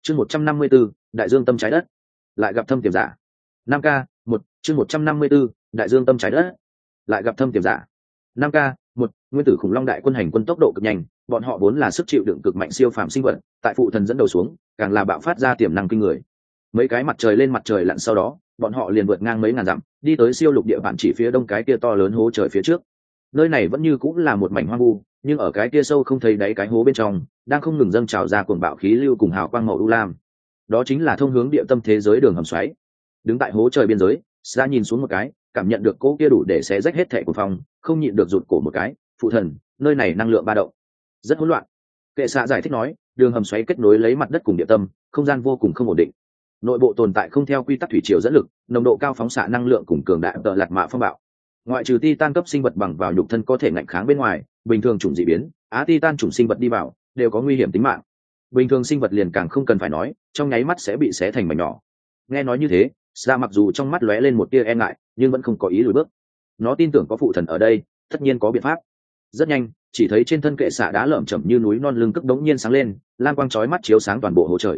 chương 154, đại dương tâm trái đất, lại gặp thâm tiềm giả. 5k. chương 154, đại dương tâm trái đất, lại gặp thâm tiềm giả. 5k. Nguyên tử khủng long đại quân hành quân tốc độ cực nhanh, bọn họ vốn là sức chịu đựng cực mạnh siêu phàm sinh vật, tại phụ thần dẫn đầu xuống càng là bạo phát ra tiềm năng kinh người. Mấy cái mặt trời lên mặt trời lặn sau đó, bọn họ liền vượt ngang mấy ngàn dặm, đi tới siêu lục địa bản chỉ phía đông cái kia to lớn hố trời phía trước. Nơi này vẫn như cũng là một mảnh hoang vu, nhưng ở cái kia sâu không thấy đáy cái hố bên trong đang không ngừng dâng trào ra cuồng bạo khí lưu cùng hào quang màu u lam. Đó chính là thông hướng địa tâm thế giới đường hầm xoáy. Đứng tại hố trời biên giới, Sa nhìn xuống một cái, cảm nhận được cỗ kia đủ để xé rách hết thảy của phòng, không nhịn được rụt cổ một cái. Phụ thần, nơi này năng lượng ba động rất hỗn loạn. Kệ xạ giải thích nói, đường hầm xoáy kết nối lấy mặt đất cùng địa tâm, không gian vô cùng không ổn định, nội bộ tồn tại không theo quy tắc thủy triều dẫn lực, nồng độ cao phóng xạ năng lượng cùng cường đại tợ lạt mạ phong bạo. Ngoại trừ titan cấp sinh vật bằng vào nhục thân có thể ngạnh kháng bên ngoài, bình thường chủng dị biến, titan chủng sinh vật đi vào đều có nguy hiểm tính mạng. Bình thường sinh vật liền càng không cần phải nói, trong nháy mắt sẽ bị xé thành mảnh nhỏ. Nghe nói như thế, Sa mặc dù trong mắt lóe lên một tia e ngại, nhưng vẫn không có ý lùi bước. Nó tin tưởng có phụ thần ở đây, tất nhiên có biện pháp. Rất nhanh, chỉ thấy trên thân kệ xạ đá lởm chởm như núi non lưng cước đống nhiên sáng lên, lam quang chói mắt chiếu sáng toàn bộ hồ trời.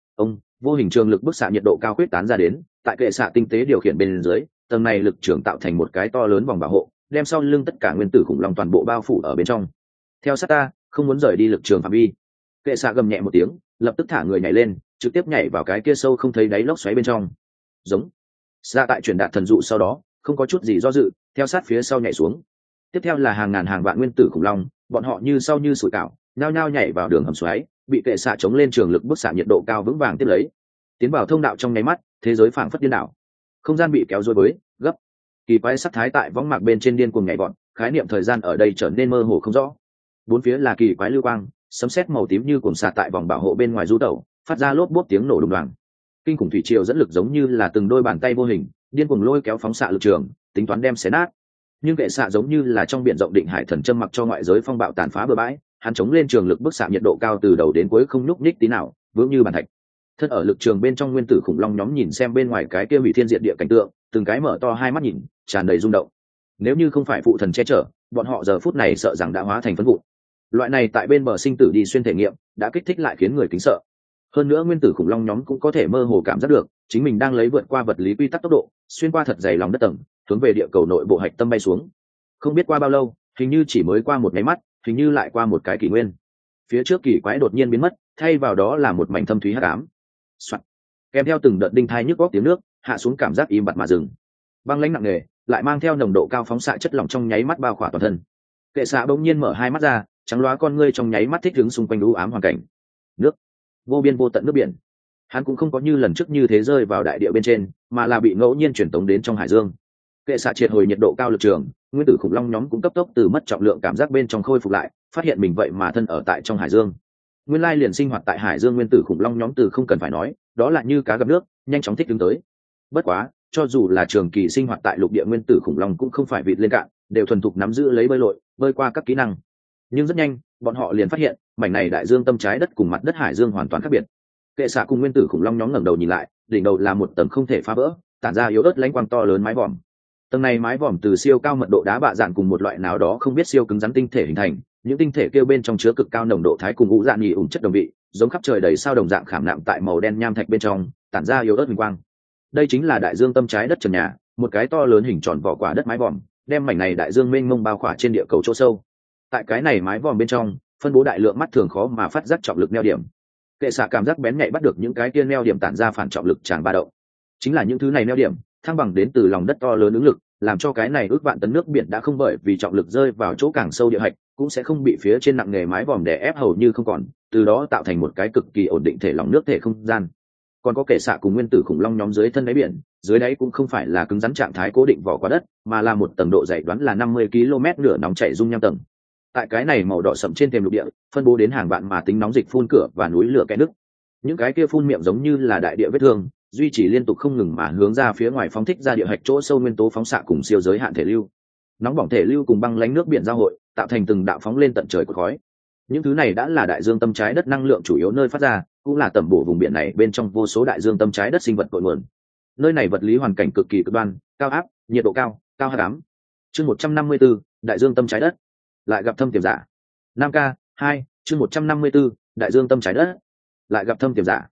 Vô hình trường lực bức xạ nhiệt độ cao quyết tán ra đến, tại kệ xạ tinh tế điều khiển bên dưới, tầng này lực trường tạo thành một cái to lớn vòng bảo hộ, đem sau lưng tất cả nguyên tử khủng long toàn bộ bao phủ ở bên trong. Theo sát ta, không muốn rời đi lực trường phạm vi. Kệ xạ gầm nhẹ một tiếng, lập tức thả người nhảy lên, trực tiếp nhảy vào cái kia sâu không thấy đáy lốc xoáy bên trong. Giống. Ra tại truyền đạt thần dụ sau đó, không có chút gì do dự, theo sát phía sau nhảy xuống. Tiếp theo là hàng ngàn hàng vạn nguyên tử khủng long, bọn họ như sau như sủi cảo, nhao nhao nhảy vào đường hầm xoáy, bị kệ xạ chống lên trường lực bức xạ nhiệt độ cao vững vàng tiếp lấy. Tiến vào thông đạo trong nháy mắt, thế giới phảng phất điên đảo. Không gian bị kéo dối với, gấp. Kỳ quái sắc thái tại võng mạc bên trên điên cuồng nhảy vọt, khái niệm thời gian ở đây trở nên mơ hồ không rõ. Bốn phía là kỳ quái lưu quang, sấm sét màu tím như cuồng xạ tại vòng bảo hộ bên ngoài du tẩu, phát ra lốp bốp tiếng nổ đùng đoàng. Kinh khủng thủy triều dẫn lực giống như là từng đôi bàn tay vô hình, điên cuồng lôi kéo phóng xạ lực trường, tính toán đem xé nát. Nhưng kệ xạ giống như là trong biển rộng định hải thần châm mặc cho ngoại giới phong bạo tàn phá bừa bãi, hắn chống lên trường lực bức xạ nhiệt độ cao từ đầu đến cuối không nhúc nhích tí nào, vững như bàn thạch. Thân ở lực trường bên trong nguyên tử khủng long nhóm nhìn xem bên ngoài cái kia hủy thiên diệt địa cảnh tượng, từng cái mở to hai mắt nhìn, tràn đầy rung động. Nếu như không phải phụ thần che chở, bọn họ giờ phút này sợ rằng đã hóa thành phấn vụn. Loại này tại bên bờ sinh tử đi xuyên thể nghiệm, đã kích thích lại khiến người kính sợ. Hơn nữa nguyên tử khủng long nhóm cũng có thể mơ hồ cảm giác được, chính mình đang lấy vượt qua vật lý quy tắc tốc độ, xuyên qua thật dày lòng đất tầng, hướng về địa cầu nội bộ hạch tâm bay xuống. Không biết qua bao lâu, hình như chỉ mới qua một cái mắt, hình như lại qua một cái kỷ nguyên. Phía trước kỳ quái đột nhiên biến mất, thay vào đó là một mảnh thâm thúy hắc ám. Soạn. Kèm theo từng đợt đinh thai nhức góc tiếng nước hạ xuống, cảm giác im bặt mà dừng. Băng lãnh nặng nề, lại mang theo nồng độ cao phóng xạ chất lỏng trong nháy mắt bao khỏa toàn thân. Kệ xạ bỗng nhiên mở hai mắt ra, trắng loá con ngươi trong nháy mắt thích ứng xung quanh u ám hoàn cảnh. Nước, vô biên vô tận nước biển. Hắn cũng không có như lần trước như thế rơi vào đại địa bên trên, mà là bị ngẫu nhiên truyền tống đến trong hải dương. Kệ xạ triệt hồi nhiệt độ cao lực trường, nguyên tử khủng long nhóm cũng cấp tốc từ mất trọng lượng cảm giác bên trong khôi phục lại, phát hiện mình vậy mà thân ở tại trong hải dương. Nguyên lai liền sinh hoạt tại hải dương nguyên tử khủng long nhóm từ không cần phải nói, đó là như cá gặp nước, nhanh chóng thích ứng tới. Bất quá, cho dù là trường kỳ sinh hoạt tại lục địa nguyên tử khủng long cũng không phải vịt lên cạn, đều thuần thục nắm giữ lấy bơi lội, bơi qua các kỹ năng. Nhưng rất nhanh, bọn họ liền phát hiện, mảnh này đại dương tâm trái đất cùng mặt đất hải dương hoàn toàn khác biệt. Kệ xạ cùng nguyên tử khủng long nhóm ngẩng đầu nhìn lại, đỉnh đầu là một tầng không thể phá vỡ, tản ra yếu ớt lãnh quang to lớn mái vòm. Tầng này mái vòm từ siêu cao mật độ đá bạ dạn cùng một loại nào đó không biết siêu cứng rắn tinh thể hình thành, những tinh thể kêu bên trong chứa cực cao nồng độ thái cùng ngũ dạng nhì ủng chất đồng vị, giống khắp trời đầy sao đồng dạng khảm nạm tại màu đen nham thạch bên trong, tản ra yếu ớt huỳnh quang. Đây chính là đại dương tâm trái đất trần nhà, một cái to lớn hình tròn vỏ quả đất mái vòm, đem mảnh này đại dương mênh mông bao khỏa trên địa cầu chỗ sâu. Tại cái này mái vòm bên trong, phân bố đại lượng mắt thường khó mà phát giác trọng lực neo điểm. Kệ xạ cảm giác bén nhạy bắt được những cái kia neo điểm tản ra phản trọng lực tràn ba động. Chính là những thứ này neo điểm, thăng bằng đến từ lòng đất to lớn ứng lực, làm cho cái này ước vạn tấn nước biển đã không bởi vì trọng lực rơi vào chỗ càng sâu địa hạch, cũng sẽ không bị phía trên nặng nghề mái vòm đè ép hầu như không còn, từ đó tạo thành một cái cực kỳ ổn định thể lòng nước thể không gian. Còn có kệ xạ cùng nguyên tử khủng long nhóm dưới thân đáy biển, dưới đáy cũng không phải là cứng rắn trạng thái cố định vỏ quả đất, mà là một tầng độ dày đoán là 50 km lửa nóng chảy dung nham tầng. Tại cái này màu đỏ sậm trên thềm lục địa, phân bố đến hàng vạn mà tính nóng dịch phun cửa và núi lửa kẽ nứt. Những cái kia phun miệng giống như là đại địa vết thương, duy trì liên tục không ngừng mà hướng ra phía ngoài phóng thích ra địa hạch chỗ sâu nguyên tố phóng xạ cùng siêu giới hạn thể lưu. Nóng bỏng thể lưu cùng băng lãnh nước biển giao hội, tạo thành từng đạo phóng lên tận trời của khói. Những thứ này đã là đại dương tâm trái đất năng lượng chủ yếu nơi phát ra, cũng là tầm bổ vùng biển này bên trong vô số đại dương tâm trái đất sinh vật cội nguồn. Nơi này vật lý hoàn cảnh cực kỳ cực đoan, cao áp, nhiệt độ cao, cao hắc ám. Chương 154, đại dương tâm trái đất, lại gặp thâm tiềm giả. 5k 2, chương 154, đại dương tâm trái đất, lại gặp thâm tiềm giả.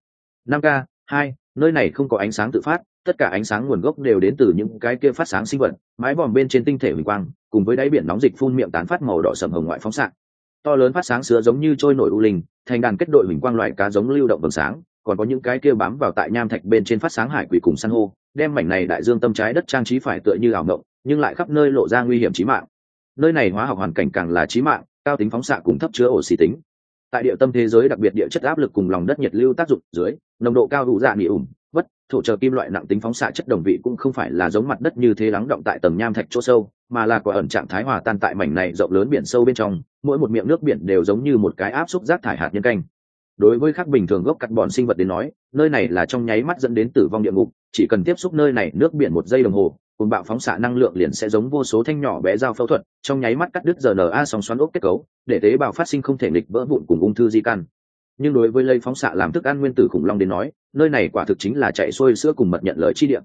5K 2, nơi này không có ánh sáng tự phát, tất cả ánh sáng nguồn gốc đều đến từ những cái kia phát sáng sinh vật, mái vòm bên trên tinh thể huỳnh quang, cùng với đáy biển nóng dịch phun miệng tán phát màu đỏ sẫm hồng ngoại phóng xạ. To lớn phát sáng sứa giống như trôi nổi u linh, thành đàn kết đội huỳnh quang loại cá giống lưu động vầng sáng, còn có những cái kia bám vào tại nham thạch bên trên phát sáng hải quỷ cùng san hô, đem mảnh này đại dương tâm trái đất trang trí phải tựa như ảo mộng, nhưng lại khắp nơi lộ ra nguy hiểm chí mạng. Nơi này hóa học hoàn cảnh càng là chí mạng, cao tính phóng xạ cùng thấp chứa oxy tính. Tại địa tâm thế giới đặc biệt địa chất áp lực cùng lòng đất nhiệt lưu tác dụng dưới, nồng độ cao hữu dạ nghỉ ủng, vất, thổ chờ kim loại nặng tính phóng xạ chất đồng vị cũng không phải là giống mặt đất như thế lắng động tại tầng nham thạch chỗ sâu, mà là quả ẩn trạng thái hòa tan tại mảnh này rộng lớn biển sâu bên trong, mỗi một miệng nước biển đều giống như một cái áp xúc rác thải hạt nhân canh. Đối với khác bình thường gốc carbon sinh vật đến nói, nơi này là trong nháy mắt dẫn đến tử vong địa ngục, chỉ cần tiếp xúc nơi này nước biển 1 giây đồng hồ, cùng bạo phóng xạ năng lượng liền sẽ giống vô số thanh nhỏ bé dao phẫu thuật, trong nháy mắt cắt đứt RNA sóng xoắn ốc kết cấu, để tế bào phát sinh không thể nghịch vỡ vụn cùng ung thư di căn. Nhưng đối với lây phóng xạ làm thức ăn nguyên tử khủng long đến nói, nơi này quả thực chính là chạy xuôi sữa cùng mật nhận lợi chi địa.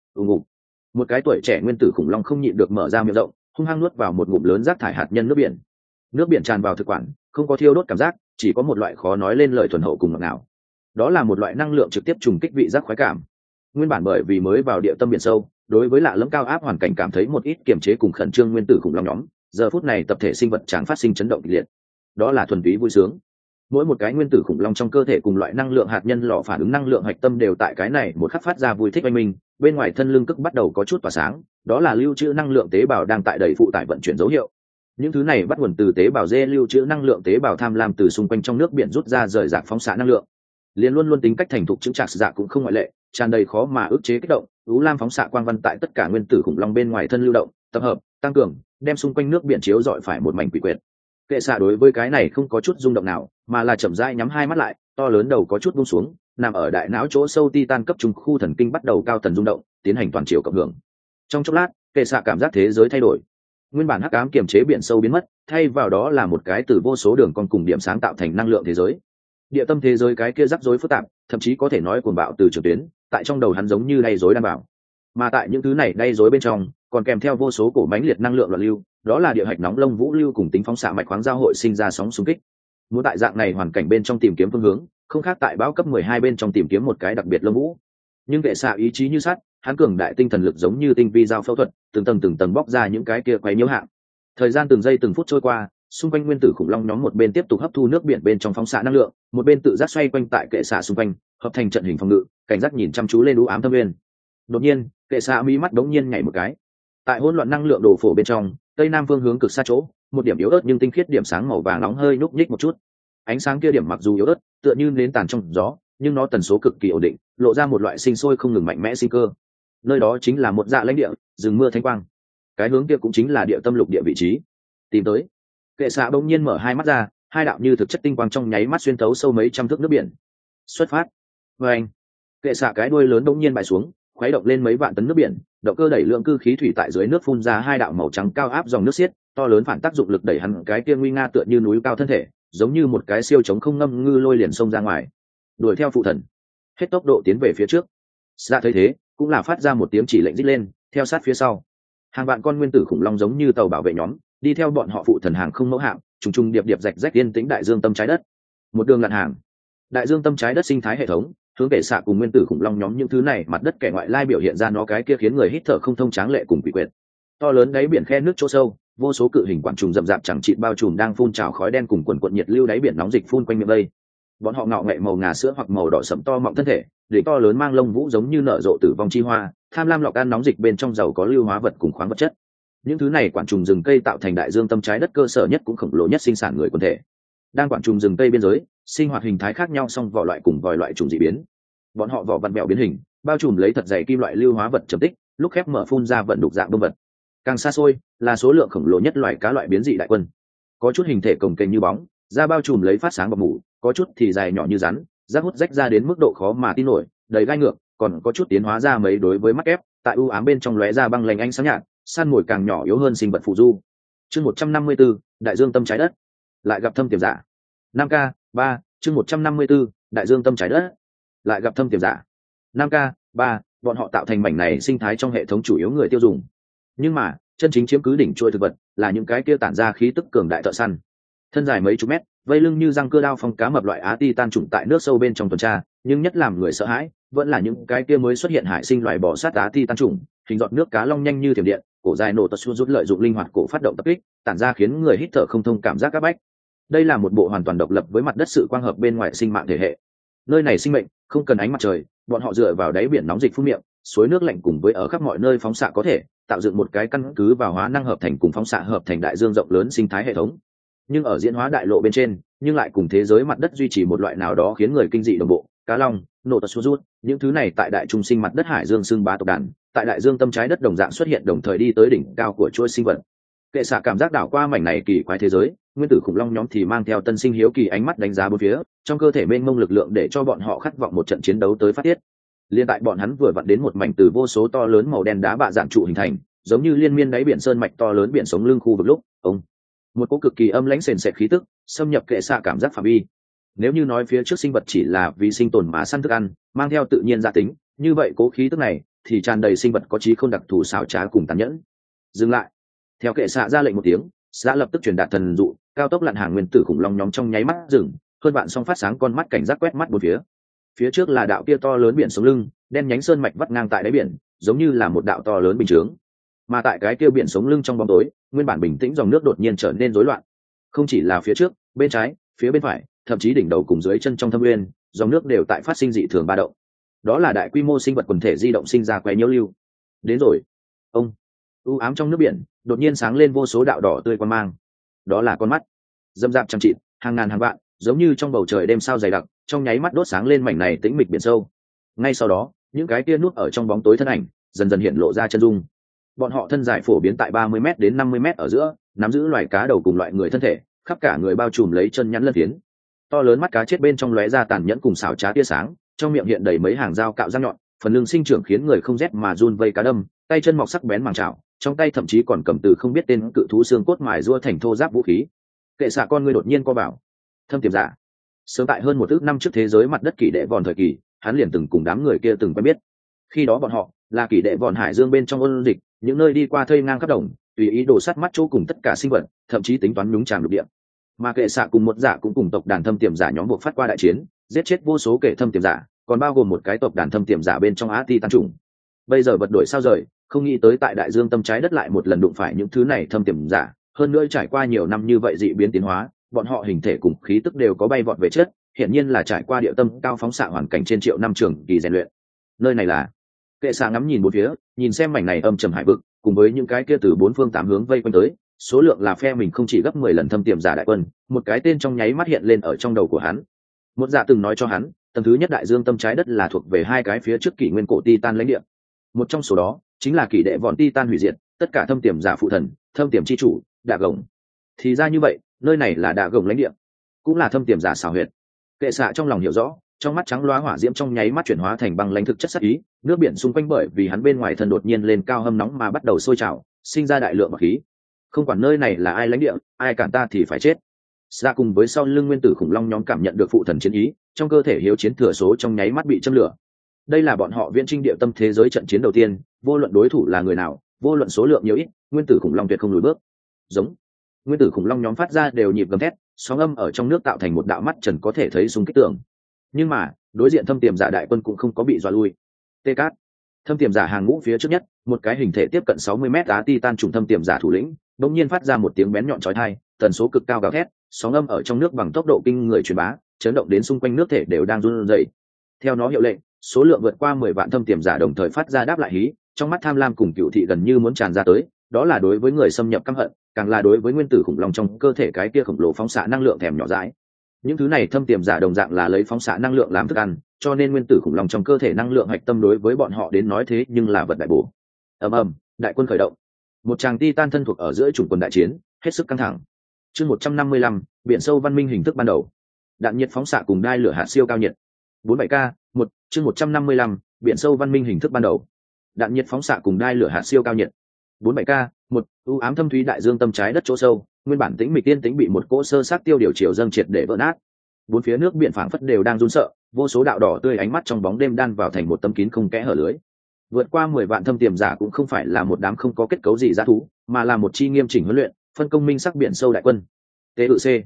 Một cái tuổi trẻ nguyên tử khủng long không nhịn được mở ra miệng rộng, hung hăng nuốt vào một ngụm lớn rác thải hạt nhân nước biển. Nước biển tràn vào thực quản, không có thiêu đốt cảm giác, chỉ có một loại khó nói lên lời thuần hậu cùng ngọt ngào. Đó là một loại năng lượng trực tiếp trùng kích vị giác khoái cảm. Nguyên bản bởi vì mới vào địa tâm biển sâu, đối với lạ lẫm cao áp hoàn cảnh cảm thấy một ít kiềm chế cùng khẩn trương nguyên tử khủng long nhóm, giờ phút này tập thể sinh vật chẳng phát sinh chấn động kịch liệt. Đó là thuần túy vui sướng. Mỗi một cái nguyên tử khủng long trong cơ thể cùng loại năng lượng hạt nhân lò phản ứng năng lượng hạch tâm đều tại cái này một khắc phát ra vui thích oanh minh, bên ngoài thân lưng cức bắt đầu có chút tỏa sáng, đó là lưu trữ năng lượng tế bào đang tại đầy phụ tải vận chuyển dấu hiệu. Những thứ này bắt nguồn từ tế bào dê lưu trữ năng lượng tế bào tham lam từ xung quanh trong nước biển rút ra rời rạc phóng xạ năng lượng. Liên luôn luôn tính cách thành thục chứng trạc dạ cũng không ngoại lệ, tràn đầy khó mà ức chế kích động, ú lam phóng xạ quang văn tại tất cả nguyên tử khủng long bên ngoài thân lưu động, tập hợp, tăng cường, đem xung quanh nước biển chiếu rọi phải một mảnh quỷ quyệt. Kệ xạ đối với cái này không có chút rung động nào, mà là chậm rãi nhắm hai mắt lại, to lớn đầu có chút buông xuống, nằm ở đại não chỗ sâu titan cấp trung khu thần kinh bắt đầu cao tần rung động, tiến hành toàn chiều cộng hưởng. Trong chốc lát, kệ xạ cảm giác thế giới thay đổi. Nguyên bản hắc ám kiềm chế biển sâu biến mất, thay vào đó là một cái từ vô số đường cong cùng điểm sáng tạo thành năng lượng thế giới. Địa tâm thế giới cái kia rắc rối phức tạp, thậm chí có thể nói cuồng bạo từ trường tuyến, tại trong đầu hắn giống như đay rối đan bảo. Mà tại những thứ này đay rối bên trong, còn kèm theo vô số cổ mãnh liệt năng lượng loạn lưu, đó là địa hạch nóng lông vũ lưu cùng tính phóng xạ mạch khoáng giao hội sinh ra sóng xung kích. Muốn tại dạng này hoàn cảnh bên trong tìm kiếm phương hướng, không khác tại bão cấp 12 bên trong tìm kiếm một cái đặc biệt lông vũ. Nhưng kệ xạ ý chí như sắt, hắn cường đại tinh thần lực giống như tinh vi dao phẫu thuật, từng tầng bóc ra những cái kia quấy nhiễu hạng. Thời gian từng giây từng phút trôi qua, xung quanh nguyên tử khủng long nhóm một bên tiếp tục hấp thu nước biển bên trong phóng xạ năng lượng, một bên tự giác xoay quanh tại kệ xạ xung quanh, hợp thành trận hình phòng ngự, cảnh giác nhìn chăm chú lên u ám thâm nguyên. Đột nhiên, kệ xạ mí mắt đống nhiên nhảy một cái. Tại hỗn loạn năng lượng đổ phổ bên trong, tây nam phương hướng cực xa chỗ, một điểm yếu ớt nhưng tinh khiết điểm sáng màu vàng nóng hơi nhúc nhích một chút. Ánh sáng kia điểm mặc dù yếu ớt, tựa như nến tàn trong gió, nhưng nó tần số cực kỳ ổn định, lộ ra một loại sinh sôi không ngừng mạnh mẽ sinh cơ. Nơi đó chính là một dạ lãnh địa, rừng mưa thánh quang. Cái hướng kia cũng chính là địa tâm lục địa vị trí. Tìm tới. Kệ xạ bỗng nhiên mở hai mắt ra, hai đạo như thực chất tinh quang trong nháy mắt xuyên thấu sâu mấy trăm thước nước biển. Xuất phát. Và anh. Kệ xạ cái đuôi lớn bỗng nhiên bày xuống, khuấy động lên mấy vạn tấn nước biển, động cơ đẩy lượng cư khí thủy tại dưới nước phun ra hai đạo màu trắng cao áp dòng nước xiết, to lớn phản tác dụng lực đẩy hắn cái kia nguy nga tựa như núi cao thân thể, giống như một cái siêu chống không ngâm ngư lôi liền xông ra ngoài. Đuổi theo phụ thần, hết tốc độ tiến về phía trước. Dạ thấy thế, cũng là phát ra một tiếng chỉ lệnh rít lên, theo sát phía sau. Hàng vạn con nguyên tử khủng long giống như tàu bảo vệ nhóm, đi theo bọn họ phụ thần hàng không mẫu hạm, trùng trùng điệp điệp rạch rách yên tĩnh đại dương tâm trái đất. Một đường lặn hàng. Đại dương tâm trái đất sinh thái hệ thống, hướng kệ xạ cùng nguyên tử khủng long nhóm những thứ này mặt đất kẻ ngoại lai biểu hiện ra nó cái kia khiến người hít thở không thông tráng lệ cùng quỷ quyệt. To lớn đáy biển khe nước chỗ sâu, vô số cự hình quản trùng rậm rạp chẳng chịt bao trùm đang phun trào khói đen cùng quần quần nhiệt lưu đáy biển nóng dịch phun quanh miệng đây. Bọn họ ngạo nghệ màu ngà sữa hoặc màu đỏ sẫm to mọng thân thể, để to lớn mang lông vũ giống như nở rộ tử vong chi hoa, tham lam lọc ăn nóng dịch bên trong giàu có lưu hóa vật cùng khoáng vật chất. Những thứ này quản trùng rừng cây tạo thành đại dương tâm trái đất cơ sở nhất cũng khổng lồ nhất sinh sản người quần thể. Đang quản trùng rừng cây biên giới, sinh hoạt hình thái khác nhau song vỏ loại cùng vòi loại trùng dị biến. Bọn họ vỏ vặn vẹo biến hình, bao trùm lấy thật dày kim loại lưu hóa vật trầm tích, lúc khép mở phun ra vận đục dạng động vật. Càng xa xôi là số lượng khổng lồ nhất loài cá loại biến dị đại quân. Có chút hình thể cồng kềnh như bóng, da bao trùm lấy phát sáng bọc mủ, có chút thì dài nhỏ như rắn, da hút rách ra đến mức độ khó mà tin nổi, đầy gai ngược, còn có chút tiến hóa ra mấy đối với mắt ép, tại u ám bên trong lóe ra băng lạnh ánh sáng nhạt, săn mồi càng nhỏ yếu hơn sinh vật phụ du. Chương 154, đại dương tâm trái đất. Lại gặp thâm tiềm giả. 5K 3, chương 154, đại dương tâm trái đất. Lại gặp thâm tiềm giả. 5K 3, bọn họ tạo thành mảnh này sinh thái trong hệ thống chủ yếu người tiêu dùng. Nhưng mà, chân chính chiếm cứ đỉnh chuôi thực vật là những cái kia tản ra khí tức cường đại thợ săn. Thân dài mấy chục mét, vây lưng như răng cưa đao phong cá mập loại á ti tan trùng tại nước sâu bên trong tuần tra, nhưng nhất làm người sợ hãi vẫn là những cái kia mới xuất hiện hải sinh loài bò sát đá ti tan trùng, hình giọt nước cá long nhanh như thiểm điện, cổ dài nổ tật xu rút lợi dụng linh hoạt cổ phát động tập kích, tản ra khiến người hít thở không thông cảm giác áp bách. Đây là một bộ hoàn toàn độc lập với mặt đất sự quang hợp bên ngoài sinh mạng thể hệ. Nơi này sinh mệnh không cần ánh mặt trời, bọn họ dựa vào đáy biển nóng dịch phun miệng, suối nước lạnh cùng với ở khắp mọi nơi phóng xạ có thể tạo dựng một cái căn cứ vào hóa năng hợp thành cùng phóng xạ hợp thành đại dương rộng lớn sinh thái hệ thống. Nhưng ở diễn hóa đại lộ bên trên, nhưng lại cùng thế giới mặt đất duy trì một loại nào đó khiến người kinh dị đồng bộ. Cá long, nổ tật rút, những thứ này tại đại trung sinh mặt đất hải dương xưng bá tộc đàn, tại đại dương tâm trái đất đồng dạng xuất hiện đồng thời đi tới đỉnh cao của chuỗi sinh vật. Kệ xạ cảm giác đảo qua mảnh này kỳ quái thế giới, nguyên tử khủng long nhóm thì mang theo tân sinh hiếu kỳ ánh mắt đánh giá bốn phía, trong cơ thể mênh mông lực lượng để cho bọn họ khát vọng một trận chiến đấu tới phát tiết. Liên tại bọn hắn vừa vặn đến một mảnh từ vô số to lớn màu đen đá bạ dạng trụ hình thành, giống như liên miên đáy biển sơn mạch to lớn biển sống lưng khu vực lúc, một cỗ cực kỳ âm lãnh sền sệt khí tức xâm nhập kệ xạ cảm giác phạm vi. Nếu như nói phía trước sinh vật chỉ là vì sinh tồn mà săn thức ăn, mang theo tự nhiên gia tính, như vậy cỗ khí tức này thì tràn đầy sinh vật có trí không đặc thù xảo trá cùng tàn nhẫn. Dừng lại. Theo kệ xạ ra lệnh một tiếng, xã lập tức truyền đạt thần dụ, cao tốc lặn hàng nguyên tử khủng long nhóm trong nháy mắt dừng, hơn bạn song phát sáng con mắt cảnh giác quét mắt bốn phía. Phía trước là đạo kia to lớn biển sống lưng, đen nhánh sơn mạch vắt ngang tại đáy biển, giống như là một đạo to lớn bình chướng. Mà tại cái kia biển sống lưng trong bóng tối, nguyên bản bình tĩnh dòng nước đột nhiên trở nên rối loạn. Không chỉ là phía trước, bên trái, phía bên phải, thậm chí đỉnh đầu cùng dưới chân trong thâm nguyên, dòng nước đều tại phát sinh dị thường ba động. Đó là đại quy mô sinh vật quần thể di động sinh ra quấy nhiễu lưu. Đến rồi. U ám trong nước biển, đột nhiên sáng lên vô số đạo đỏ tươi quang mang. Đó là con mắt. Dâm dạp chăm chịt, hàng ngàn hàng vạn, giống như trong bầu trời đêm sao dày đặc, trong nháy mắt đốt sáng lên mảnh này tĩnh mịch biển sâu. Ngay sau đó, những cái kia núp ở trong bóng tối thân ảnh, dần dần hiện lộ ra chân dung. Bọn họ thân dài phổ biến tại 30m đến 50m ở giữa, nắm giữ loài cá đầu cùng loại người thân thể, khắp cả người bao trùm lấy chân nhắn lân phiến. To lớn mắt cá chết bên trong lóe ra tàn nhẫn cùng xảo trá tia sáng, trong miệng hiện đầy mấy hàng dao cạo răng nhọn, phần lưng sinh trưởng khiến người không rét mà run vây cá đâm, tay chân mọc sắc bén màng chảo, trong tay thậm chí còn cầm từ không biết tên cự thú xương cốt mài rua thành thô giáp vũ khí. Kệ xạ con người đột nhiên co bảo. Thâm tiềm giả. Sớm tại hơn một ước năm trước thế giới mặt đất kỷ đệ vòn thời kỳ, hắn liền từng cùng đám người kia từng quen biết. Khi đó bọn họ là kỷ đệ vòn hải dương bên trong ôn dịch, những nơi đi qua thây ngang khắp đồng, tùy ý đổ sát mắt chỗ cùng tất cả sinh vật, thậm chí tính toán nhúng tràm lục địa. Mà kệ xạ cùng một giả cũng cùng tộc đàn thâm tiềm giả nhóm buộc phát qua đại chiến, giết chết vô số kẻ thâm tiềm giả, còn bao gồm một cái tộc đàn thâm tiềm giả bên trong Á Ti tan trùng. Bây giờ vật đổi sao rời, không nghĩ tới tại đại dương tâm trái đất lại một lần đụng phải những thứ này thâm tiềm giả, hơn nữa trải qua nhiều năm như vậy dị biến tiến hóa, bọn họ hình thể cùng khí tức đều có bay vọt về chất, hiển nhiên là trải qua địa tâm cao phóng xạ hoàn cảnh trên triệu năm trường kỳ rèn luyện. Nơi này là kệ xạ ngắm nhìn bốn phía, nhìn xem mảnh này âm trầm hải vực, cùng với những cái kia từ bốn phương tám hướng vây quanh tới, số lượng là phe mình không chỉ gấp 10 lần thâm tiềm giả đại quân, một cái tên trong nháy mắt hiện lên ở trong đầu của hắn. Một dạ từng nói cho hắn, tầng thứ nhất đại dương tâm trái đất là thuộc về hai cái phía trước kỷ nguyên cổ Titan lãnh địa. Một trong số đó chính là kỷ đệ vòn Titan hủy diệt, tất cả thâm tiềm giả phụ thần, thâm tiềm chi chủ, Đạ Gồng. Thì ra như vậy, nơi này là Đạ Gồng lãnh địa, cũng là thâm tiềm giả xảo huyệt. Kệ xạ trong lòng hiểu rõ, trong mắt trắng loá hỏa diễm trong nháy mắt chuyển hóa thành băng lãnh thực chất sắc ý, nước biển xung quanh bởi vì hắn bên ngoài thân đột nhiên lên cao hâm nóng mà bắt đầu sôi trào, sinh ra đại lượng bọt khí. Không quản nơi này là ai lãnh địa, ai cản ta thì phải chết. Ra cùng với sau lưng nguyên tử khủng long nhóm cảm nhận được phụ thần chiến ý, trong cơ thể hiếu chiến thừa số trong nháy mắt bị châm lửa. Đây là bọn họ viễn trinh địa tâm thế giới trận chiến đầu tiên, vô luận đối thủ là người nào, vô luận số lượng nhiều ít, nguyên tử khủng long tuyệt không lùi bước. Giống. Nguyên tử khủng long nhóm phát ra đều nhịp gầm thét, sóng âm ở trong nước tạo thành một đạo mắt trần có thể thấy xung kích tường. Nhưng mà, đối diện thâm tiềm giả đại quân cũng không có bị dọa lui. Tê Cát. Thâm tiềm giả hàng ngũ phía trước nhất, một cái hình thể tiếp cận 60m Á Titan trùng thâm tiềm giả thủ lĩnh, bỗng nhiên phát ra một tiếng bén nhọn chói tai, tần số cực cao gào thét, sóng âm ở trong nước bằng tốc độ kinh người truyền bá, chấn động đến xung quanh nước thể đều đang run rẩy. Theo nó hiệu lệnh, số lượng vượt qua 10 vạn thâm tiềm giả đồng thời phát ra đáp lại hí, trong mắt tham lam cùng cựu thị gần như muốn tràn ra tới, đó là đối với người xâm nhập căm hận, càng là đối với nguyên tử khủng long trong cơ thể cái kia khổng lồ phóng xạ năng lượng thèm nhỏ dãi. Những thứ này thâm tiềm giả đồng dạng là lấy phóng xạ năng lượng làm thức ăn, cho nên nguyên tử khủng long trong cơ thể năng lượng hạch tâm đối với bọn họ đến nói thế nhưng là vật đại bổ. Ầm ầm, đại quân khởi động. Một tràng Titan thân thuộc ở giữa chủng quân đại chiến, hết sức căng thẳng. Chương 155, biển sâu văn minh hình thức ban đầu. Đạn nhiệt phóng xạ cùng đai lửa hạt siêu cao nhiệt. 47K, 1, chương 155, biển sâu văn minh hình thức ban đầu. Đạn nhiệt phóng xạ cùng đai lửa hạt siêu cao nhiệt. 47K, 1, u ám thâm thúy đại dương tâm trái đất chỗ sâu, nguyên bản tĩnh mịch tiên tĩnh bị một cỗ sơ sát tiêu điều chiều dâng triệt để vỡ nát. Bốn phía nước biển phảng phất đều đang run sợ, vô số đạo đỏ tươi ánh mắt trong bóng đêm đan vào thành một tấm kín không kẽ hở lưới. Vượt qua 10 vạn thâm tiềm giả cũng không phải là một đám không có kết cấu gì dã thú, mà là một chi nghiêm chỉnh huấn luyện, phân công minh sắc biển sâu đại quân. Tự C.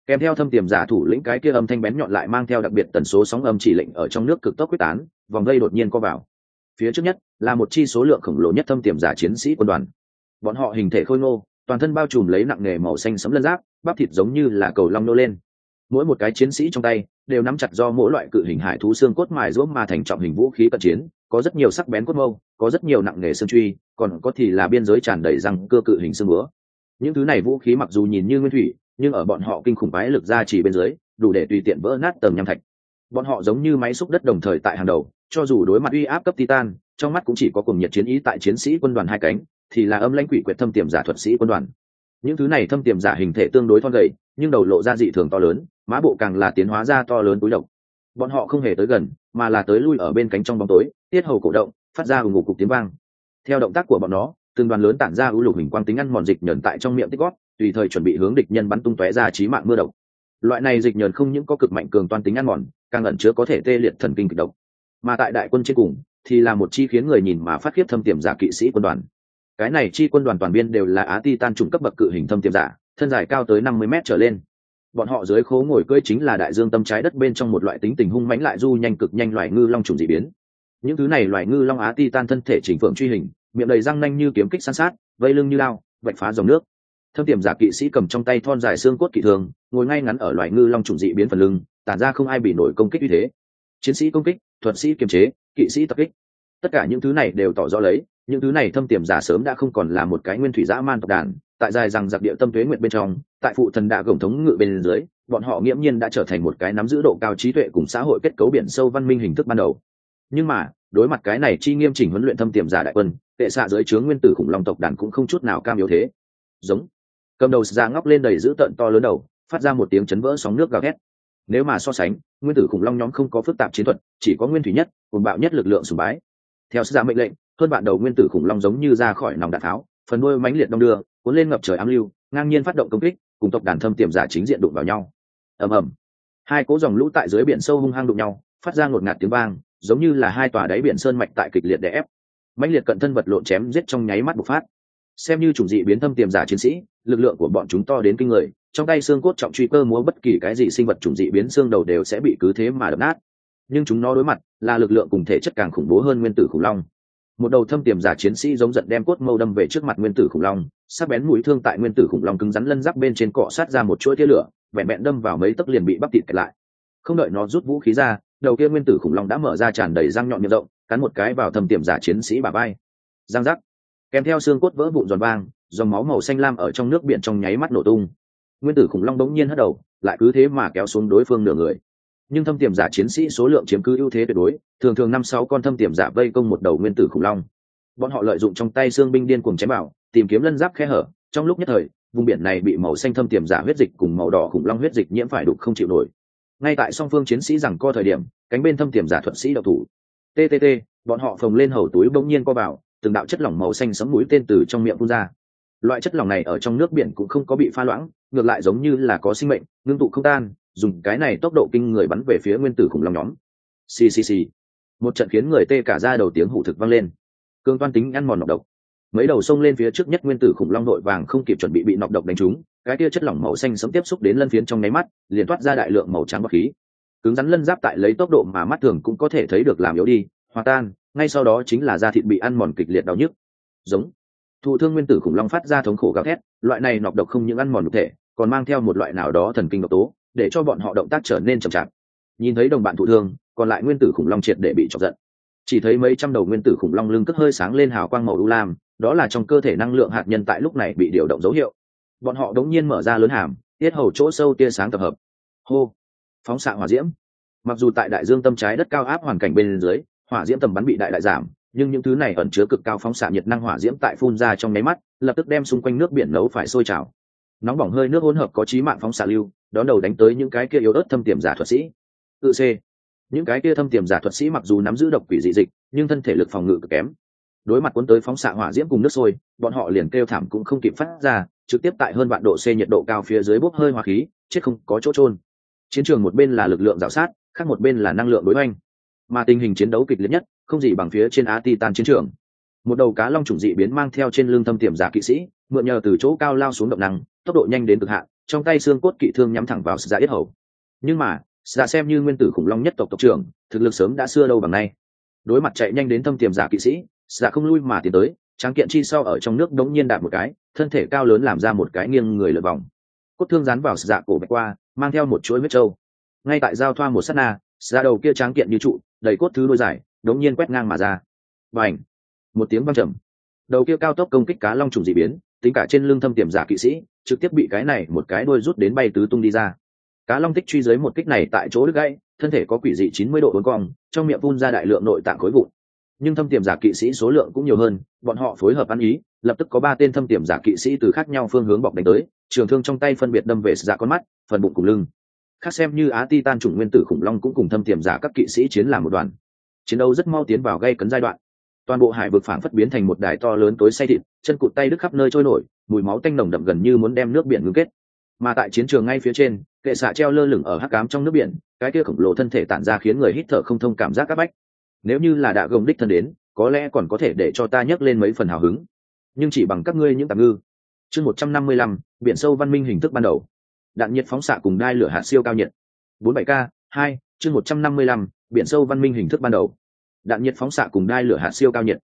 Kèm theo thâm tiềm giả thủ lĩnh cái kia âm thanh bén nhọn lại mang theo đặc biệt tần số sóng âm chỉ lệnh ở trong nước cực tốc quyết tán, vòng vây đột nhiên co vào. Phía trước nhất là một chi số lượng khổng lồ nhất thâm tiềm giả chiến sĩ quân đoàn. Bọn họ hình thể khôi ngô, toàn thân bao trùm lấy nặng nghề màu xanh sẫm lân giáp, bắp thịt giống như là cầu long nô lên. Mỗi một cái chiến sĩ trong tay đều nắm chặt do mỗi loại cự hình hải thú xương cốt mài giũa mà thành trọng hình vũ khí cận chiến, có rất nhiều sắc bén cốt mâu, có rất nhiều nặng nghề xương truy, còn có thì là biên giới tràn đầy răng cưa cự hình xương búa. Những thứ này vũ khí mặc dù nhìn như nguyên thủy, nhưng ở bọn họ kinh khủng bái lực gia trì bên dưới, đủ để tùy tiện vỡ nát tầng nham thạch. Bọn họ giống như máy xúc đất đồng thời tại hàng đầu, cho dù đối mặt uy áp cấp titan, trong mắt cũng chỉ có cuồng nhiệt chiến ý tại chiến sĩ quân đoàn hai cánh, thì là âm lãnh quỷ quyệt thâm tiềm giả thuật sĩ quân đoàn. Những thứ này thâm tiềm giả hình thể tương đối thon gầy, nhưng đầu lộ ra dị thường to lớn, má bộ càng là tiến hóa ra to lớn túi độc. Bọn họ không hề tới gần, mà là tới lui ở bên cánh trong bóng tối, tiết hầu cổ động, phát ra ù ngục cục tiếng vang. Theo động tác của bọn nó, từng đoàn lớn tản ra ưu lục hình quang tính ăn mòn dịch nhẫn tại trong miệng tích gót, tùy thời chuẩn bị hướng địch nhân bắn tung tóe ra chí mạng mưa độc. Loại này dịch nhẫn không những có cực mạnh cường toan tính ăn mòn, càng ẩn chứa có thể tê liệt thần kinh kịch độc. Mà tại đại quân trên cùng, thì là một chi khiến người nhìn mà phát khiếp thâm tiềm giả kỵ sĩ quân đoàn. Cái này chi quân đoàn toàn biên đều là á titan trùng cấp bậc cự hình thâm tiềm giả, thân dài cao tới 50 mét trở lên. Bọn họ dưới khố ngồi cưỡi chính là đại dương tâm trái đất bên trong một loại tính tình hung mãnh lại du nhanh cực nhanh loài ngư long trùng dị biến. Những thứ này loài ngư long á titan thân thể chỉnh phượng truy hình, miệng đầy răng nanh như kiếm kích san sát, vây lưng như lao, vạch phá dòng nước. Thâm tiềm giả kỵ sĩ cầm trong tay thon dài xương cốt kỵ thường, ngồi ngay ngắn ở loài ngư long trùng dị biến phần lưng, tản ra không ai bị nổi công kích như thế. Chiến sĩ công kích, thuật sĩ kiềm chế, kỵ sĩ tập kích, tất cả những thứ này đều tỏ rõ lấy những thứ này thâm tiềm giả sớm đã không còn là một cái nguyên thủy dã man tộc đàn. Tại dài rằng giặc địa tâm tuế nguyện bên trong, tại phụ thần đạ gồng thống ngự bên dưới, bọn họ nghiễm nhiên đã trở thành một cái nắm giữ độ cao trí tuệ cùng xã hội kết cấu biển sâu văn minh hình thức ban đầu. Nhưng mà đối mặt cái này chi nghiêm chỉnh huấn luyện thâm tiềm giả đại quân, tệ xạ dưới trướng nguyên tử khủng long tộc đàn cũng không chút nào cam yếu thế. Giống cầm đầu ra ngóc lên đầy dữ tợn to lớn đầu, phát ra một tiếng chấn vỡ sóng nước gào thét. Nếu mà so sánh, nguyên tử khủng long nhóm không có phức tạp chiến thuật, chỉ có nguyên thủy nhất cuồng bạo nhất lực lượng sùng bái. Theo sự mệnh lệnh, hơn bạn đầu nguyên tử khủng long giống như ra khỏi nòng đạn tháo, phần đuôi mãnh liệt đông đưa, cuốn lên ngập trời ám lưu, ngang nhiên phát động công kích, cùng tộc đàn thâm tiềm giả chính diện đụng vào nhau. Ầm ầm, hai cỗ dòng lũ tại dưới biển sâu hung hăng đụng nhau, phát ra ngột ngạt tiếng vang, giống như là hai tòa đáy biển sơn mạch tại kịch liệt đè ép. Mãnh liệt cận thân vật lộn chém giết trong nháy mắt bộc phát. Xem như chủng dị biến thâm tiềm giả chiến sĩ, lực lượng của bọn chúng to đến kinh người, trong tay xương cốt trọng truy cơ múa bất kỳ cái gì sinh vật chủng dị biến xương đầu đều sẽ bị cứ thế mà đập nát. Nhưng chúng nó đối mặt là lực lượng cùng thể chất càng khủng bố hơn nguyên tử khủng long. Một đầu thâm tiềm giả chiến sĩ giống giận đem cốt mâu đâm về trước mặt nguyên tử khủng long, sắc bén mũi thương tại nguyên tử khủng long cứng rắn lân giáp bên trên cọ sát ra một chuỗi tia lửa, vẹn vẹn đâm vào mấy tấc liền bị bắp thịt kẹt lại. Không đợi nó rút vũ khí ra, đầu kia nguyên tử khủng long đã mở ra tràn đầy răng nhọn miệng rộng, cắn một cái vào thâm tiềm giả chiến sĩ bả vai. Răng rắc, kèm theo xương cốt vỡ vụn giòn vang, dòng máu màu xanh lam ở trong nước biển trong nháy mắt nổ tung. Nguyên tử khủng long đống nhiên hất đầu, lại cứ thế mà kéo xuống đối phương nửa người. Nhưng thâm tiềm giả chiến sĩ số lượng chiếm cứ ưu thế tuyệt đối, thường thường 5-6 con thâm tiềm giả vây công một đầu nguyên tử khủng long. Bọn họ lợi dụng trong tay xương binh điên cuồng chém vào, tìm kiếm lân giáp khe hở. Trong lúc nhất thời, vùng biển này bị màu xanh thâm tiềm giả huyết dịch cùng màu đỏ khủng long huyết dịch nhiễm phải đục không chịu nổi. Ngay tại song phương chiến sĩ rằng co thời điểm, cánh bên thâm tiềm giả thuật sĩ đậu thủ. TTT, bọn họ phồng lên hầu túi bỗng nhiên co vào, từng đạo chất lỏng màu xanh sẫm mũi tên từ trong miệng phun ra. Loại chất lỏng này ở trong nước biển cũng không có bị pha loãng, ngược lại giống như là có sinh mệnh, ngưng tụ không tan, dùng cái này tốc độ kinh người bắn về phía nguyên tử khủng long nhóm. Xì xì xì, một trận khiến người tê cả da đầu tiếng hủ thực vang lên. Cương toan tính ăn mòn nọc độc, mấy đầu sông lên phía trước nhất nguyên tử khủng long đội vàng không kịp chuẩn bị nọc độc đánh trúng, cái tia chất lỏng màu xanh sẫm tiếp xúc đến lân phiến trong nháy mắt, liền toát ra đại lượng màu trắng bọt khí. Cứng rắn lân giáp tại lấy tốc độ mà mắt thường cũng có thể thấy được làm yếu đi, hòa tan, ngay sau đó chính là da thịt bị ăn mòn kịch liệt đau nhức. Giống thụ thương nguyên tử khủng long phát ra thống khổ gào thét, loại này nọc độc không những ăn mòn nhục thể, còn mang theo một loại nào đó thần kinh độc tố, để cho bọn họ động tác trở nên chậm chạp. Nhìn thấy đồng bạn thụ thương, còn lại nguyên tử khủng long triệt để bị chọc giận. Chỉ thấy mấy trăm đầu nguyên tử khủng long lưng cất hơi sáng lên hào quang màu u lam, đó là trong cơ thể năng lượng hạt nhân tại lúc này bị điều động dấu hiệu. Bọn họ đống nhiên mở ra lớn hàm, tiết hầu chỗ sâu tia sáng tập hợp. Hô, phóng xạ hỏa diễm. Mặc dù tại đại dương tâm trái đất cao áp hoàn cảnh bên dưới, hỏa diễm tầm bắn bị đại giảm, nhưng những thứ này ẩn chứa cực cao phóng xạ nhiệt năng hỏa diễm tại phun ra trong nháy mắt, lập tức đem xung quanh nước biển nấu phải sôi trào. Nóng bỏng hơi nước hỗn hợp có chí mạng phóng xạ lưu, đón đầu đánh tới những cái kia yếu ớt thâm tiềm giả thuật sĩ. Tự C, những cái kia thâm tiềm giả thuật sĩ mặc dù nắm giữ độc quỷ dị dịch, nhưng thân thể lực phòng ngự cực kém. Đối mặt cuốn tới phóng xạ hỏa diễm cùng nước sôi, bọn họ liền kêu thảm cũng không kịp phát ra, trực tiếp tại hơn vạn độ C nhiệt độ cao phía dưới bốc hơi hỏa khí, chết không có chỗ chôn. Chiến trường một bên là lực lượng rào sát, khác một bên là năng lượng đối hoành. Mà tình hình chiến đấu kịch liệt nhất, không gì bằng phía trên Á Titan chiến trường. Một đầu cá long chủng dị biến mang theo trên lưng thâm tiềm giả kỵ sĩ, mượn nhờ từ chỗ cao lao xuống động năng, tốc độ nhanh đến cực hạn, trong tay xương cốt kỵ thương nhắm thẳng vào dạ yết hầu. Nhưng mà dạ xem như nguyên tử khủng long nhất tộc tộc trưởng, thực lực sớm đã xưa đâu bằng nay. Đối mặt chạy nhanh đến thâm tiềm giả kỵ sĩ, dạ không lui mà tiến tới, tráng kiện chi sau ở trong nước đống nhiên đạp một cái, thân thể cao lớn làm ra một cái nghiêng người lượn vòng, cốt thương dán vào dạ cổ bạch qua, mang theo một chuỗi huyết trâu. Ngay tại giao thoa một sát na, dạ đầu kia tráng kiện như trụ, đầy cốt thứ đôi dài, đống nhiên quét ngang mà ra. Bành! Một tiếng vang trầm, đầu kia cao tốc công kích cá long trùng dị biến, tính cả trên lưng thâm tiềm giả kỵ sĩ, trực tiếp bị cái này một cái đuôi rút đến bay tứ tung đi ra. Cá long tích truy dưới một kích này tại chỗ đứt gãy, thân thể có quỷ dị 90 độ uốn cong, trong miệng phun ra đại lượng nội tạng khối vụn. Nhưng thâm tiềm giả kỵ sĩ số lượng cũng nhiều hơn, bọn họ phối hợp ăn ý, lập tức có 3 tên thâm tiềm giả kỵ sĩ từ khác nhau phương hướng bọc đánh tới, trường thương trong tay phân biệt đâm về dạ con mắt, phần bụng cùng lưng. Khác xem như Á Titan chủng nguyên tử khủng long cũng cùng thâm tiềm giả các kỵ sĩ chiến làm một đoàn. Chiến đấu rất mau tiến vào gay cấn giai đoạn. Toàn bộ hải vực phảng phất biến thành một đài to lớn tối say thịt, chân cụt tay đứt khắp nơi trôi nổi, mùi máu tanh nồng đậm gần như muốn đem nước biển ngưng kết. Mà tại chiến trường ngay phía trên, kệ xạ treo lơ lửng ở hắc ám trong nước biển, cái kia khổng lồ thân thể tản ra khiến người hít thở không thông cảm giác áp bách. Nếu như là đạ gồng đích thân đến, có lẽ còn có thể để cho ta nhấc lên mấy phần hào hứng, nhưng chỉ bằng các ngươi những tạm ngư. Chương 155, biển sâu văn minh hình thức ban đầu. Đạn nhiệt phóng xạ cùng đai lửa hạt siêu cao nhiệt. 47K2, chương 155, biển sâu văn minh hình thức ban đầu. Đạn nhiệt phóng xạ cùng đai lửa hạt siêu cao nhiệt.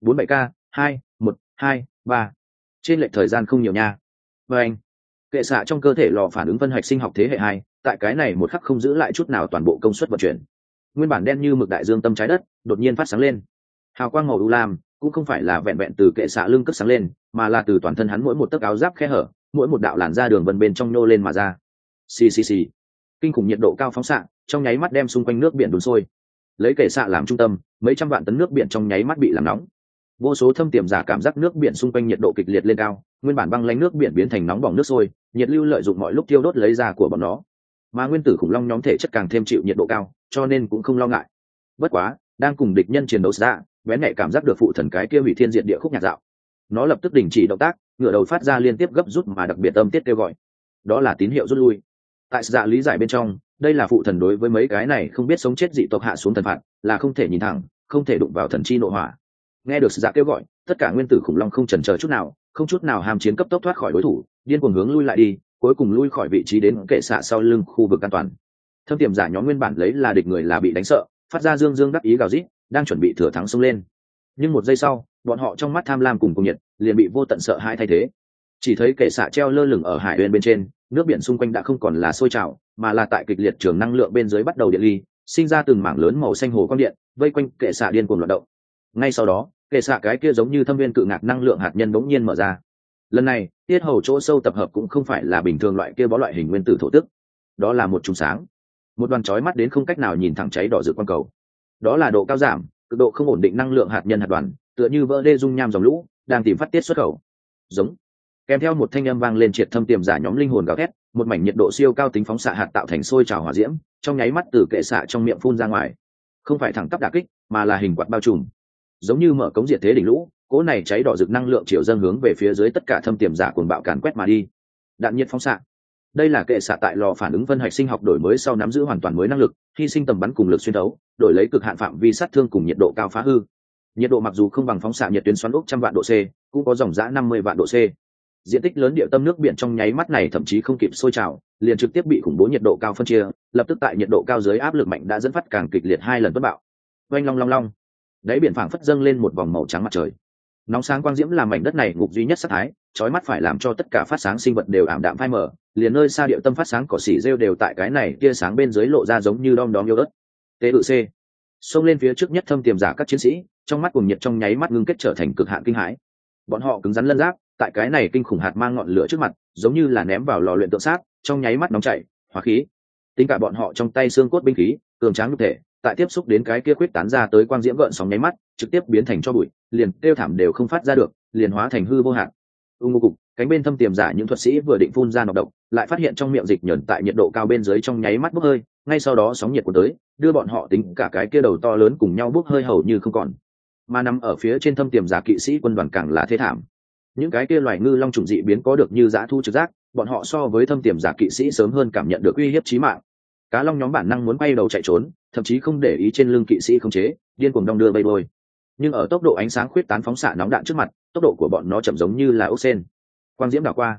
47K2, 1, 2, 3. Trên lệch thời gian không nhiều nha. Và anh, kệ xạ trong cơ thể lò phản ứng vân hạch sinh học thế hệ 2, tại cái này một khắc không giữ lại chút nào toàn bộ công suất vận chuyển. Nguyên bản đen như mực đại dương tâm trái đất, đột nhiên phát sáng lên. Hào quang màu u lam cũng không phải là vẹn vẹn từ kệ xạ lưng cất sáng lên, mà là từ toàn thân hắn mỗi một tấc áo giáp khe hở, mỗi một đạo làn da đường vân bên trong nô lên mà ra. Xì xì xì. Kinh khủng nhiệt độ cao phóng xạ, trong nháy mắt đem xung quanh nước biển đun sôi. Lấy kệ xạ làm trung tâm, mấy trăm vạn tấn nước biển trong nháy mắt bị làm nóng. Vô số thâm tiềm giả cảm giác nước biển xung quanh nhiệt độ kịch liệt lên cao, nguyên bản băng lãnh nước biển biến thành nóng bỏng nước sôi, nhiệt lưu lợi dụng mọi lúc tiêu đốt lấy da của bọn nó. Mà nguyên tử khủng long nhóm thể chất càng thêm chịu nhiệt độ cao, cho nên cũng không lo ngại. Bất quá, đang cùng địch nhân chiến đấu ra, bén nhạy cảm giác được phụ thần cái kia hủy thiên diệt địa khúc nhạc dạo. Nó lập tức đình chỉ động tác, ngửa đầu phát ra liên tiếp gấp rút mà đặc biệt âm tiết kêu gọi. Đó là tín hiệu rút lui. Tại dạ lý giải bên trong, đây là phụ thần đối với mấy cái này không biết sống chết dị tộc hạ xuống thần phạt, là không thể nhìn thẳng, không thể đụng vào thần chi nộ hỏa. Nghe được dạ kêu gọi, tất cả nguyên tử khủng long không chần chờ chút nào, không chút nào ham chiến cấp tốc thoát khỏi đối thủ, điên cuồng hướng lui lại đi, cuối cùng lui khỏi vị trí đến kệ xạ sau lưng khu vực an toàn. Thâm tiềm giả nhóm nguyên bản lấy là địch người là bị đánh sợ, phát ra dương dương đắc ý gào rít, đang chuẩn bị thừa thắng xông lên. Nhưng một giây sau, bọn họ trong mắt tham lam cùng nhiệt, liền bị vô tận sợ hãi thay thế. Chỉ thấy kệ xạ treo lơ lửng ở hải uyên bên trên, nước biển xung quanh đã không còn là sôi trào, mà là tại kịch liệt trường năng lượng bên dưới bắt đầu điện ly, sinh ra từng mảng lớn màu xanh hồ quang điện, vây quanh kệ xạ điên cuồng loạn động. Ngay sau đó, kệ xạ cái kia giống như thâm viên cự ngạc năng lượng hạt nhân bỗng nhiên mở ra. Lần này, tiết hầu chỗ sâu tập hợp cũng không phải là bình thường loại kia bó loại hình nguyên tử thổ tức, đó là một chùm sáng, một đoàn chói mắt đến không cách nào nhìn thẳng cháy đỏ rực quang cầu. Đó là độ cao giảm, cực độ không ổn định năng lượng hạt nhân hạt đoàn, tựa như vỡ đê dung nham dòng lũ, đang tìm phát tiết xuất khẩu. Giống. Kèm theo một thanh âm vang lên triệt thâm tiềm giả nhóm linh hồn gào thét, một mảnh nhiệt độ siêu cao tính phóng xạ hạt tạo thành sôi trào hỏa diễm, trong nháy mắt từ kệ xạ trong miệng phun ra ngoài. Không phải thẳng tắp đả kích, mà là hình quạt bao trùm. Giống như mở cống diệt thế đỉnh lũ, cỗ này cháy đỏ rực năng lượng chiều dâng hướng về phía dưới tất cả thâm tiềm giả cuồng bạo càn quét mà đi. Đạn nhiệt phóng xạ. Đây là kệ xạ tại lò phản ứng vân hạch sinh học đổi mới sau nắm giữ hoàn toàn mới năng lực, hy sinh tầm bắn cùng lực xuyên thấu, đổi lấy cực hạn phạm vi sát thương cùng nhiệt độ cao phá hư. Nhiệt độ mặc dù không bằng phóng xạ nhiệt tuyến xoắn ốc 100 vạn độ C, cũng có dòng dã 50 vạn độ C. Diện tích lớn địa tâm nước biển trong nháy mắt này thậm chí không kịp sôi trào, liền trực tiếp bị khủng bố nhiệt độ cao phân chia, lập tức tại nhiệt độ cao dưới áp lực mạnh đã dẫn phát càng kịch liệt 2 lần bất bạo. Oanh long long long. Đáy biển phảng phất dâng lên một vòng màu trắng mặt trời. Nóng sáng quang diễm làm mảnh đất này ngục duy nhất sắc thái, chói mắt phải làm cho tất cả phát sáng sinh vật đều ảm đạm phai mờ, liền nơi xa địa tâm phát sáng cỏ xỉ rêu đều tại cái này tia sáng bên dưới lộ ra giống như đom đóm yêu ớt. Tự-C. Xông lên phía trước nhất thâm tiềm giả các chiến sĩ, trong mắt cùng nhiệt trong nháy mắt ngưng kết trở thành cực hạn kinh hãi. Bọn họ cứng rắn lân giáp, tại cái này kinh khủng hạt mang ngọn lửa trước mặt, giống như là ném vào lò luyện tượng sát, trong nháy mắt nóng chảy, hóa khí. Tính cả bọn họ trong tay xương cốt binh khí, cường tráng nhục thể, tại tiếp xúc đến cái kia quyết tán ra tới quang diễm gợn sóng nháy mắt, trực tiếp biến thành cho bụi, liền kêu thảm đều không phát ra được, liền hóa thành hư vô hạn. Ngô cục, cánh bên thâm tiềm giả những thuật sĩ vừa định phun ra nọc độc, lại phát hiện trong miệng dịch nhẫn tại nhiệt độ cao bên dưới trong nháy mắt bốc hơi, ngay sau đó sóng nhiệt của tới, đưa bọn họ tính cả cái kia đầu to lớn cùng nhau bốc hơi hầu như không còn. Mà nằm ở phía trên thâm tiềm giả kỵ sĩ quân đoàn càng là thế thảm. Những cái kia loài ngư long trùng dị biến có được như dã thu trực giác, bọn họ so với thâm tiềm giả kỵ sĩ sớm hơn cảm nhận được uy hiếp chí mạng. Cá long nhóm bản năng muốn quay đầu chạy trốn, thậm chí không để ý trên lưng kỵ sĩ không chế, điên cuồng đong đưa vây đôi. Nhưng ở tốc độ ánh sáng khuyết tán phóng xạ nóng đạn trước mặt, tốc độ của bọn nó chậm giống như là ốc sên. Quang diễm đảo qua,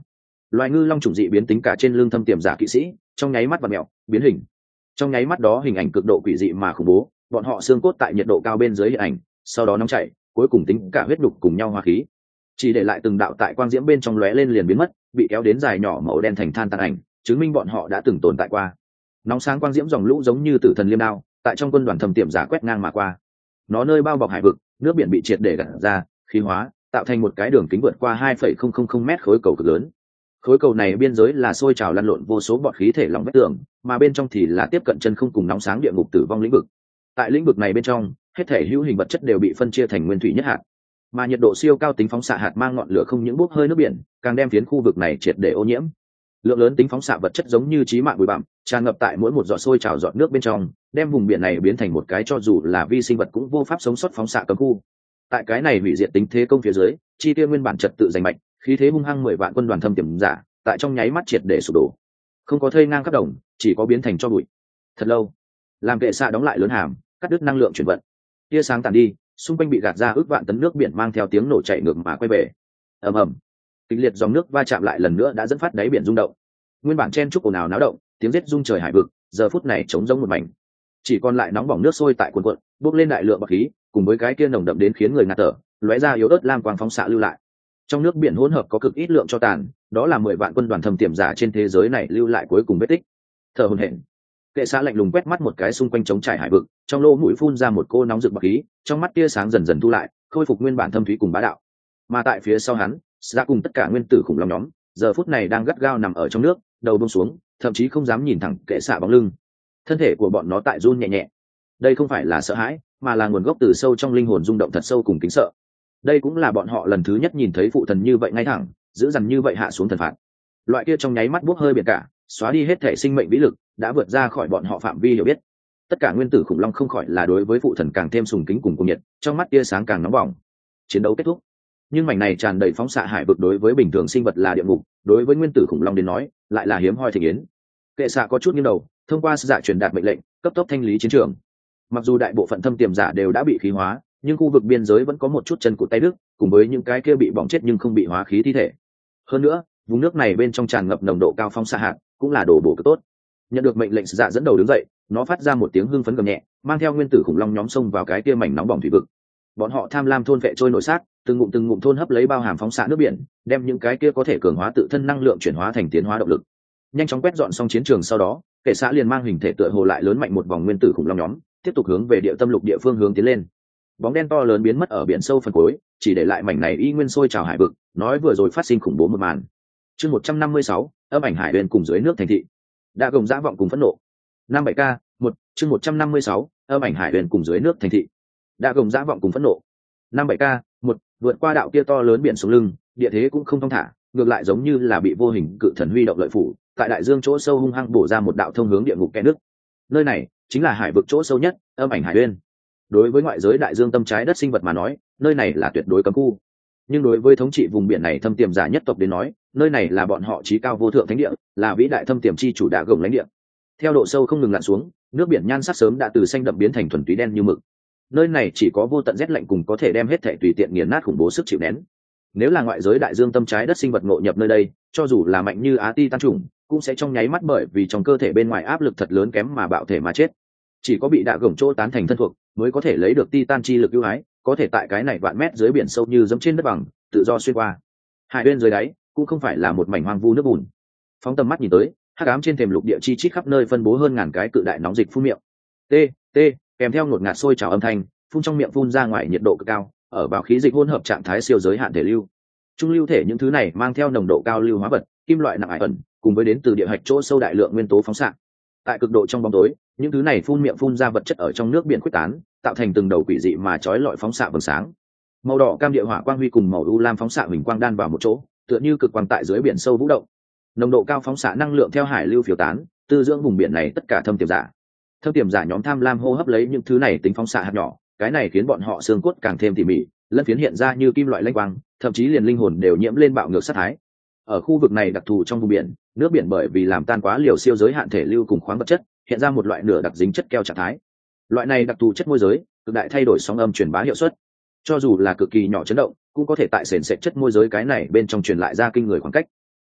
loài ngư long trùng dị biến tính cả trên lưng thâm tiềm giả kỵ sĩ trong nháy mắt và mẹo biến hình. Trong nháy mắt đó hình ảnh cực độ quỷ dị mà khủng bố, bọn họ xương cốt tại nhiệt độ cao bên dưới hiện ảnh, sau đó nóng chảy, cuối cùng tính cả huyết đục cùng nhau hóa khí, chỉ để lại từng đạo tại quang diễm bên trong lóe lên liền biến mất, bị kéo đến dài nhỏ màu đen thành than tàn ảnh, chứng minh bọn họ đã từng tồn tại qua. Nóng sáng quang diễm dòng lũ giống như tử thần liêm đao, tại trong quân đoàn thâm tiềm giả quét ngang mà qua. Nó nơi bao bọc hải vực, nước biển bị triệt để gặt ra, khí hóa, tạo thành một cái đường kính vượt qua 2,000 mét khối cầu cực lớn. Khối cầu này biên giới là sôi trào lăn lộn vô số bọt khí thể lỏng vách tường, mà bên trong thì là tiếp cận chân không cùng nóng sáng địa ngục tử vong lĩnh vực. Tại lĩnh vực này bên trong, hết thể hữu hình vật chất đều bị phân chia thành nguyên thủy nhất hạt, mà nhiệt độ siêu cao tính phóng xạ hạt mang ngọn lửa không những bốc hơi nước biển, càng đem phiến khu vực này triệt để ô nhiễm. Lượng lớn tính phóng xạ vật chất giống như chí mạng bụi bặm tràn ngập tại mỗi một giọt sôi trào giọt nước bên trong, đem vùng biển này biến thành một cái cho dù là vi sinh vật cũng vô pháp sống sót phóng xạ cấm khu. Tại cái này hủy diệt tính thế công phía dưới, chi tiêu nguyên bản trật tự giành mạch, khí thế hung hăng 10 vạn quân đoàn thâm tiềm giả, tại trong nháy mắt triệt để sụp đổ, không có thây ngang khắp đồng, chỉ có biến thành cho bụi. Thật lâu, làm kệ xạ đóng lại lớn hàm, cắt đứt năng lượng chuyển vận, tia sáng tàn đi, xung quanh bị gạt ra ước vạn tấn nước biển mang theo tiếng nổ chảy ngược mà quay về. ầm ầm, kịch liệt dòng nước va chạm lại lần nữa đã dẫn phát đáy biển rung động. Nguyên bản chen chúc ồn ào náo động, tiếng rít rung trời hải vực, giờ phút này trống rỗng một mảnh, chỉ còn lại nóng bỏng nước sôi tại cuồn cuộn, bốc lên đại lượng bọt khí, cùng với cái kia nồng đậm đến khiến người ngạt thở, lóe ra yếu ớt lam quang phóng xạ lưu lại. Trong nước biển hỗn hợp có cực ít lượng cho tàn, đó là 10 vạn quân đoàn thâm tiềm giả trên thế giới này lưu lại cuối cùng vết tích. Thở hổn hển, kệ xạ lạnh lùng quét mắt một cái xung quanh trống trải hải vực, trong lỗ mũi phun ra một cô nóng rực bọt khí, trong mắt tia sáng dần dần thu lại, khôi phục nguyên bản thâm thúy cùng bá đạo. Mà tại phía sau hắn, ra cùng tất cả nguyên tử khủng long nhóm, giờ phút này đang gắt gao nằm ở trong nước, đầu buông xuống, thậm chí không dám nhìn thẳng kệ xạ bóng lưng. Thân thể của bọn nó tại run nhẹ nhẹ. Đây không phải là sợ hãi, mà là nguồn gốc từ sâu trong linh hồn rung động thật sâu cùng kính sợ. Đây cũng là bọn họ lần thứ nhất nhìn thấy phụ thần như vậy ngay thẳng, giữ dằn như vậy hạ xuống thần phạt. Loại kia trong nháy mắt bốc hơi biển cả, xóa đi hết thể sinh mệnh vĩ lực, đã vượt ra khỏi bọn họ phạm vi hiểu biết. Tất cả nguyên tử khủng long không khỏi là đối với phụ thần càng thêm sùng kính cùng cuồng nhiệt, trong mắt tia sáng càng nóng bỏng. Chiến đấu kết thúc, nhưng mảnh này tràn đầy phóng xạ hải vực đối với bình thường sinh vật là địa ngục, đối với nguyên tử khủng long đến nói lại là hiếm hoi thị yến. Kệ xạ có chút nghiêng đầu, thông qua sự dạ truyền đạt mệnh lệnh, cấp tốc thanh lý chiến trường. Mặc dù đại bộ phận thâm tiềm giả đều đã bị khí hóa, nhưng khu vực biên giới vẫn có một chút chân cụt tay đứt, cùng với những cái kia bị bỏng chết nhưng không bị hóa khí thi thể. Hơn nữa, vùng nước này bên trong tràn ngập nồng độ cao phóng xạ hạt, cũng là đồ bổ cực tốt. Nhận được mệnh lệnh, sự dạ dẫn đầu đứng dậy, nó phát ra một tiếng hưng phấn gầm nhẹ, mang theo nguyên tử khủng long nhóm xông vào cái kia mảnh nóng bỏng thủy vực. Bọn họ tham lam thôn vệ trôi nổi xác, từng ngụm thôn hấp lấy bao hàm phóng xạ nước biển, đem những cái kia có thể cường hóa tự thân năng lượng chuyển hóa thành tiến hóa động lực. Nhanh chóng quét dọn xong chiến trường sau đó, kệ xạ liền mang hình thể tựa hồ lại lớn mạnh một vòng nguyên tử khủng long nhóm, tiếp tục hướng về địa tâm lục địa phương hướng tiến lên. Bóng đen to lớn biến mất ở biển sâu phần cuối, chỉ để lại mảnh này y nguyên sôi trào hải vực, nói vừa rồi phát sinh khủng bố một màn. Chương 156, âm ảnh hải huyền cùng dưới nước thành thị. Đã gồng dã vọng cùng phẫn nộ. 57K, 1, chương 156, âm ảnh hải huyền cùng dưới nước thành thị. Đã gồng dã vọng cùng phẫn nộ. 57K, 1, vượt qua đạo kia to lớn biển xuống lưng, địa thế cũng không thong thả, ngược lại giống như là bị vô hình cự thần huy động lợi phủ, tại đại dương chỗ sâu hung hăng bổ ra một đạo thông hướng địa ngục kẽ nước. Nơi này chính là hải vực chỗ sâu nhất, âm ảnh hải uyên. Đối với ngoại giới đại dương tâm trái đất sinh vật mà nói, nơi này là tuyệt đối cấm khu. Nhưng đối với thống trị vùng biển này thâm tiềm giả nhất tộc đến nói, nơi này là bọn họ chí cao vô thượng thánh địa, là vĩ đại thâm tiềm chi chủ đạ gồng lãnh địa. Theo độ sâu không ngừng lặn xuống, nước biển nhan sắc sớm đã từ xanh đậm biến thành thuần túy đen như mực. Nơi này chỉ có vô tận rét lạnh cùng có thể đem hết thể tùy tiện nghiền nát khủng bố sức chịu nén. Nếu là ngoại giới đại dương tâm trái đất sinh vật ngộ nhập nơi đây, cho dù là mạnh như Á Ti tan chủng, cũng sẽ trong nháy mắt bởi vì trong cơ thể bên ngoài áp lực thật lớn kém mà bạo thể mà chết. Chỉ có bị đạ gồng chỗ tán thành thân thuộc mới có thể lấy được titan chi lực ưu ái, có thể tại cái này vạn mét dưới biển sâu như dẫm trên đất bằng, tự do xuyên qua. Hải bên dưới đáy cũng không phải là một mảnh hoang vu nước bùn. Phóng tầm mắt nhìn tới, hắc ám trên thềm lục địa chi chít khắp nơi phân bố hơn ngàn cái cự đại nóng dịch phun miệng. T, kèm theo ngột ngạt sôi trào âm thanh, phun trong miệng phun ra ngoài nhiệt độ cực cao, ở vào khí dịch hỗn hợp trạng thái siêu giới hạn thể lưu. Trung lưu thể những thứ này mang theo nồng độ cao lưu hóa vật, kim loại nặng ải ẩn, cùng với đến từ địa hạch chỗ sâu đại lượng nguyên tố phóng xạ. Tại cực độ trong bóng tối, những thứ này phun miệng phun ra vật chất ở trong nước biển khuếch tán, tạo thành từng đầu quỷ dị mà chói lọi phóng xạ vầng sáng. Màu đỏ cam địa hỏa quang huy cùng màu u lam phóng xạ huỳnh quang đan vào một chỗ, tựa như cực quang tại dưới biển sâu vũ động. Nồng độ cao phóng xạ năng lượng theo hải lưu phiêu tán, tư dưỡng vùng biển này tất cả thâm tiềm giả. Thâm tiềm giả nhóm tham lam hô hấp lấy những thứ này tính phóng xạ hạt nhỏ, cái này khiến bọn họ xương cốt càng thêm tỉ mỉ, lân phiến hiện ra như kim loại lanh quang, thậm chí liền linh hồn đều nhiễm lên bạo ngược sát thái. Ở khu vực này đặc thù trong vùng biển, nước biển bởi vì làm tan quá liều siêu giới hạn thể lưu cùng khoáng vật chất, hiện ra một loại nửa đặc dính chất keo trạng thái. Loại này đặc thù chất môi giới, cực đại thay đổi sóng âm truyền bá hiệu suất. Cho dù là cực kỳ nhỏ chấn động, cũng có thể tại sền sệt chất môi giới cái này bên trong truyền lại ra kinh người khoảng cách.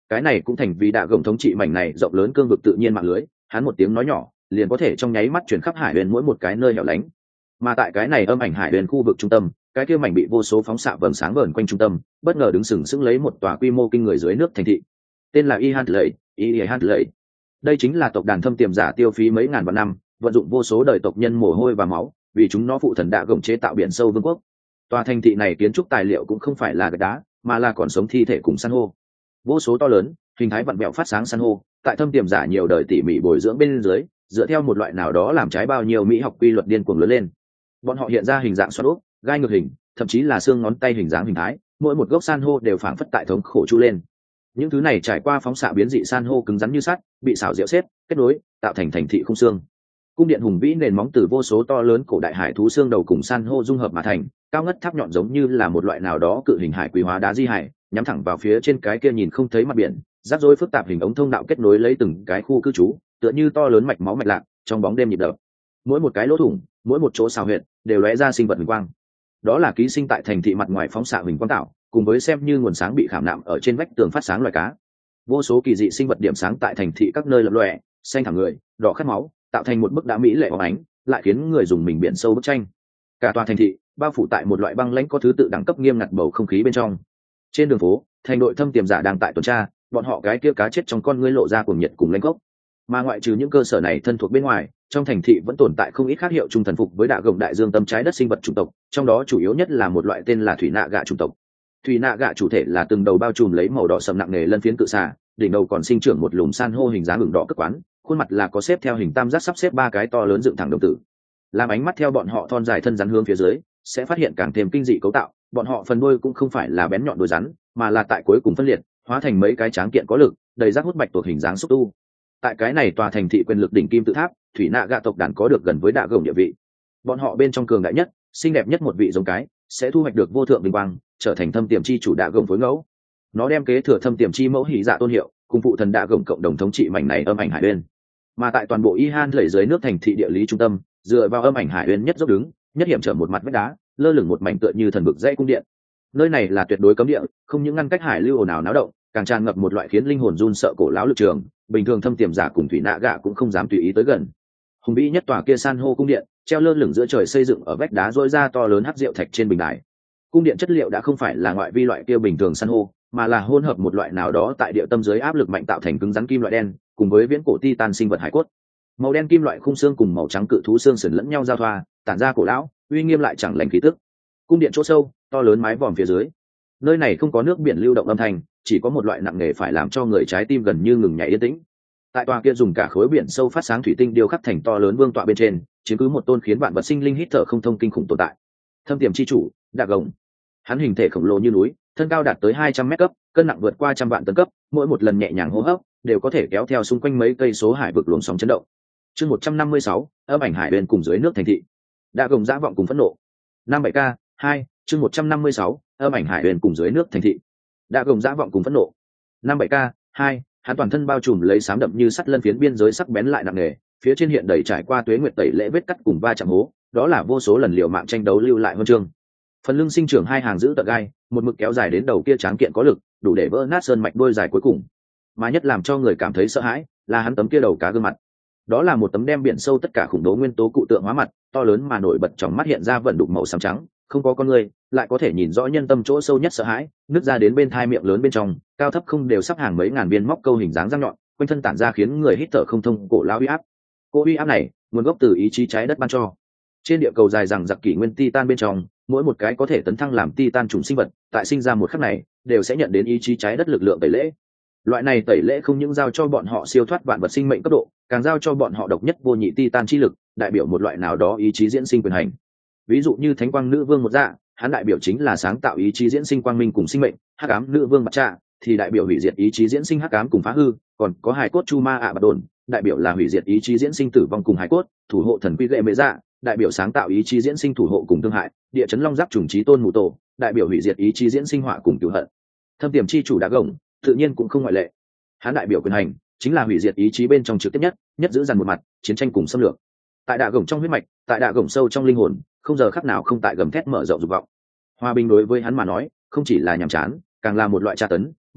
cái này cũng thành vì đạ gồng thống trị mảnh này rộng lớn cương vực tự nhiên mạng lưới, hắn một tiếng nói nhỏ liền có thể trong nháy mắt chuyển khắp hải huyền mỗi một cái nơi hẻo lánh. Mà tại cái này âm ảnh hải huyền khu vực trung tâm, cái kia mảnh bị vô số phóng xạ vầng sáng vờn quanh trung tâm, bất ngờ đứng sừng sững lấy một tòa quy mô kinh người dưới nước thành thị, tên là Ihan Lệ. Đây chính là tộc đàn thâm tiềm giả tiêu phí mấy ngàn vạn năm, vận dụng vô số đời tộc nhân mồ hôi và máu, vì chúng nó phụ thần đạ gồng chế tạo biển sâu vương quốc. Tòa thành thị này kiến trúc tài liệu cũng không phải là gạch đá, mà là còn sống thi thể cùng san hô. Vô số to lớn, hình thái vặn vẹo phát sáng san hô, tại thâm tiềm giả nhiều đời tỉ mỉ bồi dưỡng bên dưới, dựa theo một loại nào đó làm trái bao nhiêu mỹ học quy luật điên cuồng lớn lên. Bọn họ hiện ra hình dạng xoắn ốc, gai ngược hình, thậm chí là xương ngón tay hình dáng hình thái, mỗi một gốc san hô đều phảng phất tại thống khổ chu lên. Những thứ này trải qua phóng xạ biến dị san hô cứng rắn như sắt, bị xảo diệu xếp kết nối, tạo thành thành thị khung xương. Cung điện hùng vĩ nền móng từ vô số to lớn cổ đại hải thú xương đầu cùng san hô dung hợp mà thành, cao ngất tháp nhọn giống như là một loại nào đó cự hình hải quý hóa đá di hải, nhắm thẳng vào phía trên cái kia nhìn không thấy mặt biển, rắc rối phức tạp hình ống thông đạo kết nối lấy từng cái khu cư trú, tựa như to lớn mạch máu mạch lạc trong bóng đêm nhịp đập. Mỗi một cái lỗ thủng, mỗi một chỗ xào huyệt đều lóe ra sinh vật huỳnh quang. Đó là ký sinh tại thành thị mặt ngoài phóng xạ huỳnh quang tạo, cùng với xem như nguồn sáng bị khảm nạm ở trên vách tường phát sáng loài cá. Vô số kỳ dị sinh vật điểm sáng tại thành thị các nơi lập lòe, xanh thẳng người, đỏ khát máu, tạo thành một bức đã mỹ lệ óng ánh, lại khiến người dùng mình biển sâu bức tranh. Cả tòa thành thị bao phủ tại một loại băng lãnh có thứ tự đẳng cấp nghiêm ngặt bầu không khí bên trong. Trên đường phố, thành đội thâm tiềm giả đang tại tuần tra, bọn họ cái kia cá chết trong con ngươi lộ ra cuồng nhiệt cùng lãnh gốc. Mà ngoại trừ những cơ sở này thân thuộc bên ngoài, trong thành thị vẫn tồn tại không ít khác hiệu trung thần phục với đạ gồng đại dương tâm trái đất sinh vật chủng tộc, trong đó chủ yếu nhất là một loại tên là thủy nạ gạ chủng tộc. Thủy nạ gạ chủ thể là từng đầu bao trùm lấy màu đỏ sầm nặng nề lân phiến cự xà, đỉnh đầu còn sinh trưởng một lùm san hô hình dáng ửng đỏ cực quán, khuôn mặt là có xếp theo hình tam giác sắp xếp ba cái to lớn dựng thẳng đồng tử. Làm ánh mắt theo bọn họ thon dài thân rắn hướng phía dưới, sẽ phát hiện càng thêm kinh dị cấu tạo, bọn họ phần đuôi cũng không phải là bén nhọn đuôi rắn, mà là tại cuối cùng phân liệt, hóa thành mấy cái tráng kiện có lực, đầy rác hút bạch tuộc hình dáng xúc tu. Tại cái này tòa thành thị quyền lực đỉnh kim tự tháp, thủy nạ gạ tộc đàn có được gần với đạ gồng địa vị. Bọn họ bên trong cường đại nhất, xinh đẹp nhất một vị giống cái, sẽ thu hoạch được vô thượng vinh quang, trở thành thâm tiềm chi chủ đạ gồng phối ngẫu. Nó đem kế thừa thâm tiềm chi mẫu hỉ dạ tôn hiệu, cùng phụ thần đạ gồng cộng đồng thống trị mảnh này âm ảnh hải uyên. Mà tại toàn bộ Ihan lầy dưới nước thành thị địa lý trung tâm, dựa vào âm ảnh hải uyên nhất dốc đứng, nhất hiểm trở một mặt vách đá, lơ lửng một mảnh tựa như thần vực dãy cung điện. Nơi này là tuyệt đối cấm địa, không những ngăn cách hải lưu ồn ào náo động, càng tràn ngập một loại khiến linh hồn run sợ cổ lão lực trường, bình thường thâm tiềm giả cùng thủy nạ gạ cũng không dám tùy ý tới gần. Hùng vĩ nhất tòa kia san hô cung điện, treo lơ lửng giữa trời xây dựng ở vách đá rỗi ra to lớn hắc rượu thạch trên bình đài. Cung điện chất liệu đã không phải là ngoại vi loại kia bình thường san hô, mà là hỗn hợp một loại nào đó tại địa tâm dưới áp lực mạnh tạo thành cứng rắn kim loại đen, cùng với viễn cổ titan sinh vật hải cốt. Màu đen kim loại khung xương cùng màu trắng cự thú xương sườn lẫn nhau giao thoa, tản ra cổ lão, uy nghiêm lại chẳng lành khí tức. Cung điện chỗ sâu, to lớn mái vòm phía dưới. Nơi này không có nước biển lưu động âm thanh, chỉ có một loại nặng nề phải làm cho người trái tim gần như ngừng nhảy yên tĩnh. Tại tòa kia dùng cả khối biển sâu phát sáng thủy tinh điêu khắc thành to lớn vương tọa bên trên, chiếm cứ một tôn khiến vạn vật sinh linh hít thở không thông kinh khủng tồn tại. Thâm tiềm chi chủ, đạ gồng. Hắn hình thể khổng lồ như núi, thân cao đạt tới 200 mét cấp, cân nặng vượt qua 100 vạn tấn cấp, mỗi một lần nhẹ nhàng hô hấp đều có thể kéo theo xung quanh mấy cây số hải vực luồng sóng chấn động. Chương 156, âm ảnh hải bên cùng dưới nước thành thị. Đạ gồng dã vọng cùng phẫn nộ. 57K 2, chương 156, âm ảnh hải bên cùng dưới nước thành thị. Đạ gồng dã vọng cùng phẫn nộ. 57K 2, hắn toàn thân bao trùm lấy xám đậm như sắt lân phiến biên giới sắc bén lại nặng nề, phía trên hiện đầy trải qua tuế nguyệt tẩy lễ vết cắt cùng va chạm hố, đó là vô số lần liều mạng tranh đấu lưu lại huân chương. Phần lưng sinh trưởng hai hàng giữ tận gai, một mực kéo dài đến đầu kia tráng kiện có lực, đủ để vỡ nát sơn mạch đuôi dài cuối cùng. Mà nhất làm cho người cảm thấy sợ hãi là hắn tấm kia đầu cá gương mặt. Đó là một tấm đem biển sâu tất cả khủng bố nguyên tố cụ tượng hóa mặt, to lớn mà nổi bật trong mắt hiện ra vận đục màu xám trắng, không có con người, lại có thể nhìn rõ nhân tâm chỗ sâu nhất sợ hãi, nứt ra đến bên thai miệng lớn bên trong, cao thấp không đều sắp hàng mấy ngàn viên móc câu hình dáng răng nhọn, quanh thân tản ra khiến người hít thở không thông cổ lão uy áp. Cô uy áp này, nguồn gốc từ ý chí trái đất ban cho. Trên địa cầu dài rằng giặc kỷ nguyên titan bên trong, mỗi một cái có thể tấn thăng làm titan chủng sinh vật, tại sinh ra một khắc này, đều sẽ nhận đến ý chí trái đất lực lượng tẩy lễ. Loại này tẩy lễ không những giao cho bọn họ siêu thoát vạn vật sinh mệnh cấp độ, càng giao cho bọn họ độc nhất vô nhị titan chi lực, đại biểu một loại nào đó ý chí diễn sinh quyền hành. Ví dụ như thánh quang nữ vương một dạ, hắn đại biểu chính là sáng tạo ý chí diễn sinh quang minh cùng sinh mệnh, hắc ám nữ vương mặt trạ thì đại biểu hủy diệt ý chí diễn sinh hắc ám cùng phá hư, còn có hài cốt chu ma ạ bạt đồn, đại biểu là hủy diệt ý chí diễn sinh tử vong cùng hài cốt, thủ hộ thần quy lệ mễ dạ, đại biểu sáng tạo ý chí diễn sinh thủ hộ cùng thương hại, địa chấn long giáp trùng trí tôn mù tổ, đại biểu hủy diệt ý chí diễn sinh họa cùng cửu hận. Thâm tiềm chi chủ đá gồng tự nhiên cũng không ngoại lệ, hắn đại biểu quyền hành chính là hủy diệt ý chí bên trong trực tiếp nhất giữ dằn một mặt chiến tranh cùng xâm lược. Tại đạ gồng trong huyết mạch, tại đạ gồng sâu trong linh hồn, không giờ khắc nào không tại gầm thét mở rộng dục vọng. Hòa bình đối với hắn mà nói không chỉ là nhàm chán, càng là một loại tra tấn,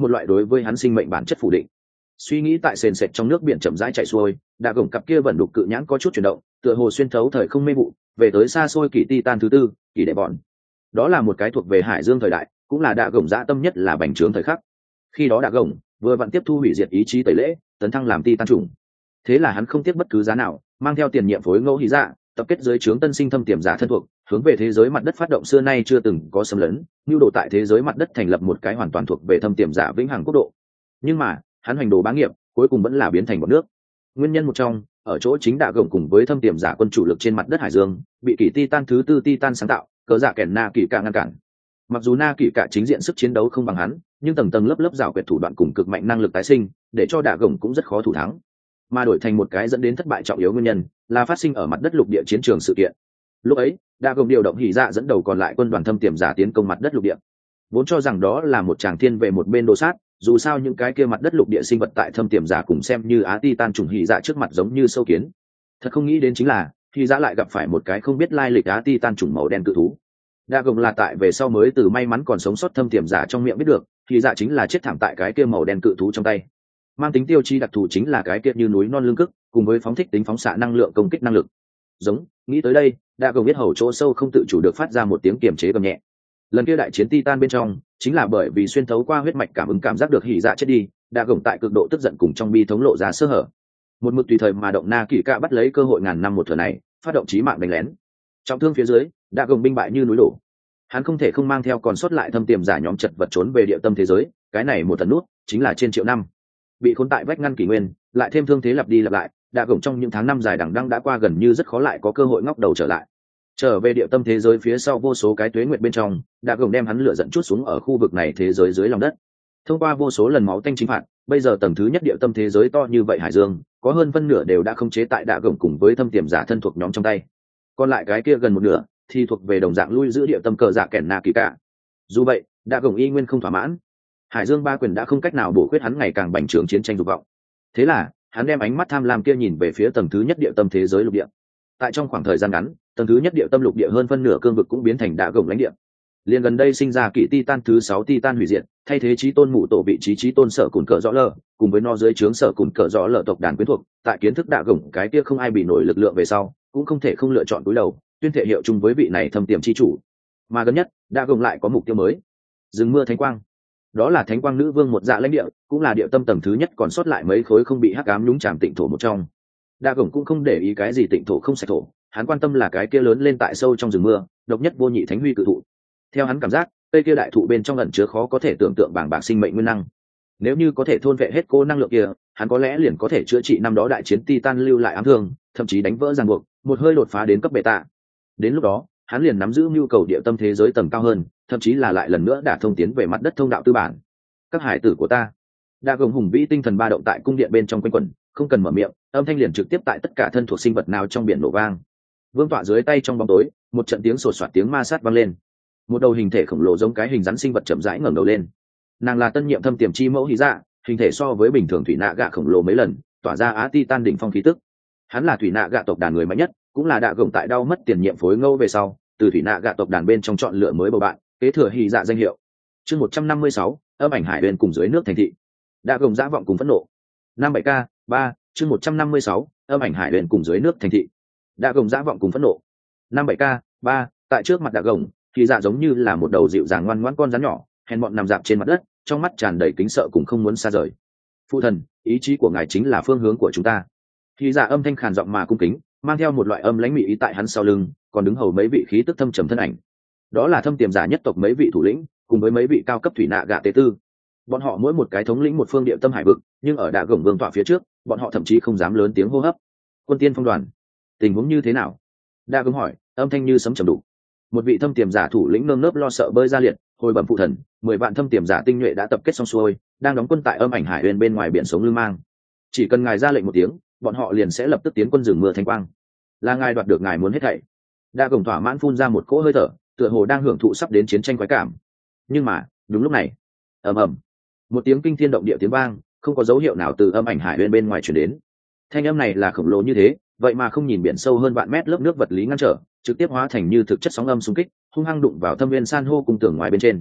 một loại đối với hắn sinh mệnh bản chất phủ định. Suy nghĩ tại sền sệt trong nước biển chậm rãi chạy xuôi, đạ gồng cặp kia vẫn đục cự nhãn có chút chuyển động, tựa hồ xuyên thấu thời không mê vụ, về tới xa xôi kỷ Titan thứ tư, kỷ đệ bọn. Đó là một cái thuộc về hải dương thời đại, cũng là đạ gồng dã tâm nhất là bành trướng thời khắc. Khi đó đạ gồng vừa vặn tiếp thu hủy diệt ý chí tẩy lễ, tấn thăng làm Titan chủng. Thế là hắn không tiếc bất cứ giá nào, mang theo tiền nhiệm phối ngẫu hí dạ, tập kết dưới trướng tân sinh thâm tiềm giả thân thuộc, hướng về thế giới mặt đất phát động xưa nay chưa từng có xâm lấn, nhu đồ tại thế giới mặt đất thành lập một cái hoàn toàn thuộc về thâm tiềm giả vĩnh hằng quốc độ. Nhưng mà hắn hành đồ bá nghiệp cuối cùng vẫn là biến thành một nước. Nguyên nhân một trong ở chỗ chính đạ gồng cùng với thâm tiềm giả quân chủ lực trên mặt đất hải dương bị kỷ Titan thứ tư Titan sáng tạo cờ giả kẻn na kỷ cả ngăn cản. Mặc dù na kỷ cả chính diện sức chiến đấu không bằng hắn, nhưng tầng tầng lớp lớp rào quyệt thủ đoạn cùng cực mạnh năng lực tái sinh để cho đạ gồng cũng rất khó thủ thắng, mà đổi thành một cái dẫn đến thất bại trọng yếu nguyên nhân là phát sinh ở mặt đất lục địa chiến trường sự kiện. Lúc ấy đạ gồng điều động hỉ dạ dẫn đầu còn lại quân đoàn thâm tiềm giả tiến công mặt đất lục địa, vốn cho rằng đó là một tràng thiên về một bên đồ sát, dù sao những cái kia mặt đất lục địa sinh vật tại thâm tiềm giả cùng xem như á Titan trùng hỉ dạ trước mặt giống như sâu kiến. Thật không nghĩ đến chính là hỉ dạ lại gặp phải một cái không biết lai lịch á Titan trùng màu đen cự thú. Đa gồng là tại về sau mới từ may mắn còn sống sót thâm tiềm giả trong miệng biết được hỉ dạ chính là chết thảm tại cái kia màu đen cự thú trong tay. Mang tính tiêu chí đặc thù chính là cái kia như núi non lưng cức cùng với phóng thích tính phóng xạ năng lượng công kích năng lực. Giống, nghĩ tới đây đa gồng biết hầu chỗ sâu không tự chủ được phát ra một tiếng kiềm chế gầm nhẹ. Lần kia đại chiến Titan bên trong chính là bởi vì xuyên thấu qua huyết mạch cảm ứng cảm giác được hỉ dạ chết đi, đa gồng tại cực độ tức giận cùng trong bi thống lộ ra sơ hở, một mực tùy thời mà động na kỷ cả bắt lấy cơ hội ngàn năm một thừa này phát động chí mạng đánh lén. Trọng thương phía dưới đa gồng binh bại như núi đổ, hắn không thể không mang theo còn sót lại thâm tiềm giả nhóm chật vật trốn về địa tâm thế giới. Cái này một tần nút chính là trên triệu năm, bị khốn tại vách ngăn kỷ nguyên, lại thêm thương thế lặp đi lặp lại, đa gồng trong những tháng năm dài đằng đẵng đã qua gần như rất khó lại có cơ hội ngóc đầu trở lại. Trở về địa tâm thế giới phía sau vô số cái tuế nguyệt bên trong, đạ gồng đem hắn lửa dẫn chút xuống ở khu vực này thế giới dưới lòng đất. Thông qua vô số lần máu tanh chính phạt, bây giờ tầng thứ nhất địa tâm thế giới to như vậy hải dương, có hơn phân nửa đều đã không chế tại đạ gồng cùng với thâm tiềm giả thân thuộc nhóm trong tay. Còn lại cái kia gần một nửa thì thuộc về đồng dạng lui giữ địa tâm cờ dạ kẻn na kỳ cả. Dù vậy, đạ gồng y nguyên không thỏa mãn. Hải dương ba quyền đã không cách nào bổ khuyết hắn ngày càng bành trướng chiến tranh dục vọng. Thế là, hắn đem ánh mắt tham lam kia nhìn về phía tầng thứ nhất địa tâm thế giới lục địa. Tại trong khoảng thời gian ngắn, tầng thứ nhất địa tâm lục địa hơn phân nửa cương vực cũng biến thành đạ gồng lãnh địa. Liên gần đây sinh ra kỷ Titan thứ 6 Titan hủy diệt, thay thế chí tôn mụ tổ vị chí tôn sở cùn cờ rõ lờ, cùng với no dưới trướng sở cùn cờ rõ lờ tộc đàn quyến thuộc, tại kiến thức đạ gồng cái kia không ai bị nổi lực lượng về sau, cũng không thể không lựa chọn cúi đầu, tuyên thệ hiệu chung với vị này thâm tiềm chi chủ. Mà gần nhất, đạ gồng lại có mục tiêu mới. Rừng mưa thánh quang. Đó là thánh quang nữ vương một dạ lãnh địa, cũng là địa tâm tầng thứ nhất còn sót lại mấy khối không bị hắc ám nhúng chàm tịnh thổ một trong. Đạ gồng cũng không để ý cái gì tịnh thổ không sạch thổ, hắn quan tâm là cái kia lớn lên tại sâu trong rừng mưa, độc nhất vô nhị thánh huy cự thụ. Theo hắn cảm giác, cây kia đại thụ bên trong ẩn chứa khó có thể tưởng tượng bảng bạc sinh mệnh nguyên năng. Nếu như có thể thôn vệ hết cô năng lượng kia, hắn có lẽ liền có thể chữa trị năm đó đại chiến Titan lưu lại ám thương, thậm chí đánh vỡ ràng buộc, một hơi đột phá đến cấp beta. Đến lúc đó, hắn liền nắm giữ nhu cầu địa tâm thế giới tầng cao hơn, thậm chí là lại lần nữa đả thông tiến về mặt đất thông đạo tư bản. Các hải tử của ta, đa gồng hùng vĩ tinh thần ba động tại cung điện bên trong quanh quẩn, không cần mở miệng, âm thanh liền trực tiếp tại tất cả thân thuộc sinh vật nào trong biển nổ vang. Vương tọa dưới tay trong bóng tối, một trận tiếng sột soạt tiếng ma sát vang lên. Một đầu hình thể khổng lồ giống cái hình rắn sinh vật chậm rãi ngẩng đầu lên. Nàng là tân nhiệm thâm tiềm chi mẫu hí dạ, hình thể so với bình thường thủy nạ gạ khổng lồ mấy lần, tỏa ra á Titan đỉnh phong khí tức. Hắn là thủy nạ gạ tộc đàn người mạnh nhất, cũng là đạ gồng tại đau mất tiền nhiệm phối ngẫu về sau, từ thủy nạ gạ tộc đàn bên trong chọn lựa mới bầu bạn, kế thừa hí dạ danh hiệu. Chương 156, âm ảnh hải huyền cùng dưới nước thành thị. Đạ gồng dã vọng cùng phẫn nộ. 57K 3, chương 156, âm ảnh hải huyền cùng dưới nước thành thị. Đạ gồng dã vọng cùng phẫn nộ. 57K 3, tại trước mặt đạ gồng, thì dạ giống như là một đầu dịu dàng ngoan ngoãn con rắn nhỏ, hèn mọn nằm dạp trên mặt đất, trong mắt tràn đầy kính sợ cùng không muốn xa rời. Phụ thần, ý chí của ngài chính là phương hướng của chúng ta. Thì dạ âm thanh khàn giọng mà cung kính, mang theo một loại âm lãnh mị ý tại hắn sau lưng, còn đứng hầu mấy vị khí tức thâm trầm thân ảnh. Đó là thâm tiềm giả nhất tộc mấy vị thủ lĩnh, cùng với mấy vị cao cấp thủy nạ gạ tế tư. Bọn họ mỗi một cái thống lĩnh một phương địa tâm hải vực, nhưng ở đạ gồng vương tọa phía trước, bọn họ thậm chí không dám lớn tiếng hô hấp. Quân tiên phong đoàn, tình huống như thế nào? Đạ gồng hỏi, âm thanh như sấm trầm đủ. Một vị thâm tiềm giả thủ lĩnh nơm nớp lo sợ bơi ra liệt, hồi bẩm phụ thần, 10 vạn thâm tiềm giả tinh nhuệ đã tập kết xong xuôi, đang đóng quân tại âm ảnh hải huyền bên ngoài biển sống lưng mang. Chỉ cần ngài ra lệnh một tiếng, bọn họ liền sẽ lập tức tiến quân rừng mưa thanh quang. Là ngài đoạt được ngài muốn hết thảy. Đa gồng thỏa mãn phun ra một cỗ hơi thở, tựa hồ đang hưởng thụ sắp đến chiến tranh quái cảm. Nhưng mà đúng lúc này, ầm ầm, một tiếng kinh thiên động địa tiếng vang, không có dấu hiệu nào từ âm ảnh hải bên ngoài truyền đến. Thanh âm này là khổng lồ như thế, vậy mà không nhìn biển sâu hơn vạn mét lớp nước vật lý ngăn trở, trực tiếp hóa thành như thực chất sóng âm xung kích, hung hăng đụng vào thâm viên san hô cùng tường ngoài bên trên.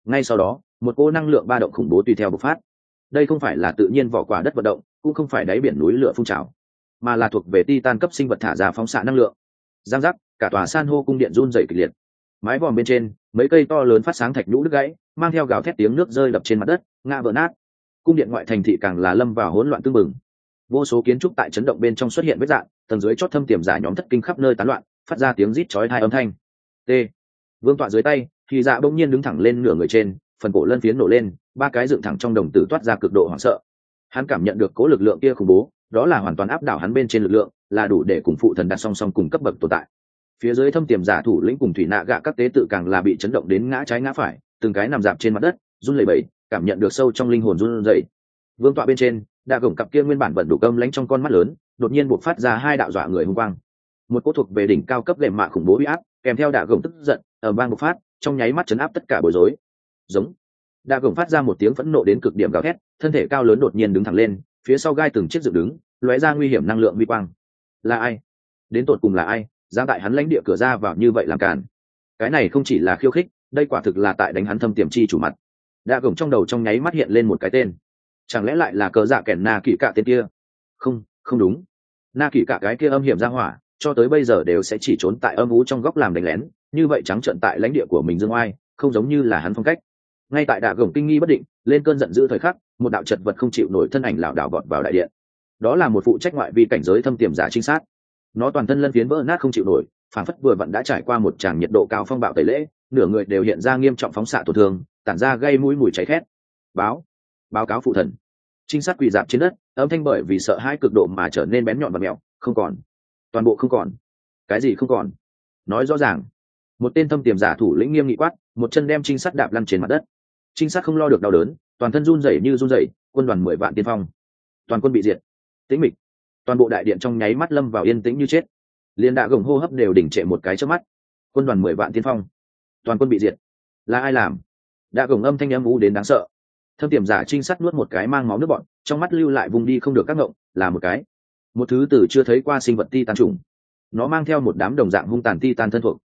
Ngay sau đó một cỗ năng lượng ba động khủng bố tùy theo bộc phát. Đây không phải là tự nhiên vỏ quả đất vận động, cũng không phải đáy biển núi lửa phun trào, mà là thuộc về titan cấp sinh vật thả ra phóng xạ năng lượng. Giang giác, cả tòa san hô cung điện run rẩy kịch liệt. Mái vòm bên trên mấy cây to lớn phát sáng thạch nhũ đứt gãy, mang theo gào thét tiếng nước rơi đập trên mặt đất, ngã vỡ nát. Cung điện ngoại thành thị càng là lâm vào hỗn loạn tương mừng. Vô số kiến trúc tại chấn động bên trong xuất hiện vết rạn, tầng dưới chót thâm tiềm giả nhóm thất kinh khắp nơi tán loạn, phát ra tiếng rít chói tai âm thanh. T. Vương tọa dưới tay, thì dạ bỗng nhiên đứng thẳng lên nửa người trên, phần cổ lân phiến nổ lên, ba cái dựng thẳng trong đồng tử toát ra cực độ hoảng sợ. Hắn cảm nhận được cố lực lượng kia khủng bố, đó là hoàn toàn áp đảo hắn bên trên lực lượng, là đủ để cùng phụ thần đặt song song cùng cấp bậc tồn tại. Phía dưới thâm tiềm giả thủ lĩnh cùng thủy nạ gạ các tế tự càng là bị chấn động đến ngã trái ngã phải, từng cái nằm dạp trên mặt đất, run lẩy bẩy, cảm nhận được sâu trong linh hồn run rẩy. Vương tọa bên trên, đa gồng cặp kia nguyên bản vận đủ cơm lánh trong con mắt lớn, đột nhiên bộc phát ra hai đạo dọa người hung quang. Một cỗ thuộc về đỉnh cao cấp gệm mạ khủng bố uy áp, kèm theo đa gồng tức giận, ở vang bộc phát, trong nháy mắt chấn áp tất cả bối rối. Giống. Đa gồng phát ra một tiếng phẫn nộ đến cực điểm gào thét, thân thể cao lớn đột nhiên đứng thẳng lên, phía sau gai từng chiếc dựng đứng, lóe ra nguy hiểm năng lượng vi quang. Là ai? Đến tột cùng là ai dám tại hắn lãnh địa cửa ra vào như vậy làm cản? Cái này không chỉ là khiêu khích, đây quả thực là tại đánh hắn thâm tiềm chi chủ mặt. Đa gồng trong đầu trong nháy mắt hiện lên một cái tên. Chẳng lẽ lại là cờ dạ kẻn na kỳ cạ tên kia? Không, không đúng. Na kỳ cạ cái kia âm hiểm ra hỏa, cho tới bây giờ đều sẽ chỉ trốn tại âm ú trong góc làm đánh lén, như vậy trắng trợn tại lãnh địa của mình dương oai, không giống như là hắn phong cách. Ngay tại đa gồng kinh nghi bất định, lên cơn giận dữ thời khắc, một đạo chật vật không chịu nổi thân ảnh lảo đảo vọt vào đại điện. Đó là một phụ trách ngoại vi cảnh giới thâm tiềm giả trinh sát. Nó toàn thân lân phiến vỡ nát không chịu nổi, phản phất vừa vặn đã trải qua một tràng nhiệt độ cao phong bạo tẩy lễ, nửa người đều hiện ra nghiêm trọng phóng xạ tổn thương, tản ra gây mũi mùi cháy khét. Báo cáo phụ thần. Trinh sát quỳ dạp trên đất, âm thanh bởi vì sợ hãi cực độ mà trở nên bén nhọn và mèo. Không còn, toàn bộ không còn. Cái gì không còn? Nói rõ ràng. Một tên thâm tiềm giả thủ lĩnh nghiêm nghị quát, một chân đem trinh sát đạp lăn trên mặt đất. Trinh sát không lo được đau đớn, toàn thân run rẩy như run rẩy. Quân đoàn 10 vạn tiên phong, toàn quân bị diệt. Tĩnh mịch. Toàn bộ đại điện trong nháy mắt lâm vào yên tĩnh như chết. Liên đạ gồng hô hấp đều đỉnh trệ một cái trước mắt. Quân đoàn 10 vạn tiên phong, toàn quân bị diệt. Là ai làm? Đạ gồng âm thanh âm u đến đáng sợ. Thâm tiềm giả trinh sát nuốt một cái mang máu nước bọt, trong mắt lưu lại vùng đi không được các ngộng, là một thứ từ chưa thấy qua sinh vật titan trùng. Nó mang theo một đám đồng dạng hung tàn titan thân thuộc.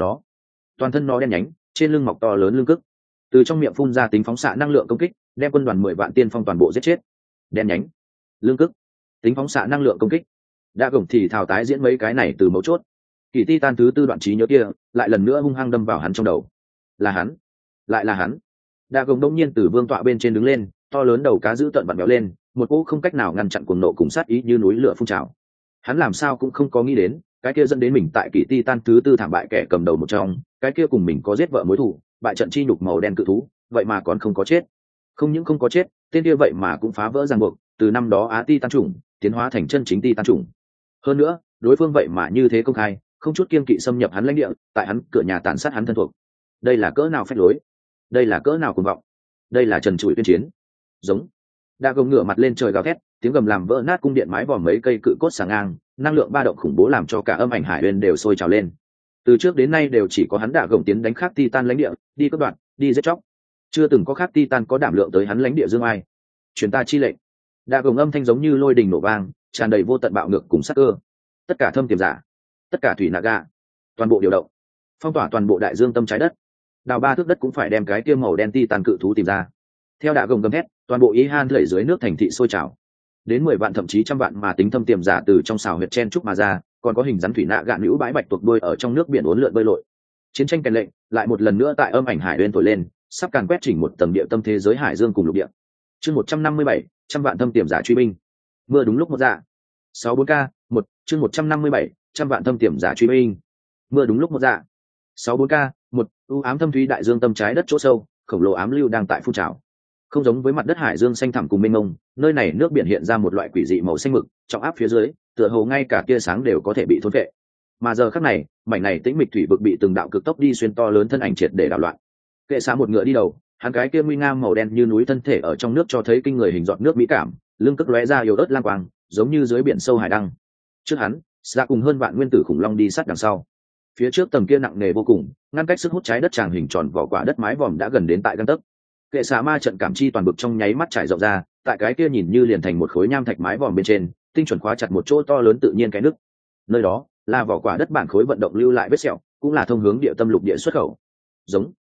Toàn thân nó đen nhánh, trên lưng mọc to lớn lưng cức, từ trong miệng phun ra tính phóng xạ năng lượng công kích, đem quân đoàn 10 vạn tiên phong toàn bộ giết chết. Đen nhánh, lưng cức, tính phóng xạ năng lượng công kích. Đã gồng thì thảo tái diễn mấy cái này từ mấu chốt. Kỳ titan thứ tư đoạn trí nhớ kia lại lần nữa hung hăng đâm vào hắn trong đầu. Là hắn, lại là hắn. Đa gồng đông nhiên từ vương tọa bên trên đứng lên, to lớn đầu cá giữ tận vặn béo lên, một cỗ không cách nào ngăn chặn cuồng nộ cùng sát ý như núi lửa phun trào. Hắn làm sao cũng không có nghĩ đến, cái kia dẫn đến mình tại kỳ titan thứ tư thảm bại kẻ cầm đầu một trong, cái kia cùng mình có giết vợ mối thù, bại trận chi nhục màu đen cự thú, vậy mà còn không có chết. Không những không có chết, tên kia vậy mà cũng phá vỡ ràng buộc, từ năm đó á titan chủng tiến hóa thành chân chính titan chủng. Hơn nữa, đối phương vậy mà như thế công khai, không chút kiêng kỵ xâm nhập hắn lãnh địa, tại hắn cửa nhà tàn sát hắn thân thuộc. Đây là cỡ nào phách lối, đây là cỡ nào cuồng vọng, đây là trần trụi tuyên chiến. Giống. Đa gồng ngửa mặt lên trời gào thét, tiếng gầm làm vỡ nát cung điện mái vòm mấy cây cự cốt sàng ngang, năng lượng ba động khủng bố làm cho cả âm ảnh hải uyên đều sôi trào lên. Từ trước đến nay đều chỉ có hắn Đa gồng tiến đánh khác titan lãnh địa, đi cướp đoạt, đi giết chóc, chưa từng có khác titan có đảm lượng tới hắn lãnh địa dương ai. Truyền ta chi lệnh. Đa gồng âm thanh giống như lôi đình nổ vang, tràn đầy vô tận bạo ngược cùng sát cơ. Tất cả thâm tiềm giả, tất cả thủy naga, toàn bộ điều động, phong tỏa toàn bộ đại dương tâm trái đất. Đào 3 thước đất cũng phải đem cái kia màu đen titan cự thú tìm ra. Theo Đa gồng gầm thét, toàn bộ ý han thảy dưới nước thành thị sôi trào. Đến 10 vạn thậm chí trăm vạn mà tính thâm tiềm giả từ trong xào huyệt chen trúc mà ra, còn có hình rắn thủy nạ gạn nhũ bãi bạch tuộc đuôi ở trong nước biển uốn lượn bơi lội. Chiến tranh kèn lệnh lại một lần nữa tại âm ảnh hải uyên thổi lên, sắp càn quét chỉnh một tầng địa tâm thế giới hải dương cùng lục địa. Chương 157, trăm vạn thâm tiềm giả truy binh. Mưa đúng lúc một dạ. 64K, 1, chương 157, trăm vạn thâm tiềm giả truy binh. Mưa đúng lúc một dạ. 64K, 1, u ám thâm thúy đại dương tâm trái đất chỗ sâu, khổng lồ ám lưu đang tại phun trào. Không giống với mặt đất hải dương xanh thẳm cùng mênh mông, nơi này nước biển hiện ra một loại quỷ dị màu xanh mực, trọng áp phía dưới, tựa hồ ngay cả tia sáng đều có thể bị thôn phệ. Mà giờ khắc này, mảnh này tĩnh mịch thủy vực bị từng đạo cực tốc đi xuyên to lớn thân ảnh triệt để đảo loạn. Kệ xá một ngựa đi đầu, hắn cái kia nguy nga màu đen như núi thân thể ở trong nước cho thấy kinh người hình giọt nước mỹ cảm, lưng cất lóe ra yếu ớt lang quang, giống như dưới biển sâu hải đăng. Trước hắn, Sa cùng hơn vạn nguyên tử khủng long đi sát đằng sau. Phía trước tầm kia nặng nề vô cùng, ngăn cách sức hút trái đất tràng hình tròn vỏ quả đất mái vòm đã gần đến tại gang tấc. Kệ xạ ma trận cảm chi toàn bực trong nháy mắt trải rộng ra, tại cái kia nhìn như liền thành một khối nham thạch mái vòm bên trên, tinh chuẩn khóa chặt một chỗ to lớn tự nhiên cái nước. Nơi đó là vỏ quả đất bản khối vận động lưu lại vết sẹo, cũng là thông hướng địa tâm lục địa xuất khẩu. Giống.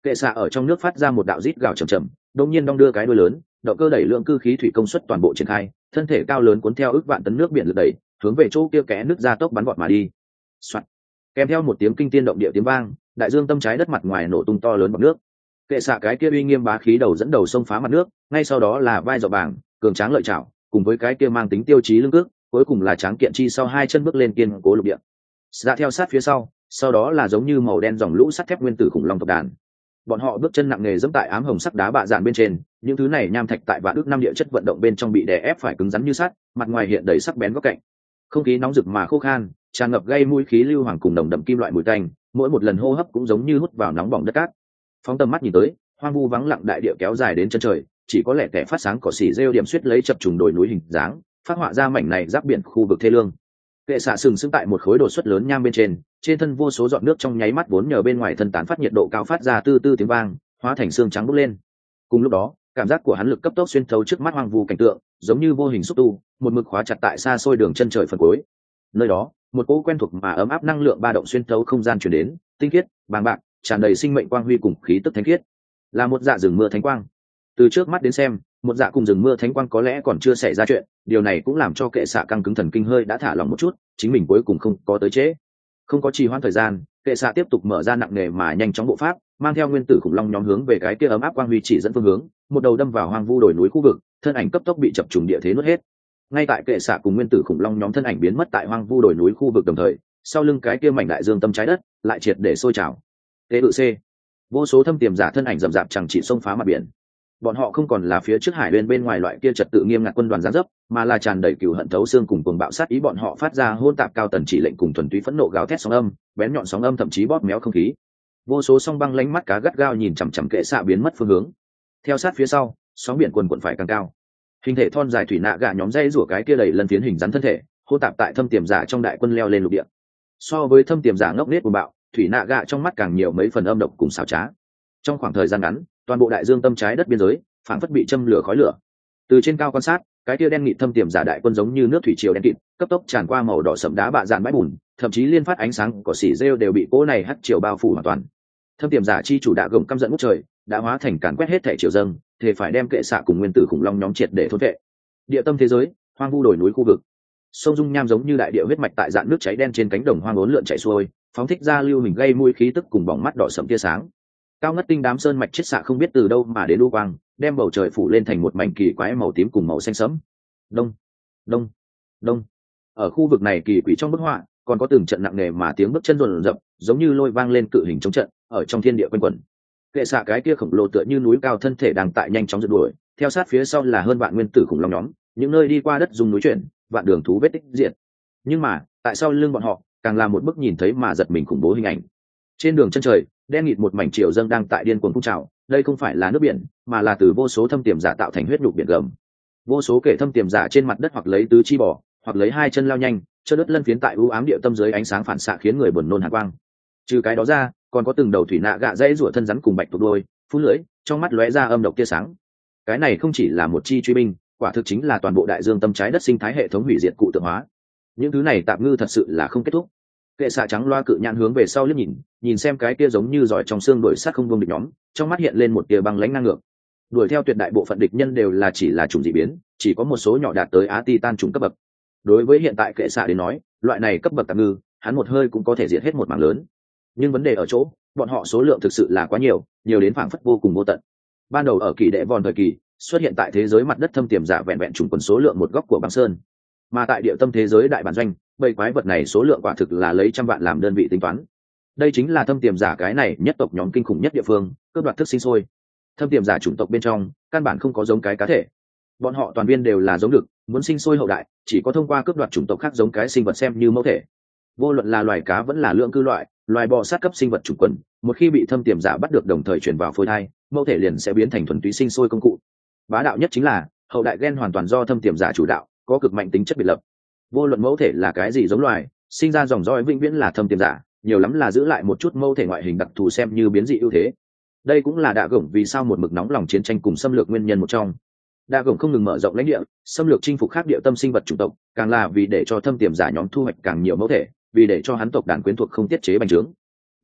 Kệ xạ ở trong nước phát ra một đạo rít gào chầm chầm, đột nhiên đong đưa cái đuôi lớn, động cơ đẩy lượng cư khí thủy công suất toàn bộ triển khai, thân thể cao lớn cuốn theo ước vạn tấn nước biển lực đẩy, hướng về chỗ kia kẽ nước ra tốc bắn vọt mà đi. Soạt. Kèm theo một tiếng kinh thiên động địa tiếng vang, đại dương tâm trái đất mặt ngoài nổ tung to lớn bọt nước. Kệ xạ cái kia uy nghiêm bá khí đầu dẫn đầu xông phá mặt nước, ngay sau đó là vai rộng bảng, cường tráng lợi chảo, cùng với cái kia mang tính tiêu chí lưng cước, cuối cùng là tráng kiện chi sau hai chân bước lên kiên cố lục địa. Dạ theo sát phía sau đó là giống như màu đen dòng lũ sắt thép nguyên tử khủng long tộc đàn. Bọn họ bước chân nặng nề dẫm tại ám hồng sắc đá bạ dạn bên trên, những thứ này nham thạch tại vạn ước năm địa chất vận động bên trong bị đè ép phải cứng rắn như sắt, mặt ngoài hiện đầy sắc bén góc cạnh. Không khí nóng rực mà khô khan, tràn ngập gây mũi khí lưu hoàng cùng nồng đậm kim loại mùi tanh, mỗi một lần hô hấp cũng giống như hút vào nóng bỏng đất cát. Phóng tầm mắt nhìn tới, hoang vu vắng lặng đại địa kéo dài đến chân trời, chỉ có lẻ tẻ phát sáng cỏ xỉ rêu điểm suýt lấy chập trùng đồi núi hình dáng, phát họa ra mảnh này giáp biển khu vực thê lương. Kệ xạ sừng sững tại một khối đột xuất lớn nham bên trên thân vô số giọt nước trong nháy mắt vốn nhờ bên ngoài thân tán phát nhiệt độ cao phát ra tư tư tiếng vang, hóa thành xương trắng bốc lên. Cùng lúc đó, cảm giác của hắn lực cấp tốc xuyên thấu trước mắt hoang vu cảnh tượng, giống như vô hình xúc tu, một mực khóa chặt tại xa xôi đường chân trời phần cuối. Nơi đó, một cỗ quen thuộc mà ấm áp năng lượng ba động xuyên thấu không gian truyền đến, tinh khiết, bàng bạc, tràn đầy sinh mệnh quang huy cùng khí tức thánh khiết. Là một dạ rừng mưa thánh quang. Từ trước mắt đến xem, một dạ cùng rừng mưa thánh quang có lẽ còn chưa xảy ra chuyện, điều này cũng làm cho kệ xạ căng cứng thần kinh hơi đã thả lỏng một chút, chính mình cuối cùng không có tới trễ. Không có trì hoãn thời gian, kệ xạ tiếp tục mở ra nặng nề mà nhanh chóng bộ pháp, mang theo nguyên tử khủng long nhóm hướng về cái kia ấm áp quang huy chỉ dẫn phương hướng, một đầu đâm vào hoang vu đồi núi khu vực, thân ảnh cấp tốc bị chập trùng địa thế nuốt hết. Ngay tại kệ xạ cùng nguyên tử khủng long nhóm thân ảnh biến mất tại hoang vu đồi núi khu vực đồng thời, sau lưng cái kia mảnh đại dương tâm trái đất lại triệt để sôi trào. Tế tự C, vô số thâm tiềm giả thân ảnh rậm rạp chẳng chỉ xông phá mặt biển. Bọn họ không còn là phía trước hải bên ngoài loại kia trật tự nghiêm ngặt quân đoàn giáng dấp, mà là tràn đầy cừu hận thấu xương cùng cuồng bạo sát ý. Bọn họ phát ra hôn tạp cao tần chỉ lệnh cùng thuần túy phẫn nộ gào thét sóng âm, bén nhọn sóng âm thậm chí bóp méo không khí. Vô số song băng lánh mắt cá gắt gao nhìn chằm chằm kệ xạ biến mất phương hướng. Theo sát phía sau, sóng biển quần quần phải càng cao. Hình thể thon dài thủy nạ gà nhóm dây rủa cái kia đầy lần tiến hình rắn thân thể, hôn tạp tại thâm tiềm giả trong đại quân leo lên lục địa. So với thâm tiềm giả ngốc nết cuồng bạo, thủy nạ gà trong mắt càng nhiều mấy phần âm độc cùng xảo trá. Trong khoảng thời gian ngắn, toàn bộ đại dương tâm trái đất biên giới phản phất bị châm lửa khói lửa. Từ trên cao quan sát, cái kia đen nghị thâm tiềm giả đại quân giống như nước thủy triều đen kịt, cấp tốc tràn qua màu đỏ sẫm đá bạ dạn bãi bùn, thậm chí liên phát ánh sáng của xỉ rêu đều bị cỗ này hắt triều bao phủ hoàn toàn. Thâm tiềm giả chi chủ đạ gồng căm giận ngút trời, đã hóa thành càn quét hết thể triều dâng, thể phải đem kệ xạ cùng nguyên tử khủng long nhóm triệt để thôn vệ. Địa tâm thế giới, hoang vu đồi núi khu vực, sông dung nham giống như đại địa huyết mạch tại dạng nước cháy đen trên cánh đồng hoang uốn lượn chảy xuôi, phóng thích ra lưu hình gây mũi khí tức cùng bỏng mắt đỏ sẫm tia sáng. Cao ngất tinh đám sơn mạch chiết xạ không biết từ đâu mà đến u quang, đem bầu trời phủ lên thành một mảnh kỳ quái màu tím cùng màu xanh sẫm. Đông, đông, đông. Ở khu vực này kỳ quỷ trong bức họa, còn có từng trận nặng nề mà tiếng bước chân rồn rập, giống như lôi vang lên cự hình chống trận, ở trong thiên địa quanh quẩn. Kệ xạ cái kia khổng lồ tựa như núi cao thân thể đang tại nhanh chóng rượt đuổi, theo sát phía sau là hơn vạn nguyên tử khủng long nhóm, những nơi đi qua đất dùng núi chuyển, vạn đường thú vết tích diện. Nhưng mà, tại sao lưng bọn họ, càng là một bức nhìn thấy mà giật mình khủng bố hình ảnh. Trên đường chân trời, đen nghịt một mảnh triều dâng đang tại điên cuồng phun trào, đây không phải là nước biển, mà là từ vô số thâm tiềm giả tạo thành huyết nhục biển gầm. Vô số kẻ thâm tiềm giả trên mặt đất hoặc lấy tứ chi bò, hoặc lấy hai chân lao nhanh, chơ đất lân phiến tại u ám địa tâm dưới ánh sáng phản xạ khiến người buồn nôn hàn quang. Trừ cái đó ra, còn có từng đầu thủy nạ gạ dãy rủa thân rắn cùng bạch tuộc đôi, phun lưỡi, trong mắt lóe ra âm độc tia sáng. Cái này không chỉ là một chi truy binh, quả thực chính là toàn bộ đại dương tâm trái đất sinh thái hệ thống hủy diệt cụ tượng hóa. Những thứ này tạm ngư thật sự là không kết thúc. Kệ xạ trắng loa cự nhãn hướng về sau liếc nhìn xem cái kia giống như giỏi trong xương đuổi sát không vương địch nhóm, trong mắt hiện lên một tia băng lãnh ngang ngược. Đuổi theo tuyệt đại bộ phận địch nhân đều là chỉ là chủng dị biến, chỉ có một số nhỏ đạt tới á titan chủng cấp bậc. Đối với hiện tại kệ xạ đến nói, loại này cấp bậc tạm ngư, hắn một hơi cũng có thể diệt hết một mảng lớn. Nhưng vấn đề ở chỗ, bọn họ số lượng thực sự là quá nhiều đến phảng phất vô cùng vô tận. Ban đầu ở kỳ đệ vòn thời kỳ, xuất hiện tại thế giới mặt đất thâm tiềm giả vẹn vẹn chủng quần số lượng một góc của băng sơn, mà tại địa tâm thế giới đại bản doanh, bầy quái vật này số lượng quả thực là lấy trăm vạn làm đơn vị tính toán. Đây chính là thâm tiềm giả cái này nhất tộc nhóm kinh khủng nhất địa phương, cướp đoạt thức sinh sôi. Thâm tiềm giả chủng tộc bên trong, căn bản không có giống cái cá thể. Bọn họ toàn viên đều là giống đực, muốn sinh sôi hậu đại, chỉ có thông qua cướp đoạt chủng tộc khác giống cái sinh vật xem như mẫu thể. Vô luận là loài cá vẫn là lượng cư loại, loài bò sát cấp sinh vật chủng quần, một khi bị thâm tiềm giả bắt được đồng thời chuyển vào phôi thai, mẫu thể liền sẽ biến thành thuần túy sinh sôi công cụ. Bá đạo nhất chính là hậu đại gen hoàn toàn do thâm tiềm giả chủ đạo, có cực mạnh tính chất biệt lập. Vô luận mẫu thể là cái gì giống loài, sinh ra dòng dõi vĩnh viễn là thâm tiềm giả, nhiều lắm là giữ lại một chút mẫu thể ngoại hình đặc thù xem như biến dị ưu thế. Đây cũng là đạ gổng vì sao một mực nóng lòng chiến tranh cùng xâm lược nguyên nhân một trong. Đạ gổng không ngừng mở rộng lãnh địa, xâm lược chinh phục khác địa tâm sinh vật chủng tộc, càng là vì để cho thâm tiềm giả nhóm thu hoạch càng nhiều mẫu thể, vì để cho hắn tộc đàn quyến thuộc không tiết chế bành trướng.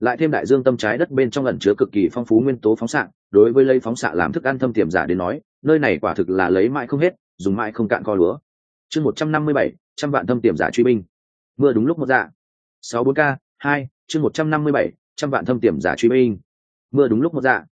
lại thêm đại dương tâm trái đất bên trong ẩn chứa cực kỳ phong phú nguyên tố phóng xạ, đối với lấy phóng xạ làm thức ăn thâm tiềm giả đến nói, nơi này quả thực là lấy mãi không hết, dùng mãi không cạn kho lúa. Chương 157, trăm vạn thâm tiềm giả truy binh. Mưa đúng lúc một dạ. 64K 2, chương 157, trăm vạn thâm tiềm giả truy binh. Mưa đúng lúc một dạ.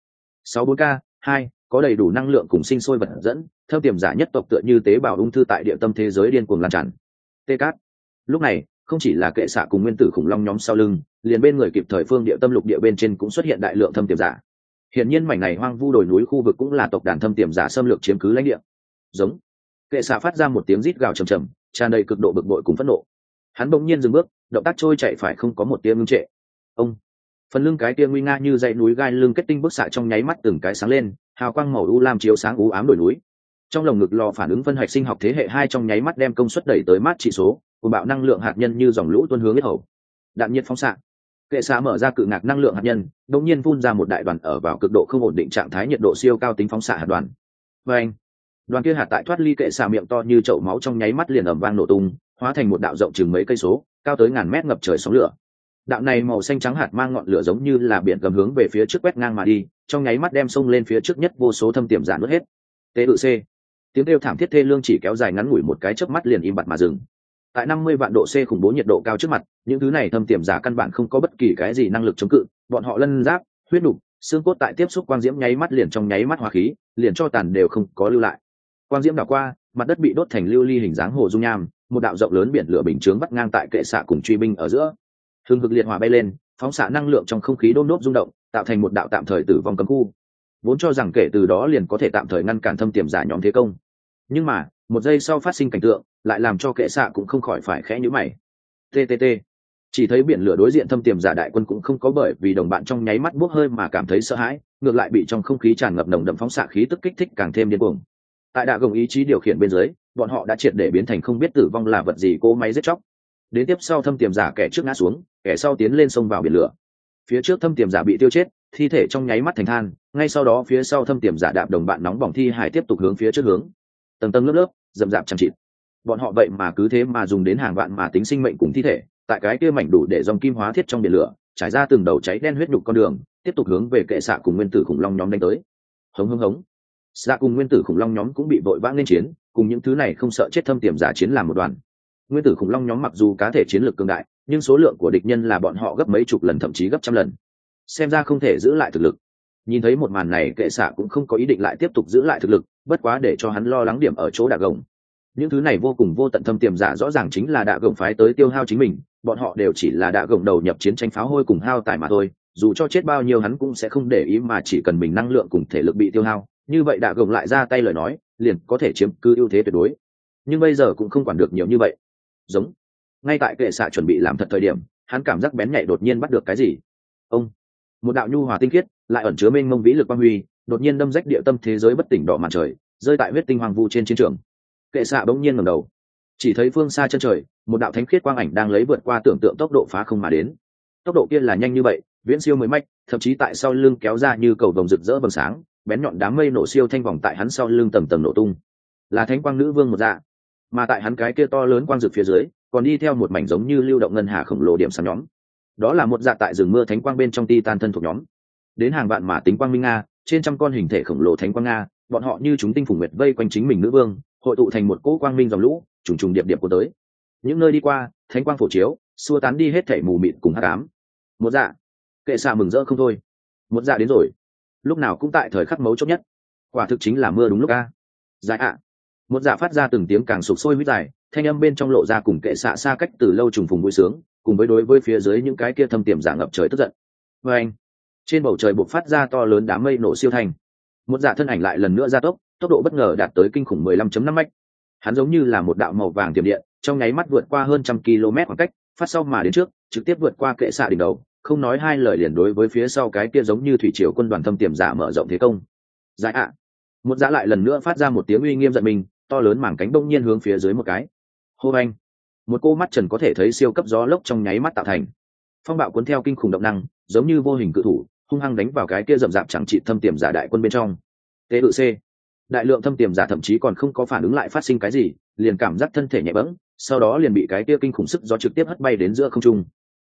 64K 2, có đầy đủ năng lượng cùng sinh sôi vật dẫn, thâm tiềm giả nhất tộc tựa như tế bào ung thư tại địa tâm thế giới điên cuồng lan tràn. Tê Cát. Lúc này, không chỉ là kệ xạ cùng nguyên tử khủng long nhóm sau lưng, liền bên người kịp thời phương địa tâm lục địa bên trên cũng xuất hiện đại lượng thâm tiềm giả. Hiển nhiên mảnh này hoang vu đồi núi khu vực cũng là tộc đàn thâm tiềm giả xâm lược chiếm cứ lãnh địa. Giống. Kệ xạ phát ra một tiếng rít gào trầm trầm, tràn đầy cực độ bực bội cùng phẫn nộ. Hắn bỗng nhiên dừng bước, động tác trôi chạy phải không có một tia ngưng trệ. Ông. Phần lưng cái tia nguy nga như dãy núi gai lưng kết tinh bức xạ trong nháy mắt từng cái sáng lên, hào quang màu u lam chiếu sáng u ám đồi núi. Trong lồng ngực lò phản ứng phân hạch sinh học thế hệ 2 trong nháy mắt đem công suất đẩy tới mát trị số, cùng bạo năng lượng hạt nhân như dòng lũ tuôn hướng huyết hầu. Đạn nhiệt phóng xạ. Kệ xạ mở ra cự ngạc năng lượng hạt nhân, đột nhiên phun ra một đại đoàn ở vào cực độ không ổn định trạng thái nhiệt độ siêu cao tính phóng xạ hạt đoàn. Và anh, đoàn kia hạt tại thoát ly kệ xạ miệng to như chậu máu trong nháy mắt liền ầm vang nổ tung, hóa thành một đạo rộng chừng mấy cây số, cao tới ngàn mét ngập trời sóng lửa. Đạo này màu xanh trắng hạt mang ngọn lửa giống như là biển gầm hướng về phía trước quét ngang mà đi, trong nháy mắt đem xông lên phía trước nhất vô số thâm tiềm giả nuốt hết. TUC. Tiếng kêu thảm thiết thê lương chỉ kéo dài ngắn ngủi một cái chớp mắt liền im bặt mà dừng. Tại 50 vạn độ C khủng bố nhiệt độ cao trước mặt, những thứ này thâm tiềm giả căn bản không có bất kỳ cái gì năng lực chống cự, bọn họ lân giáp, huyết nục, xương cốt tại tiếp xúc quang diễm nháy mắt liền trong nháy mắt hóa khí, liền cho tàn đều không có lưu lại. Quang diễm đảo qua, mặt đất bị đốt thành lưu ly hình dáng hồ dung nham, một đạo rộng lớn biển lửa bình chướng vắt ngang tại kệ xạ cùng truy binh ở giữa. Hừng hực liệt hỏa bay lên, phóng xạ năng lượng trong không khí đôm đốp rung động, tạo thành một đạo tạm thời tử vong cấm khu. Vốn cho rằng kể từ đó liền có thể tạm thời ngăn cản thâm tiềm giả nhóm thế công, nhưng mà một giây sau phát sinh cảnh tượng lại làm cho kệ xạ cũng không khỏi phải khẽ nhíu mày. TTT. Chỉ thấy biển lửa đối diện thâm tiềm giả đại quân cũng không có bởi vì đồng bạn trong nháy mắt bốc hơi mà cảm thấy sợ hãi, ngược lại bị trong không khí tràn ngập nồng đậm phóng xạ khí tức kích thích càng thêm điên cuồng. Tại đạ gồng ý chí điều khiển bên dưới, bọn họ đã triệt để biến thành không biết tử vong là vật gì cỗ máy giết chóc. Đến tiếp sau thâm tiềm giả kẻ trước ngã xuống, kẻ sau tiến lên sông vào biển lửa. Phía trước thâm tiềm giả bị tiêu chết, thi thể trong nháy mắt thành than, ngay sau đó phía sau thâm tiềm giả đạp đồng bạn nóng bỏng thi hải tiếp tục hướng phía trước hướng. Tầng tầng lớp lớp, rậm rạp chẳng chịt. Bọn họ vậy mà cứ thế mà dùng đến hàng vạn mà tính sinh mệnh cùng thi thể, tại cái kia mảnh đủ để dòng kim hóa thiết trong biển lửa, trải ra từng đầu cháy đen huyết nhục con đường, tiếp tục hướng về kệ xạ cùng nguyên tử khủng long nhóm đánh tới. Hống hống hống. Xạ cùng nguyên tử khủng long nhóm cũng bị vội vã lên chiến, cùng những thứ này không sợ chết thâm tiềm giả chiến làm một đoàn. Nguyên tử khủng long nhóm mặc dù cá thể chiến lược cường đại, nhưng số lượng của địch nhân là bọn họ gấp mấy chục lần thậm chí gấp trăm lần. Xem ra không thể giữ lại thực lực. Nhìn thấy một màn này, kệ xạ cũng không có ý định lại tiếp tục giữ lại thực lực, bất quá để cho hắn lo lắng điểm ở chỗ đạ gồng. Những thứ này vô cùng vô tận thâm tiềm giả rõ ràng chính là đạ gồng phái tới tiêu hao chính mình, bọn họ đều chỉ là đạ gồng đầu nhập chiến tranh pháo hôi cùng hao tài mà thôi, dù cho chết bao nhiêu hắn cũng sẽ không để ý, mà chỉ cần mình năng lượng cùng thể lực bị tiêu hao, như vậy đạ gồng lại ra tay lời nói, liền có thể chiếm cứ ưu thế tuyệt đối. Nhưng bây giờ cũng không quản được nhiều như vậy. Giống. Ngay tại kệ xạ chuẩn bị làm thật thời điểm, hắn cảm giác bén nhạy đột nhiên bắt được cái gì. Ông. Một đạo nhu hòa tinh khiết, lại ẩn chứa mênh mông vĩ lực quang huy, đột nhiên đâm rách địa tâm thế giới bất tỉnh đỏ màn trời, rơi tại huyết tinh hoàng vu trên chiến trường. Kệ xạ bỗng nhiên ngẩng đầu, chỉ thấy phương xa chân trời, một đạo thánh khiết quang ảnh đang lấy vượt qua tưởng tượng tốc độ phá không mà đến. Tốc độ kia là nhanh như vậy, viễn siêu 10 mạch, thậm chí tại sau lưng kéo ra như cầu vồng rực rỡ vầng sáng, bén nhọn đám mây nổ siêu thanh vòng tại hắn sau lưng tầng tầng nổ tung. Là thánh quang nữ vương một dạ, mà tại hắn cái kia to lớn quang rực phía dưới, còn đi theo một mảnh giống như lưu động ngân hà khổng lồ điểm sáng nhóm. Đó là một dạ tại rừng mưa thánh quang bên trong titan thân thuộc nhóm. Đến hàng vạn mà tính quang minh nga, trên trăm con hình thể khổng lồ thánh quang nga, bọn họ như chúng tinh phùng nguyệt vây quanh chính mình nữ vương, hội tụ thành một cỗ quang minh dòng lũ, trùng trùng điệp điệp của tới. Những nơi đi qua, thánh quang phổ chiếu, xua tán đi hết thảy mù mịt cùng hắc ám. Một dạ, kệ xạ mừng rỡ không thôi. Một dạ đến rồi, lúc nào cũng tại thời khắc mấu chốt nhất. Quả thực chính là mưa đúng lúc a. Dài ạ. Một dạ phát ra từng tiếng càng sục sôi huyết dài, thanh âm bên trong lộ ra cùng kệ xạ xa cách từ lâu trùng phùng vui sướng, cùng với đối với phía dưới những cái kia thâm tiềm giả ngập trời tức giận. Và anh, trên bầu trời bộc phát ra to lớn đám mây nổ siêu thành. Một dạ thân ảnh lại lần nữa gia tốc, tốc độ bất ngờ đạt tới kinh khủng 15.5 mạch. Hắn giống như là một đạo màu vàng tiềm điện, trong nháy mắt vượt qua hơn 100 km khoảng cách, phát sau mà đến trước, trực tiếp vượt qua kệ xạ đỉnh đầu, không nói hai lời liền đối với phía sau cái kia giống như thủy triều quân đoàn thâm tiềm giả mở rộng thế công. Giải ạ. Một dạ lại lần nữa phát ra một tiếng uy nghiêm giận mình, to lớn mảng cánh bỗng nhiên hướng phía dưới một cái. Hô anh. Một cô mắt trần có thể thấy siêu cấp gió lốc trong nháy mắt tạo thành. Phong bạo cuốn theo kinh khủng động năng, giống như vô hình cự thủ, hung hăng đánh vào cái kia rậm rạp chẳng trị thâm tiềm giả đại quân bên trong. TUC. Đại lượng thâm tiềm giả thậm chí còn không có phản ứng lại phát sinh cái gì, liền cảm giác thân thể nhẹ bẫng, sau đó liền bị cái kia kinh khủng sức gió trực tiếp hất bay đến giữa không trung.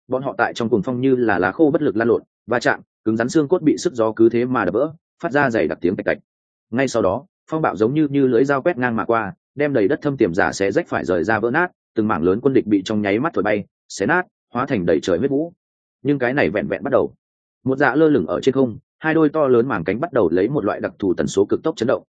Bọn họ tại trong cuồng phong như là lá khô bất lực lan lộn, va chạm, cứng rắn xương cốt bị sức gió cứ thế mà đập vỡ, phát ra dày đặc tiếng tạch tạch. Ngay sau đó, phong bạo giống như lưỡi dao quét ngang mà qua, đem đầy đất thâm tiềm giả xé rách phải rời ra vỡ nát, từng mảng lớn quân địch bị trong nháy mắt thổi bay, xé nát, hóa thành đầy trời huyết vũ. Nhưng cái này vẹn vẹn bắt đầu. Một dạ lơ lửng ở trên không, hai đôi to lớn màng cánh bắt đầu lấy một loại đặc thù tần số cực tốc chấn động.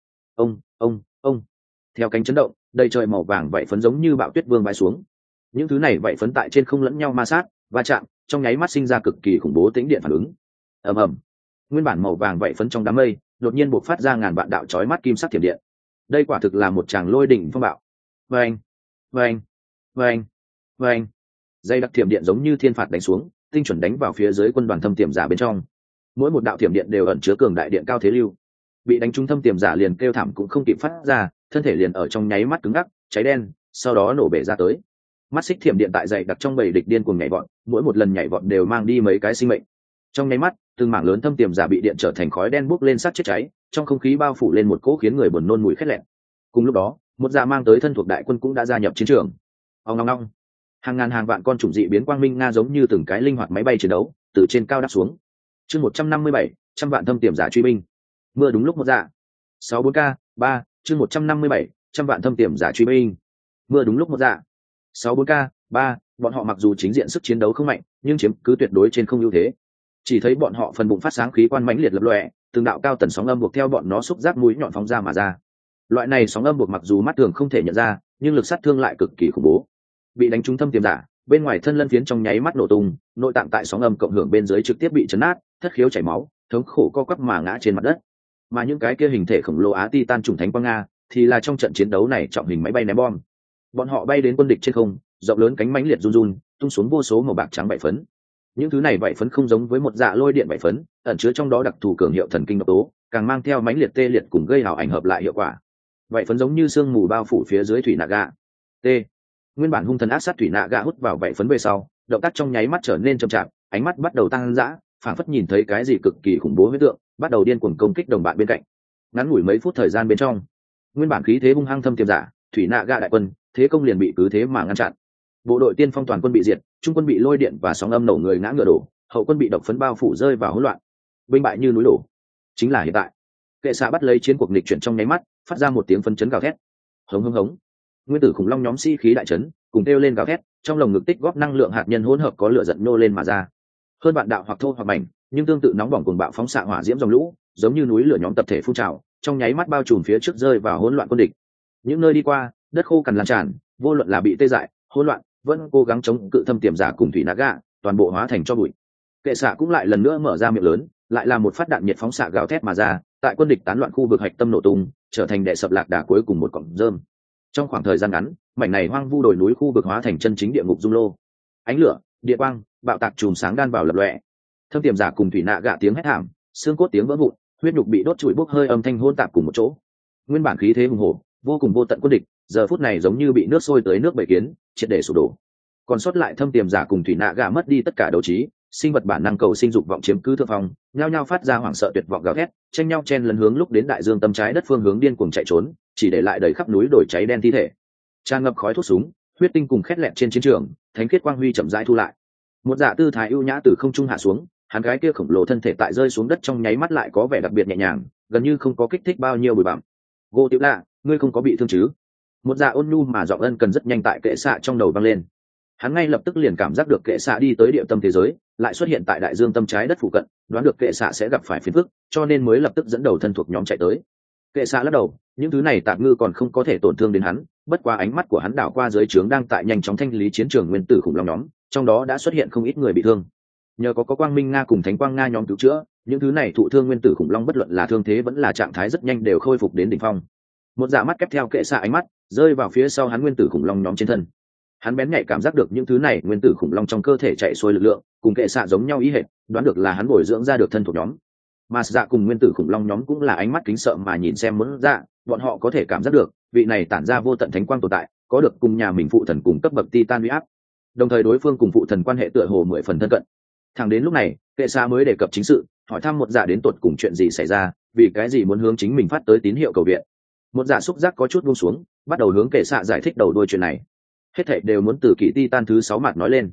Ông. Theo cánh chấn động, đầy trời màu vàng vậy phấn giống như bão tuyết vương bay xuống. Những thứ này vậy phấn tại trên không lẫn nhau ma sát, va chạm, trong nháy mắt sinh ra cực kỳ khủng bố tĩnh điện phản ứng. Ầm ầm. Nguyên bản màu vàng vậy phấn trong đám mây, đột nhiên bộc phát ra ngàn vạn đạo chói mắt kim sắc thiểm điện. Đây quả thực là một tràng lôi đỉnh phong bạo. Vâng, vâng, vâng, vâng. Dây đặc thiểm điện giống như thiên phạt đánh xuống, tinh chuẩn đánh vào phía dưới quân đoàn thâm tiềm giả bên trong. Mỗi một đạo thiểm điện đều ẩn chứa cường đại điện cao thế lưu. Bị đánh trúng thâm tiềm giả liền kêu thảm cũng không kịp phát ra, thân thể liền ở trong nháy mắt cứng ngắc, cháy đen, sau đó nổ bể ra tới. Mắt xích thiểm điện tại dày đặc trong bầy địch điên cuồng nhảy vọt, mỗi một lần nhảy vọt đều mang đi mấy cái sinh mệnh. Trong nháy mắt, từng mảng lớn thâm tiềm giả bị điện trở thành khói đen bốc lên sát chết cháy, trong không khí bao phủ lên một cỗ khiến người buồn nôn mùi khét lẹn. Cùng lúc đó, một dạ mang tới thân thuộc đại quân cũng đã gia nhập chiến trường. Ong ong ong. Hàng ngàn hàng vạn con trùng dị biến quang minh nga giống như từng cái linh hoạt máy bay chiến đấu, từ trên cao đáp xuống. Chương 157, trăm vạn thâm tiềm giả truy binh. Mưa đúng lúc một dạ. 64K, 3, chương 157, trăm vạn thâm tiềm giả truy binh. Mưa đúng lúc một dạ. 64K, 3, bọn họ mặc dù chính diện sức chiến đấu không mạnh, nhưng chiếm cứ tuyệt đối trên không ưu thế. Chỉ thấy bọn họ phần bụng phát sáng khí quan mãnh liệt lập lòe, từng đạo cao tần sóng âm buộc theo bọn nó xúc giác mũi nhọn phóng ra mà ra. Loại này sóng âm buộc mặc dù mắt thường không thể nhận ra, nhưng lực sát thương lại cực kỳ khủng bố. Bị đánh trúng thâm tiềm giả, bên ngoài thân lân phiến trong nháy mắt nổ tung, nội tạng tại sóng âm cộng hưởng bên dưới trực tiếp bị chấn nát, thất khiếu chảy máu, thống khổ co quắp mà ngã trên mặt đất. Mà những cái kia hình thể khổng lồ á titan trùng thánh quang nga, thì là trong trận chiến đấu này trọng hình máy bay ném bom. Bọn họ bay đến quân địch trên không, rộng lớn cánh mãnh liệt run run, tung xuống vô số màu bạc trắng vảy phấn. Những thứ này vảy phấn không giống với một dạ lôi điện vảy phấn, ẩn chứa trong đó đặc thù cường hiệu thần kinh độc tố, càng mang theo mãnh liệt tê liệt cùng gây hào ảnh hợp lại hiệu quả. Vảy phấn giống như sương mù bao phủ phía dưới thủy nạ gạ. T. Nguyên bản hung thần ác sát thủy nạ gạ hút vào vảy phấn về sau, động tác trong nháy mắt trở nên chậm chạp, ánh mắt bắt đầu tăng dã, phảng phất nhìn thấy cái gì cực kỳ khủng bố huyết tượng, bắt đầu điên cuồng công kích đồng bạn bên cạnh. Ngắn ngủi mấy phút thời gian bên trong, nguyên bản khí thế hung hăng thâm tiềm giả, thủy nạ gạ đại quân, thế công liền bị cứ thế mà ngăn chặn. Bộ đội tiên phong toàn quân bị diệt, trung quân bị lôi điện và sóng âm nổ người ngã ngựa đổ, hậu quân bị độc phấn bao phủ rơi vào hỗn loạn, binh bại như núi đổ. Chính là hiện tại, kệ xạ bắt lấy chiến cuộc nghịch chuyển trong nháy mắt, phát ra một tiếng phấn chấn gào thét. Hống hống hống. Nguyên tử khủng long nhóm khí đại chấn, cùng kêu lên gào thét, trong lồng ngực tích góp năng lượng hạt nhân hỗn hợp có lửa giận nô lên mà ra. Hơn bạn đạo hoặc thô hoặc mảnh, nhưng tương tự nóng bỏng cuồng bạo phóng xạ hỏa diễm dòng lũ, giống như núi lửa nhóm tập thể phun trào, trong nháy mắt bao trùm phía trước rơi vào hỗn loạn quân địch. Những nơi đi qua, đất khô cằn lan tràn, vô luận là bị tê dại, hỗn loạn, vẫn cố gắng chống cự thâm tiềm giả cùng thủy nạ gạ, toàn bộ hóa thành cho bụi. Kệ xạ cũng lại lần nữa mở ra miệng lớn, lại là một phát đạn nhiệt phóng xạ gào thét mà ra, tại quân địch tán loạn khu vực hạch tâm nổ tung, trở thành đệ sập lạc đà cuối cùng một cọng rơm. Trong khoảng thời gian ngắn, mảnh này hoang vu đồi núi khu vực hóa thành chân chính địa ngục dung lô. Ánh lửa, địa quang, bạo tạc chùm sáng đan vào lập lòe. Thâm tiềm giả cùng thủy nạ gạ tiếng hét thảm, xương cốt tiếng vỡ vụn, huyết nhục bị đốt trụi bốc hơi âm thanh hỗn tạp cùng một chỗ. Nguyên bản khí thế hùng hổ, vô cùng vô tận quân địch, giờ phút này giống như bị nước sôi tới nước bể kiến, triệt để sụp đổ. Còn sót lại thâm tiềm giả cùng thủy nạ gạ mất đi tất cả đấu trí, sinh vật bản năng cầu sinh dục vọng chiếm cứ thượng phong, nhao nhao phát ra hoảng sợ tuyệt vọng gào thét, tranh nhau chen lấn hướng lúc đến đại dương tâm trái đất phương hướng điên cuồng chạy trốn, chỉ để lại đầy khắp núi đồi cháy đen thi thể. Tràn ngập khói thuốc súng, huyết tinh cùng khét lẹn trên chiến trường, thánh khiết quang huy chậm rãi thu lại. Một dạ tư thái ưu nhã từ không trung hạ xuống, hắn gái kia khổng lồ thân thể tại rơi xuống đất trong nháy mắt lại có vẻ đặc biệt nhẹ nhàng, gần như không có kích thích bao nhiêu bụi bặm. Gỗ Tiểu Lạ, ngươi không có bị thương chứ? Một dạ ôn nhu mà giọng ân cần rất nhanh tại kệ xạ trong đầu vang lên. Hắn ngay lập tức liền cảm giác được kệ xạ đi tới địa tâm thế giới, lại xuất hiện tại đại dương tâm trái đất phụ cận, đoán được kệ xạ sẽ gặp phải phiền phức, cho nên mới lập tức dẫn đầu thân thuộc nhóm chạy tới. Kệ xạ lắc đầu, những thứ này tạp ngư còn không có thể tổn thương đến hắn, bất quá ánh mắt của hắn đảo qua dưới trướng đang tại nhanh chóng thanh lý chiến trường nguyên tử khủng long nhóm, trong đó đã xuất hiện không ít người bị thương. Nhờ có quang minh nga cùng thánh quang nga nhóm cứu chữa, những thứ này thụ thương nguyên tử khủng long bất luận là thương thế vẫn là trạng thái rất nhanh đều khôi phục đến đỉnh phong. Một dạ mắt kép theo kệ xạ ánh mắt rơi vào phía sau hắn nguyên tử khủng long nhóm trên thân. Hắn bén nhạy cảm giác được những thứ này nguyên tử khủng long trong cơ thể chạy xuôi lực lượng cùng kệ xạ giống nhau ý hệt, đoán được là hắn bồi dưỡng ra được thân thuộc nhóm. Mà dạ cùng nguyên tử khủng long nhóm cũng là ánh mắt kính sợ mà nhìn xem muốn dạ, bọn họ có thể cảm giác được vị này tản ra vô tận thánh quang tồn tại, có được cùng nhà mình phụ thần cùng cấp bậc titan uy áp, đồng thời đối phương cùng phụ thần quan hệ tựa hồ 10 phần thân cận. Thẳng đến lúc này, kệ xạ mới đề cập chính sự, hỏi thăm một dạ đến tột cùng chuyện gì xảy ra, vì cái gì muốn hướng chính mình phát tới tín hiệu cầu viện. Một dạ xúc giác có chút buông xuống, bắt đầu hướng kệ xạ giải thích đầu đuôi chuyện này. Hết thảy đều muốn từ kỷ titan thứ 6 mặt nói lên.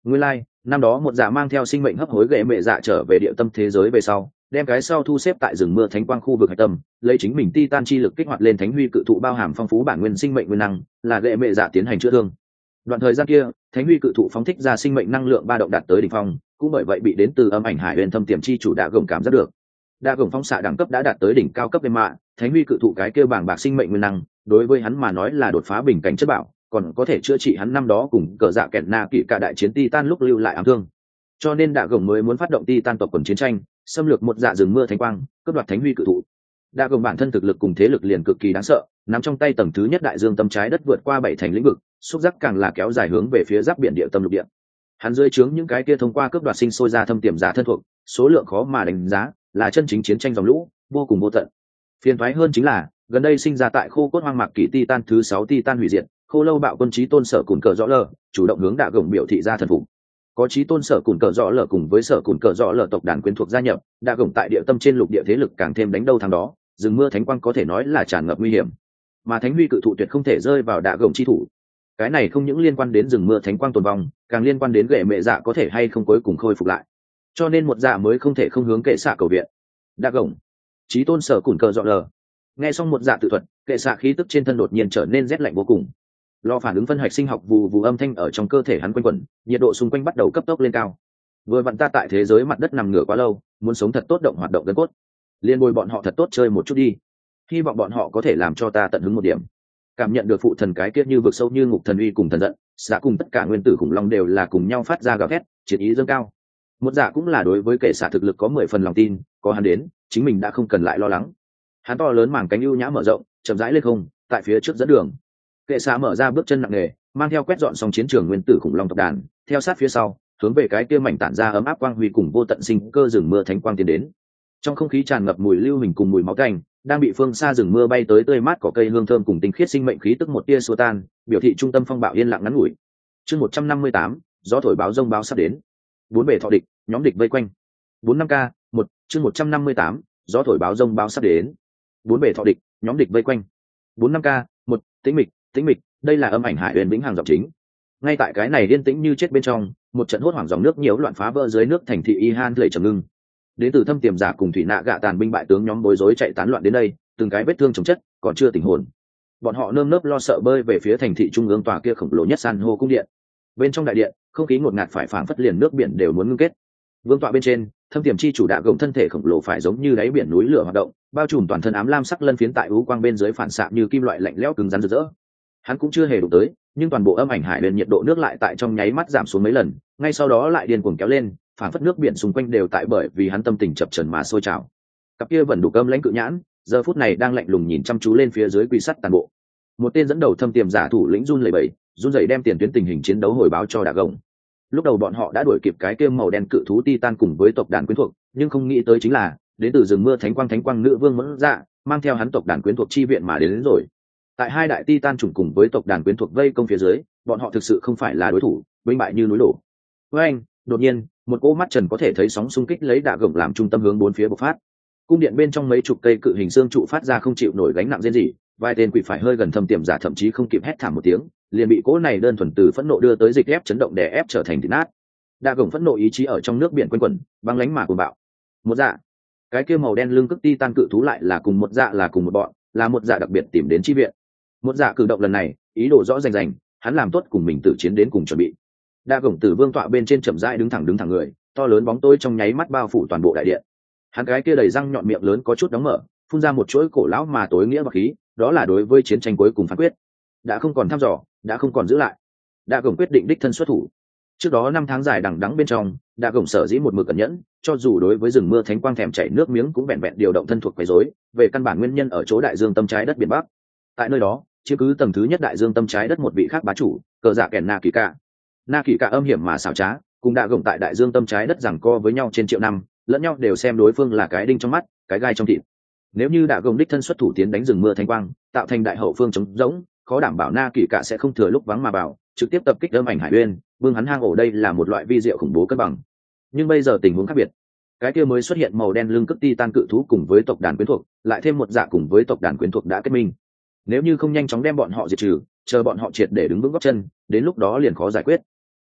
Nguyên lai, năm đó một dạ mang theo sinh mệnh hấp hối ghệ mẹ dạ trở về địa tâm thế giới về sau, đem cái sau thu xếp tại rừng mưa thánh quang khu vực hạch tâm, lấy chính mình titan chi lực kích hoạt lên thánh huy cự thụ bao hàm phong phú bản nguyên sinh mệnh nguyên năng, là ghệ mẹ dạ tiến hành chữa thương. Đoạn thời gian kia, thánh huy cự thụ phóng thích ra sinh mệnh năng lượng ba động đạt tới đỉnh phong, cũng bởi vậy bị đến từ âm ảnh hải huyền thâm tiềm chi chủ đạ gồng cảm giác được. Đạ gồng phóng xạ đẳng cấp đã đạt tới đỉnh cao cấp bên mạ, thánh huy cự thụ cái kia bảng bạc sinh mệnh nguyên năng, đối với hắn mà nói là đột phá bình cảnh chất bảo, còn có thể chữa trị hắn năm đó cùng cờ dạ kẹn na kỵ cả đại chiến titan lúc lưu lại ám thương. Cho nên Đạ gồng mới muốn phát động titan tộc quần chiến tranh, xâm lược một dạ rừng mưa thánh quang, cướp đoạt thánh huy cự thụ. Đạ gồng bản thân thực lực cùng thế lực liền cực kỳ đáng sợ, nắm trong tay tầng thứ nhất đại dương tâm trái đất vượt qua 7 thành lĩnh vực, xúc giác càng là kéo dài hướng về phía giáp biển địa tâm lục địa. Hắn dưới trướng những cái kia thông qua cướp đoạt sinh sôi ra thâm tiềm giả thân thuộc, số lượng khó mà đánh giá, là chân chính chiến tranh dòng lũ, vô cùng vô tận. Phiền toái hơn chính là, gần đây sinh ra tại khô cốt hoang mạc kỷ titan thứ 6 titan hủy diệt, khô lâu bạo quân chí tôn sở cùn cờ rõ lờ, chủ động hướng Đạ gồng biểu thị ra thần phục. Có chí tôn sở cùn cờ rõ lờ cùng với sở cùn cờ rõ lờ tộc đàn quyến thuộc gia nhập, Đạ gồng tại địa tâm trên lục địa thế lực càng thêm đánh đâu thắng đó, rừng mưa thánh quang có thể nói là tràn ngập nguy hiểm. Mà thánh huy cự thụ tuyệt không thể rơi vào Đạ gồng chi thủ. Cái này không những liên quan đến rừng mưa thánh quang tồn vong, càng liên quan đến ghệ mẹ dạ có thể hay không cuối cùng khôi phục lại. Cho nên một dạ mới không thể không hướng kệ xạ cầu viện. Đạ gồng, chí tôn sở cùn cờ rõ lờ. Nghe xong một dạ tự thuật, kệ xạ khí tức trên thân đột nhiên trở nên rét lạnh vô cùng. Lo phản ứng phân hạch sinh học vù vù âm thanh ở trong cơ thể hắn quanh quẩn, nhiệt độ xung quanh bắt đầu cấp tốc lên cao. Vừa vặn ta tại thế giới mặt đất nằm ngửa quá lâu, muốn sống thật tốt động hoạt động gân cốt, liên bồi bọn họ thật tốt chơi một chút đi, hy vọng bọn họ có thể làm cho ta tận hứng một điểm. Cảm nhận được phụ thần cái kiết như vực sâu như ngục thần uy cùng thần giận, dạ cùng tất cả nguyên tử khủng long đều là cùng nhau phát ra gào thét, chiến ý dâng cao. Một dạ cũng là đối với kệ xạ thực lực có 10 phần lòng tin, có hắn đến, chính mình đã không cần lại lo lắng. Hắn to lớn màng cánh ưu nhã mở rộng, chậm rãi lên không, tại phía trước dẫn đường. Kệ xạ mở ra bước chân nặng nề, mang theo quét dọn xong chiến trường nguyên tử khủng long tộc đàn, theo sát phía sau, hướng về cái kia mảnh tản ra ấm áp quang huy cùng vô tận sinh cơ rừng mưa thánh quang tiến đến. Trong không khí tràn ngập mùi lưu huỳnh cùng mùi máu tanh, đang bị phương xa rừng mưa bay tới tươi mát cỏ cây hương thơm cùng tinh khiết sinh mệnh khí tức một tia xua tan, biểu thị trung tâm phong bạo yên lặng ngắn ngủi. Chương 158, gió thổi báo rông báo sắp đến. Bốn bề thọ địch, nhóm địch vây quanh. 45K, 1, chương 158, gió thổi báo rông báo sắp đến. Bốn bề thọ địch, nhóm địch vây quanh. 45K, 1, tĩnh mịch, đây là âm ảnh hải huyền vĩnh hằng giọng chính. Ngay tại cái này yên tĩnh như chết bên trong, một trận hốt hoảng dòng nước nhiễu loạn phá vỡ dưới nước thành thị Ihan lầy trầm ngưng. Đến từ thâm tiềm giả cùng thủy nạ gạ tàn binh bại tướng nhóm bối rối chạy tán loạn đến đây, từng cái vết thương chồng chất, còn chưa tỉnh hồn. Bọn họ nơm nớp lo sợ bơi về phía thành thị trung ương tòa kia khổng lồ nhất san hô cung điện. Bên trong đại điện, không khí ngột ngạt phải phảng phất liền nước biển đều muốn ngưng kết. Vương tọa bên trên, thâm tiềm chi chủ đạ gồng thân thể khổng lồ phải giống như đáy biển núi lửa hoạt động, bao trùm toàn thân ám lam sắc lân phiến tại ú quang bên dưới phản xạ như kim loại lạnh lẽo cứng rắn rực rỡ. Hắn cũng chưa hề đụng tới, nhưng toàn bộ âm ảnh hải huyền nhiệt độ nước lại tại trong nháy mắt giảm xuống mấy lần, ngay sau đó lại điên cuồng kéo lên, phảng phất nước biển xung quanh đều tại bởi vì hắn tâm tình chập chờn mà sôi trào. Cặp kia vẫn đủ cơm lãnh cự nhãn, giờ phút này đang lạnh lùng nhìn chăm chú lên phía dưới quy sắt toàn bộ. Một tên dẫn đầu thâm tiềm giả thủ lĩnh run lẩy bẩy, run rẩy đem tiền tuyến tình hình chiến đấu hồi báo cho đạ gồng. Lúc đầu bọn họ đã đuổi kịp cái kia màu đen cự thú titan cùng với tộc đàn quyến thuộc, nhưng không nghĩ tới chính là đến từ rừng mưa thánh quang nữ vương mẫn dạ, mang theo hắn tộc đàn quyến thuộc chi viện mà đến rồi. Tại hai đại titan chủng cùng với tộc đàn quyến thuộc vây công phía dưới, bọn họ thực sự không phải là đối thủ, binh bại như núi đổ. Với anh, đột nhiên, một cỗ mắt trần có thể thấy sóng xung kích lấy đạ gồng làm trung tâm hướng bốn phía bộc phát. Cung điện bên trong mấy chục cây cự hình xương trụ phát ra không chịu nổi gánh nặng riêng gì, vài tên quỷ phải hơi gần thâm tiềm giả thậm chí không kịp hét thảm một tiếng, liền bị cỗ này đơn thuần từ phẫn nộ đưa tới dịch ép chấn động đè ép trở thành thịt nát. Đạ gồng phẫn nộ ý chí ở trong nước biển quanh quẩn, băng lánh mà cuồng bạo. Một dạ, cái kia màu đen lưng cước titan cự thú lại là cùng một dạ là cùng một bọn, là một dạ đặc biệt tìm đến chi viện. Một dạ cử động lần này, ý đồ rõ rành rành, hắn làm tốt cùng mình tự chiến đến cùng chuẩn bị. Đạ gồng từ vương tọa bên trên chậm rãi đứng thẳng người, to lớn bóng tối trong nháy mắt bao phủ toàn bộ đại điện. Hắn cái kia đầy răng nhọn miệng lớn có chút đóng mở, phun ra một chuỗi cổ lão mà tối nghĩa và khí, đó là đối với chiến tranh cuối cùng phán quyết. Đã không còn thăm dò, đã không còn giữ lại. Đạ gồng quyết định đích thân xuất thủ. Trước đó 5 tháng dài đằng đẵng bên trong, Đạ gồng sở dĩ một mực cẩn nhẫn, cho dù đối với rừng mưa thánh quang thèm chảy nước miếng cũng vẹn vẹn điều động thân thuộc quấy rối, về căn bản nguyên nhân ở chỗ đại dương tâm trái đất biển bắc. Tại nơi đó, chiếm cứ tầng thứ nhất đại dương tâm trái đất một vị khác bá chủ, cờ giả kèn na kỳ cả. Na kỳ cả âm hiểm mà xảo trá, cùng Đạ gồng tại đại dương tâm trái đất giằng co với nhau trên triệu năm, lẫn nhau đều xem đối phương là cái đinh trong mắt, cái gai trong thịt. Nếu như Đạ gồng đích thân xuất thủ tiến đánh rừng mưa thánh quang, tạo thành đại hậu phương chống rỗng, khó đảm bảo Na kỳ cả sẽ không thừa lúc vắng mà vào, trực tiếp tập kích âm ảnh hải uyên, vương hắn hang ổ. Đây là một loại vi diệu khủng bố cân bằng. Nhưng bây giờ tình huống khác biệt, cái kia mới xuất hiện màu đen lưng cước titan cự thú cùng với tộc đàn quyến thuộc, lại thêm một dạ cùng với tộc đàn quyến thuộc đã kết minh. Nếu như không nhanh chóng đem bọn họ diệt trừ, chờ bọn họ triệt để đứng vững gót chân, đến lúc đó liền khó giải quyết.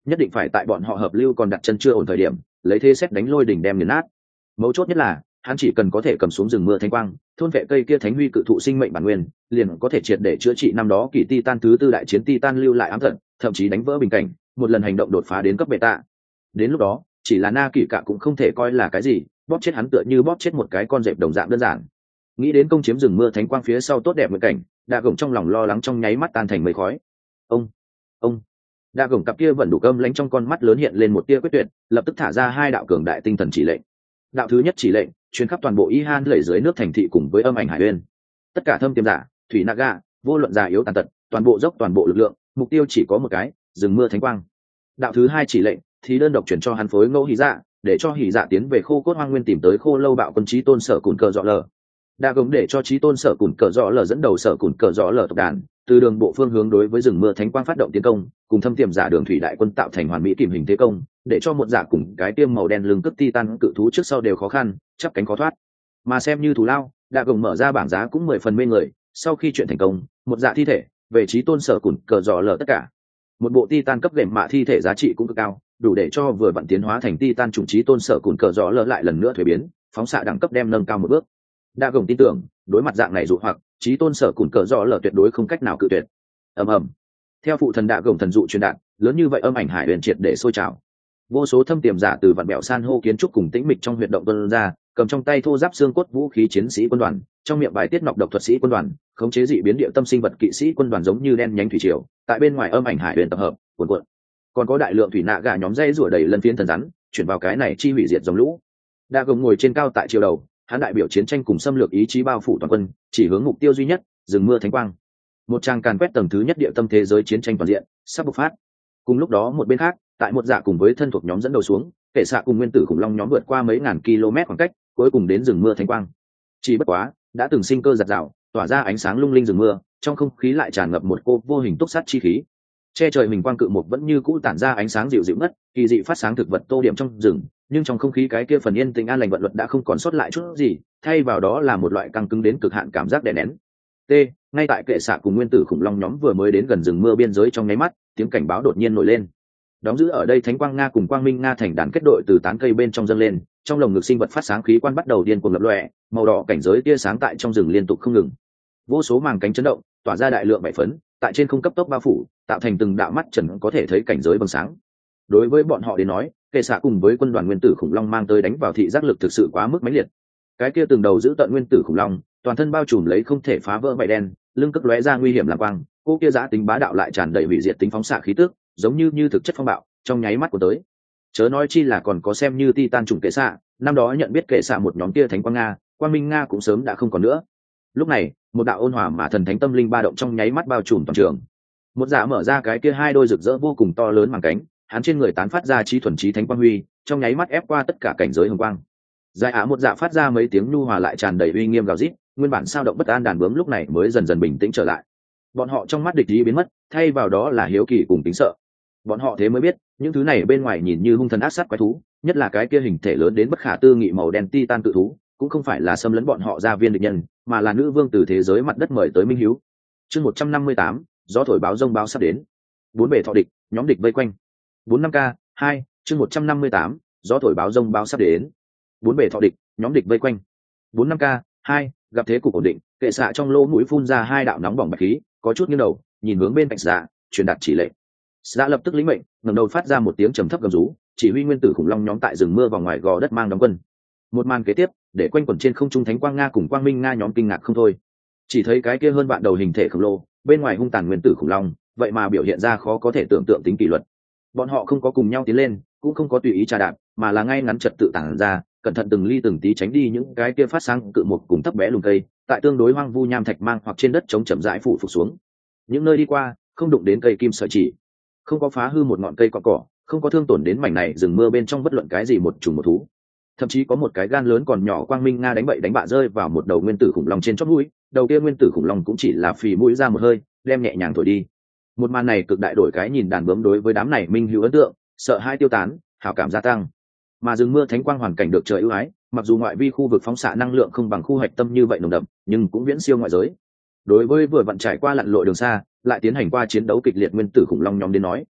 nhất định phải tại bọn họ hợp lưu còn đặt chân chưa ổn thời điểm lấy thế xét đánh lôi đỉnh đem nghiền nát. Mấu chốt nhất là hắn chỉ cần có thể cầm xuống rừng mưa thánh quang, thôn vệ cây kia thánh huy cự thụ sinh mệnh bản nguyên, liền có thể triệt để chữa trị năm đó kỳ titan thứ tư đại chiến titan lưu lại ám thần, thậm chí đánh vỡ bình cảnh, một lần hành động đột phá đến cấp beta. Đến lúc đó chỉ là na kỳ cả cũng không thể coi là cái gì, bóp chết hắn tựa như bóp chết một cái con dẹp đồng dạng đơn giản. Nghĩ đến công chiếm rừng mưa thánh quang phía sau tốt đẹp nguyện cảnh, đa gồng trong lòng lo lắng trong nháy mắt tan thành mây khói. Ông đa gồng cặp kia vẫn đủ cơm lánh trong con mắt lớn hiện lên một tia quyết tuyệt, lập tức thả ra hai đạo cường đại tinh thần chỉ lệnh. Đạo thứ nhất chỉ lệnh truyền khắp toàn bộ y han lẩy dưới nước thành thị cùng với âm ảnh hải uyên, tất cả thâm tiềm giả thủy naga vô luận già yếu tàn tật, toàn bộ dốc toàn bộ lực lượng, mục tiêu chỉ có một cái, rừng mưa thánh quang. Đạo thứ hai chỉ lệnh thì đơn độc chuyển cho hắn phối ngẫu hỉ dạ, để cho hỉ dạ tiến về khô cốt hoang nguyên tìm tới khô lâu bạo quân trí tôn sở cùn cờ dọ lờ. Đa gồng để cho trí tôn sở cùn cờ dọ lờ dẫn đầu sở cùn cờ dọ lờ tộc đàn từ đường bộ phương hướng đối với rừng mưa thánh quang phát động tiến công, cùng thâm tiềm giả đường thủy đại quân tạo thành hoàn mỹ kìm hình thế công, để cho một giả cùng cái tiêm màu đen lưng cước titan cự thú trước sau đều khó khăn, chắp cánh khó thoát. Mà xem như thù lao, đa gồng mở ra bảng giá cũng 10 phần mê người. Sau khi chuyện thành công, một giả thi thể về trí tôn sở cùn cờ dọ lờ tất cả, một bộ titan cấp gệm mạ thi thể giá trị cũng cực cao, đủ để cho vừa vặn tiến hóa thành titan chủng trí tôn sở cùn cờ dọ lờ lại lần nữa thuế biến, phóng xạ đẳng cấp đem nâng cao một bước. Đa gồng tin tưởng đối mặt dạng này dụ hoặc, trí tôn sở cùn cờ dọ lờ tuyệt đối không cách nào cự tuyệt. ầm ầm, theo phụ thần đa gồng thần dụ truyền đạt, lớn như vậy âm ảnh hải huyền triệt để sôi trào. Vô số thâm tiềm giả từ vạn bẹo san hô kiến trúc cùng tĩnh mịch trong huyệt động tuôn ra, cầm trong tay thô giáp xương cốt vũ khí chiến sĩ quân đoàn, trong miệng bài tiết nọc độc thuật sĩ quân đoàn, khống chế dị biến địa tâm sinh vật kỵ sĩ quân đoàn giống như đen nhánh thủy triều, tại bên ngoài âm ảnh hải huyền tập hợp, cuồn cuộn. Còn có đại lượng thủy nạ gà nhóm dây rủa đầy lân phiến thần rắn, chuyển vào cái này chi hủy diệt dòng lũ. Đa gồng ngồi trên cao tại triều đầu, hắn đại biểu chiến tranh cùng xâm lược ý chí bao phủ toàn quân, chỉ hướng mục tiêu duy nhất, rừng mưa thánh quang. Một trang càn quét tầng thứ nhất địa tâm thế giới chiến tranh toàn diện sắp bộc phát. Cùng lúc đó một bên khác, tại một dạ cùng với thân thuộc nhóm dẫn đầu xuống, kẻ xạ cùng nguyên tử khủng long nhóm vượt qua mấy ngàn km khoảng cách, cuối cùng đến rừng mưa thánh quang. Chỉ bất quá, đã từng sinh cơ giật rào, tỏa ra ánh sáng lung linh rừng mưa, trong không khí lại tràn ngập một cô vô hình túc sát chi khí. Che trời mình quang cự một vẫn như cũ tản ra ánh sáng dịu dịu ngất, kỳ dị phát sáng thực vật tô điểm trong rừng, nhưng trong không khí cái kia phần yên tĩnh an lành vận luật đã không còn sót lại chút gì, thay vào đó là một loại căng cứng đến cực hạn cảm giác đè nén. Ngay tại kệ xạ cùng nguyên tử khủng long nhóm vừa mới đến gần rừng mưa biên giới trong nháy mắt, tiếng cảnh báo đột nhiên nổi lên. Đóng giữ ở đây thánh quang nga cùng quang minh nga thành đàn kết đội từ tán cây bên trong dâng lên, trong lồng ngực sinh vật phát sáng khí quan bắt đầu điên cuồng lập lòe, màu đỏ cảnh giới tia sáng tại trong rừng liên tục không ngừng. Vô số màng cánh chấn động, tỏa ra đại lượng bảy phấn, tại trên không cấp tốc bao phủ, tạo thành từng đạo mắt trần có thể thấy cảnh giới vầng sáng. Đối với bọn họ đến nói, kệ xạ cùng với quân đoàn nguyên tử khủng long mang tới đánh vào thị giác lực thực sự quá mức mãnh liệt. Cái kia từng đầu giữ tận nguyên tử khủng long, toàn thân bao trùm lấy không thể phá vỡ vảy đen, lưng cất lóe ra nguy hiểm làm quang, cô kia giá tính bá đạo lại tràn đầy hủy diệt tính phóng xạ khí tức, giống như thực chất phong bạo, trong nháy mắt của tới. Chớ nói chi là còn có xem như titan chủng kệ xạ, năm đó nhận biết kệ xạ một nhóm kia thánh quang nga, quang minh nga cũng sớm đã không còn nữa. Lúc này, một đạo ôn hòa mà thần thánh tâm linh ba động trong nháy mắt bao trùm toàn trường. Một giả mở ra cái kia hai đôi rực rỡ vô cùng to lớn màng cánh, hắn trên người tán phát ra trí thuần trí thánh quang huy, trong nháy mắt ép qua tất cả cảnh giới hồng quang. Giải Á một dạ phát ra mấy tiếng nhu hòa lại tràn đầy uy nghiêm gào rít, nguyên bản sao động bất an đàn bướm lúc này mới dần dần bình tĩnh trở lại. Bọn họ trong mắt địch ý biến mất, thay vào đó là hiếu kỳ cùng tính sợ. Bọn họ thế mới biết, những thứ này bên ngoài nhìn như hung thần ác sát quái thú, nhất là cái kia hình thể lớn đến bất khả tư nghị màu đen titan tự thú, cũng không phải là xâm lấn bọn họ gia viên địch nhân, mà là nữ vương từ thế giới mặt đất mời tới minh hiếu. Chương 158, gió thổi báo rông báo sắp đến. Bốn bề thọ địch, nhóm địch vây quanh. 45K2, chương 158, gió thổi báo rông báo sắp đến. Bốn bề thọ địch, nhóm địch vây quanh. 45K2, gặp thế cục ổn định, kệ xạ trong lỗ mũi phun ra hai đạo nóng bỏng bạch khí, có chút nghiêng đầu, nhìn hướng bên cạnh xạ, truyền đạt chỉ lệnh. Xạ lập tức lĩnh mệnh, ngẩng đầu phát ra một tiếng trầm thấp gầm rú, chỉ huy nguyên tử khủng long nhóm tại rừng mưa vào ngoài gò đất mang đóng quân. Một màn kế tiếp, để quanh quẩn trên không trung thánh quang nga cùng quang minh nga nhóm kinh ngạc không thôi. Chỉ thấy cái kia hơn vạn đầu hình thể khổng lồ, bên ngoài hung tàn nguyên tử khủng long, vậy mà biểu hiện ra khó có thể tưởng tượng tính kỷ luật. Bọn họ không có cùng nhau tiến lên, cũng không có tùy ý trà đạp, mà là ngay ngắn trật tự tản ra, cẩn thận từng ly từng tí tránh đi những cái kia phát sáng cự một cùng thấp bé lùm cây, tại tương đối hoang vu nham thạch mang hoặc trên đất chống chậm rãi phủ phục xuống. Những nơi đi qua, không đụng đến cây kim sợi chỉ, không có phá hư một ngọn cây cỏ, không có thương tổn đến mảnh này rừng mưa bên trong bất luận cái gì một trùng một thú. Thậm chí có một cái gan lớn còn nhỏ quang minh nga đánh bậy đánh bạ rơi vào một đầu nguyên tử khủng long trên chót mũi, đầu kia nguyên tử khủng long cũng chỉ là phì mũi ra một hơi, đem nhẹ nhàng thổi đi. Một màn này cực đại đổi cái nhìn đàn bướm đối với đám này minh hữu ấn tượng, sợ hai tiêu tán, hảo cảm gia tăng. Mà rừng mưa thánh quang hoàn cảnh được trời ưu ái, mặc dù ngoại vi khu vực phóng xạ năng lượng không bằng khu hạch tâm như vậy nồng đậm, nhưng cũng viễn siêu ngoại giới. Đối với vừa vặn trải qua lặn lội đường xa, lại tiến hành qua chiến đấu kịch liệt nguyên tử khủng long nhóm đến nói,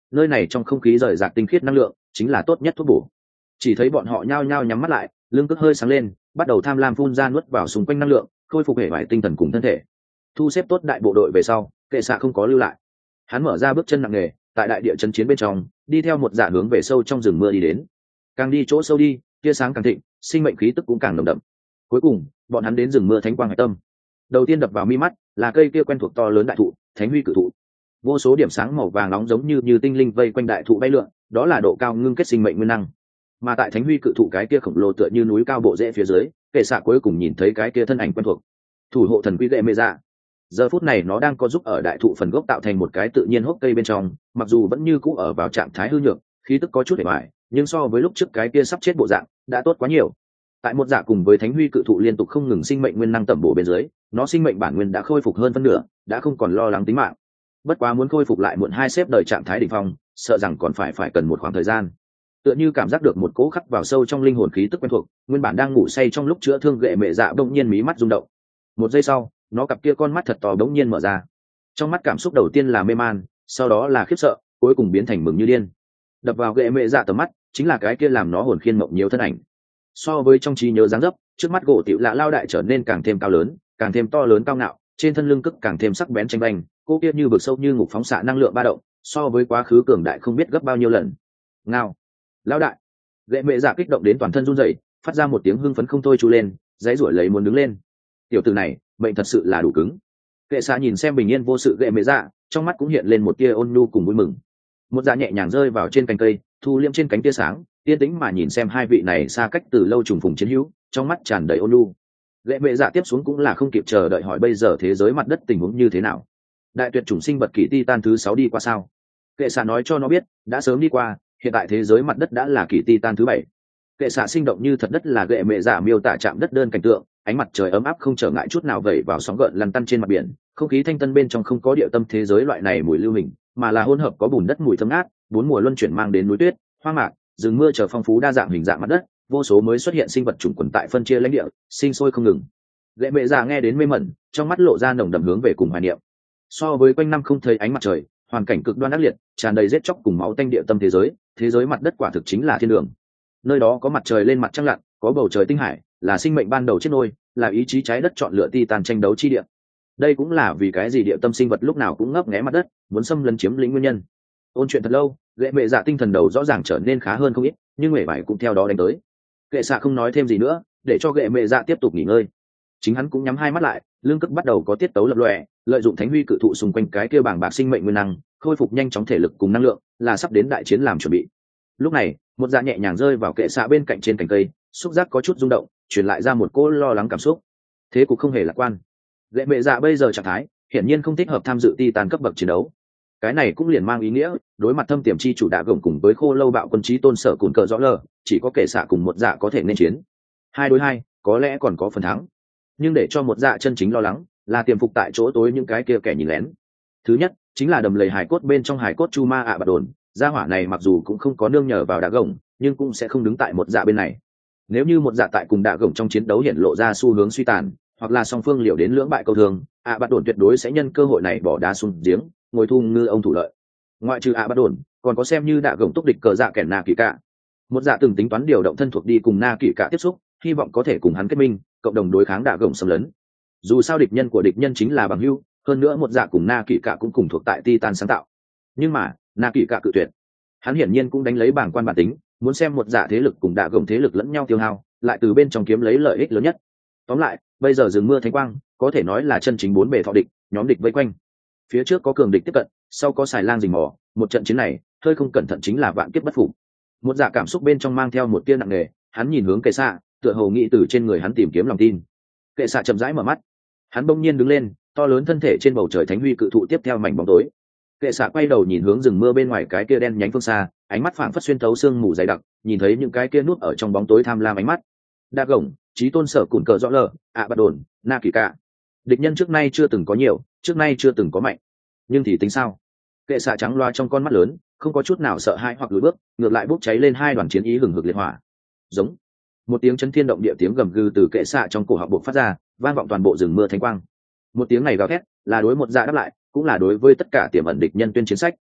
nơi này trong không khí rời rạc tinh khiết năng lượng chính là tốt nhất thuốc bổ. Chỉ thấy bọn họ nhao nhao nhắm mắt lại, lưng cước hơi sáng lên, bắt đầu tham lam phun ra nuốt vào xung quanh năng lượng, khôi phục hệ vải tinh thần cùng thân thể. Thu xếp tốt đại bộ đội về sau, kệ xạ không có lưu lại. Hắn mở ra bước chân nặng nề, tại đại địa chấn chiến bên trong, đi theo một dạ hướng về sâu trong rừng mưa đi đến. Càng đi chỗ sâu đi, tia sáng càng thịnh, sinh mệnh khí tức cũng càng nồng đậm. Cuối cùng, bọn hắn đến rừng mưa thánh quang hải tâm. Đầu tiên đập vào mi mắt là cây kia quen thuộc to lớn đại thụ, Thánh Huy cự thụ. Vô số điểm sáng màu vàng nóng giống như tinh linh vây quanh đại thụ bay lượn, đó là độ cao ngưng kết sinh mệnh nguyên năng. Mà tại Thánh Huy cự thụ cái kia khổng lồ tựa như núi cao bộ rễ phía dưới, kệ xạ cuối cùng nhìn thấy cái kia thân ảnh quen thuộc, thủ hộ thần quy lệ mê dạ. Giờ phút này nó đang có giúp ở đại thụ phần gốc tạo thành một cái tự nhiên hốc cây bên trong, mặc dù vẫn như cũ ở vào trạng thái hư nhược, khí tức có chút để bại, nhưng so với lúc trước cái kia sắp chết bộ dạng đã tốt quá nhiều. Tại một dạ cùng với Thánh Huy cự thụ liên tục không ngừng sinh mệnh nguyên năng tẩm bổ bên dưới, nó sinh mệnh bản nguyên đã khôi phục hơn phân nửa, đã không còn lo lắng tính mạng. Bất quá muốn khôi phục lại muộn hai xếp đời trạng thái đỉnh phong, sợ rằng còn phải cần một khoảng thời gian. Tựa như cảm giác được một cỗ khắc vào sâu trong linh hồn khí tức quen thuộc, nguyên bản đang ngủ say trong lúc chữa thương gệ mẹ dạ bỗng nhiên mí mắt rung động. Một giây sau, nó cặp kia con mắt thật to bỗng nhiên mở ra. Trong mắt cảm xúc đầu tiên là mê man, sau đó là khiếp sợ, cuối cùng biến thành mừng như điên. Đập vào gệ mẹ dạ tầm mắt chính là cái kia làm nó hồn khiên mộng nhiều thân ảnh. So với trong trí nhớ dáng dấp, trước mắt gỗ tiểu lạ lao đại trở nên càng thêm cao lớn, càng thêm to lớn cao ngạo, trên thân lưng cức càng thêm sắc bén tranh banh, cô kia như vực sâu như ngục phóng xạ năng lượng ba động, so với quá khứ cường đại không biết gấp bao nhiêu lần. Ngao, lao đại! Gệ mẹ dạ kích động đến toàn thân run rẩy, phát ra một tiếng hưng phấn không thôi chú lên, dãy rủi lấy muốn đứng lên. Tiểu tử này, mệnh thật sự là đủ cứng. Kệ xạ nhìn xem bình yên vô sự gệ mẹ dạ, trong mắt cũng hiện lên một tia ôn nhu cùng vui mừng. Một dạ nhẹ nhàng rơi vào trên cành cây, thu liêm trên cánh tia sáng, yên tĩnh mà nhìn xem hai vị này xa cách từ lâu trùng phùng chiến hữu, trong mắt tràn đầy ôn nhu. Gệ mẹ dạ tiếp xuống cũng là không kịp chờ đợi hỏi bây giờ thế giới mặt đất tình huống như thế nào. Đại tuyệt chủng sinh vật kỷ Titan thứ 6 đi qua sao? Kệ xạ nói cho nó biết, đã sớm đi qua, hiện tại thế giới mặt đất đã là kỷ Titan thứ 7. Kệ xạ sinh động như thật đất là gệ mẹ dạ miêu tả chạm đất đơn cảnh tượng, ánh mặt trời ấm áp không trở ngại chút nào vẩy vào sóng gợn lăn tăn trên mặt biển, không khí thanh tân bên trong không có địa tâm thế giới loại này mùi lưu hình, mà là hỗn hợp có bùn đất mùi thơm ngát, bốn mùa luân chuyển mang đến núi tuyết, hoa mạc, rừng mưa chờ phong phú đa dạng hình dạng mặt đất, vô số mới xuất hiện sinh vật chủng quần tại phân chia lãnh địa, sinh sôi không ngừng. Gệ mẹ già nghe đến mê mẩn, trong mắt lộ ra nồng đậm hướng về cùng hoài niệm. So với quanh năm không thấy ánh mặt trời, hoàn cảnh cực đoan ác liệt, tràn đầy giết chóc cùng máu tanh địa tâm thế giới mặt đất quả thực chính là thiên đường. Nơi đó có mặt trời lên mặt trăng lặn, có bầu trời tinh hải, là sinh mệnh ban đầu chết nôi, là ý chí trái đất chọn lựa Titan tranh đấu chi địa. Đây cũng là vì cái gì địa tâm sinh vật lúc nào cũng ngấp nghé mặt đất, muốn xâm lấn chiếm lĩnh nguyên nhân. Ôn chuyện thật lâu, gệ mẹ dạ tinh thần đầu rõ ràng trở nên khá hơn không ít, nhưng mẹ vải cũng theo đó đánh tới. Kệ xạ không nói thêm gì nữa, để cho gệ mẹ dạ tiếp tục nghỉ ngơi. Chính hắn cũng nhắm hai mắt lại, lương cước bắt đầu có tiết tấu lập lòe, lợi dụng Thánh Huy cự thụ xung quanh cái kia bảng bạc sinh mệnh nguyên năng, khôi phục nhanh chóng thể lực cùng năng lượng, là sắp đến đại chiến làm chuẩn bị. Lúc này, một dạ nhẹ nhàng rơi vào kệ xạ bên cạnh trên cành cây, xúc giác có chút rung động, truyền lại ra một cỗ lo lắng cảm xúc. Thế cục không hề lạc quan. Gệ mẹ dạ bây giờ trạng thái hiển nhiên không thích hợp tham dự Titan cấp bậc chiến đấu. Cái này cũng liền mang ý nghĩa, đối mặt thâm tiềm chi chủ đạ gồng cùng với khô lâu bạo quân trí tôn sở cùn cờ rõ lờ, chỉ có kệ xạ cùng một dạ có thể nên chiến. 2 đối 2, có lẽ còn có phần thắng. Nhưng để cho một dạ chân chính lo lắng, là tiềm phục tại chỗ tối những cái kia kẻ nhìn lén. Thứ nhất, chính là đầm lầy hải cốt bên trong hải cốt chu ma ạ bạt đồn, gia hỏa này mặc dù cũng không có nương nhờ vào đạ gồng, nhưng cũng sẽ không đứng tại một dạ bên này. Nếu như một dạ tại cùng đạ gồng trong chiến đấu hiện lộ ra xu hướng suy tàn, hoặc là song phương liều đến lưỡng bại câu thương, ạ bạt đồn tuyệt đối sẽ nhân cơ hội này bỏ đá xuống giếng, ngồi thu ngư ông thủ lợi. Ngoại trừ ạ bạt đồn, còn có xem như đạ gồng túc địch cờ dạ kẻ na kỳ cả. Một dạ từng tính toán điều động thân thuộc đi cùng na kỳ cả tiếp xúc, hy vọng có thể cùng hắn kết minh, cộng đồng đối kháng đạ gồng xâm lấn. Dù sao địch nhân của địch nhân chính là bằng hữu, hơn nữa một dạ cùng na kỳ cả cũng cùng thuộc tại Titan sáng tạo. Nhưng mà na kỳ cả cự tuyệt. Hắn hiển nhiên cũng đánh lấy bảng quan bản tính, muốn xem một dạ thế lực cùng đạ gồng thế lực lẫn nhau tiêu hao, lại từ bên trong kiếm lấy lợi ích lớn nhất. Tóm lại, bây giờ rừng mưa thánh quang có thể nói là chân chính bốn bề thọ địch, nhóm địch vây quanh. Phía trước có cường địch tiếp cận, sau có xài lang rình mò, một trận chiến này hơi không cẩn thận chính là vạn kiếp bất phục. Một dạ cảm xúc bên trong mang theo một tia nặng nề, hắn nhìn hướng kệ xạ, tựa hồ nghĩ từ trên người hắn tìm kiếm lòng tin. Kệ xạ chậm rãi mở mắt, hắn bỗng nhiên đứng lên, to lớn thân thể trên bầu trời Thánh Huy cự thụ tiếp theo mảnh bóng tối. Kệ xạ quay đầu nhìn hướng rừng mưa bên ngoài cái kia đen nhánh phương xa, ánh mắt phảng phất xuyên thấu sương mù dày đặc, nhìn thấy những cái kia núp ở trong bóng tối tham lam ánh mắt. Đa gồng, chí tôn sở cùn cờ rõ lờ, ạ bạt đồn, na kỳ cả. Địch nhân trước nay chưa từng có nhiều, trước nay chưa từng có mạnh. Nhưng thì tính sao? Kệ xạ trắng loa trong con mắt lớn, không có chút nào sợ hãi hoặc lùi bước, ngược lại bốc cháy lên hai đoàn chiến ý hừng hực liệt hỏa. Giống. Một tiếng chấn thiên động địa tiếng gầm gừ từ kệ xạ trong cổ họng bộc phát ra, vang vọng toàn bộ rừng mưa thánh quang. Một tiếng này gào thét, là đối một dạ đáp lại, cũng là đối với tất cả tiềm ẩn địch nhân tuyên chiến sách.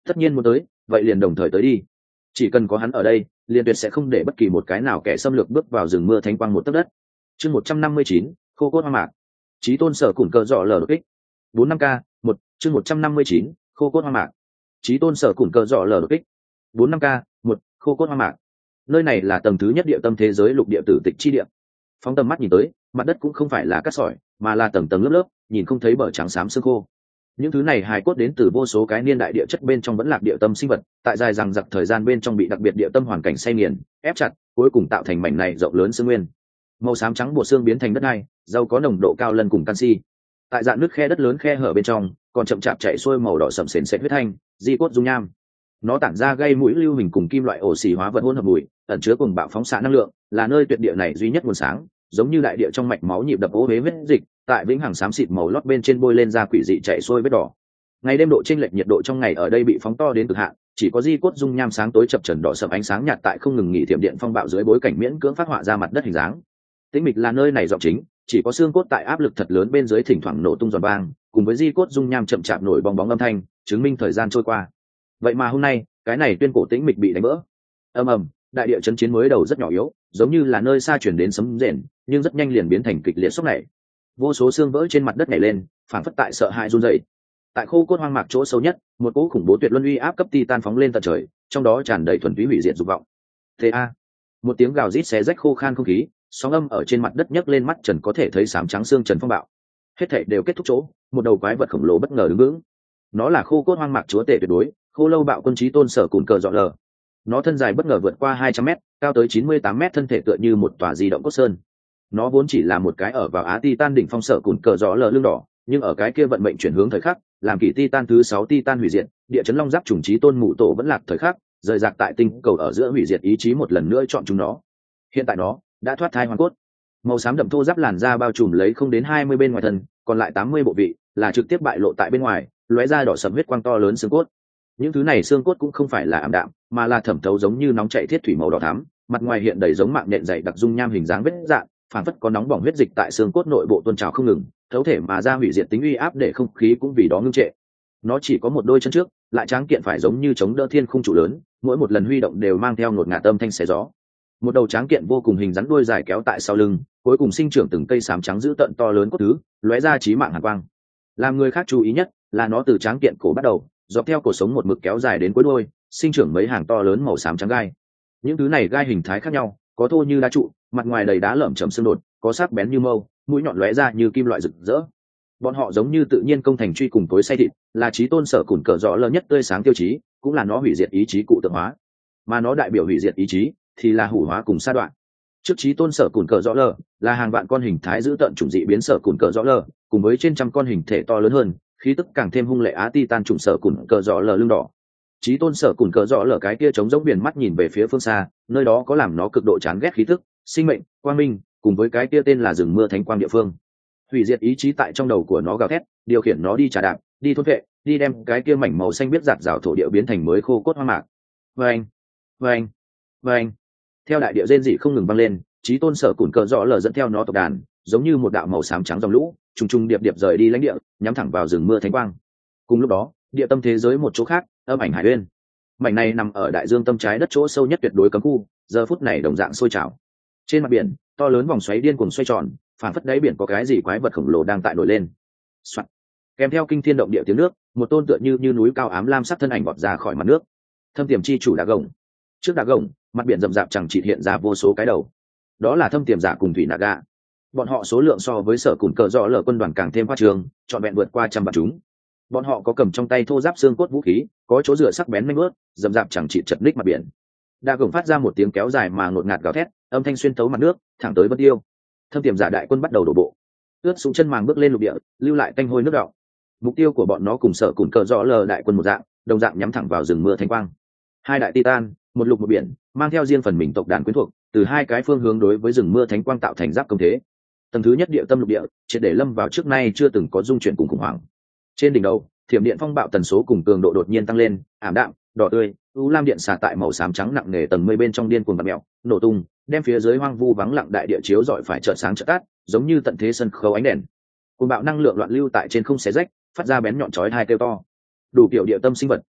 tất nhiên muốn tới vậy liền đồng thời tới đi, chỉ cần có hắn ở đây liền tuyệt sẽ không để bất kỳ một cái nào kẻ xâm lược bước vào rừng mưa thánh quang một tấc đất. Chương 159, khô cốt hoang mạc. Chí tôn sở củn cờ dọ lờ đột kích. 45k, 1, chương 159, khô cốt hoang mạc. Chí tôn sở củn cờ dọ lờ đột kích. 45k, 1, khô cốt hoang mạc. Nơi này là tầng thứ nhất địa tâm thế giới lục địa tử tịch chi địa. Phóng tầm mắt nhìn tới, mặt đất cũng không phải là cát sỏi, mà là tầng tầng lớp lớp, nhìn không thấy bờ trắng xám xương khô. Những thứ này hài cốt đến từ vô số cái niên đại địa chất bên trong vẫn lạc địa tâm sinh vật, tại dài rằng giặc thời gian bên trong bị đặc biệt địa tâm hoàn cảnh xay nghiền, ép chặt, cuối cùng tạo thành mảnh này rộng lớn xương nguyên. Màu xám trắng bộ xương biến thành đất hai, giàu có nồng độ cao lần cùng canxi. Tại dạng nước khe đất lớn khe hở bên trong, còn chậm chạp chảy xuôi màu đỏ sẫm sền sệt huyết thanh, di cốt dung nham. Nó tản ra gây mũi lưu hình cùng kim loại ổ xỉ hóa vật hỗn hợp bụi, ẩn chứa cùng bạo phóng xạ năng lượng, là nơi tuyệt địa này duy nhất nguồn sáng, giống như đại địa trong mạch máu nhịp đập ố huế huyết dịch, tại vĩnh hằng xám xịt màu lót bên trên bôi lên ra quỷ dị chảy xuôi vết đỏ. Ngày đêm độ chênh lệch nhiệt độ trong ngày ở đây bị phóng to đến cực hạn, chỉ có di cốt dung nham sáng tối chập chờn đỏ sẫm ánh sáng nhạt tại không ngừng nghỉ thiểm điện phong bạo dưới bối cảnh miễn cưỡng phát họa ra mặt đất hình dáng. Tĩnh mịch là nơi này giọng chính, chỉ có xương cốt tại áp lực thật lớn bên dưới thỉnh thoảng nổ tung giòn vang, cùng với di cốt dung nham chậm chạp nổi bong bóng âm thanh, chứng minh thời gian trôi qua. Vậy mà hôm nay, cái này tuyên cổ tĩnh mịch bị đánh vỡ. Ầm ầm, đại địa chấn chiến mới đầu rất nhỏ yếu, giống như là nơi xa chuyển đến sấm rền, nhưng rất nhanh liền biến thành kịch liệt sốc này. Vô số xương vỡ trên mặt đất nhảy lên, phảng phất tại sợ hãi run rẩy. Tại khô cốt hoang mạc chỗ sâu nhất, một cỗ khủng bố tuyệt luân uy áp cấp titan phóng lên tận trời, trong đó tràn đầy thuần túy hủy diệt dục vọng. Ta, một tiếng gào rít xé rách khô khan không khí, sóng âm ở trên mặt đất nhấc lên, mắt trần có thể thấy sám trắng xương trần phong bạo. Hết thảy đều kết thúc chỗ, một đầu quái vật khổng lồ bất ngờ đứng vững. Nó là khô cốt hoang mạc chúa tể tuyệt đối, khô lâu bạo quân chí tôn sở cùn cờ dọn lờ. Nó thân dài bất ngờ vượt qua 200m, cao tới 98m, thân thể tựa như một tòa di động cốt sơn. Nó vốn chỉ là một cái ở vào Á Titan đỉnh phong sở cùn cờ gió lờ lưng đỏ, nhưng ở cái kia vận mệnh chuyển hướng thời khắc, làm kỷ Titan thứ 6 Titan hủy diệt, địa chấn long giáp trùng chí tôn mụ tổ vẫn lạc thời khắc, rời rạc tại tinh cầu ở giữa hủy diệt ý chí một lần nữa chọn chúng nó. Hiện tại nó đã thoát thai hoàn cốt, màu xám đậm thô giáp làn da bao trùm lấy không đến 20 bên ngoài thân, còn lại 80 bộ vị là trực tiếp bại lộ tại bên ngoài, lóe ra đỏ sẫm huyết quang to lớn xương cốt. Những thứ này xương cốt cũng không phải là ảm đạm, mà là thẩm thấu giống như nóng chảy thiết thủy màu đỏ thắm, mặt ngoài hiện đầy giống mạng nhện dày đặc dung nham hình dáng vết dạn, phản phất có nóng bỏng huyết dịch tại xương cốt nội bộ tuôn trào không ngừng, thấu thể mà ra hủy diệt tính uy áp để không khí cũng vì đó ngưng trệ. Nó chỉ có một đôi chân trước, lại tráng kiện phải giống như chống đỡ thiên khung trụ lớn, mỗi một lần huy động đều mang theo ngột ngạt âm thanh xé gió. Một đầu tráng kiện vô cùng hình rắn đuôi dài kéo tại sau lưng, cuối cùng sinh trưởng từng cây xám trắng dữ tợn to lớn cốt thứ, lóe ra chí mạng hàn quang. Làm người khác chú ý nhất là nó từ tráng kiện cổ bắt đầu, dọc theo cổ sống một mực kéo dài đến cuối đuôi, sinh trưởng mấy hàng to lớn màu xám trắng gai. Những thứ này gai hình thái khác nhau, có thô như đá trụ, mặt ngoài đầy đá lởm chởm xương đột, có sắc bén như mâu, mũi nhọn lóe ra như kim loại rực rỡ. Bọn họ giống như tự nhiên công thành truy cùng cối xay thịt, là chí tôn sở cùn cờ rõ lớn nhất tươi sáng tiêu chí, cũng là nó hủy diệt ý chí cụ tượng hóa. Mà nó đại biểu hủy diệt ý chí thì là hủ hóa cùng sa đoạn. Trước chí tôn sở cùn cờ rõ lờ là hàng vạn con hình thái giữ tận chủng dị biến sở cùn cờ rõ lờ, cùng với trên trăm con hình thể to lớn hơn, khí tức càng thêm hung lệ Á Titan chủng sở cùn cờ rõ lờ lưng đỏ. Chí tôn sở cùn cờ rõ lờ cái kia trống giống biển mắt nhìn về phía phương xa, nơi đó có làm nó cực độ chán ghét khí tức, sinh mệnh, quang minh, cùng với cái kia tên là rừng mưa thánh quang địa phương. Hủy diệt ý chí tại trong đầu của nó gào thét, điều khiển nó đi trả đạp, đi thôn vệ, đi đem cái kia mảnh màu xanh biết giạt rào thổ địa biến thành mới khô cốt hoang mạc. Vâng, vâng, vâng. Theo đại địa rên rỉ không ngừng vang lên, chí tôn sở cùn cờ rõ lờ dẫn theo nó tộc đàn, giống như một đạo màu xám trắng dòng lũ, trùng trùng điệp điệp rời đi lãnh địa, nhắm thẳng vào rừng mưa thánh quang. Cùng lúc đó, địa tâm thế giới một chỗ khác, âm ảnh hải uyên. Mảnh này nằm ở đại dương tâm trái đất chỗ sâu nhất tuyệt đối cấm khu, giờ phút này đồng dạng sôi trào. Trên mặt biển, to lớn vòng xoáy điên cuồng xoay tròn, phản phất đáy biển có cái gì quái vật khổng lồ đang tại nổi lên. Soạn. Kèm theo kinh thiên động địa tiếng nước, một tôn tựa như núi cao ám lam sắc thân ảnh vọt ra khỏi mặt nước. Thâm tiềm chi chủ Đá Gồng. Trước Đá Gồng, mặt biển rậm rạp chẳng chịt hiện ra vô số cái đầu. Đó là thâm tiềm giả cùng thủy Naga. Bọn họ số lượng so với sở cùn cờ rõ lở quân đoàn càng thêm khoa trương, trọn vẹn vượt qua trăm vạn chúng. Bọn họ có cầm trong tay thô giáp xương cốt vũ khí, có chỗ dựa sắc bén nhanh ướt, rậm rạp chẳng chịt chật ních mặt biển. Đá Gồng phát ra một tiếng kéo dài mà ngột ngạt gào thét, âm thanh xuyên tấu mặt nước, thẳng tới Vân Tiêu. Thâm tiềm giả đại quân bắt đầu đổ bộ, ướt xuống chân màng bước lên lục địa, lưu lại tanh hôi nước đọng. Mục tiêu của bọn nó cùng sở cùn cờ rõ lở đại quân một dạng, đồng dạng nhắm thẳng vào rừng mưa thánh quang. Hai đại titan, một lục một biển, mang theo riêng phần mình tộc đàn quyến thuộc, từ hai cái phương hướng đối với rừng mưa thánh quang tạo thành giáp công thế. Tầng thứ nhất địa tâm lục địa, triệt để lâm vào trước nay chưa từng có dung chuyển cùng khủng hoảng. Trên đỉnh đầu, thiểm điện phong bạo tần số cùng cường độ đột nhiên tăng lên, ảm đạm, đỏ tươi, u lam điện xả tại màu xám trắng nặng nề tầng mây bên trong điên cuồng vặn mèo, nổ tung, đem phía dưới hoang vu vắng lặng đại địa chiếu rọi phải chợt sáng chợt tắt, giống như tận thế sân khấu ánh đèn. Cuồng bạo năng lượng loạn lưu tại trên không xé rách, phát ra bén nhọn chói tai kêu to. Đủ kiểu địa tâm sinh vật,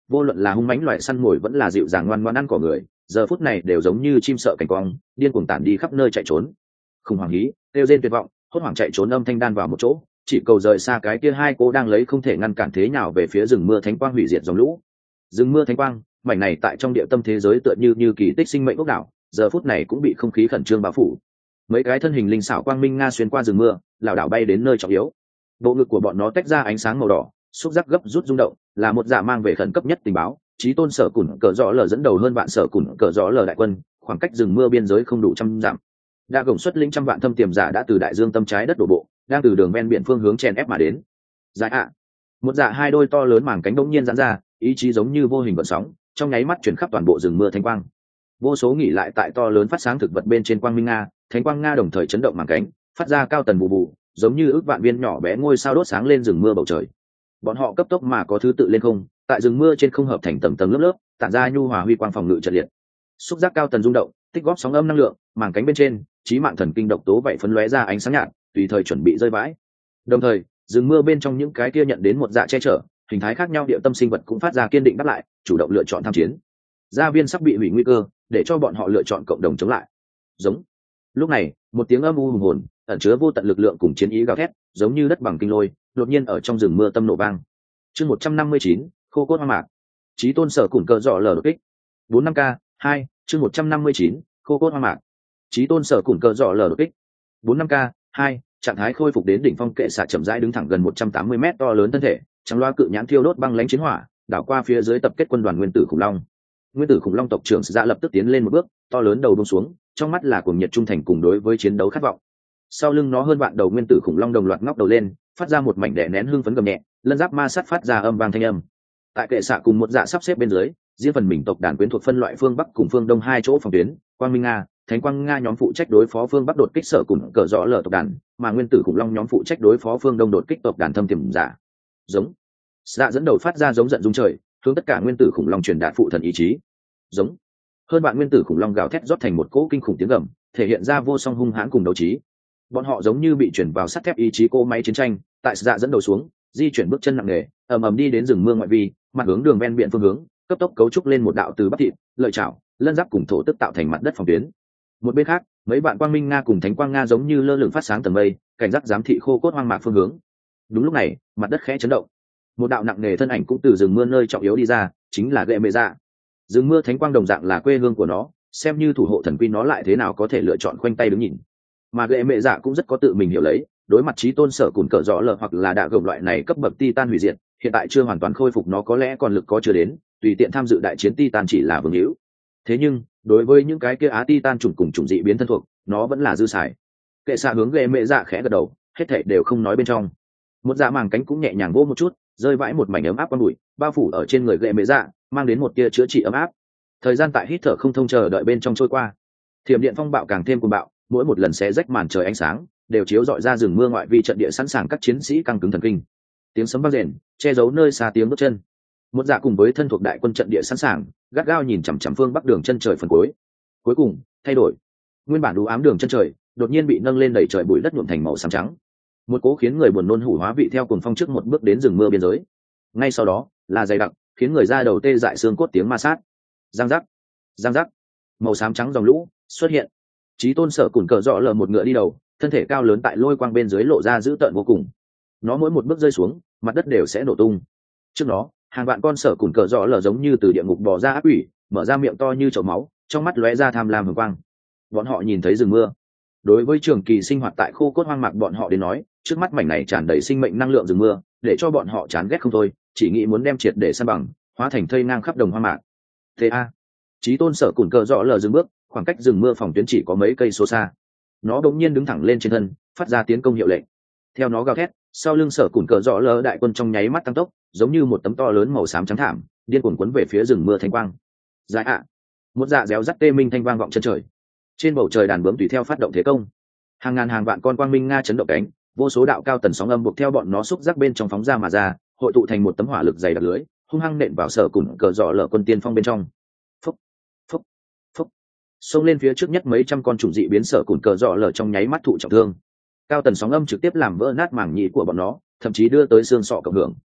vô luận là hung mãnh loại săn mồi vẫn là dịu dàng ngoan ngoãn ăn cỏ người, giờ phút này đều giống như chim sợ cảnh quang, điên cuồng tản đi khắp nơi chạy trốn. Khủng hoảng hí, kêu rên tuyệt vọng, hốt hoảng chạy trốn âm thanh đan vào một chỗ, chỉ cầu rời xa cái kia hai cô đang lấy không thể ngăn cản thế nào về phía rừng mưa thánh quang hủy diệt dòng lũ. Rừng mưa thánh quang, mảnh này tại trong địa tâm thế giới tựa như kỳ tích sinh mệnh ốc đảo, giờ phút này cũng bị không khí khẩn trương bao phủ. Mấy cái thân hình linh xảo quang minh nga xuyên qua rừng mưa, lảo đảo bay đến nơi trọng yếu. Bộ ngực của bọn nó tách ra ánh sáng màu đỏ, xúc giác gấp rút rung động, là một dạ mang về khẩn cấp nhất tình báo. Chí tôn sở cùn cờ rõ lờ dẫn đầu hơn bạn sở cùn cờ rõ lờ đại quân, khoảng cách rừng mưa biên giới không đủ trăm dặm. Đã gồng xuất lĩnh trăm vạn thâm tiềm giả đã từ đại dương tâm trái đất đổ bộ, đang từ đường ven biển phương hướng chèn ép mà đến. Giải ạ, một dạ hai đôi to lớn màng cánh bỗng nhiên giãn ra, ý chí giống như vô hình vận sóng, trong nháy mắt chuyển khắp toàn bộ rừng mưa thanh quang. Vô số nghỉ lại tại to lớn phát sáng thực vật bên trên quang minh nga, thánh quang nga đồng thời chấn động màng cánh, phát ra cao tần bù bù, giống như ước vạn viên nhỏ bé ngôi sao đốt sáng lên rừng mưa bầu trời. Bọn họ cấp tốc mà có thứ tự lên không, tại rừng mưa trên không hợp thành tầng tầng lớp lớp, tản ra nhu hòa huy quang phòng ngự trận liệt. Xúc giác cao tần rung động, tích góp sóng âm năng lượng, màng cánh bên trên, chí mạng thần kinh độc tố vậy phấn lóe ra ánh sáng nhạt, tùy thời chuẩn bị rơi vãi. Đồng thời, rừng mưa bên trong những cái kia nhận đến một dạ che chở, hình thái khác nhau địa tâm sinh vật cũng phát ra kiên định đáp lại, chủ động lựa chọn tham chiến. Gia viên sắp bị hủy nguy cơ, để cho bọn họ lựa chọn cộng đồng chống lại. Giống. Lúc này, một tiếng âm u hùng hồn, ẩn chứa vô tận lực lượng cùng chiến ý gào thét, giống như đất bằng kinh lôi, đột nhiên ở trong rừng mưa tâm nổ vang. Chương 159, khô cốt hoang mạc. Chí tôn sở cùn cờ dọ lở đột kích. 45K 2, chương 159, khô cốt hoang mạc. Chí tôn sở cùn cờ dọ lở đột kích. 45K 2, trạng thái khôi phục đến đỉnh phong kệ xạ chậm rãi đứng thẳng gần 180 mét to lớn thân thể, trắng loa cự nhãn thiêu đốt băng lãnh chiến hỏa, đảo qua phía dưới tập kết quân đoàn nguyên tử khủng long. Nguyên tử khủng long tộc trưởng dạ lập tức tiến lên một bước, to lớn đầu buông xuống, trong mắt là cuồng nhiệt trung thành cùng đối với chiến đấu khát vọng. Sau lưng nó hơn vạn đầu nguyên tử khủng long đồng loạt ngóc đầu lên, phát ra một mảnh đè nén hưng phấn gầm nhẹ, lân giáp ma sát phát ra âm vang thanh âm. Tại kệ xạ cùng một dạ sắp xếp bên dưới, riêng phần mình tộc đàn quyến thuộc phân loại phương bắc cùng phương đông hai chỗ phòng tuyến, quang minh nga, thánh quang nga nhóm phụ trách đối phó phương bắc đột kích sở cùng cờ rõ lở tộc đàn, mà nguyên tử khủng long nhóm phụ trách đối phó phương đông đột kích tộc đàn thâm tiềm giả. Giống. Dạ dẫn đầu phát ra giống giận rung trời, hướng tất cả nguyên tử khủng long truyền đạt phụ thần ý chí. Giống. Hơn bạn nguyên tử khủng long gào thét rót thành một cỗ kinh khủng tiếng gầm, thể hiện ra vô song hung hãn cùng đấu trí. Bọn họ giống như bị chuyển vào sắt thép ý chí cỗ máy chiến tranh, tại dạ dẫn đầu xuống, di chuyển bước chân nặng nề, ầm ầm đi đến rừng mưa ngoại vi, mặt hướng đường ven biển phương hướng, cấp tốc cấu trúc lên một đạo từ bắp thịt, lợi chảo, lân giáp cùng thổ tức tạo thành mặt đất phòng tuyến. Một bên khác, mấy bạn quang minh nga cùng thánh quang nga giống như lơ lửng phát sáng tầng mây, cảnh giác giám thị khô cốt hoang mạc phương hướng. Đúng lúc này, mặt đất khẽ chấn động, một đạo nặng nề thân ảnh cũng từ rừng mưa nơi trọng yếu đi ra, chính là Gệ Mệ Dạ. Rừng mưa thánh quang đồng dạng là quê hương của nó, xem như thủ hộ thần quy nó lại thế nào có thể lựa chọn khoanh tay đứng nhìn. Mà Gệ Mệ Dạ cũng rất có tự mình hiểu lấy, đối mặt chí tôn sở cùn cờ rõ lở hoặc là đạ gồng loại này cấp bậc titan hủy diệt, hiện tại chưa hoàn toàn khôi phục nó có lẽ còn lực có chưa đến, tùy tiện tham dự đại chiến titan chỉ là vương hữu. Thế nhưng, đối với những cái kia á titan chủng cùng chủng dị biến thân thuộc, nó vẫn là dư xài. Kệ xạ hướng Gệ Mệ Dạ khẽ gật đầu, hết thảy đều không nói bên trong. Một dạ màng cánh cũng nhẹ nhàng vỗ một chút, rơi vãi một mảnh ấm áp quang bụi, bao phủ ở trên người Gệ Mệ Dạ, mang đến một tia chữa trị ấm áp. Thời gian tại hít thở không thông chờ đợi bên trong trôi qua. Thiểm điện phong bạo càng thêm cuồng bạo, mỗi một lần xé rách màn trời ánh sáng, đều chiếu rọi ra rừng mưa ngoại vi trận địa sẵn sàng các chiến sĩ căng cứng thần kinh. Tiếng sấm vang rền, che giấu nơi xa tiếng bước chân. Một dạ cùng với thân thuộc đại quân trận địa sẵn sàng, gắt gao nhìn chằm chằm phương bắc đường chân trời phần cuối. Cuối cùng, thay đổi. Nguyên bản u ám đường chân trời, đột nhiên bị nâng lên đẩy trời bụi đất nhuộm thành màu xám trắng. Một cố khiến người buồn nôn hủ hóa vị theo cuồng phong trước một bước đến rừng mưa biên giới. Ngay sau đó, là dày đặc, khiến người ra đầu tê dại xương cốt tiếng ma sát. Giang giác, giang giác, màu xám trắng dòng lũ xuất hiện. Chí tôn sở cùn cờ rõ lờ một ngựa đi đầu, thân thể cao lớn tại lôi quang bên dưới lộ ra dữ tợn vô cùng. Nó mỗi một bước rơi xuống, mặt đất đều sẽ nổ tung. Trước đó, hàng vạn con sở cùn cờ rõ lờ giống như từ địa ngục bò ra ác quỷ, mở ra miệng to như chậu máu, trong mắt lóe ra tham lam hừng quang. Bọn họ nhìn thấy rừng mưa. Đối với trường kỳ sinh hoạt tại khô cốt hoang mạc bọn họ đến nói, trước mắt mảnh này tràn đầy sinh mệnh năng lượng rừng mưa, để cho bọn họ chán ghét không thôi, chỉ nghĩ muốn đem triệt để san bằng, hóa thành thây ngang khắp đồng hoang mạc. Thế a, chí tôn sở cùn cờ rõ lờ dừng bước, khoảng cách rừng mưa phòng tuyến chỉ có mấy cây số xa. Nó đột nhiên đứng thẳng lên trên thân, phát ra tiến công hiệu lệnh. Theo nó gào thét, sau lưng sở cùn cờ rõ lờ đại quân trong nháy mắt tăng tốc, giống như một tấm to lớn màu xám trắng thảm, điên cuồng cuốn về phía rừng mưa thanh quang. Dài ạ, một dạ réo rắt tê minh thanh vang vọng chân trời. Trên bầu trời đàn bướm tùy theo phát động thế công. Hàng ngàn hàng vạn con quang minh nga chấn động cánh, vô số đạo cao tần sóng âm buộc theo bọn nó xúc giác bên trong phóng ra mà ra, hội tụ thành một tấm hỏa lực dày đặc lưới, hung hăng nện vào sở cùn cờ rõ lờ quân tiên phong bên trong. Phúc, phúc, phúc. Xông lên phía trước nhất mấy trăm con trùng dị biến sở cùn cờ rõ lờ trong nháy mắt thụ trọng thương. Cao tần sóng âm trực tiếp làm vỡ nát màng nhĩ của bọn nó, thậm chí đưa tới xương sọ cộng hưởng.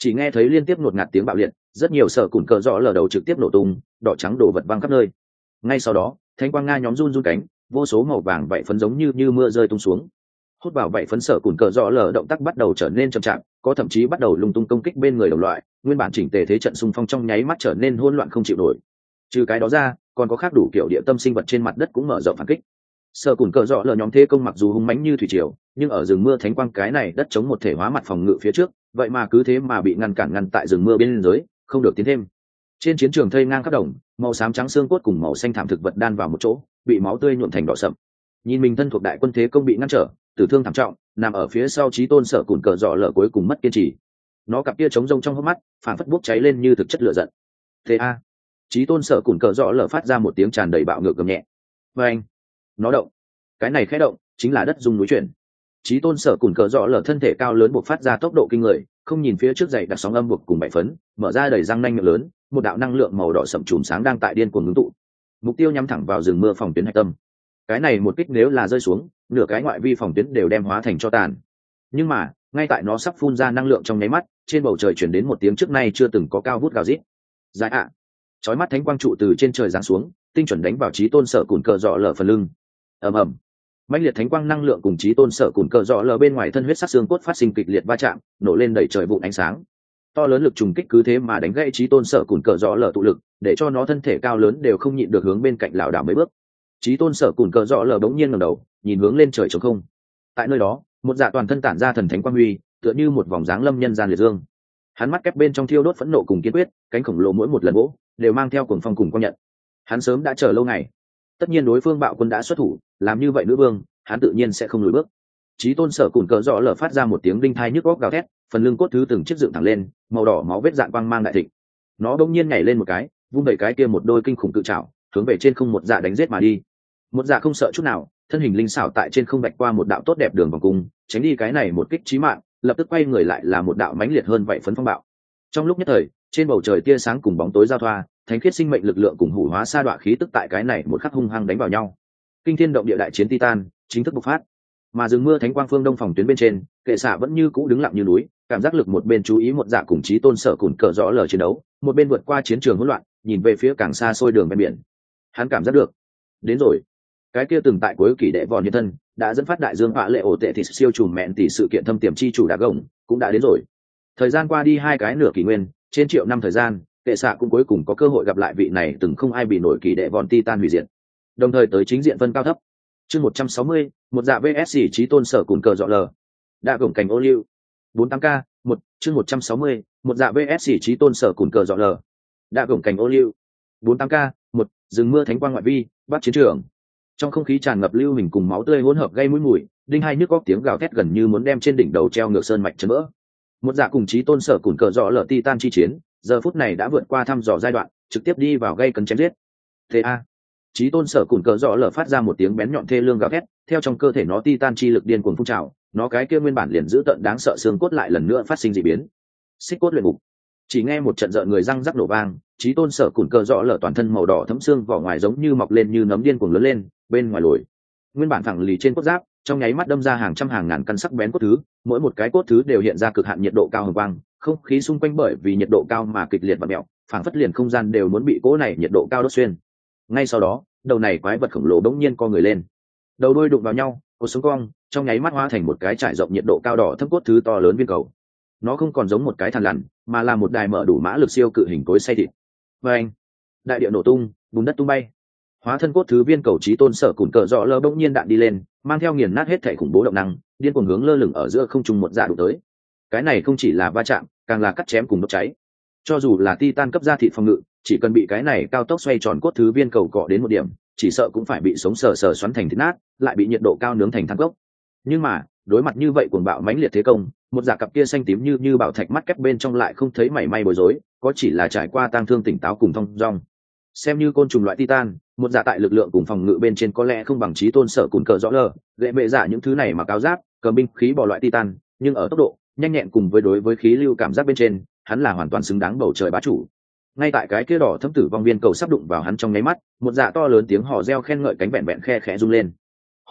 Chỉ nghe thấy liên tiếp ngột ngạt tiếng bạo liệt, rất nhiều sở cùn cờ rõ lở đầu trực tiếp nổ tung, đỏ trắng đổ vật văng khắp nơi. Ngay sau đó, thánh quang nga nhóm run run cánh, vô số màu vàng vậy phấn giống như mưa rơi tung xuống. Hút vào vậy phấn sở cùn cờ rõ lở động tác bắt đầu trở nên chậm chạp, có thậm chí bắt đầu lung tung công kích bên người đồng loại, nguyên bản chỉnh tề thế trận xung phong trong nháy mắt trở nên hỗn loạn không chịu nổi. Trừ cái đó ra, còn có khác đủ kiểu địa tâm sinh vật trên mặt đất cũng mở rộng phản kích. Sở cùn cờ rõ lở nhóm thế công mặc dù hung mãnh như thủy triều, nhưng ở rừng mưa thánh quang cái này đất chống một thể hóa mặt phòng ngự phía trước, vậy mà cứ thế mà bị ngăn tại rừng mưa bên dưới, không được tiến thêm. Trên chiến trường thây ngang khắp đồng, màu xám trắng xương cốt cùng màu xanh thảm thực vật đan vào một chỗ, bị máu tươi nhuộm thành đỏ sậm. Nhìn mình thân thuộc đại quân thế công bị ngăn trở, tử thương thảm trọng, nằm ở phía sau chí tôn sở cùn cờ rõ lở cuối cùng mất kiên trì. Nó cặp kia trống rông trong hốc mắt, phản phất bốc cháy lên như thực chất lửa giận. Thế a, chí tôn sở cùn cờ rõ lở phát ra một tiếng tràn đầy bạo ngược gầm nhẹ. Và anh, nó động. Cái này khẽ động, chính là đất rung núi chuyển. Chí tôn sở cùn cờ rõ lở thân thể cao lớn buộc phát ra tốc độ kinh người, không nhìn phía trước dậy đặt sóng âm buộc cùng bảy phấn, mở ra đầy răng nanh miệng lớn, một đạo năng lượng màu đỏ sậm chùm sáng đang tại điên cuồng ngưng tụ. Mục tiêu nhắm thẳng vào rừng mưa phòng tuyến hạch tâm. Cái này một kích nếu là rơi xuống, nửa cái ngoại vi phòng tuyến đều đem hóa thành cho tàn. Nhưng mà, ngay tại nó sắp phun ra năng lượng trong nháy mắt, trên bầu trời chuyển đến một tiếng trước nay chưa từng có cao vút gào rít. Dài ạ! Chói mắt thánh quang trụ từ trên trời giáng xuống, tinh chuẩn đánh vào chí tôn sở cùn cờ rõ lở phần lưng. Ầm ầm! Mãnh liệt thánh quang năng lượng cùng chí tôn sở cùn cờ rõ lở bên ngoài thân huyết sắc xương cốt phát sinh kịch liệt va chạm, nổ lên đầy trời vụn ánh sáng. To lớn lực trùng kích cứ thế mà đánh gãy chí tôn sở cùn cờ rõ lở tụ lực, để cho nó thân thể cao lớn đều không nhịn được hướng bên cạnh lảo đảo mấy bước. Chí tôn sở cùn cờ rõ lở bỗng nhiên ngẩng đầu, nhìn hướng lên trời trống không. Tại nơi đó, một dạ toàn thân tản ra thần thánh quang huy, tựa như một vòng dáng lâm nhân gian liệt dương. Hắn mắt kép bên trong thiêu đốt phẫn nộ cùng kiên quyết, cánh khổng lồ mỗi một lần vỗ đều mang theo cuồng phong cùng quang nhận. Hắn sớm đã chờ lâu ngày. Tất nhiên đối phương bạo quân đã xuất thủ, làm như vậy nữ vương, hắn tự nhiên sẽ không lùi bước. Chí tôn sở cùn cờ rõ lở phát ra một tiếng đinh thai nhức óc gào thét, phần lưng cốt thứ từng chiếc dựng thẳng lên, màu đỏ máu vết dạn quang mang đại thịnh. Nó bỗng nhiên nhảy lên một cái, vung đẩy cái kia một đôi kinh khủng cự trảo, hướng về trên không một dạ đánh giết mà đi. Một dạ không sợ chút nào, thân hình linh xảo tại trên không bạch qua một đạo tốt đẹp đường vòng cung, tránh đi cái này một kích chí mạng, lập tức quay người lại là một đạo mãnh liệt hơn vậy phấn phong bạo. Trong lúc nhất thời, trên bầu trời tia sáng cùng bóng tối giao thoa, thánh khiết sinh mệnh lực lượng cùng hủ hóa sa đọa khí tức tại cái này một khắc hung hăng đánh vào nhau. Kinh thiên động địa đại chiến titan chính thức bộc phát. Mà rừng mưa thánh quang phương đông phòng tuyến bên trên, kệ xạ vẫn như cũ đứng lặng như núi, cảm giác lực một bên chú ý một dạ cùng chí tôn sở cùn cờ rõ lở chiến đấu, một bên vượt qua chiến trường hỗn loạn, nhìn về phía càng xa xôi đường ven biển. Hắn cảm giác được, đến rồi. Cái kia từng tại cuối kỷ đệ vòn hiện thân, đã dẫn phát đại dương họa lệ ổ tệ thì siêu trùm mẹn tỷ sự kiện thâm tiềm chi chủ đá gồng cũng đã đến rồi. Thời gian qua đi 2 cái nửa kỷ nguyên, trên triệu năm thời gian, kệ xạ cũng cuối cùng có cơ hội gặp lại vị này từng không ai bị nổi kỷ đệ vòn titan hủy diệt. Đồng thời tới chính diện phân cao thấp. Chương 160, một dạ VS chí tôn sở cùn cờ dọ lờ. Đạ gồng cảnh ô liu. 48K, chương 160, một dạ VS chí tôn sở cùn cờ dọ lờ. Đạ gồng cảnh ô liu. 48K, rừng mưa thánh quang ngoại vi, bắc chiến trường. Trong không khí tràn ngập lưu hình cùng máu tươi hỗn hợp gây mũi mùi, đinh hai nhức óc tiếng gào thét gần như muốn đem trên đỉnh đầu treo ngược sơn mạch chấn vỡ. Một dạ cùng chí tôn sở cùn cờ dọ lờ titan chi chiến, giờ phút này đã vượt qua thăm dò giai đoạn, trực tiếp đi vào gây cấn chém giết. Thế a, chí tôn sở cùn cờ rõ lở phát ra một tiếng bén nhọn thê lương gào thét, theo trong cơ thể nó titan chi lực điên cuồng phun trào, nó cái kia nguyên bản liền giữ tận đáng sợ xương cốt lại lần nữa phát sinh dị biến. Xích cốt luyện ngục. Chỉ nghe một trận rợn người răng rắc nổ vang, chí tôn sở cùn cờ rõ lở toàn thân màu đỏ thấm xương vỏ ngoài giống như mọc lên như nấm điên cuồng lớn lên, bên ngoài lồi. Nguyên bản thẳng lì trên cốt giáp, trong nháy mắt đâm ra hàng trăm hàng ngàn căn sắc bén cốt thứ, mỗi một cái cốt thứ đều hiện ra cực hạn nhiệt độ cao hừng quang, không khí xung quanh bởi vì nhiệt độ cao mà kịch liệt và mèo, phảng phất liền không gian đều muốn bị cỗ này nhiệt độ cao đốt xuyên. Ngay sau đó, đầu này quái vật khổng lồ đống nhiên co người lên, đầu đuôi đụng vào nhau, cột sống cong, trong nháy mắt hóa thành một cái trải rộng nhiệt độ cao đỏ thâm cốt thứ to lớn viên cầu. Nó không còn giống một cái thằn lằn, mà là một đài mở đủ mã lực siêu cự hình cối xay thịt. Và anh, đại địa nổ tung, bùn đất tung bay, hóa thân cốt thứ viên cầu chí tôn sở cùn cờ rõ lơ bỗng nhiên đạn đi lên, mang theo nghiền nát hết thể khủng bố động năng, điên cuồng hướng lơ lửng ở giữa không trung một dạ đụng tới. Cái này không chỉ là va chạm, càng là cắt chém cùng đốt cháy. Cho dù là titan cấp gia thị phòng ngự, chỉ cần bị cái này cao tốc xoay tròn cốt thứ viên cầu cọ đến một điểm, chỉ sợ cũng phải bị sống sờ sờ xoắn thành thịt nát, lại bị nhiệt độ cao nướng thành than cốc. Nhưng mà, đối mặt như vậy cuồng bạo mãnh liệt thế công, một dạ cặp kia xanh tím như bảo thạch mắt kép bên trong lại không thấy mảy may bối rối, có chỉ là trải qua tang thương tỉnh táo cùng thông dong. Xem như côn trùng loại titan, một dạ tại lực lượng cùng phòng ngự bên trên có lẽ không bằng chí tôn sở cùn cờ rõ lờ, lệ bệ giả những thứ này mà cao giáp, cầm binh khí bỏ loại titan, nhưng ở tốc độ, nhanh nhẹn cùng với đối với khí lưu cảm giác bên trên, hắn là hoàn toàn xứng đáng bầu trời bá chủ. Ngay tại cái kia đỏ thâm tử vong viên cầu sắp đụng vào hắn trong nháy mắt, một dạ to lớn tiếng hò reo khen ngợi cánh vẹn vẹn khe khẽ rung lên. Hô,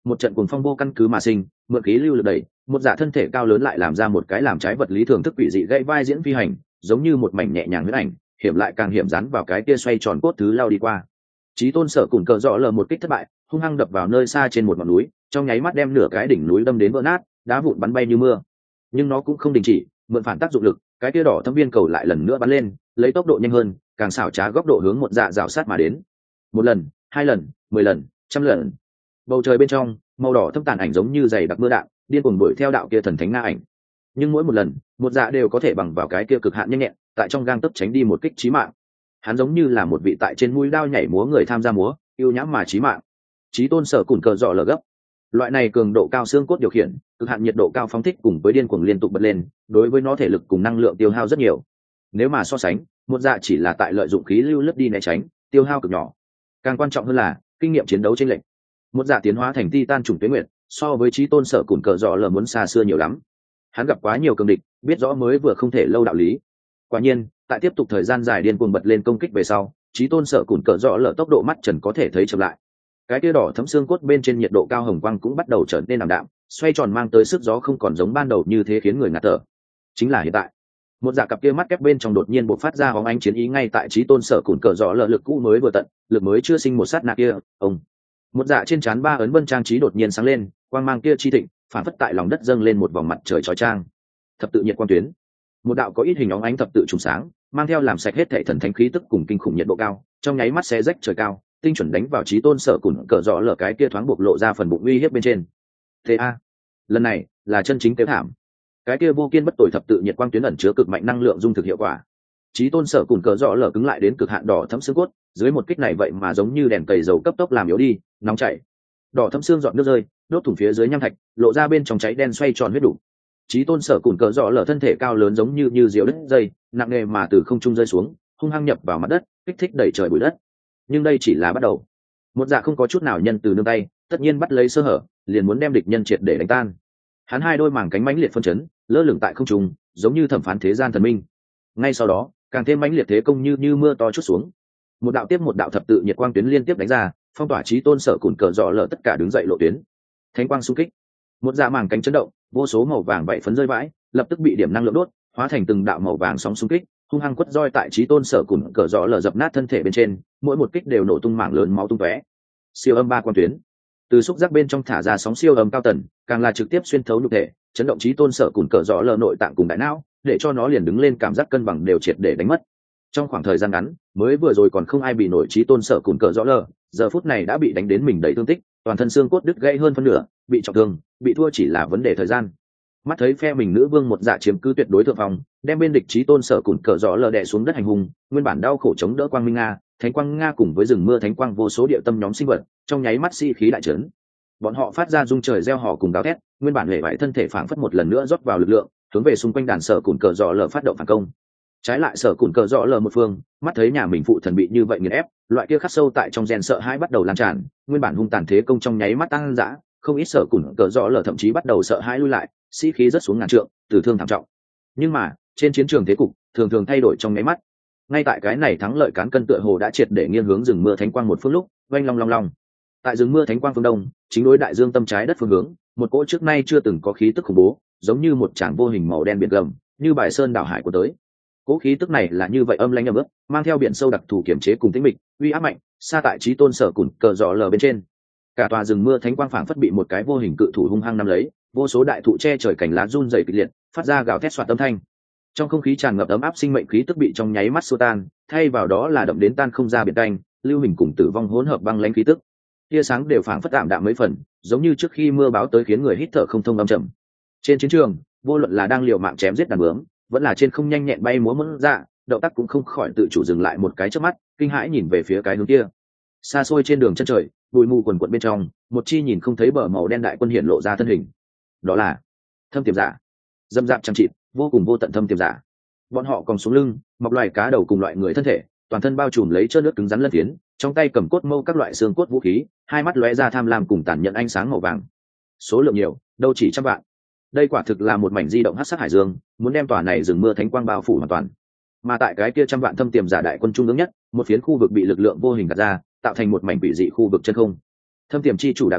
một trận cuồng phong vô căn cứ mà sinh, mượn khí lưu lực đẩy, một dạ thân thể cao lớn lại làm ra một cái làm trái vật lý thường thức quỷ dị gãy vai diễn phi hành, giống như một mảnh nhẹ nhàng huyết ảnh, hiểm lại càng hiểm dán vào cái kia xoay tròn cốt thứ lao đi qua. Chí tôn sở cùn cờ rõ lờ một kích thất bại, hung hăng đập vào nơi xa trên một ngọn núi, trong nháy mắt đem nửa cái đỉnh núi đâm đến vỡ nát, đá vụn bắn bay như mưa. Nhưng nó cũng không đình chỉ, mượn phản tác dụng lực, cái kia đỏ thâm viên cầu lại lần nữa bắn lên, lấy tốc độ nhanh hơn, càng xảo trá góc độ hướng một dạ rào sát mà đến. Một lần, hai lần, 10 lần, trăm lần. Bầu trời bên trong, màu đỏ thâm tàn ảnh giống như dày đặc mưa đạn, điên cuồng đuổi theo đạo kia thần thánh nga ảnh. Nhưng mỗi một lần, một dạ đều có thể bằng vào cái kia cực hạn nhanh nhẹn, tại trong gang tấc tránh đi một kích chí mạng. Hắn giống như là một vị tại trên mũi đao nhảy múa người tham gia múa, yêu nhãm mà chí mạng. Chí tôn sở cùn cờ dọ lở gấp. Loại này cường độ cao xương cốt điều khiển, cực hạn nhiệt độ cao phóng thích cùng với điên cuồng liên tục bật lên, đối với nó thể lực cùng năng lượng tiêu hao rất nhiều. Nếu mà so sánh, một dạ chỉ là tại lợi dụng khí lưu lướt đi né tránh, tiêu hao cực nhỏ. Càng quan trọng hơn là kinh nghiệm chiến đấu chênh lệch. Một dạ tiến hóa thành titan chủng tuyết nguyệt, so với chí tôn sở cùn cờ dọ lở muốn xa xưa nhiều lắm. Hắn gặp quá nhiều cường địch, biết rõ mới vừa không thể lâu đạo lý. Quả nhiên, tại tiếp tục thời gian dài điên cuồng bật lên công kích về sau, chí tôn sở cùn cờ dọ lở tốc độ mắt trần có thể thấy chậm lại. Cái kia đỏ thấm xương cốt bên trên nhiệt độ cao hồng quang cũng bắt đầu trở nên ảm đạm, xoay tròn mang tới sức gió không còn giống ban đầu như thế khiến người ngạt thở. Chính là hiện tại, một dạ cặp kia mắt kép bên trong đột nhiên bộc phát ra bóng ánh chiến ý ngay tại chí tôn sở cùn cờ dọ lở lực cũ mới vừa tận, lực mới chưa sinh một sát na kia, ông. Một dạ trên trán ba ấn vân trang trí đột nhiên sáng lên, quang mang kia chi thịnh, phản phất tại lòng đất dâng lên một vòng mặt trời chói chang. Thập tự nhiệt quang tuyến, một đạo có ít hình óng ánh thập tự trùng sáng, mang theo làm sạch hết thể thần thánh khí tức cùng kinh khủng nhiệt độ cao, trong nháy mắt xé rách trời cao, tinh chuẩn đánh vào chí tôn sở cùn cờ rõ lở cái kia thoáng bộc lộ ra phần bụng uy hiếp bên trên. Thế a, lần này là chân chính tế thảm. Cái kia vô kiên bất tồi thập tự nhiệt quang tuyến ẩn chứa cực mạnh năng lượng dung thực hiệu quả. Chí tôn sở cùn cờ rõ lở cứng lại đến cực hạn đỏ thấm xương cốt, dưới một kích này vậy mà giống như đèn cầy dầu cấp tốc làm yếu đi, nóng chảy. Đỏ thấm xương giọt nước rơi, đốt thủng phía dưới nham thạch, lộ ra bên trong cháy đen xoay tròn huyết đủ. Chí tôn sở cùn cờ rõ lở thân thể cao lớn giống như diều đứt dây, nặng nề mà từ không trung rơi xuống, hung hăng nhập vào mặt đất, kích thích đẩy trời bụi đất. Nhưng đây chỉ là bắt đầu. Một dạ không có chút nào nhân từ nương tay, tất nhiên bắt lấy sơ hở, liền muốn đem địch nhân triệt để đánh tan. Hắn hai đôi màng cánh mãnh liệt phân chấn, lơ lửng tại không trung, giống như thẩm phán thế gian thần minh. Ngay sau đó, càng thêm mãnh liệt thế công như mưa to chút xuống. Một đạo tiếp một đạo thập tự nhiệt quang tuyến liên tiếp đánh ra, phong tỏa chí tôn sở cùn cờ rõ lở tất cả đứng dậy lộ tuyến. Thánh quang xung kích. Một dạ màng cánh chấn động, vô số màu vàng vậy phấn rơi vãi, lập tức bị điểm năng lượng đốt, hóa thành từng đạo màu vàng sóng xung kích, hung hăng quất roi tại chí tôn sở cùn cờ rõ lở dập nát thân thể bên trên, mỗi một kích đều nổ tung mảng lớn máu tung tóe. Siêu âm ba quang tuyến, từ xúc giác bên trong thả ra sóng siêu âm cao tần, càng là trực tiếp xuyên thấu nhục thể, chấn động chí tôn sở cùn cờ rõ lở nội tạng cùng đại não, để cho nó liền đứng lên cảm giác cân bằng đều triệt để đánh mất. Trong khoảng thời gian ngắn, mới vừa rồi còn không ai bị nổi chí tôn sở cùn cờ rõ lở, giờ phút này đã bị đánh đến mình đầy thương tích, toàn thân xương cốt đứt gãy hơn phân nửa, bị trọng thương, bị thua chỉ là vấn đề thời gian. Mắt thấy phe mình nữ vương một dạ chiếm cứ tuyệt đối thượng phong, đem bên địch chí tôn sở cùn cờ rõ lở đè xuống đất hành hung, nguyên bản đau khổ chống đỡ quang minh nga, thánh quang nga cùng với rừng mưa thánh quang vô số địa tâm nhóm sinh vật, trong nháy mắt khí đại trấn. Bọn họ phát ra rung trời reo hò cùng gào thét, nguyên bản hề vải thân thể phảng phất một lần nữa rót vào lực lượng, hướng về xung quanh đàn sở cùn cờ rõ lở phát động phản công. Trái lại sở cùn cờ rõ lở một phương, mắt thấy nhà mình phụ thần bị như vậy nghiền ép, loại kia khắc sâu tại trong gen sợ hãi bắt đầu lan tràn, nguyên bản hung tàn thế công trong nháy mắt tăng dã, không ít sở cùn cờ rõ lở thậm chí bắt đầu sợ hãi lui lại, khí rất xuống ngàn trượng, tử thương thảm trọng. Nhưng mà trên chiến trường thế cục thường thường thay đổi trong nháy mắt. Ngay tại cái này thắng lợi cán cân tựa hồ đã triệt để nghiêng hướng rừng mưa thánh quang một phương lúc, oanh long long long. Tại rừng mưa thánh quang phương đông, chính đối đại dương tâm trái đất phương hướng, một cỗ trước nay chưa từng có khí tức khủng bố, giống như một tràng vô hình màu đen biển gầm, như bài sơn đảo hải của tới. Cỗ khí tức này là như vậy âm lãnh ẩm ướt, mang theo biển sâu đặc thù kiểm chế cùng tĩnh mịch, uy áp mạnh, xa tại chí tôn sở cùn cờ rõ lở bên trên. Cả tòa rừng mưa thánh quang phảng phất bị một cái vô hình cự thủ hung hăng nắm lấy, vô số đại thụ che trời cành lá run rẩy kịch liệt, phát ra gào thét xoạt âm thanh. Trong không khí tràn ngập ấm áp sinh mệnh khí tức bị trong nháy mắt xua tan, thay vào đó là đậm đến tan không ra biển canh, lưu hình cùng tử vong hỗn hợp băng lãnh khí tức. Tia sáng đều phảng phất tạm đạm mấy phần, giống như trước khi mưa báo tới khiến người hít thở không thông âm trầm. Trên chiến trường, vô luận là đang liều mạng chém giết đàn bướm, vẫn là trên không nhanh nhẹn bay múa mẫn dạ, động tác cũng không khỏi tự chủ dừng lại một cái chớp mắt, kinh hãi nhìn về phía cái hướng kia. Xa xôi trên đường chân trời, bụi mù quần quật bên trong, một chi nhìn không thấy bờ màu đen đại quân hiện lộ ra thân hình. Đó là Thâm Tiềm Giả. Dâm dạp chẳng chịt, vô cùng vô tận Thâm Tiềm Giả. Bọn họ còn xuống lưng, mọc loài cá đầu cùng loại người thân thể, toàn thân bao trùm lấy trơn nước cứng rắn lân phiến, trong tay cầm cốt mâu các loại xương cốt vũ khí, hai mắt lóe ra tham lam cùng tàn nhẫn ánh sáng màu vàng. Số lượng nhiều, đâu chỉ trăm vạn. Đây quả thực là một mảnh di động hắc sắc hải dương, muốn đem tòa này rừng mưa thánh quang bao phủ hoàn toàn. Mà tại cái kia trăm vạn Thâm Tiềm Giả đại quân trung ương nhất, một phiến khu vực bị lực lượng vô hình gạt ra, tạo thành một mảnh bị dị khu vực chân không. Thâm Tiềm chi chủ đá gồng,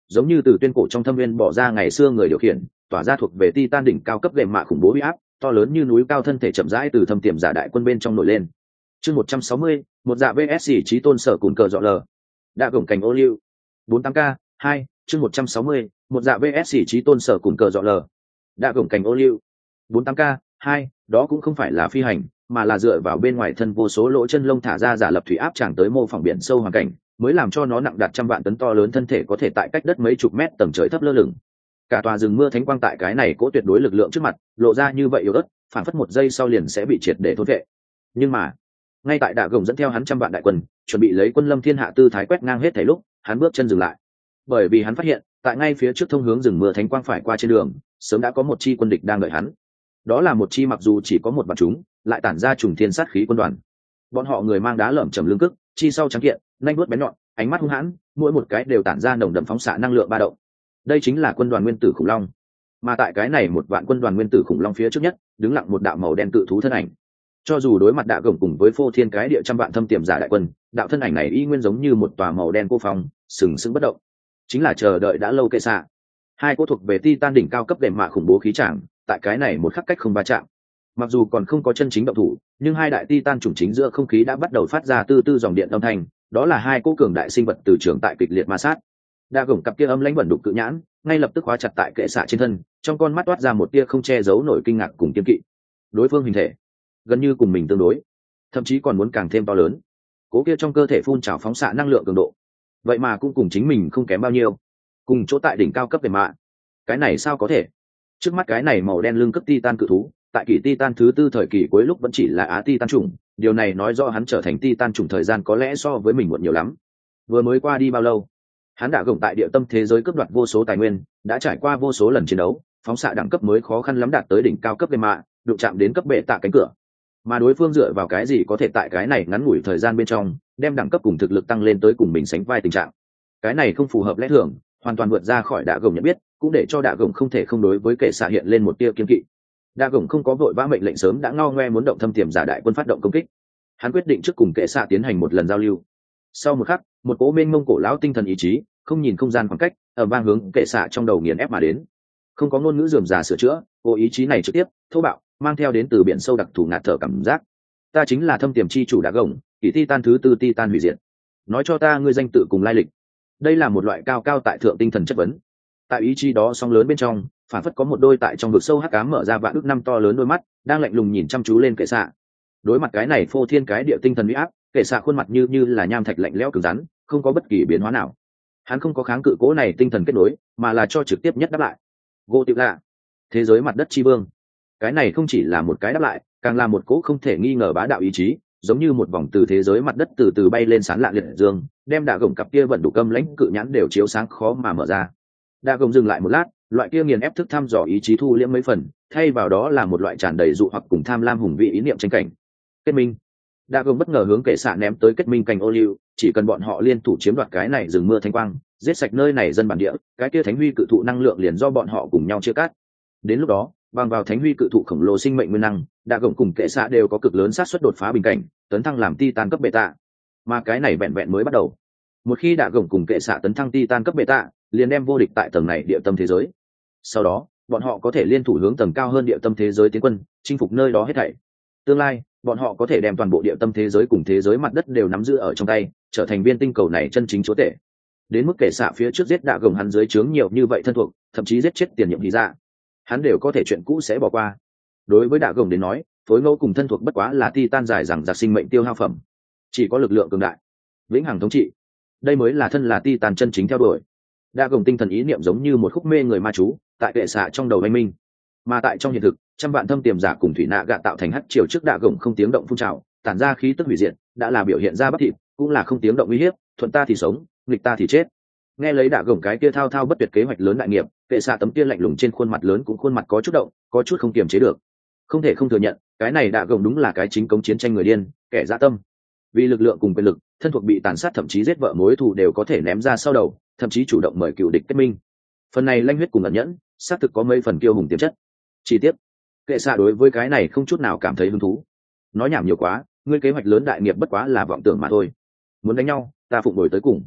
giống như từ tuyên cổ trong thâm viên bỏ ra ngày xưa người điều khiển, tỏa ra thuộc về Titan đỉnh cao cấp gệm mạ khủng bố uy áp, to lớn như núi cao thân thể chậm rãi từ thâm tiềm giả đại quân bên trong nổi lên. Chương 160, một dạ VS chí tôn sở cùn cờ dọ lờ. Đạ gồng cảnh ô liu. 48K 2, chương 160, một dạ VS chí tôn sở cùn cờ dọ lờ. Đạ gồng cảnh ô liu. 48K 2, đó cũng không phải là phi hành, mà là dựa vào bên ngoài thân vô số lỗ chân lông thả ra giả lập thủy áp tràn tới mô phỏng biển sâu hoàn cảnh, mới làm cho nó nặng đạt trăm vạn tấn to lớn thân thể có thể tại cách đất mấy chục mét tầng trời thấp lơ lửng. Cả tòa rừng mưa thánh quang tại cái này cố tuyệt đối lực lượng trước mặt, lộ ra như vậy yếu ớt, phản phất một giây sau liền sẽ bị triệt để thôn vệ. Nhưng mà, ngay tại Đạ Gồng dẫn theo hắn trăm vạn đại quân, chuẩn bị lấy quân lâm thiên hạ tư thái quét ngang hết thảy lúc, hắn bước chân dừng lại. Bởi vì hắn phát hiện, tại ngay phía trước thông hướng rừng mưa thánh quang phải qua trên đường, sớm đã có một chi quân địch đang đợi hắn. Đó là một chi mặc dù chỉ có một vạn chúng, lại tản ra trùng thiên sát khí quân đoàn. Bọn họ người mang đá lởm chởm lưng cức, chi sau trắng kiện, nanh vuốt bén nhọn, ánh mắt hung hãn, mỗi một cái đều tản ra nồng đậm phóng xạ năng lượng ba động. Đây chính là quân đoàn nguyên tử khủng long. Mà tại cái này một vạn quân đoàn nguyên tử khủng long phía trước nhất, đứng lặng một đạo màu đen cự thú thân ảnh. Cho dù đối mặt Đạ Gồng cùng với phô thiên cái địa trăm vạn thâm tiềm giả đại quân, đạo thân ảnh này y nguyên giống như một tòa màu đen cô phong, sừng sững bất động. Chính là chờ đợi đã lâu kệ xạ. Hai cô thuộc về Titan đỉnh cao cấp đệm mạ khủng bố khí tràng, tại cái này một khắc cách không va chạm. Mặc dù còn không có chân chính động thủ, nhưng hai đại Titan chủng chính giữa không khí đã bắt đầu phát ra tư tư dòng điện âm thanh, đó là hai cô cường đại sinh vật từ trường tại kịch liệt ma sát. Đạ Gồng cặp kia âm lãnh bẩn đục cự nhãn, ngay lập tức khóa chặt tại kệ xạ trên thân, trong con mắt toát ra một tia không che giấu nổi kinh ngạc cùng kiên kỵ. Đối phương hình thể gần như cùng mình tương đối, thậm chí còn muốn càng thêm to lớn. Cố kia trong cơ thể phun trào phóng xạ năng lượng cường độ, vậy mà cũng cùng chính mình không kém bao nhiêu. Cùng chỗ tại đỉnh cao cấp về mạ, cái này sao có thể? Trước mắt cái này màu đen lưng cấp Titan cự thú, tại kỷ Titan thứ tư thời kỳ cuối lúc vẫn chỉ là Á Titan chủng, điều này nói rõ hắn trở thành Titan chủng thời gian có lẽ so với mình muộn nhiều lắm. Vừa mới qua đi bao lâu, hắn đã gồng tại địa tâm thế giới cướp đoạt vô số tài nguyên, đã trải qua vô số lần chiến đấu, phóng xạ đẳng cấp mới khó khăn lắm đạt tới đỉnh cao cấp về mạ, đụng chạm đến cấp bệ tạ cánh cửa. Mà đối phương dựa vào cái gì có thể tại cái này ngắn ngủi thời gian bên trong đem đẳng cấp cùng thực lực tăng lên tới cùng mình sánh vai tình trạng? Cái này không phù hợp lẽ thường, hoàn toàn vượt ra khỏi Đạ Gồng nhận biết, cũng để cho Đạ Gồng không thể không đối với kệ xạ hiện lên một tia kiên kỵ. Đạ Gồng không có vội vã mệnh lệnh sớm đã ngao ngoe muốn động thâm tiềm giả đại quân phát động công kích. Hắn quyết định trước cùng kệ xạ tiến hành một lần giao lưu. Sau một khắc, một cỗ mênh mông cổ lão tinh thần ý chí, không nhìn không gian khoảng cách, ở vang hướng kệ xạ trong đầu nghiền ép mà đến. Không có ngôn ngữ rườm rà sửa chữa, cỗ ý chí này trực tiếp, thô bạo, mang theo đến từ biển sâu đặc thù ngạt thở cảm giác. Ta chính là thâm tiềm chi chủ Đạ Gồng, kỷ Titan thứ tư Titan hủy diệt. Nói cho ta ngươi danh tự cùng lai lịch. Đây là một loại cao cao tại thượng tinh thần chất vấn. Tại ý chí đó sóng lớn bên trong, phản phất có một đôi tại trong vực sâu hắc ám mở ra vạn ức năm to lớn đôi mắt, đang lạnh lùng nhìn chăm chú lên kệ xạ. Đối mặt cái này phô thiên cái địa tinh thần uy áp, kệ xạ khuôn mặt như là nham thạch lạnh lẽo cứng rắn, không có bất kỳ biến hóa nào. Hắn không có kháng cự cố này tinh thần kết nối, mà là cho trực tiếp nhất đáp lại. Gỗ tiểu lạ, thế giới mặt đất chi vương. Cái này không chỉ là một cái đáp lại, càng là một cỗ không thể nghi ngờ bá đạo ý chí, giống như một vòng từ thế giới mặt đất từ từ bay lên sán lạ liệt dương, đem Đạ Gồng cặp kia vận đủ câm lãnh cự nhãn đều chiếu sáng khó mà mở ra. Đạ Gồng dừng lại một lát, loại kia nghiền ép thức thăm dò ý chí thu liễm mấy phần, thay vào đó là một loại tràn đầy dụ hoặc cùng tham lam hùng vị ý niệm tranh cảnh. Kết minh. Đạ Gồng bất ngờ hướng kệ xạ ném tới kết minh cành ô liu, chỉ cần bọn họ liên thủ chiếm đoạt cái này rừng mưa thánh quang, giết sạch nơi này dân bản địa, cái kia thánh huy cự thụ năng lượng liền do bọn họ cùng nhau chia cắt. Đến lúc đó, bằng vào thánh huy cự thụ khổng lồ sinh mệnh nguyên năng, Đạ Gồng cùng kệ xạ đều có cực lớn xác suất đột phá bình cảnh, tấn thăng làm Titan cấp bệ tạ. Mà cái này vẹn vẹn mới bắt đầu. Một khi Đạ Gồng cùng kệ xạ tấn thăng Titan cấp bệ tạ, liền đem vô địch tại tầng này địa tâm thế giới. Sau đó, bọn họ có thể liên thủ hướng tầng cao hơn địa tâm thế giới tiến quân, chinh phục nơi đó hết thảy. Tương lai, bọn họ có thể đem toàn bộ địa tâm thế giới cùng thế giới mặt đất đều nắm giữ ở trong tay, trở thành viên tinh cầu này chân chính chúa tể. Đến mức kệ xạ phía trước giết Đạ Gồng hắn dưới trướng nhiều như vậy thân thuộc, thậm chí giết chết tiền nhiệm lý dạ, hắn đều có thể chuyện cũ sẽ bỏ qua. Đối với Đạ Gồng đến nói, phối ngẫu cùng thân thuộc bất quá là Titan dài rằng giặc sinh mệnh tiêu hao phẩm, chỉ có lực lượng cường đại, vĩnh hằng thống trị, đây mới là thân là Titan chân chính theo đuổi. Đạ Gồng tinh thần ý niệm giống như một khúc mê người ma chú, tại kệ xạ trong đầu anh minh. Mà tại trong hiện thực, trăm vạn thâm tiềm giả cùng thủy nạ gạ tạo thành hắc triều trước Đạ Gồng không tiếng động phun trào, tản ra khí tức hủy diệt, đã là biểu hiện ra bất thịt, cũng là không tiếng động uy hiếp, thuận ta thì sống, nghịch ta thì chết. Nghe lấy Đạ Gồng cái kia thao thao bất tuyệt kế hoạch lớn đại nghiệp, kệ xạ tấm kia lạnh lùng trên khuôn mặt lớn cũng khuôn mặt có chút động, có chút không kiềm chế được. Không thể không thừa nhận, cái này Đạ Gồng đúng là cái chính cống chiến tranh người điên, kẻ dã tâm. Vì lực lượng cùng quyền lực, thân thuộc bị tàn sát thậm chí giết vợ mối thù đều có thể ném ra sau đầu, thậm chí chủ động mời cựu địch kết minh. Phần này lanh huyết cùng ẩn nhẫn, xác thực có mấy phần kiêu hùng tiềm chất. Chi tiết, kệ xạ đối với cái này không chút nào cảm thấy hứng thú. Nói nhảm nhiều quá, ngươi kế hoạch lớn đại nghiệp bất quá là vọng tưởng mà thôi. Muốn đánh nhau, ta phụng đổi tới cùng.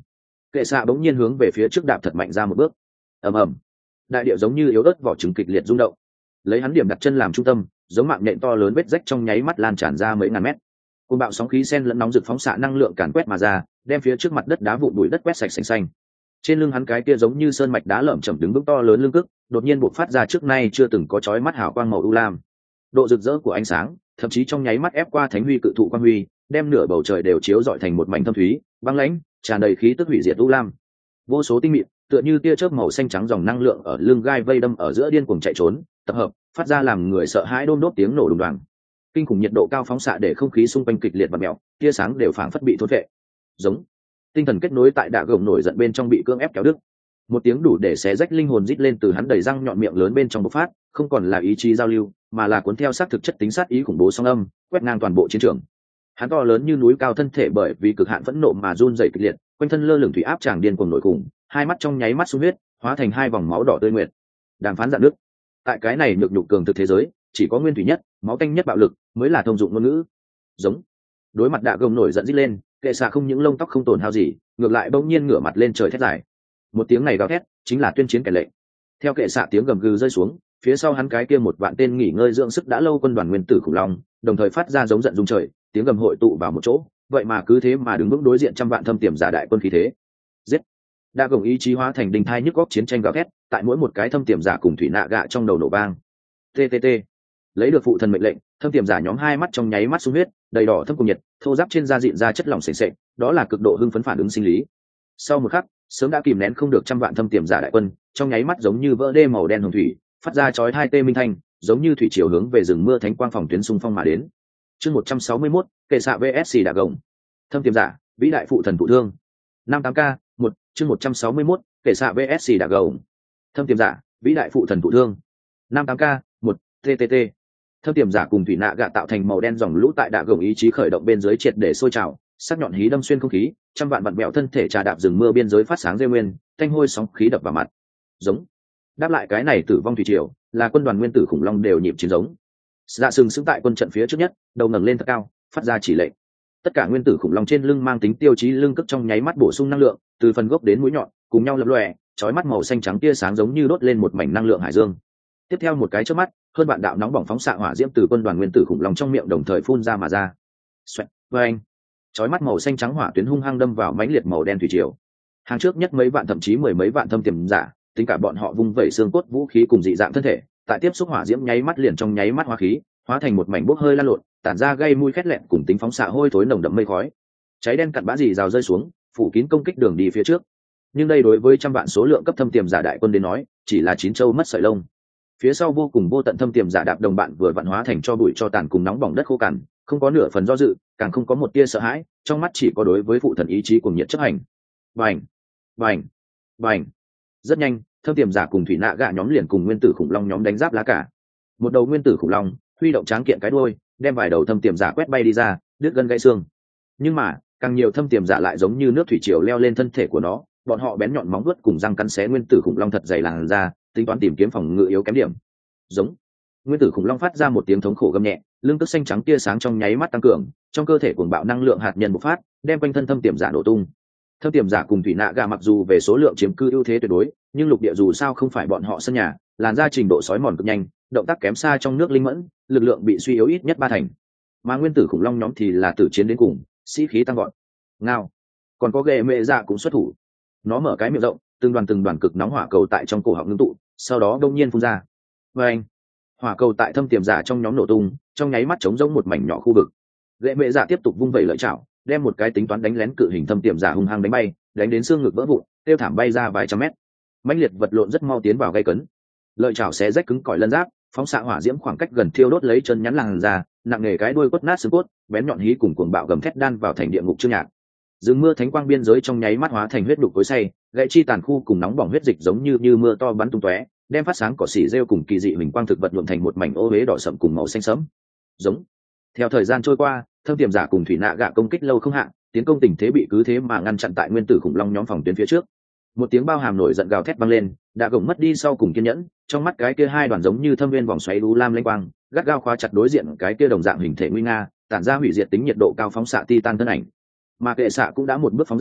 Kệ xạ bỗng nhiên hướng về phía trước đạp thật mạnh ra một bước. Ầm ầm, đại địa giống như yếu ớt vỏ trứng kịch liệt rung động. Lấy hắn điểm đặt chân làm trung tâm, giống mạng nhện to lớn vết rách trong nháy mắt lan tràn ra mấy ngàn mét. Cơn bão sóng khí xen lẫn nóng rực phóng xạ năng lượng càn quét mà ra, đem phía trước mặt đất đá vụn bụi đất quét sạch sành xanh. Trên lưng hắn cái kia giống như sơn mạch đá lởm chởm đứng vững to lớn lưng cước, đột nhiên bộc phát ra trước nay chưa từng có chói mắt hào quang màu u lam. Độ rực rỡ của ánh sáng, thậm chí trong nháy mắt ép qua thánh huy cự thụ quang huy, đem nửa bầu trời đều chiếu rọi thành một mảnh thâm thúy, băng lãnh, tràn đầy khí tức hủy diệt u lam. Vô số tinh mịn, tựa như tia chớp màu xanh trắng dòng năng lượng ở lưng gai vây đâm ở giữa điên cuồng chạy trốn, tập hợp, phát ra làm người sợ hãi đôm đốt tiếng nổ đùng đoàng. Kinh khủng nhiệt độ cao phóng xạ để không khí xung quanh kịch liệt và mèo, tia sáng đều phảng phất bị thôn phệ. Giống, tinh thần kết nối tại đạ gồng nổi giận bên trong bị cưỡng ép kéo đứt. Một tiếng đủ để xé rách linh hồn rít lên từ hắn đầy răng nhọn miệng lớn bên trong bộc phát, không còn là ý chí giao lưu, mà là cuốn theo sát thực chất tính sát ý khủng bố song âm, quét ngang toàn bộ chiến trường. Hắn to lớn như núi cao thân thể bởi vì cực hạn phẫn nộ mà run rẩy kịch liệt, quanh thân lơ lửng thủy áp tràng điên cuồng nổi khủng, hai mắt trong nháy mắt sung huyết, hóa thành hai vòng máu đỏ tươi nguyệt. Đàm phán dạn nước. Tại cái này nhược nhục cường thực thế giới, chỉ có nguyên thủy nhất, máu tanh nhất bạo lực mới là thông dụng ngôn ngữ. Giống. Đối mặt đạ gồng nổi giận rít lên, kệ xạ không những lông tóc không tổn hao gì, ngược lại bỗng nhiên ngửa mặt lên trời thét dài. Một tiếng này gào thét, chính là tuyên chiến kẻ lệnh. Theo kệ xạ tiếng gầm gừ rơi xuống, phía sau hắn cái kia một vạn tên nghỉ ngơi dưỡng sức đã lâu quân đoàn nguyên tử khủng long, đồng thời phát ra giống giận rung trời, tiếng gầm hội tụ vào một chỗ, vậy mà cứ thế mà đứng vững đối diện trăm vạn thâm tiềm giả đại quân khí thế. Giết! Đa gồng ý chí hóa thành đình thai nhức góc chiến tranh gào thét, tại mỗi một cái thâm tiềm giả cùng thủy nạ gạ trong đầu nổ vang. TTT. Lấy được phụ thần mệnh lệnh, thâm tiềm giả nhóm hai mắt trong nháy mắt sung huyết, đầy đỏ thâm cùng nhiệt, thô giáp trên da dịn ra chất lỏng sền sệt, đó là cực độ hưng phấn phản ứng sinh lý. Sau một khắc, sớm đã kìm nén không được trăm vạn thâm tiềm giả đại quân, trong nháy mắt giống như vỡ đê màu đen hồng thủy, phát ra chói hai tê minh thanh, giống như thủy triều hướng về rừng mưa thánh quang phòng tuyến xung phong mà đến. Chương 161, kệ xạ VS đạ gồng. Thâm tiềm giả, vĩ đại phụ thần thụ thương. 58K, 1, chương 161, kệ xạ VS đạ gồng. Thâm tiềm giả, vĩ đại phụ thần thụ thương. 58K, 1, TTT. Thâm tiềm giả cùng thủy nạ gạ tạo thành màu đen dòng lũ tại đạ gồng ý chí khởi động bên dưới triệt để sôi trào, sắc nhọn hí đâm xuyên không khí, trăm vạn vặn mẹo thân thể trà đạp rừng mưa biên giới phát sáng rêu nguyên, thanh hôi sóng khí đập vào mặt. Giống. Đáp lại cái này tử vong thủy triều, là quân đoàn nguyên tử khủng long đều nhịp chiến giống. Dạ sừng sững tại quân trận phía trước nhất, đầu ngẩng lên thật cao, phát ra chỉ lệnh. Tất cả nguyên tử khủng long trên lưng mang tính tiêu chí lưng cất trong nháy mắt bổ sung năng lượng, từ phần gốc đến mũi nhọn, cùng nhau lập lòe, chói mắt màu xanh trắng tia sáng giống như đốt lên một mảnh năng lượng hải dương. Tiếp theo một cái chớp mắt, hơn vạn đạo nóng bỏng phóng xạ hỏa diễm từ quân đoàn nguyên tử khủng long trong miệng đồng thời phun ra mà ra. Xoẹt, vang. Chói mắt màu xanh trắng hỏa tuyến hung hăng đâm vào mãnh liệt màu đen thủy triều. Hàng trước nhất mấy vạn thậm chí mười mấy vạn thâm tiềm giả, tính cả bọn họ vung vẩy xương cốt vũ khí cùng dị dạng thân thể, tại tiếp xúc hỏa diễm nháy mắt liền trong nháy mắt hóa khí, hóa thành một mảnh bốc hơi lan lộn, tản ra gây mùi khét lẹn cùng tính phóng xạ hôi thối nồng đậm mây khói. Cháy đen cặn bã dì rào rơi xuống, phủ kín công kích đường đi phía trước. Nhưng đây đối với trăm vạn số lượng cấp thâm tiềm giả đại quân đến nói, chỉ là chín châu mất sợi lông. Phía sau vô cùng vô tận thâm tiềm giả đạp đồng bạn vừa vặn hóa thành cho bụi cho tàn cùng nóng bỏng đất khô cằn, không có nửa phần do dự, càng không có một tia sợ hãi, trong mắt chỉ có đối với phụ thần ý chí cùng nhiệt chấp hành. Bành, bành, bành. Rất nhanh, thâm tiềm giả cùng thủy nạ gạ nhóm liền cùng nguyên tử khủng long nhóm đánh giáp lá cả. Một đầu nguyên tử khủng long huy động tráng kiện cái đuôi, đem vài đầu thâm tiềm giả quét bay đi ra, đứt gân gãy xương. Nhưng mà, càng nhiều thâm tiềm giả lại giống như nước thủy triều leo lên thân thể của nó, bọn họ bén nhọn móng vuốt cùng răng cắn xé nguyên tử khủng long thật dày làn ra, tính toán tìm kiếm phòng ngự yếu kém điểm. Giống. Nguyên tử khủng long phát ra một tiếng thống khổ gầm nhẹ, lưng tức xanh trắng tia sáng trong nháy mắt tăng cường, trong cơ thể cuồng bạo năng lượng hạt nhân bộc phát, đem quanh thân thâm tiềm giả nổ tung. Thâm tiềm giả cùng thủy nạ gà mặc dù về số lượng chiếm cư ưu thế tuyệt đối, nhưng lục địa dù sao không phải bọn họ sân nhà, làn ra trình độ sói mòn cực nhanh, động tác kém xa trong nước linh mẫn, lực lượng bị suy yếu ít nhất 3 thành. Mà nguyên tử khủng long nhóm thì là tử chiến đến cùng, sĩ khí tăng vọt. Ngao, còn có ghệ mẹ dạ cũng xuất thủ. Nó mở cái miệng rộng, từng đoàn cực nóng hỏa cầu tại trong cổ họng ngưng tụ, sau đó đông nhiên phun ra. Vâng, hỏa cầu tại thâm tiềm giả trong nhóm nổ tung, trong nháy mắt trống rỗng một mảnh nhỏ khu vực. Ghệ mẹ dạ tiếp tục vung vẩy lợi chảo, đem một cái tính toán đánh lén cự hình thâm tiềm giả hung hăng đánh bay, đánh đến xương ngực vỡ vụn, tiêu thảm bay ra vài trăm mét. Mãnh liệt vật lộn rất mau tiến vào gây cấn. Lợi chảo xé rách cứng cỏi lân giáp, phóng xạ hỏa diễm khoảng cách gần thiêu đốt lấy chân nhắn làn ra, nặng nề cái đuôi quất nát xương cốt, bén nhọn hí cùng cuồng bạo gầm thét đan vào thành địa ngục chương nhạc. Rừng mưa thánh quang biên giới trong nháy mắt hóa thành huyết đục cối xay, gãy chi tàn khu cùng nóng bỏng huyết dịch giống như mưa to bắn tung tóe, đem phát sáng cỏ xỉ rêu cùng kỳ dị huỳnh quang thực vật nhuộm thành một mảnh ô huế đỏ sậm cùng màu xanh sẫm. Giống. Theo thời gian trôi qua, thâm tiềm giả cùng thủy nạ gạ công kích lâu không hạn, tiến công tình thế bị cứ thế mà ngăn chặn tại nguyên tử khủng long nhóm phòng tuyến phía trước. Một tiếng bao hàm nổi giận gào thét vang lên, đã gồng mất đi sau cùng kiên nhẫn, trong mắt cái kia hai đoàn giống như thâm viên vòng xoáy đu lam lanh quang, gắt gao khóa chặt đối diện cái kia đồng dạng hình thể nguy nga, tản ra hủy diệt tính nhiệt độ cao phóng xạ titan thân ảnh. Mà kệ xạ cũng đã một bước phóng ra,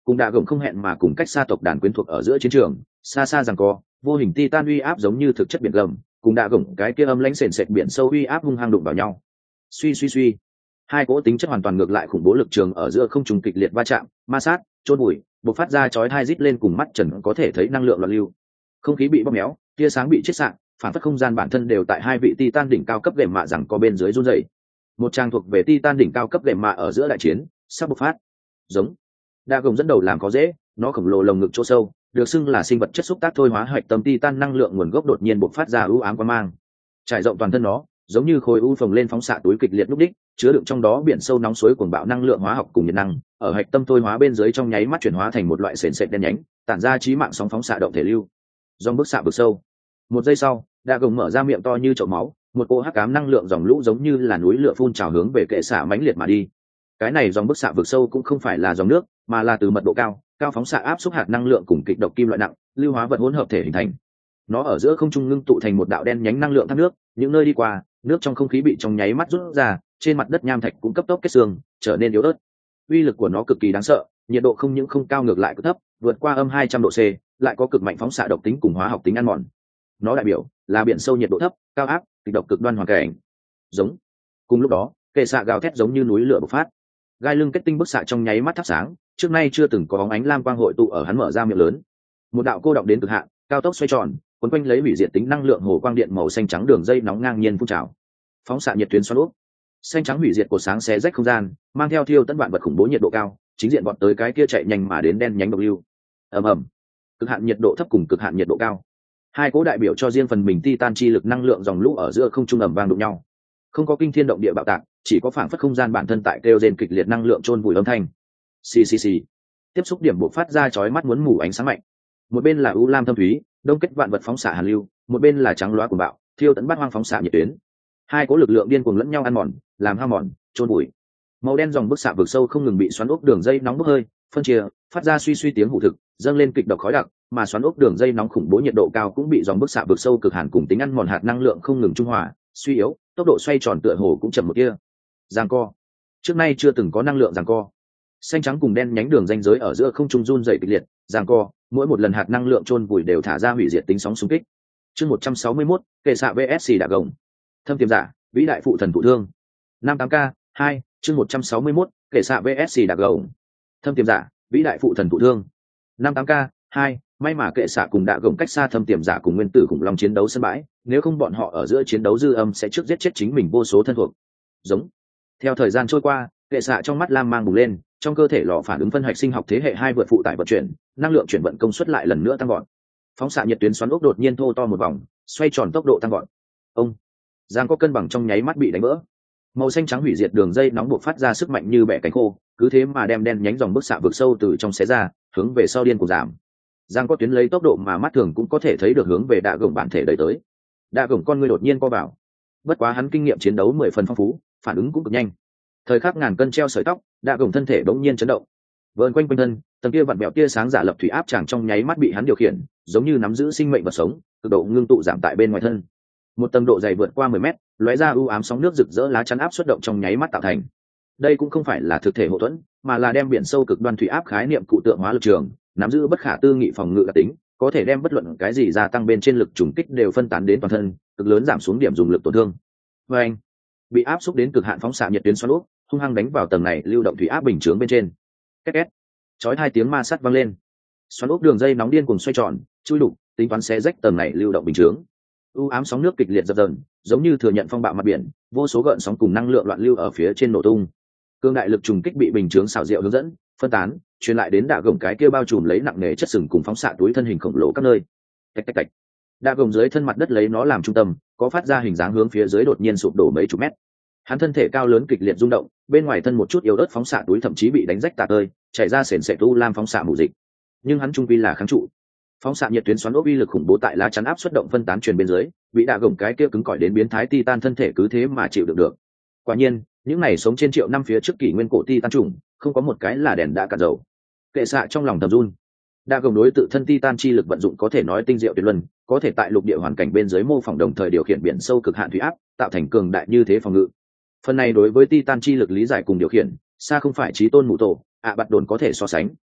cùng đạ gồng không hẹn mà cùng cách xa tộc đàn quyến thuộc ở giữa chiến trường, xa xa giằng co, vô hình titan uy áp giống như thực chất biển gầm, cùng đạ gồng cái kia âm lãnh sền sệt biển sâu uy áp hung hăng đụng vào nhau. Suy suy suy, hai cỗ tính chất hoàn toàn ngược lại khủng bố lực trường ở giữa không trùng kịch liệt va chạm, ma sát, chôn bụi, bộc phát ra chói tai rít lên cùng mắt trần có thể thấy năng lượng loạn lưu. Không khí bị bóp méo, tia sáng bị chết sạn, phản phất không gian bản thân đều tại hai vị titan đỉnh cao cấp gệm mạ rằng có bên dưới run rẩy. Một trang thuộc về titan đỉnh cao cấp gệm mạ ở giữa đại chiến sắp bộc phát. Giống đa gồng dẫn đầu làm có dễ, nó khổng lồ lồng ngực chỗ sâu, được xưng là sinh vật chất xúc tác thôi hóa hạch tâm titan năng lượng nguồn gốc đột nhiên bộc phát ra u ám quang mang, trải rộng toàn thân nó, giống như khối u phồng lên phóng xạ túi kịch liệt lúc đích, chứa đựng trong đó biển sâu nóng suối cuồng bạo năng lượng hóa học cùng nhiệt năng, ở hạch tâm thôi hóa bên dưới trong nháy mắt chuyển hóa thành một loại sền sệt đen nhánh, tản ra chí mạng sóng phóng xạ động thể lưu. Dòng bức xạ vực sâu. Một giây sau, đa gồng mở ra miệng to như chậu máu, một cỗ hắc ám năng lượng dòng lũ giống như là núi lửa phun trào hướng về kệ xạ mãnh liệt mà đi. Cái này dòng bức xạ vực sâu cũng không phải là dòng nước, mà là từ mật độ cao, cao phóng xạ áp xúc hạt năng lượng cùng kịch độc kim loại nặng, lưu hóa vật hỗn hợp thể hình thành. Nó ở giữa không trung ngưng tụ thành một đạo đen nhánh năng lượng thác nước, những nơi đi qua, nước trong không khí bị trong nháy mắt rút ra, trên mặt đất nham thạch cũng cấp tốc kết xương, trở nên yếu ớt. Uy lực của nó cực kỳ đáng sợ, nhiệt độ không những không cao ngược lại cực thấp, vượt qua âm 200 độ C, lại có cực mạnh phóng xạ độc tính cùng hóa học tính ăn mòn. Nó đại biểu là biển sâu nhiệt độ thấp, cao áp, kịch độc cực đoan hoàn cảnh. Giống. Cùng lúc đó, kệ xạ gào thét giống như núi lửa bộc phát. Gai lưng kết tinh bức xạ trong nháy mắt thắp sáng, trước nay chưa từng có bóng ánh lam quang hội tụ ở hắn mở ra miệng lớn. Một đạo cô đọng đến cực hạn, cao tốc xoay tròn, quấn quanh lấy hủy diệt tính năng lượng hồ quang điện màu xanh trắng đường dây nóng ngang nhiên phun trào. Phóng xạ nhiệt tuyến xoắn úp, xanh trắng hủy diệt của sáng xé rách không gian, mang theo thiêu tận vạn vật khủng bố nhiệt độ cao, chính diện vọt tới cái kia chạy nhanh mà đến đen nhánh độc lưu. Ầm ầm. Cực hạn nhiệt độ thấp cùng cực hạn nhiệt độ cao, hai cố đại biểu cho riêng phần mình titan chi lực năng lượng dòng lũ ở giữa không trung ầm vang đụng nhau. Không có kinh thiên động địa bạo tạc, chỉ có phảng phất không gian bản thân tại kêu rên kịch liệt năng lượng chôn vùi âm thanh. Xì xì xì. Tiếp xúc điểm bộc phát ra chói mắt muốn mù ánh sáng mạnh. Một bên là u lam thâm thúy, đông kết vạn vật phóng xạ hàn lưu, một bên là trắng loá cuồng bạo, thiêu tận bát hoang phóng xạ nhiệt tuyến. Hai cố lực lượng điên cuồng lẫn nhau ăn mòn, làm hao mòn, chôn vùi. Màu đen dòng bức xạ vực sâu không ngừng bị xoắn ốc đường dây nóng bốc hơi, phân chia, phát ra suy suy tiếng hủ thực, dâng lên kịch độc khói đặc, mà xoắn ốc đường dây nóng khủng bố nhiệt độ cao cũng bị dòng bức xạ vực sâu cực hàn cùng tính ăn mòn hạt năng lượng không ngừng trung hòa, suy yếu, tốc độ xoay tròn tựa hồ cũng chậm một tia. Giằng co. Trước nay chưa từng có năng lượng giằng co. Xanh trắng cùng đen nhánh đường ranh giới ở giữa không trung run rẩy kịch liệt, giằng co, mỗi một lần hạt năng lượng chôn vùi đều thả ra hủy diệt tính sóng xung kích. Chương 161, kệ xạ VS đả gồng. Thâm tiềm giả, vĩ đại phụ thần thụ thương. 58K 2, chương 161, kệ xạ VS đả gồng. Thâm tiềm giả, vĩ đại phụ thần thụ thương. 58K 2, may mà kệ xạ cùng đạ gồng cách xa thâm tiềm giả cùng nguyên tử khủng long chiến đấu sân bãi, nếu không bọn họ ở giữa chiến đấu dư âm sẽ trước giết chết chính mình vô số thân thuộc. Giống. Theo thời gian trôi qua, kệ xạ trong mắt lam mang bùng lên, trong cơ thể lò phản ứng phân hạch sinh học thế hệ 2 vượt phụ tải vận chuyển, năng lượng chuyển vận công suất lại lần nữa tăng vọt. Phóng xạ nhiệt tuyến xoắn ốc đột nhiên thô to một vòng, xoay tròn tốc độ tăng vọt. Ông. Giang có cân bằng trong nháy mắt bị đánh vỡ. Màu xanh trắng hủy diệt đường dây nóng buộc phát ra sức mạnh như bẻ cánh khô, cứ thế mà đem đen nhánh dòng bức xạ vực sâu từ trong xé ra, hướng về sau điên cuồng giảm. Giang có tuyến lấy tốc độ mà mắt thường cũng có thể thấy được hướng về đạ gồng bản thể đẩy tới. Đạ gồng con người đột nhiên co vào. Bất quá hắn kinh nghiệm chiến đấu 10 phần phong phú, phản ứng cũng cực nhanh. Thời khắc ngàn cân treo sợi tóc, đạ gồng thân thể bỗng nhiên chấn động. Vờn quanh quanh thân, tầng kia vặn bẹo tia sáng giả lập thủy áp chàng trong nháy mắt bị hắn điều khiển, giống như nắm giữ sinh mệnh vật sống, cực độ ngưng tụ giảm tại bên ngoài thân. Một tầng độ dày vượt qua 10 mét, lóe ra u ám sóng nước rực rỡ lá chắn áp xuất động trong nháy mắt tạo thành. Đây cũng không phải là thực thể hậu thuẫn, mà là đem biển sâu cực đoan thủy áp khái niệm cụ tượng hóa lực trường, nắm giữ bất khả tư nghị phòng ngự đặc tính, có thể đem bất luận cái gì gia tăng bên trên lực trùng kích đều phân tán đến toàn thân, cực lớn giảm xuống điểm dùng lực tổn thương. Và anh bị áp xúc đến cực hạn phóng xạ nhiệt tuyến xoắn úp, hung hăng đánh vào tầng này lưu động thủy áp bình chướng bên trên. Két két, chói hai tiếng ma sát vang lên. Xoắn úp đường dây nóng điên cuồng xoay tròn, chui đục, tính toán xé rách tầng này lưu động bình chướng. U ám sóng nước kịch liệt dập dờn, giống như thừa nhận phong bạo mặt biển, vô số gợn sóng cùng năng lượng loạn lưu ở phía trên nổ tung. Cương đại lực trùng kích bị bình chướng xảo diệu hướng dẫn, phân tán, truyền lại đến đạ gồng cái kia bao trùm lấy nặng nề chất sừng cùng phóng xạ túi thân hình khổng lồ các nơi. Tạch tạch tạch. Đạ gồng dưới thân mặt đất lấy nó làm trung tâm, có phát ra hình dáng hướng phía dưới đột nhiên sụp đổ mấy chục mét. Hắn thân thể cao lớn kịch liệt rung động, bên ngoài thân một chút yếu ớt phóng xạ túi thậm chí bị đánh rách tạt ơi, chảy ra sền sệt u lam phóng xạ mù dịch. Nhưng hắn trung quy là kháng trụ. Phóng xạ nhiệt tuyến xoắn ốc uy lực khủng bố tại lá chắn áp xuất động phân tán truyền bên dưới, bị đạ gồng cái kia cứng cỏi đến biến thái titan thân thể cứ thế mà chịu đựng được. Quả nhiên, những này sống trên triệu năm phía trước kỷ nguyên cổ titan trùng, không có một cái là đèn đã cạn dầu. Kệ xạ trong lòng thầm run. Đạ gồng đối tự thân titan chi lực vận dụng có thể nói tinh diệu tuyệt luân, có thể tại lục địa hoàn cảnh bên dưới mô phỏng đồng thời điều khiển biển sâu cực hạn thủy áp, tạo thành cường đại như thế phòng ngự. Phần này đối với titan chi lực lý giải cùng điều khiển, xa không phải chí tôn mụ tổ, bạt đồn có thể so sánh.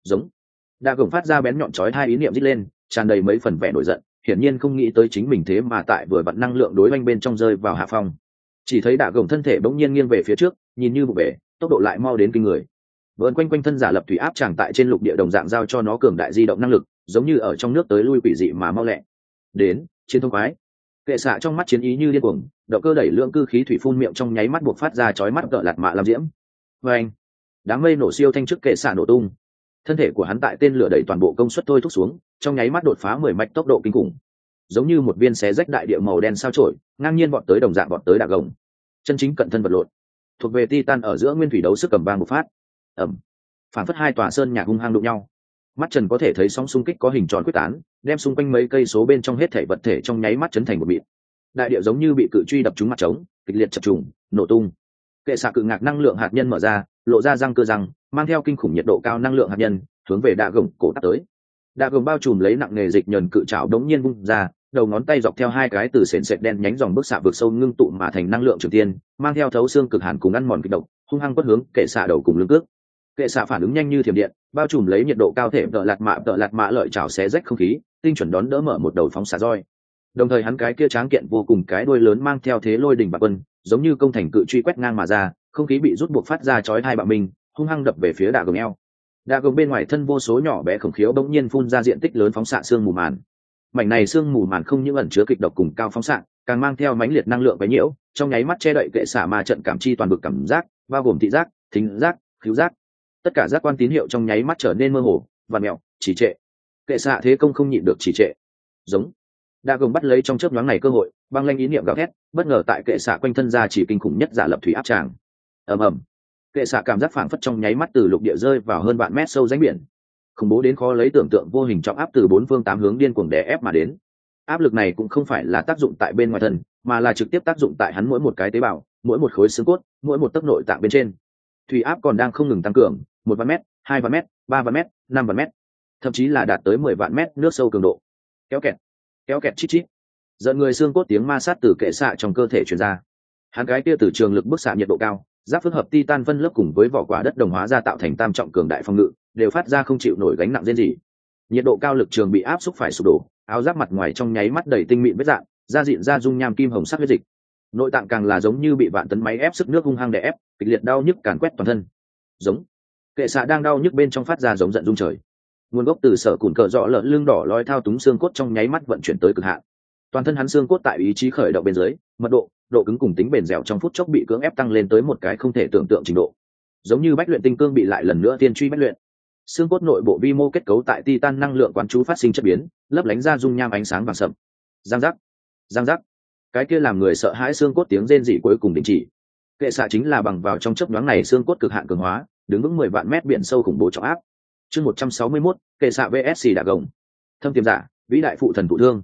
Giống. Đa gồng phát ra bén nhọn chói hai ý niệm rít lên, tràn đầy mấy phần vẻ nổi giận, hiển nhiên không nghĩ tới chính mình thế mà tại vừa vặn năng lượng đối oanh bên trong rơi vào hạ phong. Chỉ thấy đa gồng thân thể bỗng nhiên nghiêng về phía trước, nhìn như vụ bể, tốc độ lại mau đến kinh người. Vợn quanh quanh thân giả lập thủy áp tràng tại trên lục địa đồng dạng giao cho nó cường đại di động năng lực, giống như ở trong nước tới lui quỷ dị mà mau lẹ. Đến, chiến thông quái. Kệ xạ trong mắt chiến ý như điên cuồng, động cơ đẩy lượng cư khí thủy phun miệng trong nháy mắt buộc phát ra chói mắt cỡ lạt mạ làm diễm. Vâng. Đám mây nổ siêu thanh trước kệ xạ nổ tung. Thân thể của hắn tại tên lửa đẩy toàn bộ công suất thôi thúc xuống, trong nháy mắt đột phá 10 mạch tốc độ kinh khủng, giống như một viên xé rách đại địa màu đen sao chổi, ngang nhiên vọt tới đồng dạng vọt tới đà gồng. Chân chính cận thân vật lộn, thuộc về Titan ở giữa nguyên thủy đấu sức cầm vang một phát. Ầm. Phản phất hai tòa sơn nhạc hung hăng đụng nhau. Mắt Trần có thể thấy sóng xung kích có hình tròn quyết tán, đem xung quanh mấy cây số bên trong hết thảy vật thể trong nháy mắt chấn thành một mịn. Đại địa giống như bị cự truy đập trúng mặt trống, kịch liệt chập trùng, nổ tung. Kệ xạ cự ngạc năng lượng hạt nhân mở ra, lộ ra răng cơ răng, mang theo kinh khủng nhiệt độ cao năng lượng hạt nhân, hướng về đà gồng cổ tát tới. Đà gồng bao trùm lấy nặng nghề dịch nhờn cự trảo đống nhiên vung ra, đầu ngón tay dọc theo hai cái từ sền sệt đen nhánh dòng bức xạ vực sâu ngưng tụ mà thành năng lượng trường tiên, mang theo thấu xương cực hàn cùng ăn mòn kịch độc, hung hăng quất hướng kệ xạ đầu cùng lưng cước. Kệ xạ phản ứng nhanh như thiểm điện, bao trùm lấy nhiệt độ cao thể tợ lạt mạ lợi chảo xé rách không khí, tinh chuẩn đón đỡ mở một đầu phóng xạ roi. Đồng thời hắn cái kia tráng kiện vô cùng cái đuôi lớn mang theo thế lôi đỉnh bạc quân, giống như công thành cự truy quét ngang mà ra, không khí bị rút buộc phát ra chói hai bạo mình, hung hăng đập về phía đà gồng eo. Đà gồng bên ngoài thân vô số nhỏ bé khổng khiếu bỗng nhiên phun ra diện tích lớn phóng xạ xương mù màn. Mảnh này xương mù màn không những ẩn chứa kịch độc cùng cao phóng xạ, càng mang theo mãnh liệt năng lượng quấy nhiễu, trong nháy mắt che đậy kệ xạ ma trận cảm chi toàn bộ cảm giác, bao gồm thị giác, thính giác, khứu giác. Tất cả giác quan tín hiệu trong nháy mắt trở nên mơ hồ, vặn mèo, trì trệ. Kệ xạ thế công không nhịn được trì trệ. Giống. Đa gồng bắt lấy trong chớp nhoáng này cơ hội, băng lanh ý niệm gào thét, bất ngờ tại kệ xạ quanh thân ra chỉ kinh khủng nhất giả lập thủy áp tràng. Ầm ầm. Kệ xạ cảm giác phảng phất trong nháy mắt từ lục địa rơi vào hơn vạn mét sâu rãnh biển. Khủng bố đến khó lấy tưởng tượng vô hình trọng áp từ bốn phương tám hướng điên cuồng đè ép mà đến. Áp lực này cũng không phải là tác dụng tại bên ngoài thân, mà là trực tiếp tác dụng tại hắn mỗi một cái tế bào, mỗi một khối xương cốt, mỗi một tấc nội tạng bên trên. Thủy áp còn đang không ngừng tăng cường, 1 vạn mét, 2 vạn mét, 3 vạn mét, 5 vạn mét, thậm chí là đạt tới 10 vạn mét nước sâu cường độ. Kéo kẹt chít chít. Giận người xương cốt tiếng ma sát từ kệ xạ trong cơ thể truyền ra. Hắn cái kia từ trường lực bức xạ nhiệt độ cao, giáp phức hợp titan phân lớp cùng với vỏ quả đất đồng hóa ra tạo thành tam trọng cường đại phòng ngự, đều phát ra không chịu nổi gánh nặng rên rỉ. Nhiệt độ cao lực trường bị áp xúc phải sụp đổ, áo giáp mặt ngoài trong nháy mắt đầy tinh mịn vết dạn, da dịn ra dung nham kim hồng sắc huyết dịch. Nội tạng càng là giống như bị vạn tấn máy ép sức nước hung hăng đè ép, kịch liệt đau nhức càn quét toàn thân. Giống. Kệ xạ đang đau nhức bên trong phát ra giống giận rung trời. Nguồn gốc từ sở cùn cờ rõ lợn lưng đỏ lói thao túng xương cốt trong nháy mắt vận chuyển tới cực hạn. Toàn thân hắn xương cốt tại ý chí khởi động bên dưới, mật độ, độ cứng cùng tính bền dẻo trong phút chốc bị cưỡng ép tăng lên tới một cái không thể tưởng tượng trình độ. Giống như bách luyện tinh cương bị lại lần nữa tiên truy bách luyện. Xương cốt nội bộ vi mô kết cấu tại titan năng lượng quán chú phát sinh chất biến, lấp lánh ra dung nham ánh sáng vàng sậm. Giang giác, giang giác. Cái kia làm người sợ hãi xương cốt tiếng rên rỉ cuối cùng đình chỉ. Kệ xạ chính là bằng vào trong chớp nhoáng này xương cốt cực hạn cường hóa, đứng vững 10 vạn mét biển sâu khủng bố trọng áp. Chương 161, kệ xạ vs đả gồng. Thâm tiềm giả, vĩ đại phụ thần thụ thương.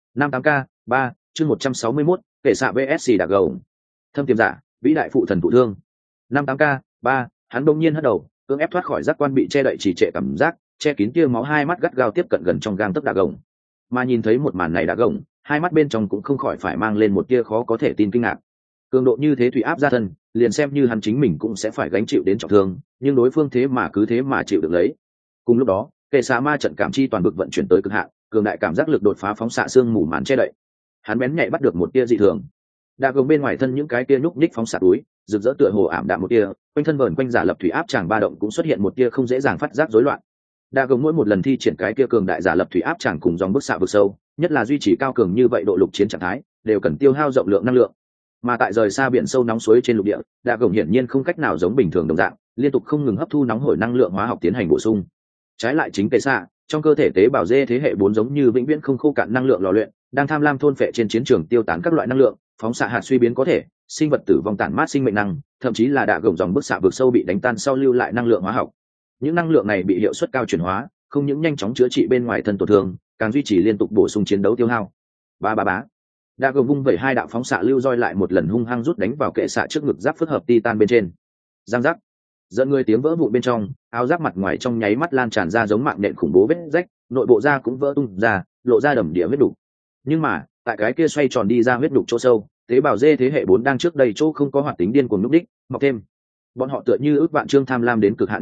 58K 3, chương 161, kệ xạ vs đả gồng. Thâm tiềm giả, vĩ đại phụ thần thụ thương. 58K 3, hắn đột nhiên hất đầu, cưỡng ép thoát khỏi giác quan bị che đậy trì trệ cảm giác, che kín tia máu hai mắt gắt gao tiếp cận gần trong gang tấc đả gồng. Mà nhìn thấy một màn này đả gồng, hai mắt bên trong cũng không khỏi phải mang lên một tia khó có thể tin kinh ngạc. Cường độ như thế thủy áp ra thân, liền xem như hắn chính mình cũng sẽ phải gánh chịu đến trọng thương, nhưng đối phương thế mà cứ thế mà chịu được lấy. Cùng lúc đó, kệ xạ ma trận cảm chi toàn bực vận chuyển tới cực hạn, cường đại cảm giác lực đột phá phóng xạ xương mù màn che đậy. Hắn bén nhạy bắt được một tia dị thường. Đa gồng bên ngoài thân những cái tia nhúc nhích phóng xạ túi, rực rỡ tựa hồ ảm đạm một tia, quanh thân vờn quanh giả lập thủy áp tràng ba động cũng xuất hiện một tia không dễ dàng phát giác rối loạn. Đa gồng mỗi một lần thi triển cái tia cường đại giả lập thủy áp tràng cùng dòng bức xạ vực sâu, nhất là duy trì cao cường như vậy độ lục chiến trạng thái, đều cần tiêu hao rộng lượng năng lượng. Mà tại rời xa biển sâu nóng suối trên lục địa, đa gồng hiển nhiên không cách nào giống bình thường đồng dạng, liên tục không ngừng hấp thu nóng hổi năng lượng hóa học tiến hành bổ sung. Trái lại chính kệ xạ, trong cơ thể tế bào dê thế hệ 4 giống như vĩnh viễn không khô cạn năng lượng lò luyện, đang tham lam thôn phệ trên chiến trường tiêu tán các loại năng lượng, phóng xạ hạt suy biến có thể, sinh vật tử vong tản mát sinh mệnh năng, thậm chí là đạ gồng dòng bức xạ vực sâu bị đánh tan sau lưu lại năng lượng hóa học. Những năng lượng này bị hiệu suất cao chuyển hóa, không những nhanh chóng chữa trị bên ngoài thân tổn thương, càng duy trì liên tục bổ sung chiến đấu tiêu hao. Ba. Đạ gồng vung vẩy hai đạo phóng xạ lưu roi lại một lần hung hăng rút đánh vào kệ xạ trước ngực giáp phức hợp titan bên trên. Giang giác. Dẫn người tiếng vỡ vụn bên trong, áo giáp mặt ngoài trong nháy mắt lan tràn ra giống mạng nện khủng bố vết rách, nội bộ da cũng vỡ tung ra, lộ ra đầm địa huyết đục. Nhưng mà, tại cái kia xoay tròn đi ra huyết đục chỗ sâu, tế bào dê thế hệ 4 đang trước đây chỗ không có hoạt tính điên cuồng lúc đích, mọc thêm. Bọn họ tựa như ước vạn trương tham lam đến cực hạn miệng nhỏ,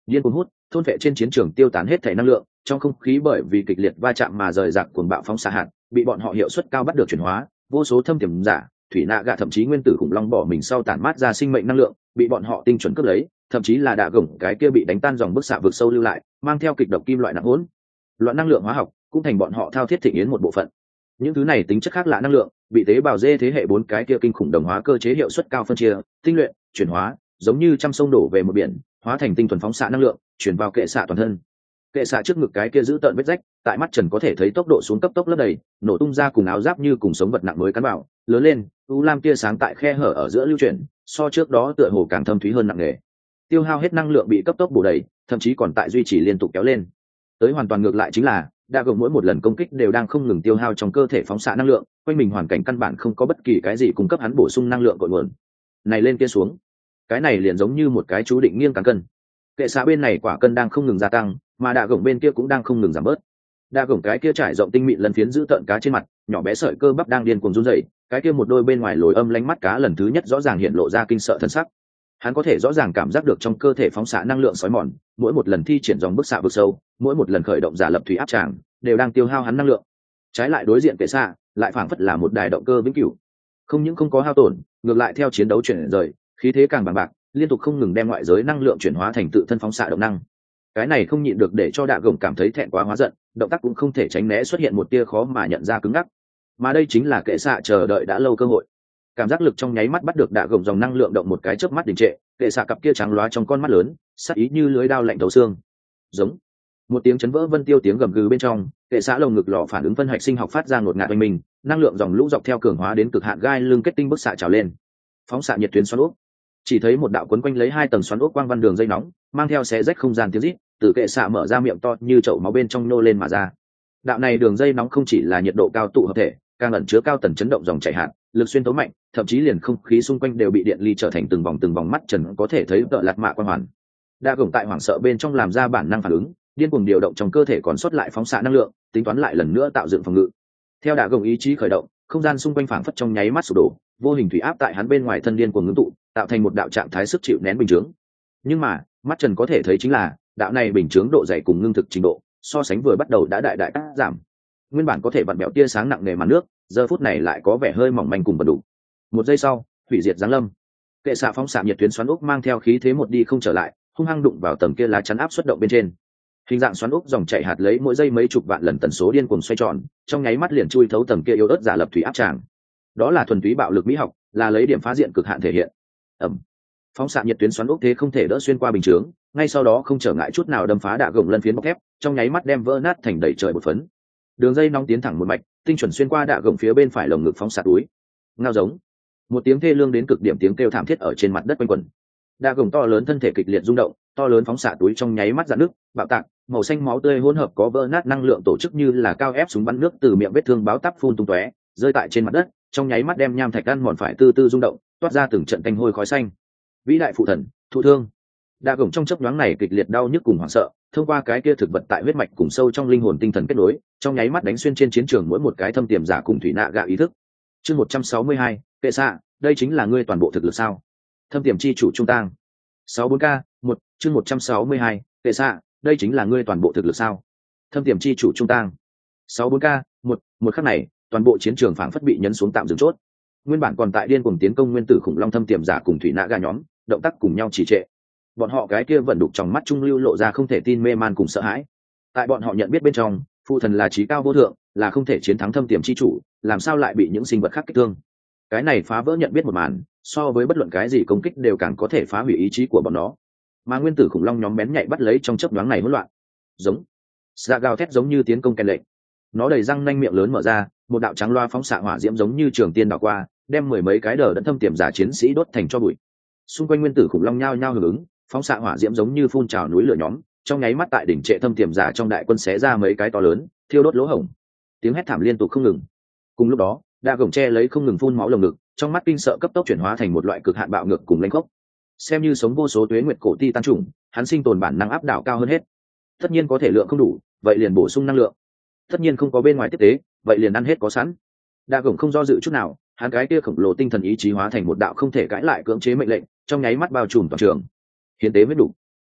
điên cuồng hút thôn vệ trên chiến trường tiêu tán hết thể năng lượng, trong không khí bởi vì kịch liệt va chạm mà rời rạc cuồng bạo phóng xạ hạt bị bọn họ hiệu suất cao bắt được chuyển hóa. Vô số thâm tiềm giả thủy nạ gạ thậm chí nguyên tử khủng long bỏ mình sau tản mát ra sinh mệnh năng lượng bị bọn họ tinh chuẩn cướp lấy, thậm chí là đạ gồng cái kia bị đánh tan dòng bức xạ vực sâu lưu lại mang theo kịch độc kim loại nặng hỗn loạn năng lượng hóa học cũng thành bọn họ thao thiết thị yến một bộ phận. Những thứ này tính chất khác lạ năng lượng bị tế bào dê thế hệ 4 cái kia kinh khủng đồng hóa cơ chế hiệu suất cao phân chia tinh luyện chuyển hóa, giống như trăm sông đổ về một biển, hóa thành tinh thuần phóng xạ năng lượng chuyển vào kệ xạ toàn thân. Kệ xạ trước ngực cái kia giữ tợn vết rách tại mắt trần có thể thấy tốc độ xuống cấp tốc lấp đầy, nổ tung ra cùng áo giáp như cùng sống vật nặng mới cắn vào lớn lên, u lam tia sáng tại khe hở ở giữa lưu chuyển, so trước đó tựa hồ càng thâm thúy hơn nặng nề. Tiêu hao hết năng lượng bị cấp tốc bổ đầy, thậm chí còn tại duy trì liên tục kéo lên. Tới hoàn toàn ngược lại chính là đa gồng mỗi một lần công kích đều đang không ngừng tiêu hao trong cơ thể phóng xạ năng lượng, quanh mình hoàn cảnh căn bản không có bất kỳ cái gì cung cấp hắn bổ sung năng lượng cội nguồn. Này lên kia xuống, cái này liền giống như một cái chú định nghiêng cán cân. Kệ xạ bên này quả cân đang không ngừng gia tăng, mà đa gồng bên kia cũng đang không ngừng giảm bớt. Đa gồng cái kia trải rộng tinh mịn lần phiến giữ tợn cá trên mặt, nhỏ bé sợi cơ bắp đang điên cuồng run rẩy, cái kia một đôi bên ngoài lồi âm lánh mắt cá lần thứ nhất rõ ràng hiện lộ ra kinh sợ thần sắc. Hắn có thể rõ ràng cảm giác được trong cơ thể phóng xạ năng lượng sói mòn, mỗi một lần thi triển dòng bức xạ vực sâu, mỗi một lần khởi động giả lập thủy áp tràng đều đang tiêu hao hắn năng lượng. Trái lại đối diện kệ xạ lại phảng phất là một đài động cơ vĩnh cửu, không những không có hao tổn, ngược lại theo chiến đấu chuyển rời, khí thế càng bằng bạc, liên tục không ngừng đem ngoại giới năng lượng chuyển hóa thành tự thân phóng xạ động năng. Cái này không nhịn được để cho đạ gồng cảm thấy thẹn quá hóa giận, động tác cũng không thể tránh né xuất hiện một tia khó mà nhận ra cứng ngắc, mà đây chính là kệ xạ chờ đợi đã lâu cơ hội. Cảm giác lực trong nháy mắt bắt được đạ gồng dòng năng lượng động một cái chớp mắt đình trệ, kệ xạ cặp kia trắng loá trong con mắt lớn sắc ý như lưới đao lạnh thấu xương. Giống một tiếng chấn vỡ vân tiêu tiếng gầm gừ bên trong, kệ xạ lồng ngực lò phản ứng phân hạch sinh học phát ra ngột ngạt oanh mình, năng lượng dòng lũ dọc theo cường hóa đến cực hạn gai lưng kết tinh bức xạ trào lên, phóng xạ nhiệt tuyến xoắn ốc. Chỉ thấy một đạo quấn quanh lấy 2 tầng xoắn ốc quang văn đường dây nóng mang theo xé rách không gian tiếng rít từ kệ xạ mở ra miệng to như chậu máu bên trong nô lên mà ra. Đạo này đường dây nóng không chỉ là nhiệt độ cao tụ hợp thể, càng ẩn chứa cao tần chấn động dòng chảy hạn, lực xuyên tấu mạnh, thậm chí liền không khí xung quanh đều bị điện ly trở thành từng vòng mắt trần có thể thấy tợ lạt mạ quang hoàn. Đa gồng tại hoảng sợ bên trong làm ra bản năng phản ứng, điên cuồng điều động trong cơ thể còn sót lại phóng xạ năng lượng, tính toán lại lần nữa tạo dựng phòng ngự. Theo đa gồng ý chí khởi động, không gian xung quanh phảng phất trong nháy mắt sụp đổ, vô hình thủy áp tại hắn bên ngoài thân điên cuồng ngưng tụ, tạo thành một đạo trạng thái sức chịu nén bình chướng. Nhưng mà mắt trần có thể thấy chính là đạo này bình chướng độ dày cùng ngưng thực trình độ so sánh vừa bắt đầu đã đại đại giảm. Nguyên bản có thể vặn bẹo tia sáng nặng nề màn nước, giờ phút này lại có vẻ hơi mỏng manh cùng bẩn đủ. Một giây sau, hủy diệt giáng lâm. Kệ xạ phóng xạ nhiệt tuyến xoắn ốc mang theo khí thế một đi không trở lại, hung hăng đụng vào tầng kia lá chắn áp suất động bên trên. Hình dạng xoắn ốc dòng chảy hạt lấy mỗi giây mấy chục vạn lần tần số điên cuồng xoay tròn, trong nháy mắt liền chui thấu tầng kia yếu ớt giả lập thủy áp tràng. Đó là thuần túy bạo lực mỹ học, là lấy điểm phá diện cực hạn thể hiện. Ẩm. Phóng xạ nhiệt tuyến xoắn ốc thế không thể đỡ xuyên qua bình chướng, ngay sau đó không trở ngại chút nào đâm phá đạ gồng lân phiến bọc thép, trong nháy mắt đem vỡ nát thành đầy trời bột phấn. Đường dây nóng tiến thẳng một mạch, tinh chuẩn xuyên qua đạ gồng phía bên phải lồng ngực phóng xạ túi. Ngao giống. Một tiếng thê lương đến cực điểm tiếng kêu thảm thiết ở trên mặt đất quanh quẩn. Đạ gồng to lớn thân thể kịch liệt rung động, to lớn phóng xạ túi trong nháy mắt rạn nước, bạo tạc, màu xanh máu tươi hỗn hợp có vỡ nát năng lượng tổ chức như là cao ép súng bắn nước từ miệng vết thương báo táp phun tung tóe, rơi tại trên mặt đất, trong nháy mắt đem nham thạch ăn mòn phải từ từ rung động, toát ra từng trận tanh hôi khói xanh. Vĩ đại phụ thần, thụ thương. Đạ gồng trong chớp nhoáng này kịch liệt đau nhức cùng hoảng sợ, thông qua cái kia thực vật tại huyết mạch cùng sâu trong linh hồn tinh thần kết nối, trong nháy mắt đánh xuyên trên chiến trường mỗi một cái thâm tiềm giả cùng thủy nạ gạ ý thức. Chương 162, kệ xạ, đây chính là ngươi toàn bộ thực lực sao? Thâm tiềm chi chủ trung tang. 64K, 1, chương 162, kệ xạ, đây chính là ngươi toàn bộ thực lực sao? Thâm tiềm chi chủ trung tang. 64K, 1, một khắc này, toàn bộ chiến trường phảng phất bị nhấn xuống tạm dừng chốt. Nguyên bản còn tại điên cuồng tiến công nguyên tử khủng long thâm tiềm giả cùng thủy nạ gạ nhóm, động tác cùng nhau trì trệ. Bọn họ cái kia vẫn đục trong mắt trung lưu lộ ra không thể tin mê man cùng sợ hãi. Tại bọn họ nhận biết bên trong, phụ thần là trí cao vô thượng, là không thể chiến thắng thâm tiềm chi chủ, làm sao lại bị những sinh vật khác kích thương? Cái này phá vỡ nhận biết một màn, so với bất luận cái gì công kích đều càng có thể phá hủy ý chí của bọn nó. Mà nguyên tử khủng long nhóm bén nhạy bắt lấy trong chớp nhoáng này hỗn loạn. Giống. Dạ gào thét giống như tiến công kèn lệnh. Nó đầy răng nanh miệng lớn mở ra, một đạo trắng loa phóng xạ hỏa diễm giống như trường tiên đảo qua, đem mười mấy cái đờ đẫn thâm tiềm giả chiến sĩ đốt thành tro bụi. Xung quanh nguyên tử khủng long nhao nhao hưởng ứng, phóng xạ hỏa diễm giống như phun trào núi lửa nhóm, trong nháy mắt tại đỉnh trệ thâm tiềm giả trong đại quân xé ra mấy cái to lớn, thiêu đốt lỗ hổng. Tiếng hét thảm liên tục không ngừng. Cùng lúc đó, đa gồng che lấy không ngừng phun máu lồng ngực, trong mắt kinh sợ cấp tốc chuyển hóa thành một loại cực hạn bạo ngược cùng lãnh khốc. Xem như sống vô số tuế nguyệt cổ ti tan trùng, hắn sinh tồn bản năng áp đảo cao hơn hết. Tất nhiên có thể lượng không đủ, vậy liền bổ sung năng lượng. Tất nhiên không có bên ngoài tiếp tế, vậy liền ăn hết có sẵn. Đa gồng không do dự chút nào, hắn cái kia khổng lồ tinh thần ý chí hóa thành một đạo không thể cãi lại cưỡng chế mệnh lệnh, trong nháy mắt bao trùm toàn trường. Hiến tế huyết đủ.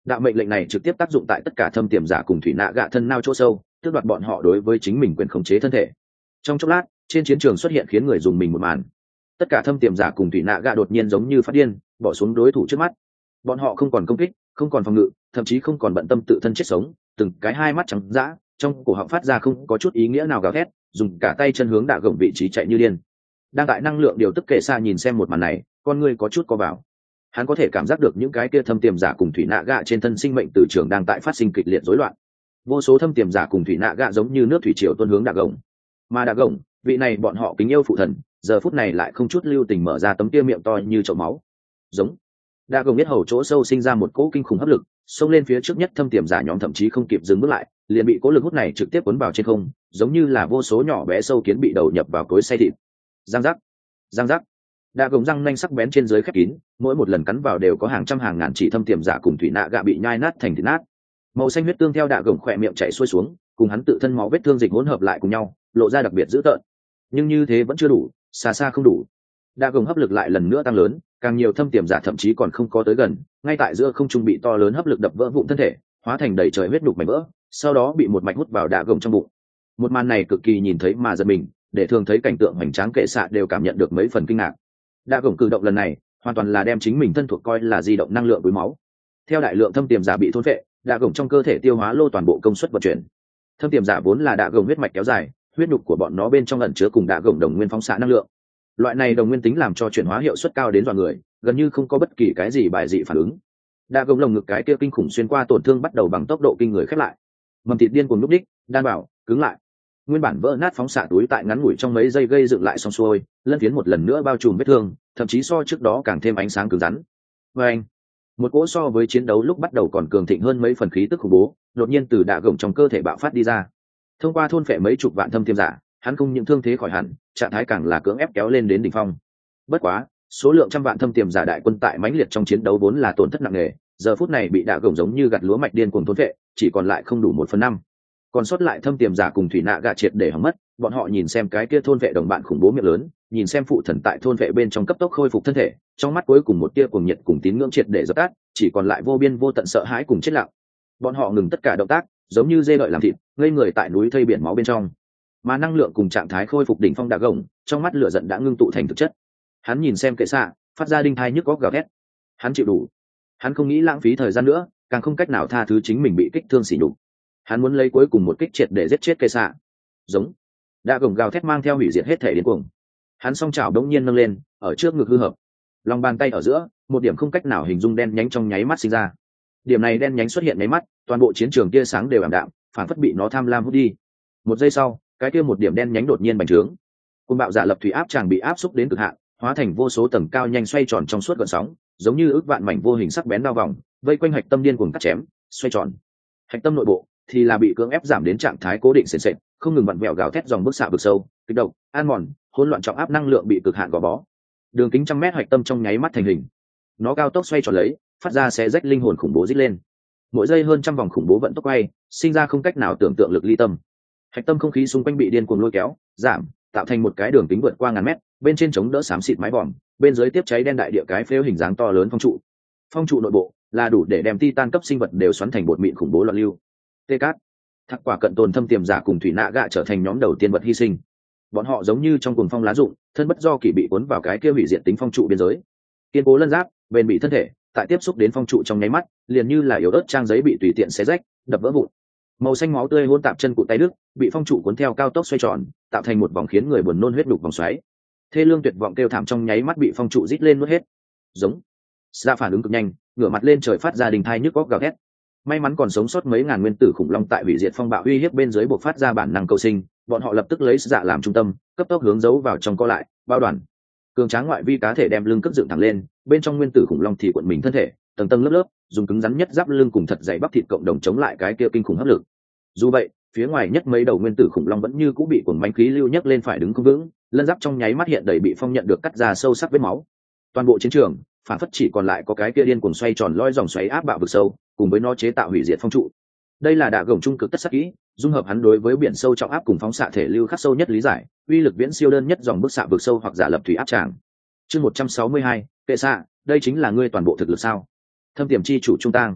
Đạo mệnh lệnh này trực tiếp tác dụng tại tất cả thâm tiềm giả cùng thủy nạ gạ thân nao chỗ sâu, tước đoạt bọn họ đối với chính mình quyền khống chế thân thể. Trong chốc lát, trên chiến trường xuất hiện khiến người dùng mình một màn. Tất cả thâm tiềm giả cùng thủy nạ gạ đột nhiên giống như phát điên, bỏ xuống đối thủ trước mắt. Bọn họ không còn công kích, không còn phòng ngự, thậm chí không còn bận tâm tự thân chết sống, từng cái hai mắt trắng dã, trong cổ họng phát ra không có chút ý nghĩa nào gào thét, dùng cả tay chân hướng đạ gồng vị trí chạy như điên. Đang tại năng lượng điều tức kệ xa nhìn xem một màn này, con người có chút co vào. Hắn có thể cảm giác được những cái kia thâm tiềm giả cùng thủy nạ gạ trên thân sinh mệnh từ trường đang tại phát sinh kịch liệt rối loạn. Vô số thâm tiềm giả cùng thủy nạ gạ giống như nước thủy triều tuôn hướng đạ gồng. Mà đạ gồng, vị này bọn họ kính yêu phụ thần, giờ phút này lại không chút lưu tình mở ra tấm kia miệng to như chậu máu. Giống. Đạ gồng biết hầu chỗ sâu sinh ra một cỗ kinh khủng hấp lực, xông lên phía trước nhất thâm tiềm giả nhóm thậm chí không kịp dừng bước lại, liền bị cỗ lực hút này trực tiếp cuốn vào trên không, giống như là vô số nhỏ bé sâu kiến bị đầu nhập vào cối xay thịt. Giang giác, giang giác. Đạ gồng răng nanh sắc bén trên dưới khép kín, mỗi một lần cắn vào đều có hàng trăm hàng ngàn chỉ thâm tiềm giả cùng thủy nạ gạ bị nhai nát thành thịt nát. Màu xanh huyết tương theo đạ gồng khỏe miệng chảy xuôi xuống, cùng hắn tự thân máu vết thương dịch hỗn hợp lại cùng nhau, lộ ra đặc biệt dữ tợn. Nhưng như thế vẫn chưa đủ, xa xa không đủ. Đạ gồng hấp lực lại lần nữa tăng lớn, càng nhiều thâm tiềm giả thậm chí còn không có tới gần, ngay tại giữa không trung bị to lớn hấp lực đập vỡ vụn thân thể, hóa thành đầy trời huyết đục mảnh vỡ, sau đó bị một mạch hút vào đạ gồng trong bụng. Một màn này cực kỳ nhìn thấy mà giật mình, để thường thấy cảnh tượng hoành tráng kệ xạ đều cảm nhận được mấy phần kinh ngạc. Đạ gồng cử động lần này hoàn toàn là đem chính mình thân thuộc coi là di động năng lượng với máu. Theo đại lượng thâm tiềm giả bị thôn phệ, đạ gồng trong cơ thể tiêu hóa lô toàn bộ công suất vận chuyển. Thâm tiềm giả vốn là đạ gồng huyết mạch kéo dài, huyết nhục của bọn nó bên trong ẩn chứa cùng đạ gồng đồng nguyên phóng xạ năng lượng. Loại này đồng nguyên tính làm cho chuyển hóa hiệu suất cao đến dọa người, gần như không có bất kỳ cái gì bài dị phản ứng. Đạ gồng lồng ngực cái kia kinh khủng xuyên qua tổn thương bắt đầu bằng tốc độ kinh người khép lại. Mầm thịt điên cuồng núp đích, đan bảo cứng lại. Nguyên bản vỡ nát phóng xạ túi tại ngắn ngủi trong mấy giây gây dựng lại xong xuôi, lân phiến một lần nữa bao trùm vết thương, thậm chí so trước đó càng thêm ánh sáng cứng rắn. Và anh, một cỗ so với chiến đấu lúc bắt đầu còn cường thịnh hơn mấy phần khí tức khủng bố, đột nhiên từ đạ gồng trong cơ thể bạo phát đi ra. Thông qua thôn phệ mấy chục vạn thâm tiềm giả, hắn không những thương thế khỏi hẳn, trạng thái càng là cưỡng ép kéo lên đến đỉnh phong. Bất quá, số lượng trăm vạn thâm tiềm giả đại quân tại mãnh liệt trong chiến đấu vốn là tổn thất nặng nề, giờ phút này bị đạ gồng giống như gặt lúa mạch điên cuồng thôn phệ, chỉ còn lại không đủ 1/5. Còn sót lại thâm tiềm giả cùng thủy nạ gạ triệt để hỏng mất, bọn họ nhìn xem cái kia thôn vệ đồng bạn khủng bố miệng lớn, nhìn xem phụ thần tại thôn vệ bên trong cấp tốc khôi phục thân thể, trong mắt cuối cùng một tia cuồng nhiệt cùng tín ngưỡng triệt để dập tắt, chỉ còn lại vô biên vô tận sợ hãi cùng chết lặng. Bọn họ ngừng tất cả động tác, giống như dê đợi làm thịt, ngây người tại núi thây biển máu bên trong. Mà năng lượng cùng trạng thái khôi phục đỉnh phong đạ gồng, trong mắt lửa giận đã ngưng tụ thành thực chất. Hắn nhìn xem kệ xạ, phát ra đinh thai nhức góc gào thét. Hắn chịu đủ. Hắn không nghĩ lãng phí thời gian nữa, càng không cách nào tha thứ chính mình bị kích thương sỉ nhục. Hắn muốn lấy cuối cùng một kích triệt để giết chết kệ xạ. Giống. Đạ gồng gào thét mang theo hủy diệt hết thể điên cuồng. Hắn song chảo đống nhiên nâng lên, ở trước ngực hư hợp. Lòng bàn tay ở giữa, một điểm không cách nào hình dung đen nhánh trong nháy mắt sinh ra. Điểm này đen nhánh xuất hiện nháy mắt, toàn bộ chiến trường tia sáng đều ảm đạm, phản phất bị nó tham lam hút đi. Một giây sau, cái kia một điểm đen nhánh đột nhiên bành trướng. Cơn bạo dạ lập thủy áp tràng bị áp xúc đến cực hạn, hóa thành vô số tầng cao nhanh xoay tròn trong suốt gợn sóng, giống như ức vạn mảnh vô hình sắc bén đao vòng, vây quanh hạch tâm điên cuồng cắt chém, xoay tròn. Hạch tâm nội bộ thì là bị cưỡng ép giảm đến trạng thái cố định sền sệt, không ngừng vặn vẹo gào thét dòng bức xạ vực sâu, kích động, an mòn, hỗn loạn trọng áp năng lượng bị cực hạn gò bó. Đường kính trăm mét hạch tâm trong nháy mắt thành hình. Nó cao tốc xoay tròn lấy, phát ra xé rách linh hồn khủng bố rít lên. Mỗi giây hơn trăm vòng khủng bố vận tốc quay, sinh ra không cách nào tưởng tượng lực ly tâm. Hạch tâm không khí xung quanh bị điên cuồng lôi kéo, giảm, tạo thành một cái đường kính vượt qua ngàn mét, bên trên chống đỡ xám xịt mái vòm, bên dưới tiếp cháy đen đại địa cái phếu hình dáng to lớn phong trụ. Phong trụ nội bộ là đủ để đem titan cấp sinh vật đều xoắn thành bột mịn khủng bố loạn lưu. Tê cát, thác quả cận tồn thâm tiềm giả cùng thủy nạ gạ trở thành nhóm đầu tiên vật hy sinh. Bọn họ giống như trong cuồng phong lá rụng, thân bất do kỳ bị cuốn vào cái kia hủy diệt tính phong trụ biên giới. Kiên cố lân giáp, bền bị thân thể, tại tiếp xúc đến phong trụ trong nháy mắt, liền như là yếu ớt trang giấy bị tùy tiện xé rách, đập vỡ vụn. Màu xanh máu tươi hỗn tạp chân cụt tay đức, bị phong trụ cuốn theo cao tốc xoay tròn, tạo thành một vòng khiến người buồn nôn huyết đục vòng xoáy. Thê lương tuyệt vọng kêu thảm trong nháy mắt bị phong trụ rít lên nuốt hết. Giống. Ra phản ứng cực nhanh, ngửa mặt lên trời phát ra đình thai nhức góc gào thét. May mắn còn sống sót mấy ngàn nguyên tử khủng long tại hủy diệt phong bạo uy hiếp bên dưới buộc phát ra bản năng cầu sinh, bọn họ lập tức lấy dạ làm trung tâm, cấp tốc hướng giấu vào trong co lại, bao đoàn. Cường tráng ngoại vi cá thể đem lưng cấp dựng thẳng lên, bên trong nguyên tử khủng long thì cuộn mình thân thể, tầng tầng lớp lớp, dùng cứng rắn nhất giáp lưng cùng thật dày bắp thịt cộng đồng chống lại cái kia kinh khủng hấp lực. Dù vậy, phía ngoài nhất mấy đầu nguyên tử khủng long vẫn như cũng bị cuồng bánh khí lưu nhấc lên phải đứng không vững, lân giáp trong nháy mắt hiện đầy bị phong nhận được cắt ra sâu sắc vết máu. Toàn bộ chiến trường phản phất chỉ còn lại có cái kia điên cuồng xoay tròn lôi dòng xoáy áp bạo vực sâu, cùng với nó chế tạo hủy diệt phong trụ. Đây là đạ gồng trung cực tất sắc kỹ, dung hợp hắn đối với biển sâu trọng áp cùng phóng xạ thể lưu khắc sâu nhất lý giải, uy lực viễn siêu đơn nhất dòng bức xạ vực sâu hoặc giả lập thủy áp tràng. Chương 162, kệ xạ, đây chính là ngươi toàn bộ thực lực sao? Thâm tiềm chi chủ trung tang.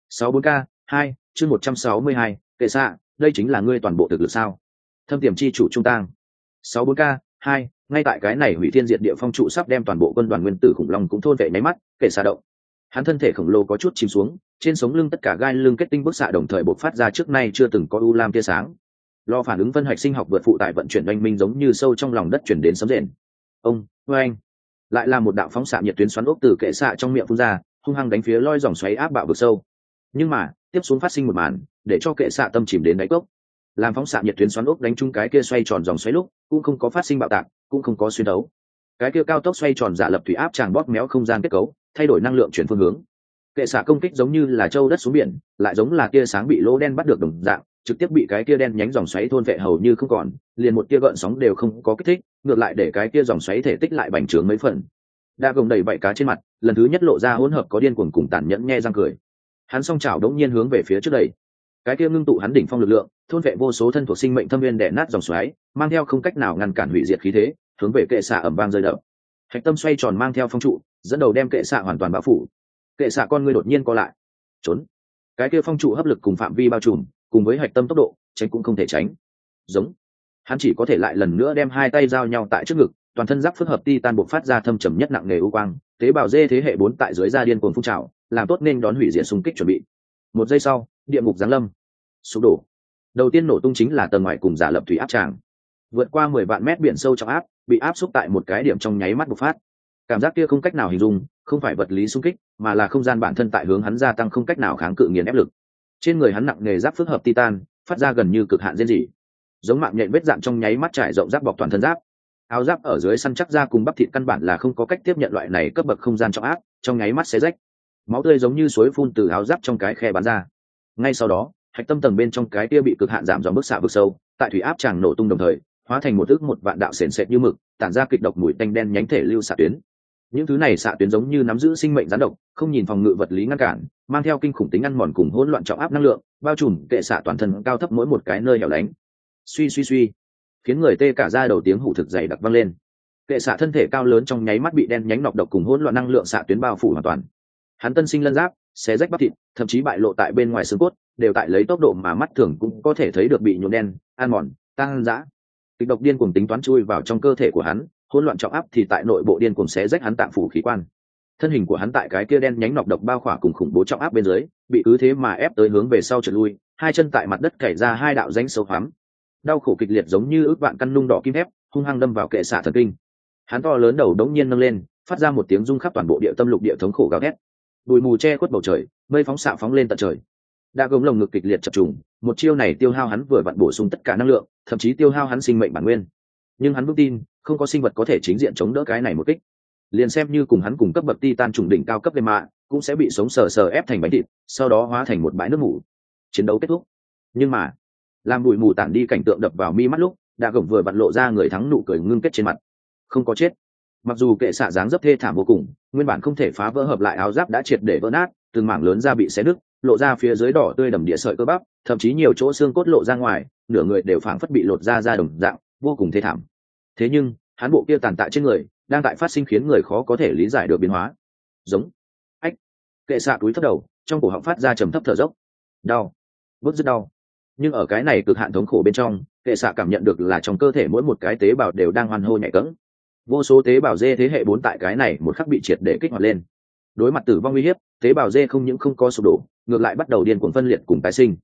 64K 2 chương 162, kệ xạ, đây chính là ngươi toàn bộ thực lực sao? Thâm tiềm chi chủ trung tang. 64K 2 ngay tại cái này hủy thiên diệt địa phong trụ sắp đem toàn bộ quân đoàn nguyên tử khủng long cũng thôn vệ nháy mắt, kệ xạ động. Hắn thân thể khổng lồ có chút chìm xuống, trên sống lưng tất cả gai lưng kết tinh bức xạ đồng thời bộc phát ra trước nay chưa từng có u lam tia sáng. Lo phản ứng vân hạch sinh học vượt phụ tải vận chuyển oanh minh giống như sâu trong lòng đất chuyển đến sấm rền. Ông, oanh, lại là một đạo phóng xạ nhiệt tuyến xoắn ốc từ kệ xạ trong miệng phun ra, hung hăng đánh phía loi dòng xoáy áp bạo vực sâu. Nhưng mà tiếp xuống phát sinh một màn để cho kệ xạ tâm chìm đến đáy cốc. Làm phóng xạ nhiệt tuyến xoắn ốc đánh trúng cái kia xoay tròn dòng xoáy lúc cũng không có phát sinh bạo tạc, cũng không có xuyên đấu. Cái kia cao tốc xoay tròn giả lập thủy áp tràng bóp méo không gian kết cấu, thay đổi năng lượng chuyển phương hướng. Kệ xạ công kích giống như là châu đất xuống biển, lại giống là tia sáng bị lỗ đen bắt được đồng dạng, trực tiếp bị cái tia đen nhánh dòng xoáy thôn vệ hầu như không còn, liền một tia gợn sóng đều không có kích thích, ngược lại để cái tia dòng xoáy thể tích lại bành trướng mấy phần. Đã gồng đầy bậy cá trên mặt, lần thứ nhất lộ ra hỗn hợp có điên cuồng cùng tàn nhẫn nhe răng cười. Hắn song chảo đống nhiên hướng về phía trước đây. Cái tia ngưng tụ hắn đỉnh phong lực lượng, thôn vệ vô số thân thuộc sinh mệnh thâm viên đè nát dòng xoáy, mang theo không cách nào ngăn cản hủy diệt khí thế, hướng về kệ xạ ầm vang rơi đập. Hạch tâm xoay tròn mang theo phong trụ, dẫn đầu đem kệ xạ hoàn toàn bao phủ. Kệ xạ con ngươi đột nhiên co lại, trốn. Cái kia phong trụ hấp lực cùng phạm vi bao trùm, cùng với hạch tâm tốc độ, tránh cũng không thể tránh. Giống. Hắn chỉ có thể lại lần nữa đem hai tay giao nhau tại trước ngực, toàn thân giáp phức hợp titan bộc phát ra thâm trầm nhất nặng nề u quang, tế bào dê thế hệ 4 tại dưới da điên cuồng phun trào, làm tốt nên đón hủy diệt xung kích chuẩn bị. Một giây sau, địa ngục giáng lâm, sụp đổ. Đầu tiên nổ tung chính là tầng ngoài cùng giả lập thủy áp tràng. Vượt qua 10 vạn mét biển sâu trọng áp, bị áp xúc tại một cái điểm trong nháy mắt bộc phát. Cảm giác kia không cách nào hình dung, không phải vật lý xung kích, mà là không gian bản thân tại hướng hắn gia tăng không cách nào kháng cự nghiền ép lực. Trên người hắn nặng nghề giáp phức hợp titan, phát ra gần như cực hạn rên rỉ. Giống mạng nhện vết dạn trong nháy mắt trải rộng giáp bọc toàn thân giáp. Áo giáp ở dưới săn chắc da cùng bắp thịt căn bản là không có cách tiếp nhận loại này cấp bậc không gian trọng áp, trong nháy mắt xé rách. Máu tươi giống như suối phun từ áo giáp trong cái khe bắn ra. Ngay sau đó, hạch tâm tầng bên trong cái kia bị cực hạn giảm dòng bức xạ vực sâu, tại thủy áp tràng nổ tung đồng thời, hóa thành một một vạn đạo sền sệt như mực, tản ra kịch độc mùi tanh đen nhánh thể lưu xạ tuyến. Những thứ này xạ tuyến giống như nắm giữ sinh mệnh gián độc, không nhìn phòng ngự vật lý ngăn cản, mang theo kinh khủng tính ăn mòn cùng hỗn loạn trọng áp năng lượng, bao trùm kệ xạ toàn thân cao thấp mỗi một cái nơi hẻo lánh. Suy suy suy, khiến người tê cả da đầu tiếng hủ thực dày đặc vang lên. Kệ xạ thân thể cao lớn trong nháy mắt bị đen nhánh nọc độc cùng hỗn loạn năng lượng xạ tuyến bao phủ hoàn toàn. Hắn tân sinh lân giáp, xé rách bắp thịt, thậm chí bại lộ tại bên ngoài xương cốt, đều tại lấy tốc độ mà mắt thường cũng có thể thấy được bị nhuộm đen, ăn mòn, tăng dã. Kịch độc điên cuồng tính toán chui vào trong cơ thể của hắn, hỗn loạn trọng áp thì tại nội bộ điên cuồng xé rách hắn tạng phủ khí quan. Thân hình của hắn tại cái kia đen nhánh nọc độc bao khỏa cùng khủng bố trọng áp bên dưới, bị cứ thế mà ép tới hướng về sau trượt lui, hai chân tại mặt đất cày ra hai đạo rãnh sâu hoắm. Đau khổ kịch liệt giống như ức vạn căn nung đỏ kim thép, hung hăng đâm vào kệ xạ thần kinh. Hắn to lớn đầu đống nhiên nâng lên, phát ra một tiếng rung khắp toàn bộ địa tâm lục địa thống khổ gào thét. Bụi mù che khuất bầu trời, mây phóng xạ phóng lên tận trời. Đã gồng lồng ngực kịch liệt chập trùng, một chiêu này tiêu hao hắn vừa vặn bổ sung tất cả năng lượng, thậm chí tiêu hao hắn sinh mệnh bản nguyên. Nhưng hắn vững tin, không có sinh vật có thể chính diện chống đỡ cái này một kích. Liền xem như cùng hắn cùng cấp bậc titan trùng đỉnh cao cấp lên mạ, cũng sẽ bị sống sờ sờ ép thành bánh thịt, sau đó hóa thành một bãi nước mù. Chiến đấu kết thúc. Nhưng mà, làm bụi mù tản đi cảnh tượng đập vào mi mắt lúc, Đã gồng vừa vặn lộ ra người thắng nụ cười ngưng kết trên mặt. Không có chết. Mặc dù kệ xạ dáng dấp thê thảm vô cùng, nguyên bản không thể phá vỡ hợp lại áo giáp đã triệt để vỡ nát, từng mảng lớn da bị xé nứt, lộ ra phía dưới đỏ tươi đầm địa sợi cơ bắp, thậm chí nhiều chỗ xương cốt lộ ra ngoài, nửa người đều phảng phất bị lột ra đồng dạng, vô cùng thê thảm. Thế nhưng, hắn bộ kia tàn tạ trên người, đang tại phát sinh khiến người khó có thể lý giải được biến hóa. Giống. Ách. Kệ xạ túi thấp đầu, trong cổ họng phát ra trầm thấp thở dốc. Đau. Bớt rất đau. Nhưng ở cái này cực hạn thống khổ bên trong, kệ xạ cảm nhận được là trong cơ thể mỗi một cái tế bào đều đang hoan hô nhạy cẫng. Vô số tế bào dê thế hệ 4 tại cái này một khắc bị triệt để kích hoạt lên. Đối mặt tử vong uy hiếp, tế bào dê không những không có sụp đổ, ngược lại bắt đầu điên cuồng phân liệt cùng tái sinh.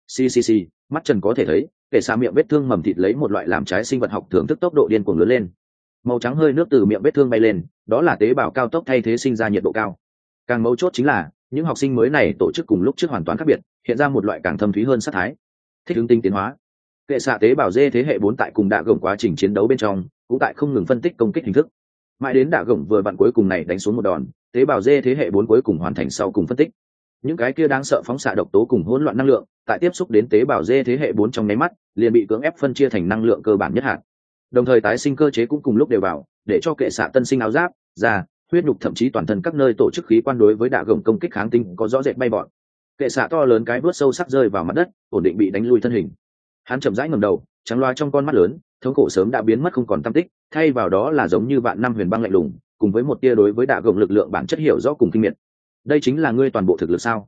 Xì, mắt Trần có thể thấy, kệ xạ miệng vết thương mầm thịt lấy một loại làm trái sinh vật học thưởng thức tốc độ điên cuồng lớn lên. Màu trắng hơi nước từ miệng vết thương bay lên, đó là tế bào cao tốc thay thế sinh ra nhiệt độ cao. Càng mấu chốt chính là, những học sinh mới này tổ chức cùng lúc trước hoàn toàn khác biệt, hiện ra một loại càng thâm thúy hơn sát thái. Thích ứng tinh tiến hóa. Kệ xạ tế bào dê thế hệ 4 tại cùng Đạ Gồng quá trình chiến đấu bên trong, cũng tại không ngừng phân tích công kích hình thức. Mãi đến Đạ Gồng vừa vặn cuối cùng này đánh xuống một đòn, tế bào dê thế hệ 4 cuối cùng hoàn thành sau cùng phân tích. Những cái kia đáng sợ phóng xạ độc tố cùng hỗn loạn năng lượng, tại tiếp xúc đến tế bào dê thế hệ 4 trong nháy mắt, liền bị cưỡng ép phân chia thành năng lượng cơ bản nhất hạt. Đồng thời tái sinh cơ chế cũng cùng lúc đều vào, để cho kệ xạ tân sinh áo giáp, da, huyết nhục thậm chí toàn thân các nơi tổ chức khí quan đối với Đạ Gồng công kích kháng tinh có rõ rệt bay bọt. Kệ xạ to lớn cái bước sâu sắc rơi vào mặt đất, ổn định bị đánh lui thân hình. Hắn chậm rãi ngẩng đầu, trắng loa trong con mắt lớn, thống khổ sớm đã biến mất không còn tăm tích, thay vào đó là giống như vạn năm huyền băng lạnh lùng, cùng với một tia đối với Đạ Gồng lực lượng bản chất hiểu rõ cùng kinh miệt. Đây chính là ngươi toàn bộ thực lực sao?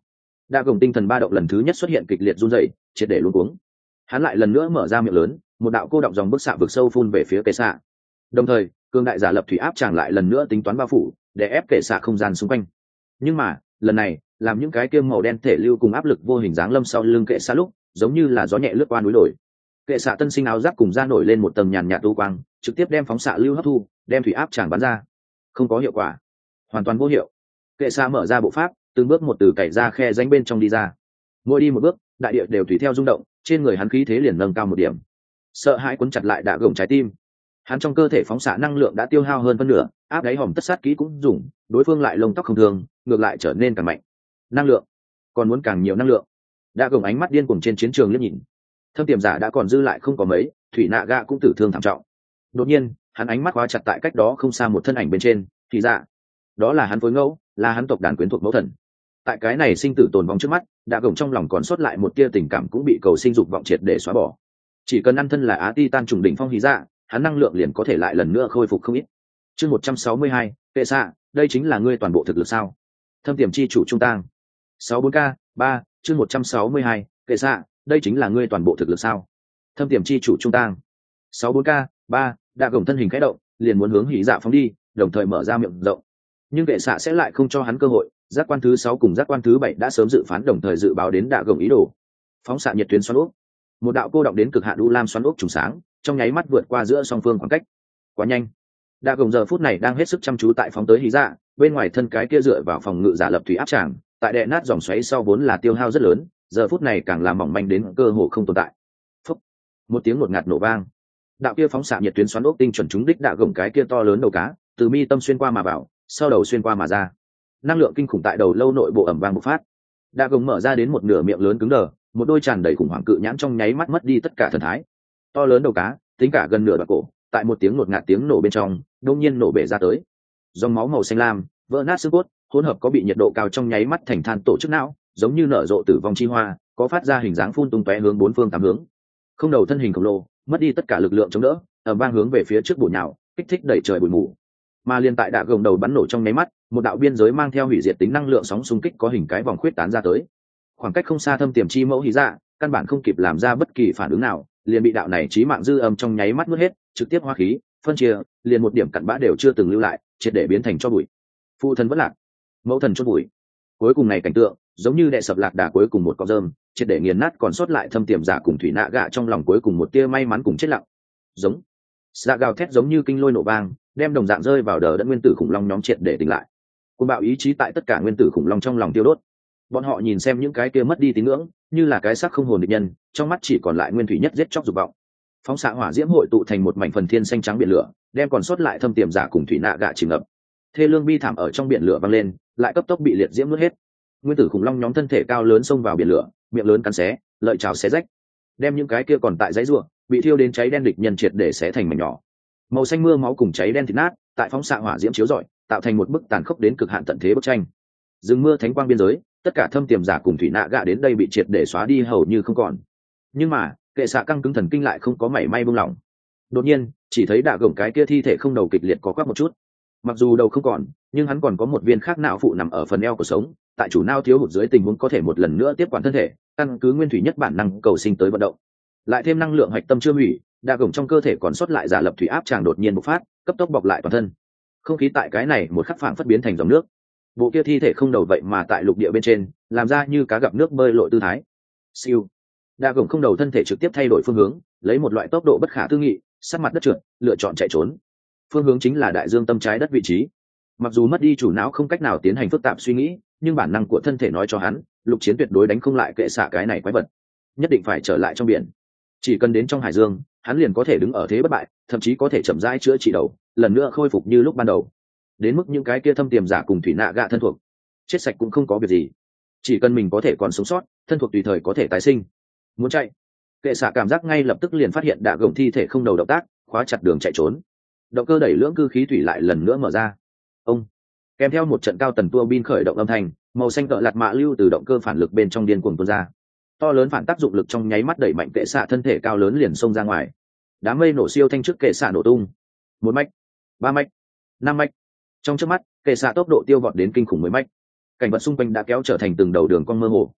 Đa gồng tinh thần ba động lần thứ nhất xuất hiện kịch liệt run rẩy, triệt để luống cuống. Hắn lại lần nữa mở ra miệng lớn, một đạo cô động dòng bức xạ vực sâu phun về phía kệ xạ. Đồng thời cương đại giả lập thủy áp tràng lại lần nữa tính toán bao phủ để ép kệ xạ không gian xung quanh. Nhưng mà lần này làm những cái kiêm màu đen thể lưu cùng áp lực vô hình dáng lâm sau lưng kệ xạ lúc giống như là gió nhẹ lướt qua núi đồi. Kệ xạ tân sinh áo giáp cùng da nổi lên một tầng nhàn nhạt u quang, trực tiếp đem phóng xạ lưu hấp thu, đem thủy áp tràng bắn ra. Không có hiệu quả, hoàn toàn vô hiệu. Kệ xạ mở ra bộ pháp, từng bước một từ cày ra khe rãnh bên trong đi ra. Mỗi đi một bước, đại địa đều tùy theo rung động, trên người hắn khí thế liền nâng cao một điểm. Sợ hãi cuốn chặt lại đạ gồng trái tim. Hắn trong cơ thể phóng xạ năng lượng đã tiêu hao hơn phân nửa, áp đáy hòm tất sát kỹ cũng dùng, đối phương lại lông tóc không thường, ngược lại trở nên càng mạnh. Năng lượng, còn muốn càng nhiều năng lượng. Đạ gồng ánh mắt điên cuồng trên chiến trường liếc nhìn. Thâm tiềm giả đã còn dư lại không có mấy, thủy nạ gạ cũng tử thương thảm trọng. Đột nhiên hắn ánh mắt khóa chặt tại cách đó không xa một thân ảnh bên trên, thì dạ, đó là hắn phối ngẫu, là hắn tộc đàn quyến thuộc mẫu thần. Tại cái này sinh tử tồn vong trước mắt, Đạ gồng trong lòng còn sót lại một tia tình cảm cũng bị cầu sinh dục vọng triệt để xóa bỏ. Chỉ cần ăn thân là Á Titan trùng đỉnh phong hí dạ, hắn năng lượng liền có thể lại lần nữa khôi phục không ít. Chương 162, kệ xạ, đây chính là ngươi toàn bộ thực lực sao? Thâm tiềm chi chủ trung tang. 64K3, chương 162, kệ xạ, đây chính là ngươi toàn bộ thực lực sao? Thâm tiềm chi chủ trung tang. 64K3, Đạ gồng thân hình khẽ động, liền muốn hướng hí dạ phóng đi, đồng thời mở ra miệng rộng. Nhưng kệ xạ sẽ lại không cho hắn cơ hội, giác quan thứ 6 cùng giác quan thứ 7 đã sớm dự phán đồng thời dự báo đến Đạ gồng ý đồ. Phóng xạ nhiệt tuyến xoắn ốc. Một đạo cô động đến cực hạn u lam xoắn ốc trùng sáng, trong nháy mắt vượt qua giữa song phương khoảng cách. Quá nhanh. Đạ gồng giờ phút này đang hết sức chăm chú tại phóng tới hí dạ, bên ngoài thân cái kia dựa vào phòng ngự giả lập thủy áp tràng, tại đệ nát dòng xoáy sau vốn là tiêu hao rất lớn, giờ phút này càng làm mỏng manh đến cơ hồ không tồn tại. Phốc. Một tiếng ngột ngạt nổ vang. Đạo kia phóng xạ nhiệt tuyến xoắn ốc tinh chuẩn trúng đích Đạ gồng cái kia to lớn đầu cá, từ mi tâm xuyên qua mà vào, sau đầu xuyên qua mà ra. Năng lượng kinh khủng tại đầu lâu nội bộ ẩm vang bộc phát. Đạ gồng mở ra đến một nửa miệng lớn cứng đờ, một đôi tràn đầy khủng hoảng cự nhãn trong nháy mắt mất đi tất cả thần thái. To lớn đầu cá, tính cả gần nửa đoạn cổ, tại một tiếng ngột ngạt tiếng nổ bên trong, đột nhiên nổ bể ra tới. Dòng máu màu xanh lam, vỡ nát xương cốt, hỗn hợp có bị nhiệt độ cao trong nháy mắt thành than tổ chức não, giống như nở rộ tử vong chi hoa, có phát ra hình dáng phun tung tóe hướng bốn phương tám hướng. Không đầu thân hình khổng lồ, mất đi tất cả lực lượng chống đỡ, ầm vang hướng về phía trước bổ nhào, kích thích đẩy trời bụi mù. Mà liên tại Đạ gồng đầu bắn nổ trong nháy mắt, một đạo biên giới mang theo hủy diệt tính năng lượng sóng xung kích có hình cái vòng khuyết tán ra tới. Khoảng cách không xa thâm tiềm chi mẫu hí dạ, căn bản không kịp làm ra bất kỳ phản ứng nào, liền bị đạo này chí mạng dư âm trong nháy mắt nuốt hết, trực tiếp hóa khí, phân chia, liền một điểm cặn bã đều chưa từng lưu lại, triệt để biến thành cho bụi. Phụ thần vẫn lạc, mẫu thần chôn bụi. Cuối cùng này cảnh tượng, giống như đệ sập lạc đà cuối cùng một cọng rơm, triệt để nghiền nát còn sót lại thâm tiềm giả cùng thủy nạ gạ trong lòng cuối cùng một tia may mắn cùng chết lặng. Giống, dạ gào thét giống như kinh lôi nổ vang, đem đồng dạng rơi vào đờ đẫn nguyên tử khủng long nhóm triệt để tỉnh lại. Cuồng bạo ý chí tại tất cả nguyên tử khủng long trong lòng tiêu đốt. Bọn họ nhìn xem những cái kia mất đi tín ngưỡng, như là cái xác không hồn địch nhân, trong mắt chỉ còn lại nguyên thủy nhất giết chóc dục vọng. Phóng xạ hỏa diễm hội tụ thành một mảnh phần thiên xanh trắng biển lửa, đem còn sót lại thâm tiềm giả cùng thủy nạ gạ chìm ngập. Thê lương bi thảm ở trong biển lửa vang lên, lại cấp tốc bị liệt diễm nuốt hết. Nguyên tử khủng long nhóm thân thể cao lớn xông vào biển lửa, miệng lớn cắn xé, lợi chảo xé rách, đem những cái kia còn tại dãy rùa, bị thiêu đến cháy đen địch nhân triệt để xé thành mảnh nhỏ. Màu xanh mưa máu cùng cháy đen thịt nát, tại phóng xạ hỏa diễm chiếu rọi, tạo thành một bức tàn khốc đến cực hạn tận thế bức tranh. Rừng mưa thánh quang biên giới, tất cả thâm tiềm giả cùng thủy nạ gạ đến đây bị triệt để xóa đi hầu như không còn. Nhưng mà kệ xạ căng cứng thần kinh lại không có mảy may buông lỏng. Đột nhiên chỉ thấy Đạ gồng cái kia thi thể không đầu kịch liệt có quắc một chút, mặc dù đầu không còn, nhưng hắn còn có một viên khác não phụ nằm ở phần eo của sống, tại chủ não thiếu hụt dưới tình huống có thể một lần nữa tiếp quản thân thể, căn cứ nguyên thủy nhất bản năng cầu sinh tới vận động. Lại thêm năng lượng hạch tâm chưa hủy, Đạ gồng trong cơ thể còn sót lại giả lập thủy áp tràng đột nhiên bộc phát, cấp tốc bọc lại toàn thân. Không khí tại cái này một khắc phảng phất biến thành dòng nước. Bộ kia thi thể không đầu vậy mà tại lục địa bên trên làm ra như cá gặp nước bơi lội tư thái. Siêu. Đạ gồng không đầu thân thể trực tiếp thay đổi phương hướng, lấy một loại tốc độ bất khả tư nghị, sát mặt đất trượt, lựa chọn chạy trốn. Phương hướng chính là đại dương tâm trái đất vị trí. Mặc dù mất đi chủ não không cách nào tiến hành phức tạp suy nghĩ, nhưng bản năng của thân thể nói cho hắn, lục chiến tuyệt đối đánh không lại kệ xạ cái này quái vật, nhất định phải trở lại trong biển. Chỉ cần đến trong hải dương, hắn liền có thể đứng ở thế bất bại, thậm chí có thể chậm rãi chữa trị đầu, lần nữa khôi phục như lúc ban đầu. Đến mức những cái kia thâm tiềm giả cùng thủy nạ gạ thân thuộc, chết sạch cũng không có việc gì. Chỉ cần mình có thể còn sống sót, thân thuộc tùy thời có thể tái sinh. Muốn chạy, kệ xạ cảm giác ngay lập tức liền phát hiện Đạ gồng thi thể không đầu động tác, khóa chặt đường chạy trốn. Động cơ đẩy lưỡng cư khí thủy lại lần nữa mở ra. Ông, kèm theo một trận cao tần tua bin khởi động âm thanh, màu xanh cỡ lạt mạ lưu từ động cơ phản lực bên trong điên cuồng tuôn ra. To lớn phản tác dụng lực trong nháy mắt đẩy mạnh kệ xạ thân thể cao lớn liền xông ra ngoài. Đám mây nổ siêu thanh trước kệ xạ nổ tung. 1 mạch, 3 mạch, 5 mạch. Trong chớp mắt, kệ xạ tốc độ tiêu vọt đến kinh khủng 10 mạch. Cảnh vật xung quanh đã kéo trở thành từng đầu đường cong mơ hồ,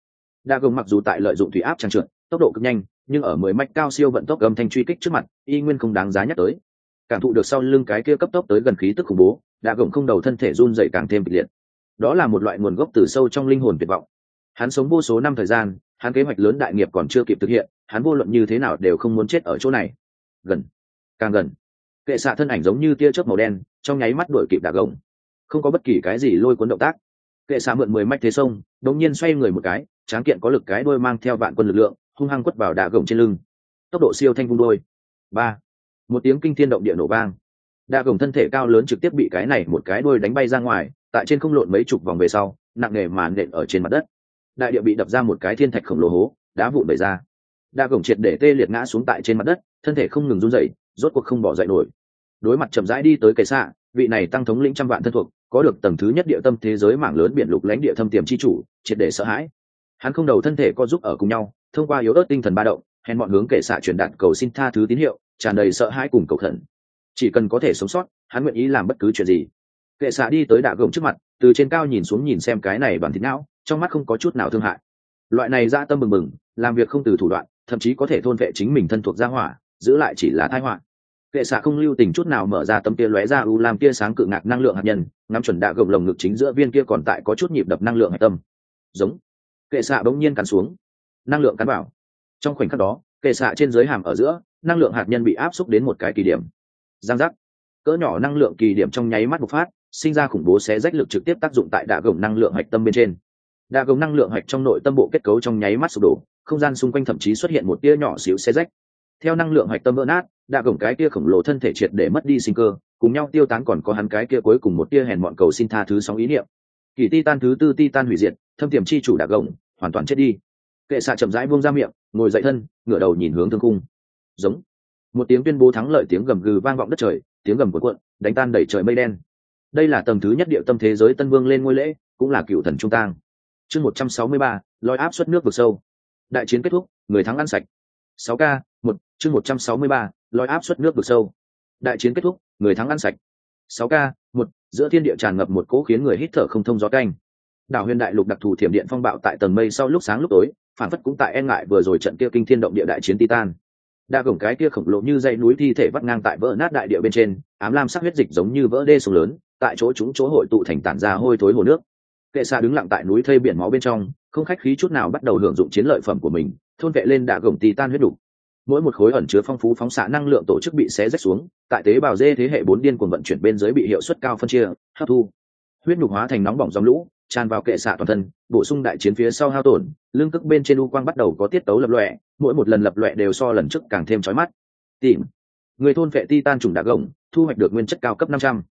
Đa gồng mặc dù tại lợi dụng thủy áp trang trượt tốc độ cực nhanh, nhưng ở 10 mạch cao siêu vận tốc âm thanh truy kích trước mặt y nguyên không đáng giá nhắc tới. Cảm thụ được sau lưng cái kia cấp tốc tới gần khí tức khủng bố, Đa gồng không đầu thân thể run dậy càng thêm kịch liệt. Đó là một loại nguồn gốc từ sâu trong linh hồn tuyệt vọng. Hắn sống vô số năm thời gian, hắn kế hoạch lớn đại nghiệp còn chưa kịp thực hiện, hắn vô luận như thế nào đều không muốn chết ở chỗ này. Gần, càng gần. Kệ xạ thân ảnh giống như tia chớp màu đen, trong nháy mắt đuổi kịp Đa gồng. Không có bất kỳ cái gì lôi cuốn động tác. Kệ xạ mượn 10 mạch thế sông, đột nhiên xoay người một cái, tráng kiện có lực cái đuôi mang theo vạn quân lực lượng, hung hăng quất vào Đa gồng trên lưng. Tốc độ siêu thanh vung đôi. Ba, một tiếng kinh thiên động địa nổ vang. Đa gồng thân thể cao lớn trực tiếp bị cái này một cái đuôi đánh bay ra ngoài, tại trên không lộn mấy chục vòng về sau, nặng nề mà nện ở trên mặt đất. Đại địa bị đập ra một cái thiên thạch khổng lồ hố, đá vụn bể ra. Đa gồng triệt để tê liệt ngã xuống tại trên mặt đất, thân thể không ngừng run rẩy, rốt cuộc không bỏ dậy nổi. Đối mặt chậm rãi đi tới Kệ xạ, vị này tăng thống lĩnh trăm vạn thân thuộc, có được tầng thứ nhất địa tâm thế giới mảng lớn biển lục lãnh địa thâm tiềm chi chủ, triệt để sợ hãi. Hắn không đầu thân thể co giúp ở cùng nhau, thông qua yếu ớt tinh thần ba động, hèn mọn hướng Kệ xạ truyền đạt cầu xin tha thứ tín hiệu, tràn đầy sợ hãi cùng cầu khẩn. Chỉ cần có thể sống sót, hắn nguyện ý làm bất cứ chuyện gì. Kệ xạ đi tới Đa gồng trước mặt, từ trên cao nhìn xuống nhìn xem cái này bằng thịt não, trong mắt không có chút nào thương hại. Loại này dã tâm bừng bừng, làm việc không từ thủ đoạn, thậm chí có thể thôn vệ chính mình thân thuộc gia hỏa, giữ lại chỉ là tai họa. Kệ xạ không lưu tình chút nào mở ra tấm kia lóe ra u lam tia sáng cự ngạc năng lượng hạt nhân, ngắm chuẩn Đa gồng lồng ngực chính giữa viên kia còn tại có chút nhịp đập năng lượng hạch tâm. Giống. Kệ xạ bỗng nhiên cắn xuống, năng lượng cắn vào. Trong khoảnh khắc đó, kệ xạ trên dưới hàm ở giữa, năng lượng hạt nhân bị áp xúc đến một cái kỳ điểm. Giang giác. Cỡ nhỏ năng lượng kỳ điểm trong nháy mắt bộc phát, sinh ra khủng bố xé rách lực trực tiếp tác dụng tại Đa gồng năng lượng hạch tâm bên trên. Đa gồng năng lượng hạch trong nội tâm bộ kết cấu trong nháy mắt sụp đổ, không gian xung quanh thậm chí xuất hiện một tia nhỏ xíu xé rách. Theo năng lượng hạch tâm vỡ nát, Đa gồng cái tia khổng lồ thân thể triệt để mất đi sinh cơ, cùng nhau tiêu tán còn có hắn cái kia cuối cùng một tia hèn mọn cầu xin tha thứ sóng ý niệm. Kỳ Titan thứ tư Titan hủy diệt, thâm tiềm chi chủ Đa gồng hoàn toàn chết đi. Kệ xạ chậm rãi buông ra miệng, ngồi dậy thân, ngửa đầu nhìn hướng thương khung. Giống. Một tiếng tuyên bố thắng lợi tiếng gầm gừ vang vọng đất trời, tiếng gầm cuộn, đánh tan đầy trời mây đen. Đây là tầng thứ nhất địa tâm thế giới tân vương lên ngôi lễ, cũng là cựu thần trung tang. Chương 163, lôi áp suất nước vực sâu. Đại chiến kết thúc, người thắng ăn sạch. 6K, 1, chương 163, lôi áp suất nước vực sâu. Đại chiến kết thúc, người thắng ăn sạch. 6K, 1, giữa thiên địa tràn ngập một cỗ khiến người hít thở không thông gió canh. Đảo Huyền Đại Lục đặc thù thiểm điện phong bạo tại tầng mây sau lúc sáng lúc tối, phản phất cũng tại e ngại vừa rồi trận kia kinh thiên động địa đại chiến Titan. Đa gồng cái kia khổng lồ như dãy núi thi thể vắt ngang tại vỡ nát đại địa bên trên, ám lam sắc huyết dịch giống như vỡ đê sông lớn, tại chỗ chúng chỗ hội tụ thành tản ra hôi thối hồ nước. Kệ xạ đứng lặng tại núi thây biển máu bên trong, không khách khí chút nào bắt đầu hưởng dụng chiến lợi phẩm của mình, thôn vệ lên Đa gồng Titan huyết đủ. Mỗi một khối ẩn chứa phong phú phóng xạ năng lượng tổ chức bị xé rách xuống, tại tế bào dê thế hệ 4 điên cuồng vận chuyển bên dưới bị hiệu suất cao phân chia, hấp thu. Huyết nhục hóa thành nóng bỏng dòng lũ, tràn vào kệ xạ toàn thân, bổ sung đại chiến phía sau hao tổn, lưng cức bên trên u quang bắt đầu có tiết tấu lập lòe, mỗi một lần lập lòe đều so lần trước càng thêm chói mắt. Tìm. Người thôn vệ Titan trùng Đa gồng, thu hoạch được nguyên chất cao cấp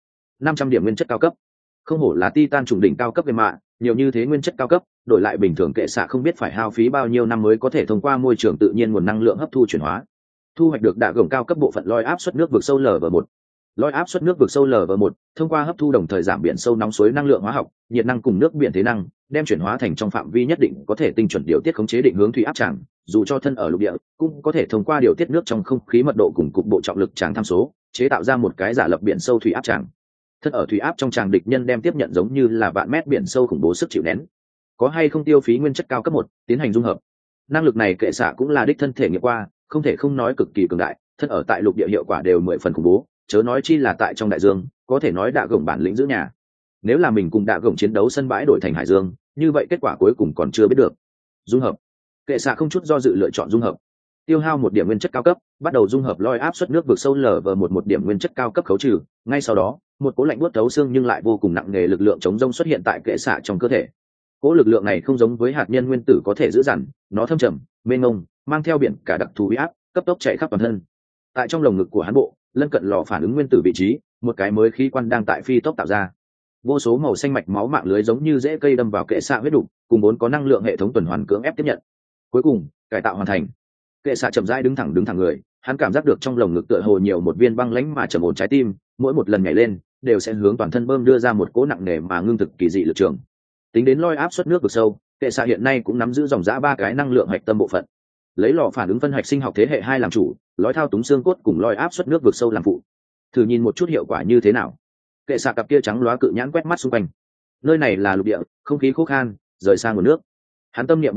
500 điểm nguyên chất cao cấp. Không hổ là Titan trùng đỉnh cao cấp về mạ, nhiều như thế nguyên chất cao cấp, đổi lại bình thường kệ xạ không biết phải hao phí bao nhiêu năm mới có thể thông qua môi trường tự nhiên nguồn năng lượng hấp thu chuyển hóa. Thu hoạch được Đa gồng cao cấp bộ phận lôi áp suất nước vực sâu LV1. Lôi áp suất nước vực sâu LV1, thông qua hấp thu đồng thời giảm biển sâu nóng suối năng lượng hóa học, nhiệt năng cùng nước biển thế năng, đem chuyển hóa thành trong phạm vi nhất định có thể tinh chuẩn điều tiết khống chế định hướng thủy áp tràng, dù cho thân ở lục địa, cũng có thể thông qua điều tiết nước trong không khí mật độ cùng cục bộ trọng lực tràng tham số, chế tạo ra một cái giả lập biển sâu thủy áp tràng. Thân ở thủy áp trong tràng địch nhân đem tiếp nhận giống như là vạn mét biển sâu khủng bố sức chịu nén. Có hay không tiêu phí nguyên chất cao cấp 1, tiến hành dung hợp. Năng lực này kệ xạ cũng là đích thân thể nghiệm qua, không thể không nói cực kỳ cường đại, thân ở tại lục địa hiệu quả đều 10 phần khủng bố, chớ nói chi là tại trong đại dương, có thể nói Đa gồng bản lĩnh giữ nhà. Nếu là mình cùng Đa gồng chiến đấu sân bãi đổi thành hải dương, như vậy kết quả cuối cùng còn chưa biết được. Dung hợp. Kệ xạ không chút do dự lựa chọn dung hợp. Tiêu hao 1 điểm nguyên chất cao cấp, bắt đầu dung hợp lôi áp suất nước vực sâu LV1 điểm nguyên chất cao cấp khấu trừ, ngay sau đó, một cỗ lạnh buốt thấu xương nhưng lại vô cùng nặng nề lực lượng chống rông xuất hiện tại kệ xạ trong cơ thể. Cỗ lực lượng này không giống với hạt nhân nguyên tử có thể giữ dằn, nó thâm trầm, mênh mông, mang theo biển cả đặc thù uy áp, cấp tốc chạy khắp toàn thân. Tại trong lồng ngực của hắn bộ, lân cận lò phản ứng nguyên tử vị trí, một cái mới khí quan đang tại phi tốc tạo ra. Vô số màu xanh mạch máu mạng lưới giống như rễ cây đâm vào kệ xạ huyết đủ, cùng vốn có năng lượng hệ thống tuần hoàn cưỡng ép tiếp nhận. Cuối cùng, cải tạo hoàn thành. Kệ xạ chậm rãi đứng thẳng người, hắn cảm giác được trong lồng ngực tựa hồ nhiều một viên băng lãnh mà trầm ổn trái tim, mỗi một lần nhảy lên, đều sẽ hướng toàn thân bơm đưa ra một cỗ nặng nề mà ngưng thực kỳ dị lực trường. Tính đến lôi áp suất nước vực sâu, kệ xạ hiện nay cũng nắm giữ dòng dã 3 cái năng lượng hạch tâm bộ phận. Lấy lò phản ứng phân hạch sinh học thế hệ 2 làm chủ, lối thao túng xương cốt cùng lôi áp suất nước vực sâu làm phụ. Thử nhìn một chút hiệu quả như thế nào. Kệ xạ cặp kia trắng loá cự nhãn quét mắt xung quanh. Nơi này là lục địa, không khí khô khan, rời xa nguồn nước. Hắn tâm niệm vừa động,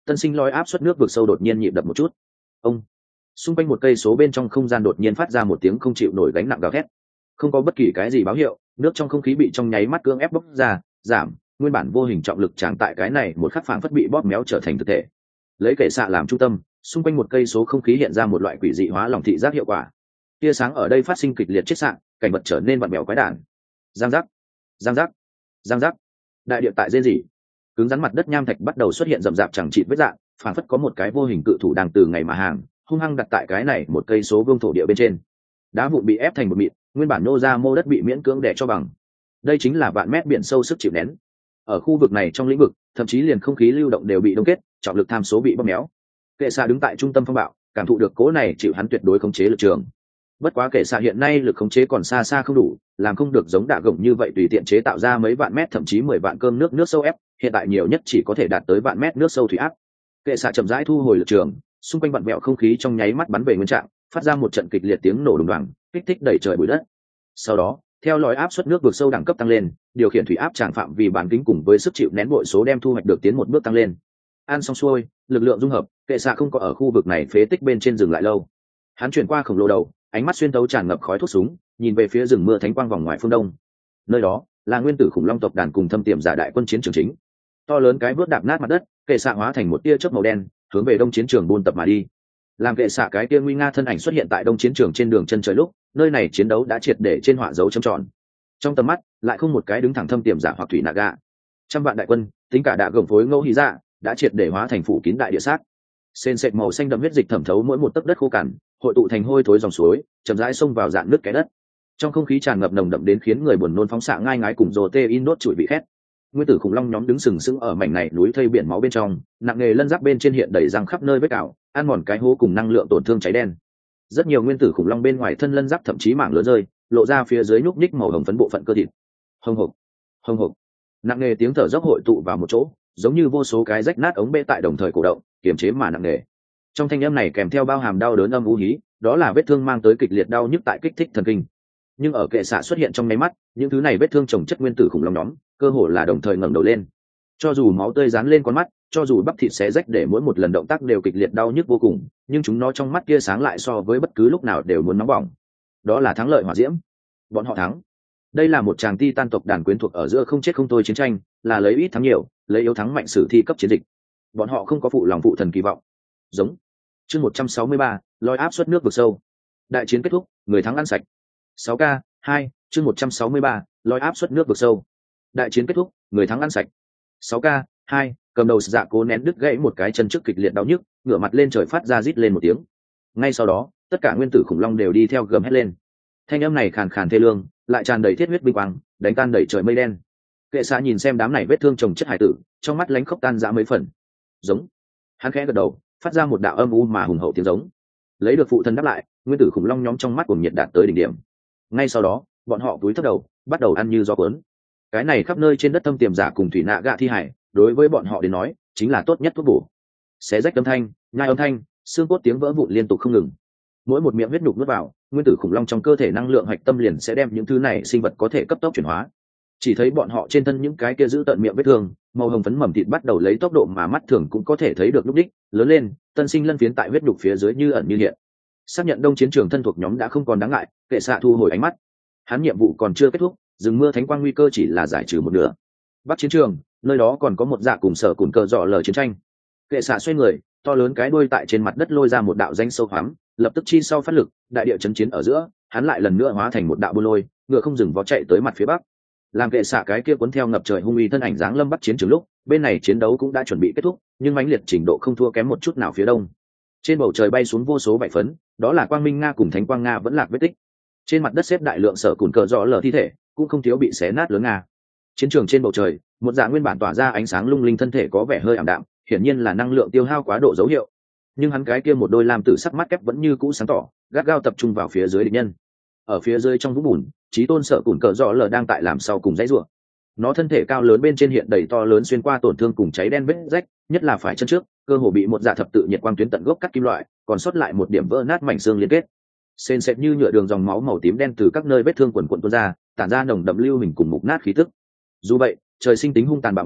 tân sinh lối áp suất nước vực sâu đột nhiên nhịp đập một chút. Ông, xung quanh một cây số bên trong không gian đột nhiên phát ra một tiếng không chịu nổi gánh nặng gào thét. Không có bất kỳ cái gì báo hiệu, nước trong không khí bị trong nháy mắt cưỡng ép bốc ra, giảm, nguyên bản vô hình trọng lực tràn tại cái này một khắc phảng phất bị bóp méo trở thành thực thể. Lấy kệ xạ làm trung tâm, xung quanh một cây số không khí hiện ra một loại quỷ dị hóa lỏng thị giác hiệu quả. Tia sáng ở đây phát sinh kịch liệt chiết xạ, cảnh vật trở nên vặn vẹo quái đản. Giang giác, giang giác, giang giác. Đại địa tại rên rỉ, cứng rắn mặt đất nham thạch bắt đầu xuất hiện rậm rạp chẳng chịt vết dạng, phảng phất có một cái vô hình cự thủ đang từ ngày mà hàng, hung hăng đặt tại cái này một cây số vuông thổ địa bên trên. Đá vụn bị ép thành một mịn, nguyên bản nô ra mô đất bị miễn cưỡng đè cho bằng. Đây chính là vạn mét biển sâu sức chịu nén. Ở khu vực này trong lĩnh vực, thậm chí liền không khí lưu động đều bị đông kết, trọng lực tham số bị bóp méo. Kệ xạ đứng tại trung tâm phong bạo, cảm thụ được cố này chịu hắn tuyệt đối khống chế lực trường. Bất quá kệ xạ hiện nay lực khống chế còn xa xa không đủ, làm không được giống đạ gồng như vậy tùy tiện chế tạo ra mấy vạn mét thậm chí 10 vạn cơm nước sâu ép, hiện tại nhiều nhất chỉ có thể đạt tới vạn mét nước sâu thủy áp. Kệ xạ chậm rãi thu hồi lực trường, xung quanh vặn vẹo không khí trong nháy mắt bắn về nguyên trạng, phát ra một trận kịch liệt tiếng nổ đùng đoàng, kích thích đẩy trời bụi đất. Sau đó, theo lối áp suất nước vực sâu đẳng cấp tăng lên, điều khiển thủy áp tràn phạm vi bán kính cùng với sức chịu nén bội số đem thu hoạch được tiến một bước tăng lên. Ăn xong xuôi, lực lượng dung hợp, kệ xạ không có ở khu vực này phế tích bên trên dừng lại lâu. Hắn chuyển qua khổng lồ đầu, ánh mắt xuyên tấu tràn ngập khói thuốc súng, nhìn về phía rừng mưa thánh quang vòng ngoài phương đông. Nơi đó là nguyên tử khủng long tộc đàn cùng thâm tiềm giả đại quân chiến trường chính. To lớn cái vớt đạp nát mặt đất, kệ xạ hóa thành một tia chớp màu đen, hướng về đông chiến trường buôn tập mà đi. Làm kệ xạ cái tia nguy nga thân ảnh xuất hiện tại đông chiến trường trên đường chân trời lúc, nơi này chiến đấu đã triệt để trên họa dấu chấm tròn. Trong tầm mắt lại không một cái đứng thẳng thâm tiềm giả hoặc thủy naga. Trăm vạn đại quân, tính cả đạ gồng phối ngẫu hí dạ, đã triệt để hóa thành phủ kín đại địa sát. Sền sệt màu xanh đậm huyết dịch thẩm thấu mỗi một tấc đất khô cằn, hội tụ thành hôi thối dòng suối, chậm rãi xông vào dạn nước cái đất. Trong không khí tràn ngập nồng đậm đến khiến người buồn nôn phóng xạ ngai ngái cùng protein đốt trụi bị khét. Nguyên tử khủng long nhóm đứng sừng sững ở mảnh này núi thây biển máu bên trong, nặng nghề lân giáp bên trên hiện đầy răng khắp nơi vết cào, ăn mòn cái hố cùng năng lượng tổn thương cháy đen. Rất nhiều nguyên tử khủng long bên ngoài thân lân giáp thậm chí mảng lớn rơi, lộ ra phía dưới nhúc nhích màu hồng phấn bộ phận cơ thịt. Hồng hộc, hồng hộc. Nặng nghề tiếng thở dốc hội tụ vào một chỗ, giống như vô số cái rách nát ống bê tại đồng thời cổ động, kiềm chế mà nặng nghề. Trong thanh âm này kèm theo bao hàm đau đớn âm u hí, đó là vết thương mang tới kịch liệt đau nhức tại kích thích thần kinh. Nhưng ở kệ xạ xuất hiện trong nháy mắt, những thứ này vết thương chồng chất nguyên tử khủng long nhóm, cơ hồ là đồng thời ngẩng đầu lên. Cho dù máu tươi dán lên con mắt, cho dù bắp thịt xé rách để mỗi một lần động tác đều kịch liệt đau nhức vô cùng, nhưng chúng nó trong mắt kia sáng lại so với bất cứ lúc nào đều muốn nóng bỏng. Đó là thắng lợi hỏa diễm. Bọn họ thắng. Đây là một tràng Titan tộc đàn quyến thuộc ở giữa không chết không thôi chiến tranh, là lấy ít thắng nhiều, lấy yếu thắng mạnh sử thi cấp chiến dịch. Bọn họ không có phụ lòng phụ thần kỳ vọng. Giống. Chương 163, lôi áp suất nước vực sâu. Đại chiến kết thúc, người thắng ăn sạch. 6K, 2, chương 163, lôi áp suất nước vực sâu. Đại chiến kết thúc, người thắng ăn sạch. 6K, 2, cầm đầu dạ cố nén đứt gãy một cái chân trước kịch liệt đau nhức, ngửa mặt lên trời phát ra rít lên một tiếng. Ngay sau đó, tất cả nguyên tử khủng long đều đi theo gầm hét lên. Thanh âm này khàn khàn thê lương, lại tràn đầy thiết huyết vinh quang, đánh tan đầy trời mây đen. Kệ xạ nhìn xem đám này vết thương chồng chất hải tử, trong mắt lánh khóc tan dã mấy phần. Giống. Hắn khẽ gật đầu, phát ra một đạo âm u mà hùng hậu tiếng giống. Lấy được phụ thân đáp lại, nguyên tử khủng long nhóm trong mắt cuồng nhiệt đạt tới đỉnh điểm. Ngay sau đó, bọn họ cúi thấp đầu, bắt đầu ăn như gió cuốn. Cái này khắp nơi trên đất thâm tiềm giả cùng thủy nạ gạ thi hải, đối với bọn họ đến nói, chính là tốt nhất thuốc bổ. Xé rách âm thanh, nhai âm thanh, xương cốt tiếng vỡ vụn liên tục không ngừng. Mỗi một miệng huyết nhục nuốt vào, nguyên tử khủng long trong cơ thể năng lượng hạch tâm liền sẽ đem những thứ này sinh vật có thể cấp tốc chuyển hóa. Chỉ thấy bọn họ trên thân những cái kia giữ tận miệng vết thương, màu hồng phấn mầm thịt bắt đầu lấy tốc độ mà mắt thường cũng có thể thấy được lúc đích lớn lên, tân sinh lân phiến tại huyết nhục phía dưới như ẩn như hiện. Xác nhận đông chiến trường thân thuộc nhóm đã không còn đáng ngại, kệ xạ thu hồi ánh mắt. Hắn nhiệm vụ còn chưa kết thúc, rừng mưa thánh quang nguy cơ chỉ là giải trừ một nửa. Bắc chiến trường, nơi đó còn có một dạ cùng sở cùn cờ dọ lờ chiến tranh. Kệ xạ xoay người, to lớn cái đuôi tại trên mặt đất lôi ra một đạo danh sâu hoắm, lập tức chi sau phát lực, đại địa chấn chiến ở giữa, hắn lại lần nữa hóa thành một đạo buôn lôi, ngựa không dừng vó chạy tới mặt phía bắc. Làm kệ xạ cái kia cuốn theo ngập trời hung uy thân ảnh dáng lâm bắc chiến trường lúc, bên này chiến đấu cũng đã chuẩn bị kết thúc, nhưng mãnh liệt trình độ không thua kém một chút nào phía đông. Trên bầu trời bay xuống vô số bại phấn, đó là quang minh nga cùng thánh quang nga vẫn lạc vết tích. Trên mặt đất xếp đại lượng sở cùn cờ rõ lở thi thể, cũng không thiếu bị xé nát lớn nga. Chiến trường trên bầu trời, một dạng nguyên bản tỏa ra ánh sáng lung linh thân thể có vẻ hơi ảm đạm, hiển nhiên là năng lượng tiêu hao quá độ dấu hiệu. Nhưng hắn cái kia một đôi lam tử sắc mắt kép vẫn như cũ sáng tỏ, gắt gao tập trung vào phía dưới địch nhân. Ở phía dưới trong vũng bùn, chí tôn sở cùn cờ rõ lở đang tại làm sau cùng dãy rủa. Nó thân thể cao lớn bên trên hiện đầy to lớn xuyên qua tổn thương cùng cháy đen vết rách, nhất là phải chân trước, cơ hồ bị một dạ thập tự nhiệt quang tuyến tận gốc cắt kim loại, còn sót lại một điểm vỡ nát mảnh xương liên kết. Sền sệt như nhựa đường dòng máu màu tím đen từ các nơi vết thương quần quần tuôn ra, tản ra nồng đậm lưu hình cùng mục nát khí tức. Dù vậy, trời sinh tính hung tàn bạo ngược,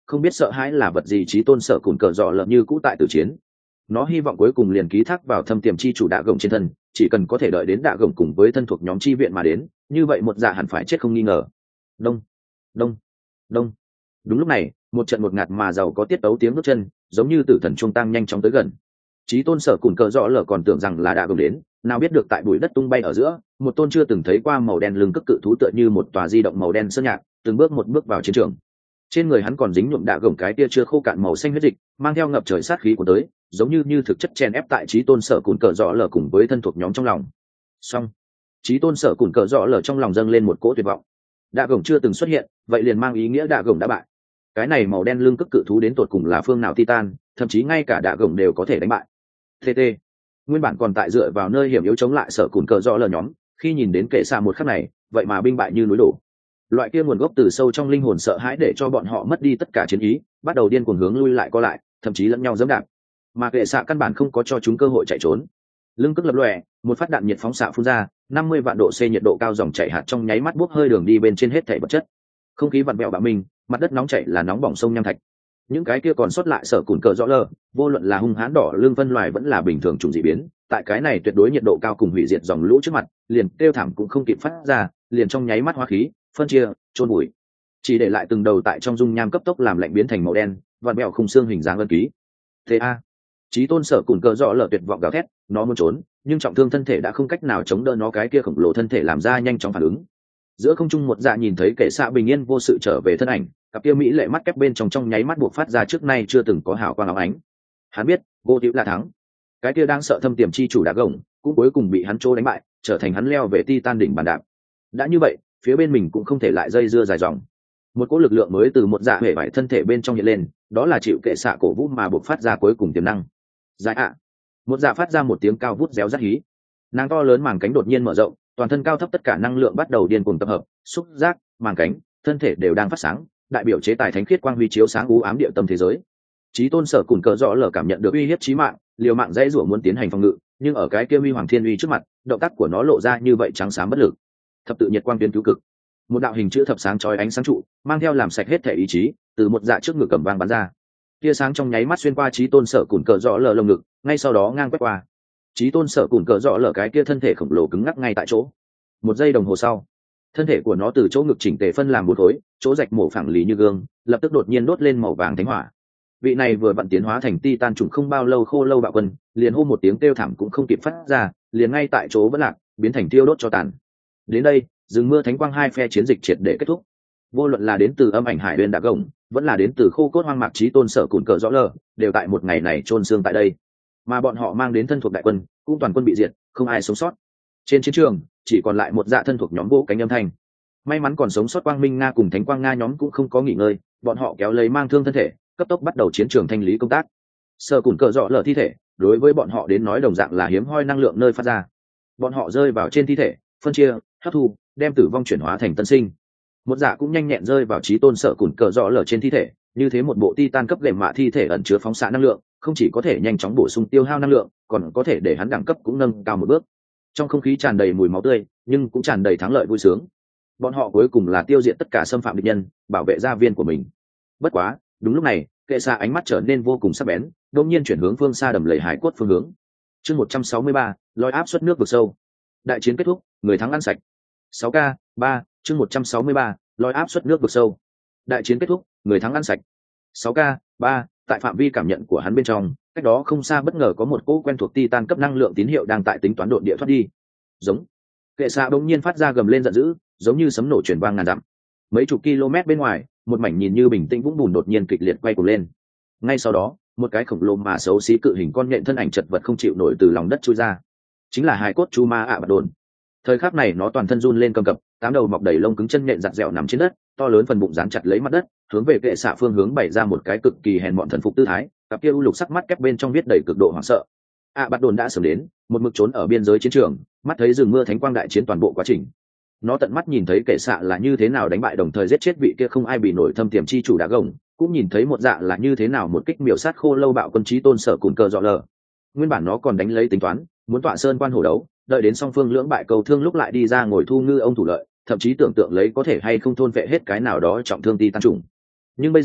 không biết sợ hãi là vật gì. Chí tôn sở cùn cờ dọ lợm như cũ tại tử chiến. Nó hy vọng cuối cùng liền ký thác vào thâm tiềm chi chủ đạ gồng trên thân, chỉ cần có thể đợi đến đạ gồng cùng với thân thuộc nhóm chi viện mà đến, như vậy một dạ hẳn phải chết không nghi ngờ. Đông đông đông. Đúng lúc này, một trận một ngạt mà giàu có tiết tấu tiếng bước chân, giống như tử thần trung tăng nhanh chóng tới gần. Chí tôn sở cùn cờ dọ lở còn tưởng rằng là đạ gồng đến, nào biết được tại bụi đất tung bay ở giữa, một tôn chưa từng thấy qua màu đen lưng cước cự thú tựa như một tòa di động màu đen sơn nhạc, từng bước một bước vào chiến trường. Trên người hắn còn dính nhuộm đạ gồng cái tia chưa khô cạn màu xanh huyết dịch, mang theo ngập trời sát khí của tới, giống như thực chất chen ép tại chí tôn sở cùn cờ dọ lở cùng với thân thuộc nhóm trong lòng. Xong, chí tôn sở cùn cờ dọ lở trong lòng dâng lên một cỗ tuyệt vọng. Đạ gồng chưa từng xuất hiện, vậy liền mang ý nghĩa đạ gồng đã bại. Cái này màu đen lưng cước cự thú đến tột cùng là phương nào titan, thậm chí ngay cả đạ gồng đều có thể đánh bại. TT nguyên bản còn tại dựa vào nơi hiểm yếu chống lại sở cùn cờ dọ lở nhóm, khi nhìn đến kệ xạ một khắc này, vậy mà binh bại như núi đổ. Loại kia nguồn gốc từ sâu trong linh hồn sợ hãi để cho bọn họ mất đi tất cả chiến ý, bắt đầu điên cuồng hướng lui lại co lại, thậm chí lẫn nhau giẫm đạp. Mà kệ xạ căn bản không có cho chúng cơ hội chạy trốn. Lưng cước lập lòe, một phát đạn nhiệt phóng xạ phun ra, 50 vạn độ C nhiệt độ cao dòng chảy hạt trong nháy mắt bốc hơi đường đi bên trên hết thảy vật chất. Không khí vặn vẹo bạo minh, mặt đất nóng chảy là nóng bỏng sông nham thạch. Những cái kia còn sót lại sở cùn cờ rõ lơ, vô luận là hung hãn đỏ lương phân loài vẫn là bình thường trùng dị biến, tại cái này tuyệt đối nhiệt độ cao cùng hủy diệt dòng lũ trước mặt, liền kêu thảm cũng không kịp phát ra, liền trong nháy mắt hóa khí, phân chia, chôn bụi, chỉ để lại từng đầu tại trong dung nham cấp tốc làm lạnh biến thành màu đen, vặn vẹo khung xương hình dáng ân ký. Thế a, chí tôn sở cùn cờ rõ lở tuyệt vọng gào thét, nó muốn trốn, nhưng trọng thương thân thể đã không cách nào chống đỡ nó cái kia khổng lồ thân thể làm ra nhanh chóng phản ứng. Giữa không trung một dạ nhìn thấy kẻ xạ bình yên vô sự trở về thân ảnh, cặp kia mỹ lệ mắt kép bên trong nháy mắt buộc phát ra trước nay chưa từng có hào quang óng ánh. Hắn biết vô tiểu là thắng, cái kia đang sợ thâm tiềm chi chủ đá gồng cũng cuối cùng bị hắn trô đánh bại, trở thành hắn leo về Titan đỉnh bàn đạp. Đã như vậy, phía bên mình cũng không thể lại dây dưa dài dòng. Một cỗ lực lượng mới từ một dạ hệ vải thân thể bên trong hiện lên, đó là chịu kệ xạ cổ vũ mà buộc phát ra cuối cùng tiềm năng. Dài ạ. Một dạ phát ra một tiếng cao vút réo rắt hí. Nàng to lớn màng cánh đột nhiên mở rộng, toàn thân cao thấp tất cả năng lượng bắt đầu điên cuồng tập hợp, xúc giác, màng cánh, thân thể đều đang phát sáng, đại biểu chế tài thánh khiết quang huy chiếu sáng u ám địa tâm thế giới. Chí tôn sở cùn cờ rõ lở cảm nhận được uy hiếp chí mạng, liều mạng dãy rủa muốn tiến hành phòng ngự, nhưng ở cái kia huy hoàng thiên uy trước mặt, động tác của nó lộ ra như vậy trắng xám bất lực. Thập tự nhiệt quang tuyến cứu cực, một đạo hình chữ thập sáng chói ánh sáng trụ, mang theo làm sạch hết thể ý chí, từ một dạ trước ngực cầm vang bắn ra. Tia sáng trong nháy mắt xuyên qua chí tôn sở cùn cờ rõ lở lồng ngực, ngay sau đó ngang quét qua. Chí tôn sở cùn cờ rõ lở cái kia thân thể khổng lồ cứng ngắc ngay tại chỗ. Một giây đồng hồ sau, thân thể của nó từ chỗ ngực chỉnh tề phân làm một khối, chỗ rạch mổ phẳng lý như gương, lập tức đột nhiên đốt lên màu vàng thánh hỏa. Vị này vừa vặn tiến hóa thành Titan trùng không bao lâu khô lâu bạo quân, liền hô một tiếng kêu thảm cũng không kịp phát ra, liền ngay tại chỗ vẫn lạc, biến thành tiêu đốt cho tàn. Đến đây, rừng mưa thánh quang hai phe chiến dịch triệt để kết thúc. Vô luận là đến từ âm ảnh hải uyên đạ gồng, vẫn là đến từ khô cốt hoang mạc chí tôn sở cùn cờ rõ lờ, đều tại một ngày này chôn xương tại đây. Mà bọn họ mang đến thân thuộc đại quân, cũng toàn quân bị diệt, không ai sống sót. Trên chiến trường, chỉ còn lại một dạ thân thuộc nhóm vỗ cánh âm thanh. May mắn còn sống sót quang minh nga cùng thánh quang nga nhóm cũng không có nghỉ ngơi, bọn họ kéo lấy mang thương thân thể, cấp tốc bắt đầu chiến trường thanh lý công tác. Sở cùn cờ rõ lờ thi thể, đối với bọn họ đến nói đồng dạng là hiếm hoi năng lượng nơi phát ra. Bọn họ rơi vào trên thi thể, phân chia, hấp thu, đem tử vong chuyển hóa thành tân sinh. Một dạ cũng nhanh nhẹn rơi vào chí tôn sở cùn cờ rõ lở trên thi thể, như thế một bộ titan cấp lệm mạ thi thể ẩn chứa phóng xạ năng lượng, không chỉ có thể nhanh chóng bổ sung tiêu hao năng lượng, còn có thể để hắn đẳng cấp cũng nâng cao một bước. Trong không khí tràn đầy mùi máu tươi, nhưng cũng tràn đầy thắng lợi vui sướng. Bọn họ cuối cùng là tiêu diệt tất cả xâm phạm địch nhân, bảo vệ gia viên của mình. Bất quá, đúng lúc này, kệ xạ ánh mắt trở nên vô cùng sắc bén, đột nhiên chuyển hướng phương xa đầm lầy hải cốt phương hướng. Chương 163, lôi áp suất nước vực sâu. Đại chiến kết thúc, người thắng ăn sạch. 6K, 3, chương 163, lôi áp suất nước vực sâu. Đại chiến kết thúc, người thắng ăn sạch. 6K, 3, tại phạm vi cảm nhận của hắn bên trong, cách đó không xa bất ngờ có một cỗ quen thuộc titan cấp năng lượng tín hiệu đang tại tính toán độn địa thoát đi. Giống. Kệ xạ bỗng nhiên phát ra gầm lên giận dữ, giống như sấm nổ truyền vang ngàn dặm. Mấy chục km bên ngoài, một mảnh nhìn như bình tĩnh vũng bùn đột nhiên kịch liệt quay cuồng lên. Ngay sau đó, một cái khổng lồ mà xấu xí cự hình con nhện thân ảnh chật vật không chịu nổi từ lòng đất chui ra. Chính là hài cốt chu ma ạ bạt đồn. Thời khắc này nó toàn thân run lên cầm cập, tám đầu mọc đầy lông cứng chân nhện giặt dẻo nằm trên đất, to lớn phần bụng dán chặt lấy mặt đất, hướng về kệ xạ phương hướng bày ra một cái cực kỳ hèn mọn thần phục tư thái, cặp kia u lục sắc mắt kép bên trong viết đầy cực độ hoảng sợ. ạ bạt đồn đã sớm đến, một mực trốn ở biên giới chiến trường, mắt thấy rừng mưa thánh quang đại chiến toàn bộ quá trình. Nó tận mắt nhìn thấy kệ xạ là như thế nào đánh bại đồng thời giết chết vị kia không ai bị nổi thâm tiềm chi chủ đá gồng, cũng nhìn thấy một dạ là như thế nào một kích miểu sát khô lâu bạo quân chí tôn sở cùn cờ dọ lờ. Nguyên bản nó còn đánh lấy tính toán, muốn tọa sơn quan hổ đấu, đợi đến song phương lưỡng bại cầu thương lúc lại đi ra ngồi thu ngư ông thủ lợi, thậm chí tưởng tượng lấy có thể hay không thôn vệ hết cái nào đó trọng thương ti tan trùng. Nhưng bây giờ,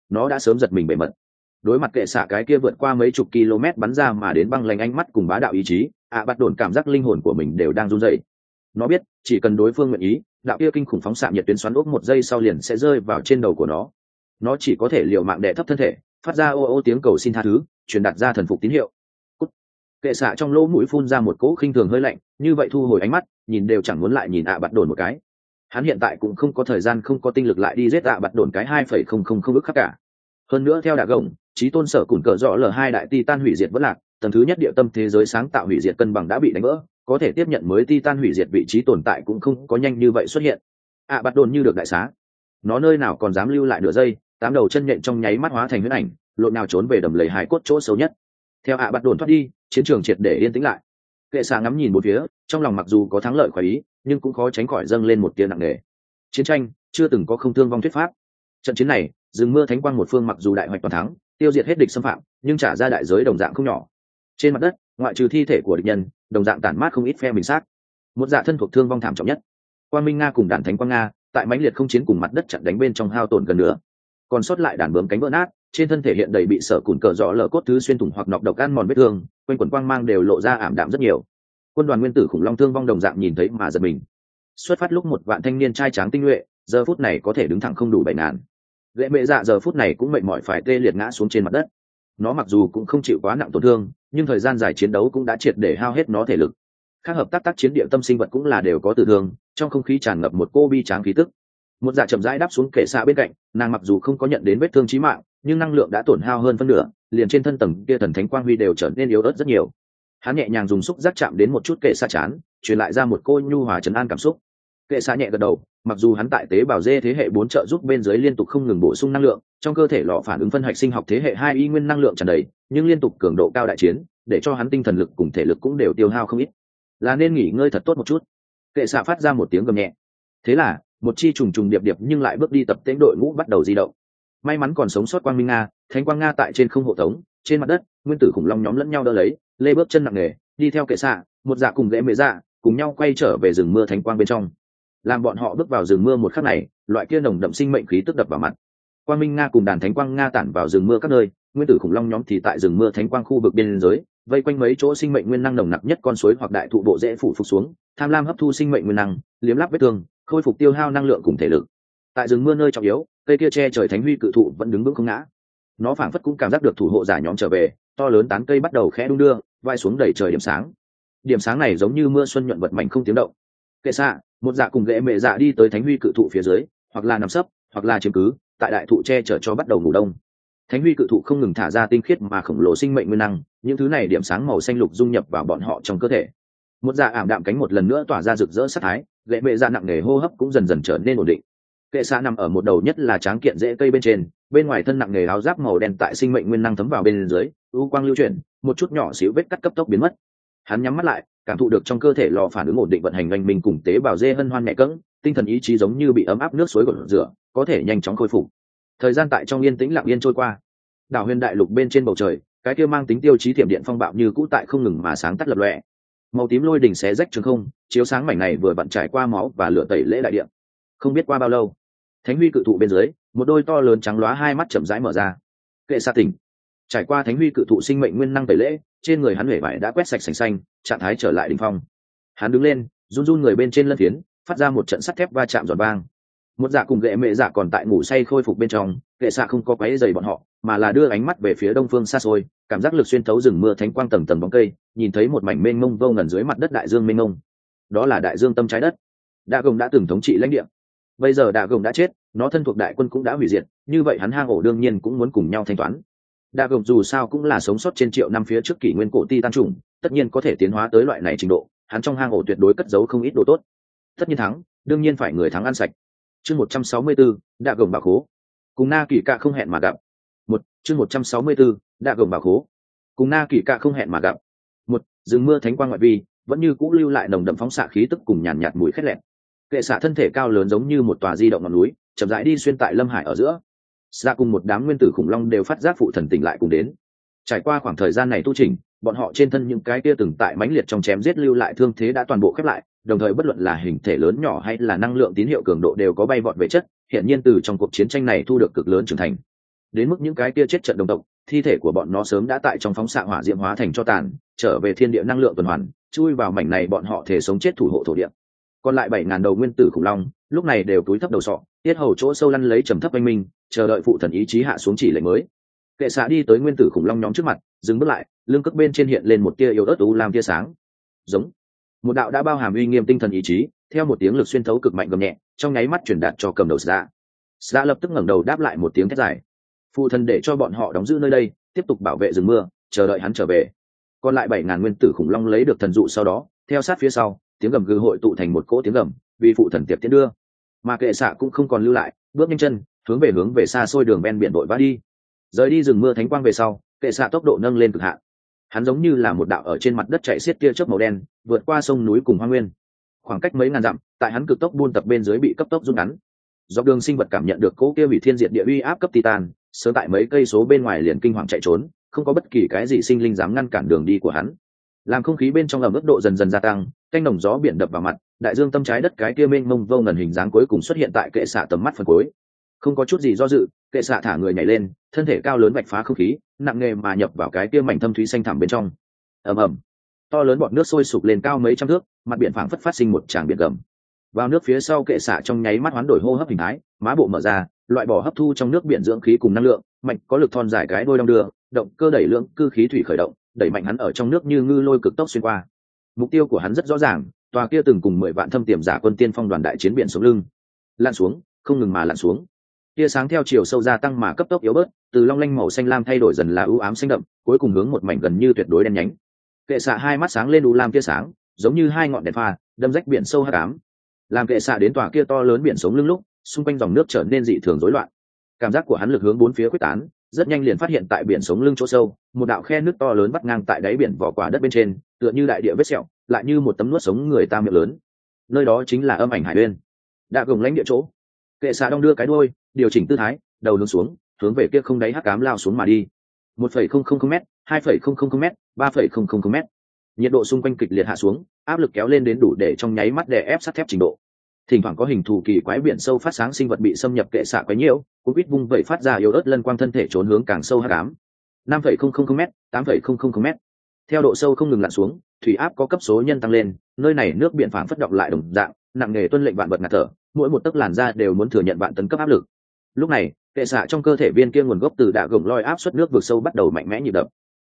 nó đã sớm giật mình bề mật. Đối mặt kệ xạ cái kia vượt qua mấy chục km bắn ra mà đến băng lanh ánh mắt cùng bá đạo ý chí, bạt đồn cảm giác linh hồn của mình đều đang run rẩy. Nó biết chỉ cần đối phương nguyện ý, đạo kia kinh khủng phóng xạ nhiệt tuyến xoắn ốc một giây sau liền sẽ rơi vào trên đầu của nó chỉ có thể liều mạng đè thấp thân thể, phát ra ô ô tiếng cầu xin tha thứ, truyền đạt ra thần phục tín hiệu. Cút. Kệ xạ trong lỗ mũi phun ra một cỗ khinh thường hơi lạnh, như vậy thu hồi ánh mắt, nhìn đều chẳng muốn lại nhìn bạt đồn một cái. Hắn hiện tại cũng không có thời gian, không có tinh lực lại đi giết bạt đồn cái 2,000 ức khắc cả. Hơn nữa theo Đạ Gồng, chí tôn sở cùn cờ rõ L2 đại titan hủy diệt vẫn lạc, tầng thứ nhất địa tâm thế giới sáng tạo hủy diệt cân bằng đã bị đánh vỡ, có thể tiếp nhận mới titan hủy diệt vị trí tồn tại cũng không có nhanh như vậy xuất hiện. Bạt đồn như được đại xá, nó nơi nào còn dám lưu lại nửa giây, tám đầu chân nhện trong nháy mắt hóa thành huyễn ảnh, lộn nào trốn về đầm lầy hài cốt chỗ xấu nhất. Theo bạt đồn thoát đi, chiến trường triệt để yên tĩnh lại. Kệ xạ ngắm nhìn một phía, trong lòng mặc dù có thắng lợi khoái ý, nhưng cũng khó tránh khỏi dâng lên một tia nặng nề. Chiến tranh chưa từng có không thương vong thuyết pháp. Trận chiến này, rừng mưa thánh quang một phương mặc dù đại hoạch toàn thắng, tiêu diệt hết địch xâm phạm, nhưng trả ra đại giới đồng dạng không nhỏ. Trên mặt đất, ngoại trừ thi thể của địch nhân, đồng dạng tản mát không ít phe mình sát. Một dạ thân thuộc thương vong thảm trọng nhất. Quang Minh Nga cùng đàn thánh quang Nga, tại mãnh liệt không chiến cùng mặt đất chặn đánh bên trong hao tổn gần nữa. Còn sót lại đàn bướm cánh vỡ nát, trên thân thể hiện đầy bị sở cùn cờ rõ lở cốt thứ xuyên thủng hoặc nọc độc ăn mòn vết thương, quanh quần quang mang đều lộ ra ảm đạm rất nhiều. Quân đoàn nguyên tử khủng long thương vong đồng dạng nhìn thấy mà giật mình. Xuất phát lúc một vạn thanh niên trai tráng tinh nhuệ, giờ phút này có thể đứng thẳng không đủ 7.000. Lệ mẹ dạ giờ phút này cũng mệt mỏi phải tê liệt ngã xuống trên mặt đất. Nó mặc dù cũng không chịu quá nặng tổn thương, nhưng thời gian dài chiến đấu cũng đã triệt để hao hết nó thể lực. Các hợp tác chiến địa tâm sinh vật cũng là đều có tử thương, trong không khí tràn ngập một cô bi tráng khí tức. Một dạ chậm rãi đáp xuống kệ xạ bên cạnh, nàng mặc dù không có nhận đến vết thương chí mạng, nhưng năng lượng đã tổn hao hơn phân nửa, liền trên thân tầng kia thần thánh quang huy đều trở nên yếu ớt rất nhiều. Hắn nhẹ nhàng dùng xúc giác chạm đến một chút kệ xạ chán, truyền lại ra một cô nhu hòa trấn an cảm xúc. Kệ xạ nhẹ gật đầu, mặc dù hắn tại tế bào dê thế hệ 4 trợ giúp bên dưới liên tục không ngừng bổ sung năng lượng, trong cơ thể lọ phản ứng phân hạch sinh học thế hệ 2 y nguyên năng lượng tràn đầy, nhưng liên tục cường độ cao đại chiến, để cho hắn tinh thần lực cùng thể lực cũng đều tiêu hao không ít. Là nên nghỉ ngơi thật tốt một chút. Kệ xạ phát ra một tiếng gầm nhẹ. Thế là, một chi trùng trùng điệp điệp nhưng lại bước đi tập tễnh đội ngũ bắt đầu di động. May mắn còn sống sót Quang Minh Nga, Thánh Quang Nga tại trên không hộ tống, trên mặt đất, nguyên tử khủng long nhóm lẫn nhau đỡ lấy, lê bước chân nặng nề, đi theo kệ xạ, một dạ cùng lễ mẹ dạ, cùng nhau quay trở về rừng mưa thánh quang bên trong. Làm bọn họ bước vào rừng mưa một khắc này, loại kia nồng đậm sinh mệnh khí tức đập vào mặt. Quang Minh Nga cùng đàn Thánh Quang Nga tản vào rừng mưa các nơi, nguyên tử khủng long nhóm thì tại rừng mưa thánh quang khu vực biên giới, vây quanh mấy chỗ sinh mệnh nguyên năng nồng nặc nhất con suối hoặc đại thụ bộ rễ phủ phục xuống, tham lam hấp thu sinh mệnh nguyên năng, liếm láp vết thương, khôi phục tiêu hao năng lượng cùng thể lực. Tại rừng mưa nơi trọng yếu, cây kia che trời thánh huy cự thụ vẫn đứng vững không ngã. Nó phảng phất cũng cảm giác được thủ hộ giả nhóm trở về, to lớn tán cây bắt đầu khẽ đung đưa, vai xuống đầy trời điểm sáng. Điểm sáng này giống như mưa xuân nhuận vật mảnh không tiếng động. Kệ xạ, một dạ cùng ghệ mẹ dạ đi tới thánh huy cự thụ phía dưới, hoặc là nằm sấp, hoặc là chiếm cứ, tại đại thụ che chở cho bắt đầu ngủ đông. Thánh huy cự thụ không ngừng thả ra tinh khiết mà khổng lồ sinh mệnh nguyên năng, những thứ này điểm sáng màu xanh lục dung nhập vào bọn họ trong cơ thể. Một dạ ảm đạm cánh một lần nữa tỏa ra rực rỡ sắc thái, ghệ mẹ dạ nặng nề hô hấp cũng dần dần trở nên ổn định. Kệ xạ nằm ở một đầu nhất là tráng kiện rễ cây bên trên, bên ngoài thân nặng nề áo giáp màu đen tại sinh mệnh nguyên năng thấm vào bên dưới, u quang lưu chuyển, một chút nhỏ xíu vết cắt cấp tốc biến mất. Hắn nhắm mắt lại, cảm thụ được trong cơ thể lò phản ứng ổn định vận hành oanh minh cùng tế bào dê hân hoan nhẹ cẫng, tinh thần ý chí giống như bị ấm áp nước suối gột rửa, có thể nhanh chóng khôi phục. Thời gian tại trong yên tĩnh lặng yên trôi qua. Đảo Huyền Đại Lục bên trên bầu trời, cái kia mang tính tiêu chí thiểm điện phong bạo như cũ tại không ngừng mà sáng tắt lập lòe. Màu tím lôi đỉnh xé rách trường không, chiếu sáng mảnh này vừa vặn trải qua máu và lửa tẩy lễ đại điện. Không biết qua bao lâu, thánh huy cự thụ bên dưới, một đôi to lớn trắng lóa hai mắt chậm rãi mở ra. Kệ xạ tỉnh. Trải qua thánh huy cự thụ sinh mệnh nguyên năng tẩy lễ, trên người hắn huệ vải đã quét sạch sành xanh, trạng thái trở lại đỉnh phong. Hắn đứng lên, run run người bên trên lân phiến, phát ra một trận sắt thép va chạm giòn vang. Một dạ cùng ghệ mẹ dạ còn tại ngủ say khôi phục bên trong, kệ xạ không có quấy rầy bọn họ, mà là đưa ánh mắt về phía đông phương xa xôi, cảm giác lực xuyên thấu rừng mưa thánh quang tầng tầng bóng cây, nhìn thấy một mảnh mênh mông vô ngần dưới mặt đất đại dương mênh mông. Đó là đại dương tâm trái đất. Đạ Gồng đã từng thống trị lãnh địa, bây giờ Đạ Gồng đã chết, nó thân thuộc đại quân cũng đã hủy diệt, như vậy hắn hang ổ đương nhiên cũng muốn cùng nhau thanh toán. Đạ Gồng dù sao cũng là sống sót trên triệu năm phía trước kỷ nguyên cổ Titan chủng, tất nhiên có thể tiến hóa tới loại này trình độ, hắn trong hang ổ tuyệt đối cất giấu không ít đồ tốt. Tất nhiên thắng, đương nhiên phải người thắng ăn sạch. Chương 164, Đạ Gồng bảo khố. Cùng Na Kỳ Cạ không hẹn mà gặp. Chương 164, Đạ Gồng bảo khố. Cùng Na Kỳ Cạ không hẹn mà gặp. Rừng mưa thánh quang ngoại vi, vẫn như cũ lưu lại nồng đậm phóng xạ khí tức cùng nhàn nhạt mùi khét lẹt. Kệ xạ thân thể cao lớn giống như một tòa di động ngọn núi, chậm rãi đi xuyên tại lâm hải ở giữa. Xa cùng một đám nguyên tử khủng long đều phát giác phụ thần tỉnh lại cùng đến. Trải qua khoảng thời gian này tu trình, bọn họ trên thân những cái kia từng tại mãnh liệt trong chém giết lưu lại thương thế đã toàn bộ khép lại, đồng thời bất luận là hình thể lớn nhỏ hay là năng lượng tín hiệu cường độ đều có bay vọt về chất, hiện nhiên từ trong cuộc chiến tranh này thu được cực lớn trưởng thành. đến mức những cái kia chết trận đồng tộc, thi thể của bọn nó sớm đã tại trong phóng xạ hỏa diệm hóa thành cho tàn, trở về thiên địa năng lượng tuần hoàn, chui vào mảnh này bọn họ thể sống chết thủ hộ thổ địa. Còn lại 7.000 đầu nguyên tử khủng long lúc này đều túi thấp đầu sọ, tiết hầu chỗ sâu lăn lấy trầm thấp oanh minh, chờ đợi phụ thần ý chí hạ xuống chỉ lệnh mới. Kệ xạ đi tới nguyên tử khủng long nhóm trước mặt, dừng bước lại, lưng cước bên trên hiện lên một tia yếu ớt u lam tia sáng. Giống. Một đạo đã bao hàm uy nghiêm tinh thần ý chí, theo một tiếng lực xuyên thấu cực mạnh gầm nhẹ, trong nháy mắt truyền đạt cho cầm đầu Sra. Sra lập tức ngẩng đầu đáp lại một tiếng thét dài. Phụ thần để cho bọn họ đóng giữ nơi đây, tiếp tục bảo vệ rừng mưa, chờ đợi hắn trở về. Còn lại 7.000 nguyên tử khủng long lấy được thần dụ sau đó, theo sát phía sau, tiếng gầm gừ hội tụ thành một cỗ tiếng gầm, vì phụ thần tiệp tiến đưa. Mà Kệ xạ cũng không còn lưu lại, bước nhanh chân, hướng về xa xôi đường ven biển đội vã đi. Rời đi rừng mưa thánh quang về sau, Kệ xạ tốc độ nâng lên cực hạn. Hắn giống như là một đạo ở trên mặt đất chạy xiết tia chớp màu đen, vượt qua sông núi cùng hoang nguyên. Khoảng cách mấy ngàn dặm, tại hắn cực tốc buôn tập bên dưới bị cấp tốc rút ngắn. Dọc đường sinh vật cảm nhận được cỗ kia hủy thiên diệt địa uy áp cấp titan, sớm tại mấy cây số bên ngoài liền kinh hoàng chạy trốn, không có bất kỳ cái gì sinh linh dám ngăn cản đường đi của hắn. Làm không khí bên trong ẩm ướt độ dần dần gia tăng, canh đồng gió biển đập vào mặt, đại dương tâm trái đất cái kia mênh mông vô ngần hình dáng cuối cùng xuất hiện tại Kệ xạ tầm mắt phần cuối. Không có chút gì do dự, Kệ xạ thả người nhảy lên, thân thể cao lớn vạch phá không khí, nặng nề mà nhập vào cái kia mảnh thâm thúy xanh thẳm bên trong. Ầm ầm, to lớn bọt nước sôi sục lên cao mấy trăm thước, mặt biển phảng phất phát sinh một tràng biển gầm. Vào nước phía sau, Kệ xạ trong nháy mắt hoán đổi hô hấp hình thái, má bộ mở ra, loại bỏ hấp thu trong nước biển dưỡng khí cùng năng lượng, mạnh có lực thon dài cái đuôi đong đưa, động cơ đẩy lượng cư khí thủy khởi động, đẩy mạnh hắn ở trong nước như ngư lôi cực tốc xuyên qua. Mục tiêu của hắn rất rõ ràng, tòa kia từng cùng 10 vạn thâm tiềm giả quân tiên phong đoàn đại chiến biển sống lưng. Lặn xuống, không ngừng mà lặn xuống. Tia sáng theo chiều sâu gia tăng mà cấp tốc yếu bớt, từ long lanh màu xanh lam thay đổi dần là ưu ám xanh đậm, cuối cùng hướng một mảnh gần như tuyệt đối đen nhánh. Kệ xạ hai mắt sáng lên u lam tia sáng, giống như hai ngọn đèn pha, đâm rách biển sâu hắc ám. Làm Kệ xạ đến tòa kia to lớn biển sống lưng lúc, xung quanh dòng nước trở nên dị thường rối loạn. Cảm giác của hắn lực hướng bốn phía quyết tán, rất nhanh liền phát hiện tại biển sống lưng chỗ sâu, một đạo khe nước to lớn vắt ngang tại đáy biển vỏ quả đất bên trên, tựa như đại địa vết sẹo, lại như một tấm nuốt sống người ta miệng lớn. Nơi đó chính là Âm Ảnh Hải Uyên, đã gồng lãnh địa chỗ. Kệ xạ đong đưa cái đuôi, điều chỉnh tư thái, đầu hướng xuống, hướng về kia không đáy hắc ám lao xuống mà đi. 1,000 m, 2,000 m, 3,000 m. Nhiệt độ xung quanh kịch liệt hạ xuống, áp lực kéo lên đến đủ để trong nháy mắt đè ép sắt thép trình độ. Thỉnh thoảng có hình thù kỳ quái biển sâu phát sáng sinh vật bị xâm nhập Kệ xạ quấy nhiễu, cũng ít vung vẩy phát ra yếu ớt lân quang thân thể trốn hướng càng sâu hắc ám. 5,000 m, 8,000 m. Theo độ sâu không ngừng lặn xuống, thủy áp có cấp số nhân tăng lên, nơi này nước biển phảng phất động lại đồng dạng, nặng nề tuân lệnh vạn vật ngạt thở, mỗi một tấc làn da đều muốn thừa nhận vạn tấn cấp áp lực. Lúc này, Kệ xạ trong cơ thể viên kia nguồn gốc từ đạ gồng loi áp suất nước vực sâu bắt đầu mạnh mẽ nhịp đập.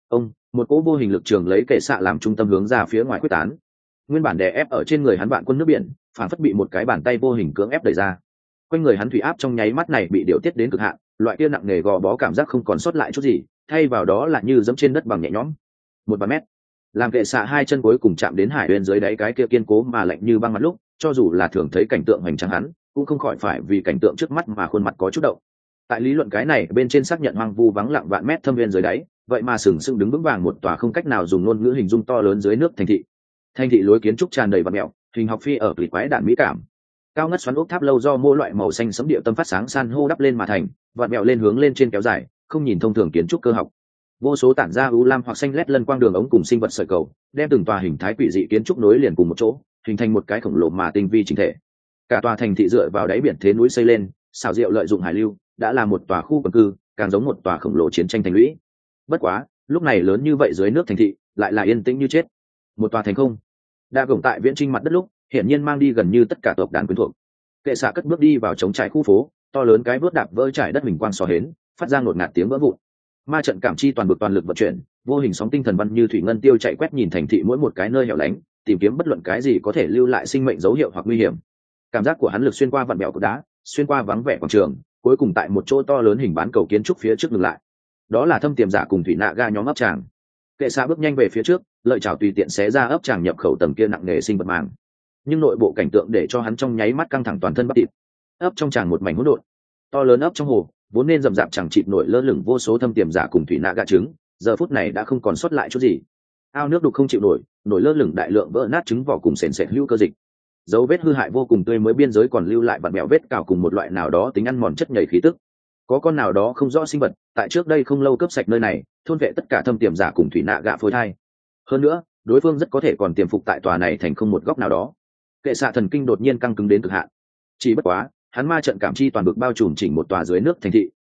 Một cỗ vô hình lực trường lấy Kệ xạ làm trung tâm hướng ra phía ngoài quyết tán. Nguyên bản đè ép ở trên người hắn vạn quân nước biển, phảng phất bị một cái bàn tay vô hình cưỡng ép đẩy ra. Quanh người hắn thủy áp trong nháy mắt này bị điều tiết đến cực hạn, loại kia nặng nề gò bó cảm giác không còn sót lại chút gì, thay vào đó là như dẫm trên đất bằng nhẹ nhõm. 1-3 mét. Làm Kệ xạ hai chân cuối cùng chạm đến hải uyên dưới đáy cái kia kiên cố mà lạnh như băng mặt lúc, cho dù là thường thấy cảnh tượng hoành tráng hắn, cũng không khỏi phải vì cảnh tượng trước mắt mà khuôn mặt có chút động. Tại lý luận cái này bên trên xác nhận hoang vu vắng lặng vạn mét thâm viên dưới đáy, vậy mà sừng sững đứng vững vàng một tòa không cách nào dùng ngôn ngữ hình dung to lớn dưới nước thành thị. Thành thị lối kiến trúc tràn đầy vặn mèo, hình học phi ở kỳ quái đạn mỹ cảm. Cao ngất xoắn ốc tháp lâu do mỗi loại màu xanh sẫm địa tâm phát sáng san hô đắp lên mà thành, vặn mèo lên hướng lên trên kéo dài, không nhìn thông thường kiến trúc cơ học. Vô số tản ra u lam hoặc xanh lét lân quang đường ống cùng sinh vật sợi cầu, đem từng tòa hình thái quỷ dị kiến trúc nối liền cùng một chỗ, hình thành một cái khổng lồ mà tinh vi chỉnh thể. Cả tòa thành thị dựa vào đáy biển thế núi xây lên, xảo diệu lợi dụng hải lưu, đã là một tòa khu quần cư, càng giống một tòa khổng lồ chiến tranh thành lũy. Bất quá, lúc này lớn như vậy dưới nước thành thị, lại là yên tĩnh như chết. Một tòa thành không. Đa gồng tại viễn trinh mặt đất lúc, hiển nhiên mang đi gần như tất cả tộc đàn quyến thuộc. Kệ xạ cất bước đi vào trống trải khu phố, to lớn cái vớt đạp vỡ trải đất hình quang xò hến, phát ra ngột ngạt tiếng vỡ vụn. Ma trận cảm chi toàn bộ toàn lực vận chuyển, vô hình sóng tinh thần văn như thủy ngân tiêu chạy quét nhìn thành thị mỗi một cái nơi hẻo lánh, tìm kiếm bất luận cái gì có thể lưu lại sinh mệnh dấu hiệu hoặc nguy hiểm. Cảm giác của hắn lực xuyên qua vạn bèo của đá, xuyên qua vắng vẻ quảng trường, cuối cùng tại một chỗ to lớn hình bán cầu kiến trúc phía trước ngừng lại. Đó là thâm tiềm giả cùng thủy nạ ga nhóm ấp tràng. Kệ xạ bước nhanh về phía trước, lợi chảo tùy tiện xé ra ấp tràng nhập khẩu tầng kia nặng nề sinh vật màng. Nhưng nội bộ cảnh tượng để cho hắn trong nháy mắt căng thẳng toàn thân bắp thịt. Ấp trong tràng một mảnh hỗn độn, to lớn ấp trong hồ vốn nên rậm rạp chẳng chịt nổi lơ lửng vô số thâm tiềm giả cùng thủy nạ gạ trứng, giờ phút này đã không còn sót lại chút gì. Ao nước đục không chịu nổi lơ lửng đại lượng vỡ nát trứng vỏ cùng sền sệt hữu cơ dịch, dấu vết hư hại vô cùng tươi mới biên giới còn lưu lại vặn mèo vết cào cùng một loại nào đó tính ăn mòn chất nhầy khí tức. Có con nào đó không rõ sinh vật tại trước đây không lâu cướp sạch nơi này, thôn vệ tất cả thâm tiềm giả cùng thủy nạ gạ phôi thai. Hơn nữa, đối phương rất có thể còn tiềm phục tại tòa này thành không một góc nào đó. Kệ xạ thần kinh đột nhiên căng cứng đến cực hạn. Chỉ bất quá, hắn ma trận cảm chi toàn bực bao trùm chỉnh một tòa dưới nước thành thị,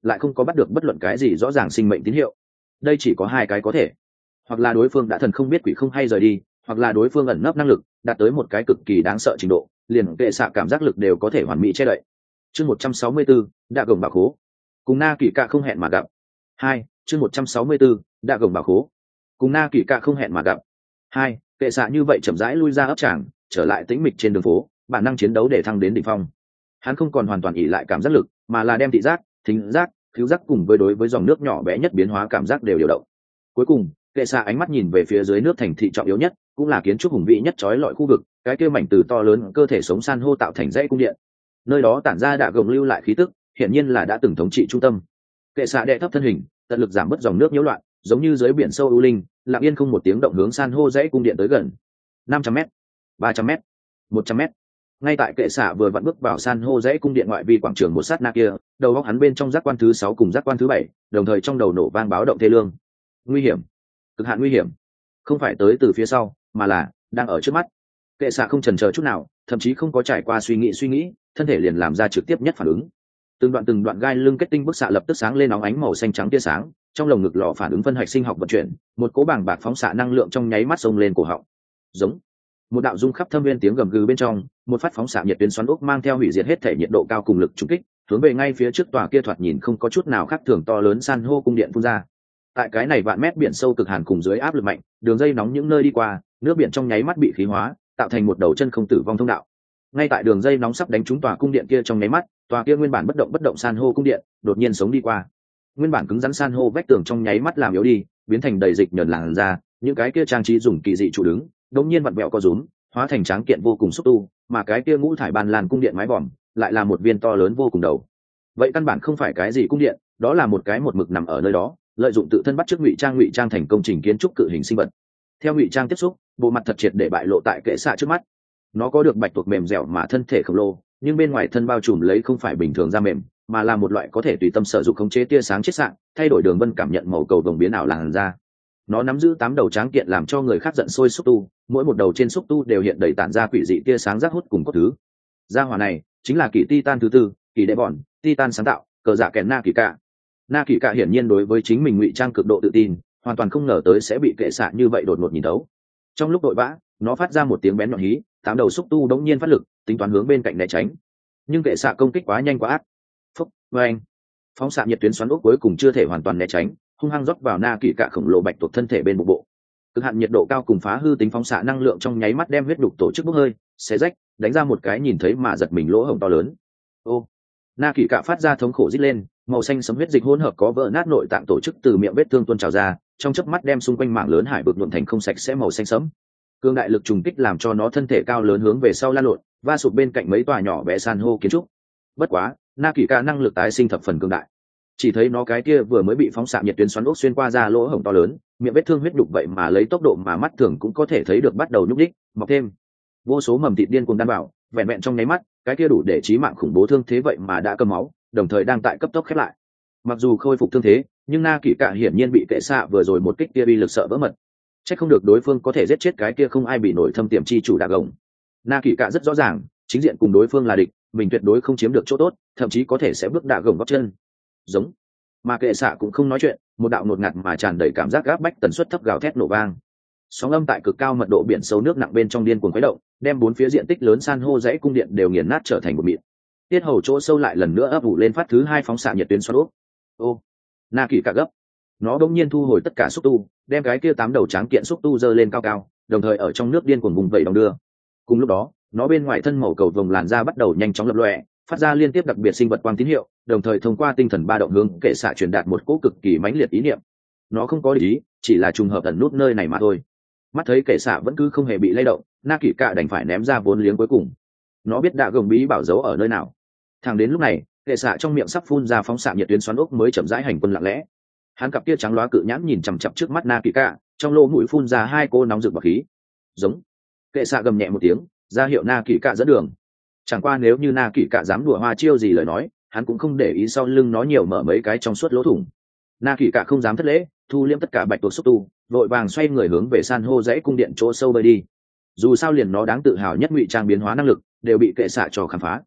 lại không có bắt được bất luận cái gì rõ ràng sinh mệnh tín hiệu. Đây chỉ có hai cái có thể: hoặc là đối phương đã thần không biết quỷ không hay rời đi, hoặc là đối phương ẩn nấp năng lực đạt tới một cái cực kỳ đáng sợ trình độ, liền kệ xạ cảm giác lực đều có thể hoàn mỹ che đậy. Chương 164, đạ gồng bảo khố. Cùng Na Kỳ Cạ không hẹn mà gặp. 2, chương 164, đạ gồng bảo khố. Cùng Na Kỳ Cạ không hẹn mà gặp. 2, kệ xạ như vậy chậm rãi lui ra ấp tràng, trở lại tĩnh mịch trên đường phố, bản năng chiến đấu để thăng đến đỉnh phong. Hắn không còn hoàn toàn ỷ lại cảm giác lực, mà là đem thị giác, thính giác, khứu giác cùng với đối với dòng nước nhỏ bé nhất biến hóa cảm giác đều điều động. Cuối cùng, kệ xạ ánh mắt nhìn về phía dưới nước thành thị trọng yếu nhất, cũng là kiến trúc hùng vĩ nhất chói lọi khu vực, cái kia mảnh từ to lớn cơ thể sống san hô tạo thành dãy cung điện. Nơi đó tản ra đạ gồng lưu lại khí tức, hiển nhiên là đã từng thống trị trung tâm. Kệ xạ đệ thấp thân hình, tận lực giảm bớt dòng nước nhiễu loạn, giống như dưới biển sâu u linh, lặng yên không một tiếng động hướng san hô dãy cung điện tới gần. 500m, 300m, 100m. Ngay tại kệ xạ vừa vặn bước vào san hô dãy cung điện ngoại vi quảng trường một sát na kia, đầu óc hắn bên trong giác quan thứ 6 cùng giác quan thứ 7, đồng thời trong đầu nổ vang báo động thê lương. Nguy hiểm, cực hạn nguy hiểm, không phải tới từ phía sau, mà là đang ở trước mắt. Kệ xạ không chần chờ chút nào, thậm chí không có trải qua suy nghĩ, thân thể liền làm ra trực tiếp nhất phản ứng. Từng đoạn gai lưng kết tinh bức xạ lập tức sáng lên óng ánh màu xanh trắng tia sáng, trong lồng ngực lò phản ứng phân hạch sinh học vận chuyển, một cỗ bàng bạc phóng xạ năng lượng trong nháy mắt xông lên cổ họng. Giống một đạo rung khắp thâm viên tiếng gầm gừ bên trong, một phát phóng xạ nhiệt tuyến xoắn ốc mang theo hủy diệt hết thể nhiệt độ cao cùng lực trùng kích, hướng về ngay phía trước tòa kia thoạt nhìn không có chút nào khác thường to lớn san hô cung điện phun ra. Tại cái này vạn mét biển sâu cực hàn cùng dưới áp lực mạnh, đường dây nóng những nơi đi qua, nước biển trong nháy mắt bị khí hóa, tạo thành một đầu chân không tử vong thông đạo. Ngay tại đường dây nóng sắp đánh trúng tòa cung điện kia trong nháy mắt, tòa kia nguyên bản bất động san hô cung điện đột nhiên sống đi qua. Nguyên bản cứng rắn san hô vách tường trong nháy mắt làm yếu đi, biến thành đầy dịch nhờn làn ra, những cái kia trang trí dùng kỳ dị trụ đứng, đột nhiên vặn vẹo co rúm, hóa thành tráng kiện vô cùng xúc tu, mà cái kia ngũ thải ban lan cung điện mái vòm lại là một viên to lớn vô cùng đầu. Vậy căn bản không phải cái gì cung điện, đó là một cái một mực nằm ở nơi đó, lợi dụng tự thân bắt chước ngụy trang thành công trình kiến trúc cự hình sinh vật. Theo ngụy trang tiếp xúc, bộ mặt thật triệt để bại lộ tại kệ xạ trước mắt. Nó có được bạch tuộc mềm dẻo mà thân thể khổng lồ, nhưng bên ngoài thân bao trùm lấy không phải bình thường da mềm, mà là một loại có thể tùy tâm sử dụng khống chế tia sáng chiết xạ, thay đổi đường vân cảm nhận màu cầu vồng biến ảo làn da. Nó nắm giữ 8 đầu tráng kiện làm cho người khác giận sôi xúc tu, mỗi một đầu trên xúc tu đều hiện đầy tản ra quỷ dị tia sáng rác hút cùng cốt thứ. Gia hỏa này chính là kỳ Titan thứ tư, kỳ đệ bọn, Titan sáng tạo, cờ giả kèn Na Kỳ Cạ. Na Kỳ Cạ hiển nhiên đối với chính mình ngụy trang cực độ tự tin, hoàn toàn không ngờ tới sẽ bị kệ xạ như vậy đột ngột nhìn thấu. Trong lúc đội vã, nó phát ra một tiếng bén nhọn hí, 8 đầu xúc tu đống nhiên phát lực, tính toán hướng bên cạnh né tránh. Nhưng kệ xạ công kích quá nhanh quá ác. Phốc, oeng. Phóng xạ nhiệt tuyến xoắn ốc cuối cùng chưa thể hoàn toàn né tránh, hung hăng rót vào Na Kỳ Cạ khổng lồ bạch tuộc thân thể bên bụng bộ. Cực hạn nhiệt độ cao cùng phá hư tính phóng xạ năng lượng trong nháy mắt đem huyết đục tổ chức bốc hơi, xé rách, đánh ra một cái nhìn thấy mà giật mình lỗ hổng to lớn. Ô. Na Kỳ Cạ phát ra thống khổ rít lên, màu xanh sẫm huyết dịch hỗn hợp có vỡ nát nội tạng tổ chức từ miệng vết thương tuôn trào ra, trong chớp mắt đem xung quanh mảng lớn hải vực nhuộm thành không sạch sẽ màu xanh sẫm. Cương đại lực trùng kích làm cho nó thân thể cao lớn hướng về sau lan lộn, va sụp bên cạnh mấy tòa nhỏ bé san hô kiến trúc. Bất quá, Na Kỳ Cạ năng lực tái sinh thập phần cường đại. Chỉ thấy nó cái kia vừa mới bị phóng xạ nhiệt tuyến xoắn ốc xuyên qua ra lỗ hổng to lớn, miệng vết thương huyết đục vậy mà lấy tốc độ mà mắt thường cũng có thể thấy được bắt đầu nhúc nhích, mọc thêm. Vô số mầm thịt điên cuồng đan bảo, vẹn vẹn trong nháy mắt, cái kia đủ để chí mạng khủng bố thương thế vậy mà đã cầm máu, đồng thời đang tại cấp tốc khép lại. Mặc dù khôi phục thương thế, nhưng Na Kỳ Cạ hiển nhiên bị kệ xạ vừa rồi một kích kia uy lực sợ vỡ mật. Chắc không được đối phương có thể giết chết cái kia không ai bị nổi thâm tiềm chi chủ đạ gồng. Na Kỳ Cạ rất rõ ràng, chính diện cùng đối phương là địch, mình tuyệt đối không chiếm được chỗ tốt, thậm chí có thể sẽ bước đạ gồng gót chân. Giống. Mà kệ xạ cũng không nói chuyện, một đạo ngột ngạt mà tràn đầy cảm giác gáp bách tần suất thấp gào thét nổ vang. Sóng âm tại cực cao mật độ biển sâu nước nặng bên trong điên cuồng khuấy động, đem bốn phía diện tích lớn san hô dãy cung điện đều nghiền nát trở thành một mịn. Tiết hầu chỗ sâu lại lần nữa ấp ủ lên phát thứ 2 phóng xạ nhiệt tuyến xoắn ốc. Ô. Na Kỳ Cạ gấp. Nó bỗng nhiên thu hồi tất cả xúc tu, đem cái kia 8 đầu tráng kiện xúc tu giơ lên cao cao, đồng thời ở trong nước điên cuồng vùng vẫy đong đưa. Cùng lúc đó, nó bên ngoài thân màu cầu vồng làn da bắt đầu nhanh chóng lập lòe, phát ra liên tiếp đặc biệt sinh vật quang tín hiệu, đồng thời thông qua tinh thần ba động hướng kệ xạ truyền đạt một cỗ cực kỳ mãnh liệt ý niệm. Nó không có ý, chỉ là trùng hợp ẩn nút nơi này mà thôi. Mắt thấy kệ xạ vẫn cứ không hề bị lay động, Na Kỳ Cạ đành phải ném ra vốn liếng cuối cùng. Nó biết đạ gồng bí bảo giấu ở nơi nào. Thẳng đến lúc này, kệ xạ trong miệng sắp phun ra phóng xạ nhiệt tuyến xoắn ốc mới chậm rãi hành quân lặng lẽ. Hắn cặp kia trắng loá cự nhãn nhìn chằm chằm trước mắt Na Kỳ Cạ, trong lỗ mũi phun ra 2 cô nóng rực bọt khí. Giống. Kệ xạ gầm nhẹ một tiếng, ra hiệu Na Kỳ Cạ dẫn đường. Chẳng qua nếu như Na Kỳ Cạ dám đùa hoa chiêu gì lời nói, hắn cũng không để ý sau lưng nó nhiều mở mấy cái trong suốt lỗ thủng. Na Kỳ Cạ không dám thất lễ, thu liễm tất cả bạch tuộc xúc tu, vội vàng xoay người hướng về san hô dãy cung điện chỗ sâu bơi đi. Dù sao liền nó đáng tự hào nhất ngụy trang biến hóa năng lực đều bị kệ xạ cho khám phá.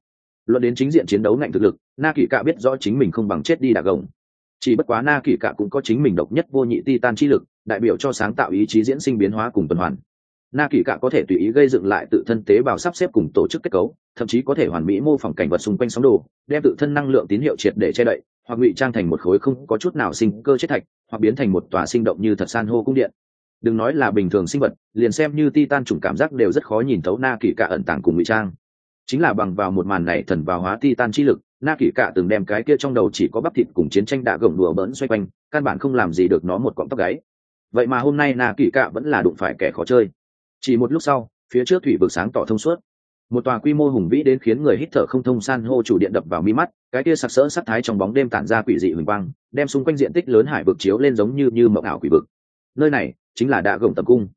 Luận đến chính diện chiến đấu ngạnh thực lực, Na Kỳ Cạ biết rõ chính mình không bằng chết đi đà gồng. Chỉ bất quá Na Kỳ Cạ cũng có chính mình độc nhất vô nhị titan chi lực, đại biểu cho sáng tạo ý chí diễn sinh biến hóa cùng tuần hoàn. Na Kỳ Cạ có thể tùy ý gây dựng lại tự thân tế bào sắp xếp cùng tổ chức kết cấu, thậm chí có thể hoàn mỹ mô phỏng cảnh vật xung quanh sóng đồ, đem tự thân năng lượng tín hiệu triệt để che đậy, hoặc ngụy trang thành một khối không có chút nào sinh cơ chết thạch, hoặc biến thành một tòa sinh động như thật san hô cung điện. Đừng nói là bình thường sinh vật, liền xem như titan chủng cảm giác đều rất khó nhìn thấu Na Kỳ Cạ ẩn tàng cùng ngụy trang. Chính là bằng vào một màn này thần vào hóa titan chi lực, Na Kỳ Cạ từng đem cái kia trong đầu chỉ có bắp thịt cùng chiến tranh đạ gồng đùa bỡn xoay quanh, căn bản không làm gì được nó một cọng tóc gáy. Vậy mà hôm nay Na Kỳ Cạ vẫn là đụng phải kẻ khó chơi. Chỉ một lúc sau, phía trước thủy vực sáng tỏ thông suốt, một tòa quy mô hùng vĩ đến khiến người hít thở không thông san hô chủ điện đập vào mi mắt, cái kia sặc sỡ sắc thái trong bóng đêm tản ra quỷ dị huỳnh quang, đem xung quanh diện tích lớn hải vực chiếu lên giống như mộng ảo quỷ vực. Nơi này chính là đạ gồng tập cung.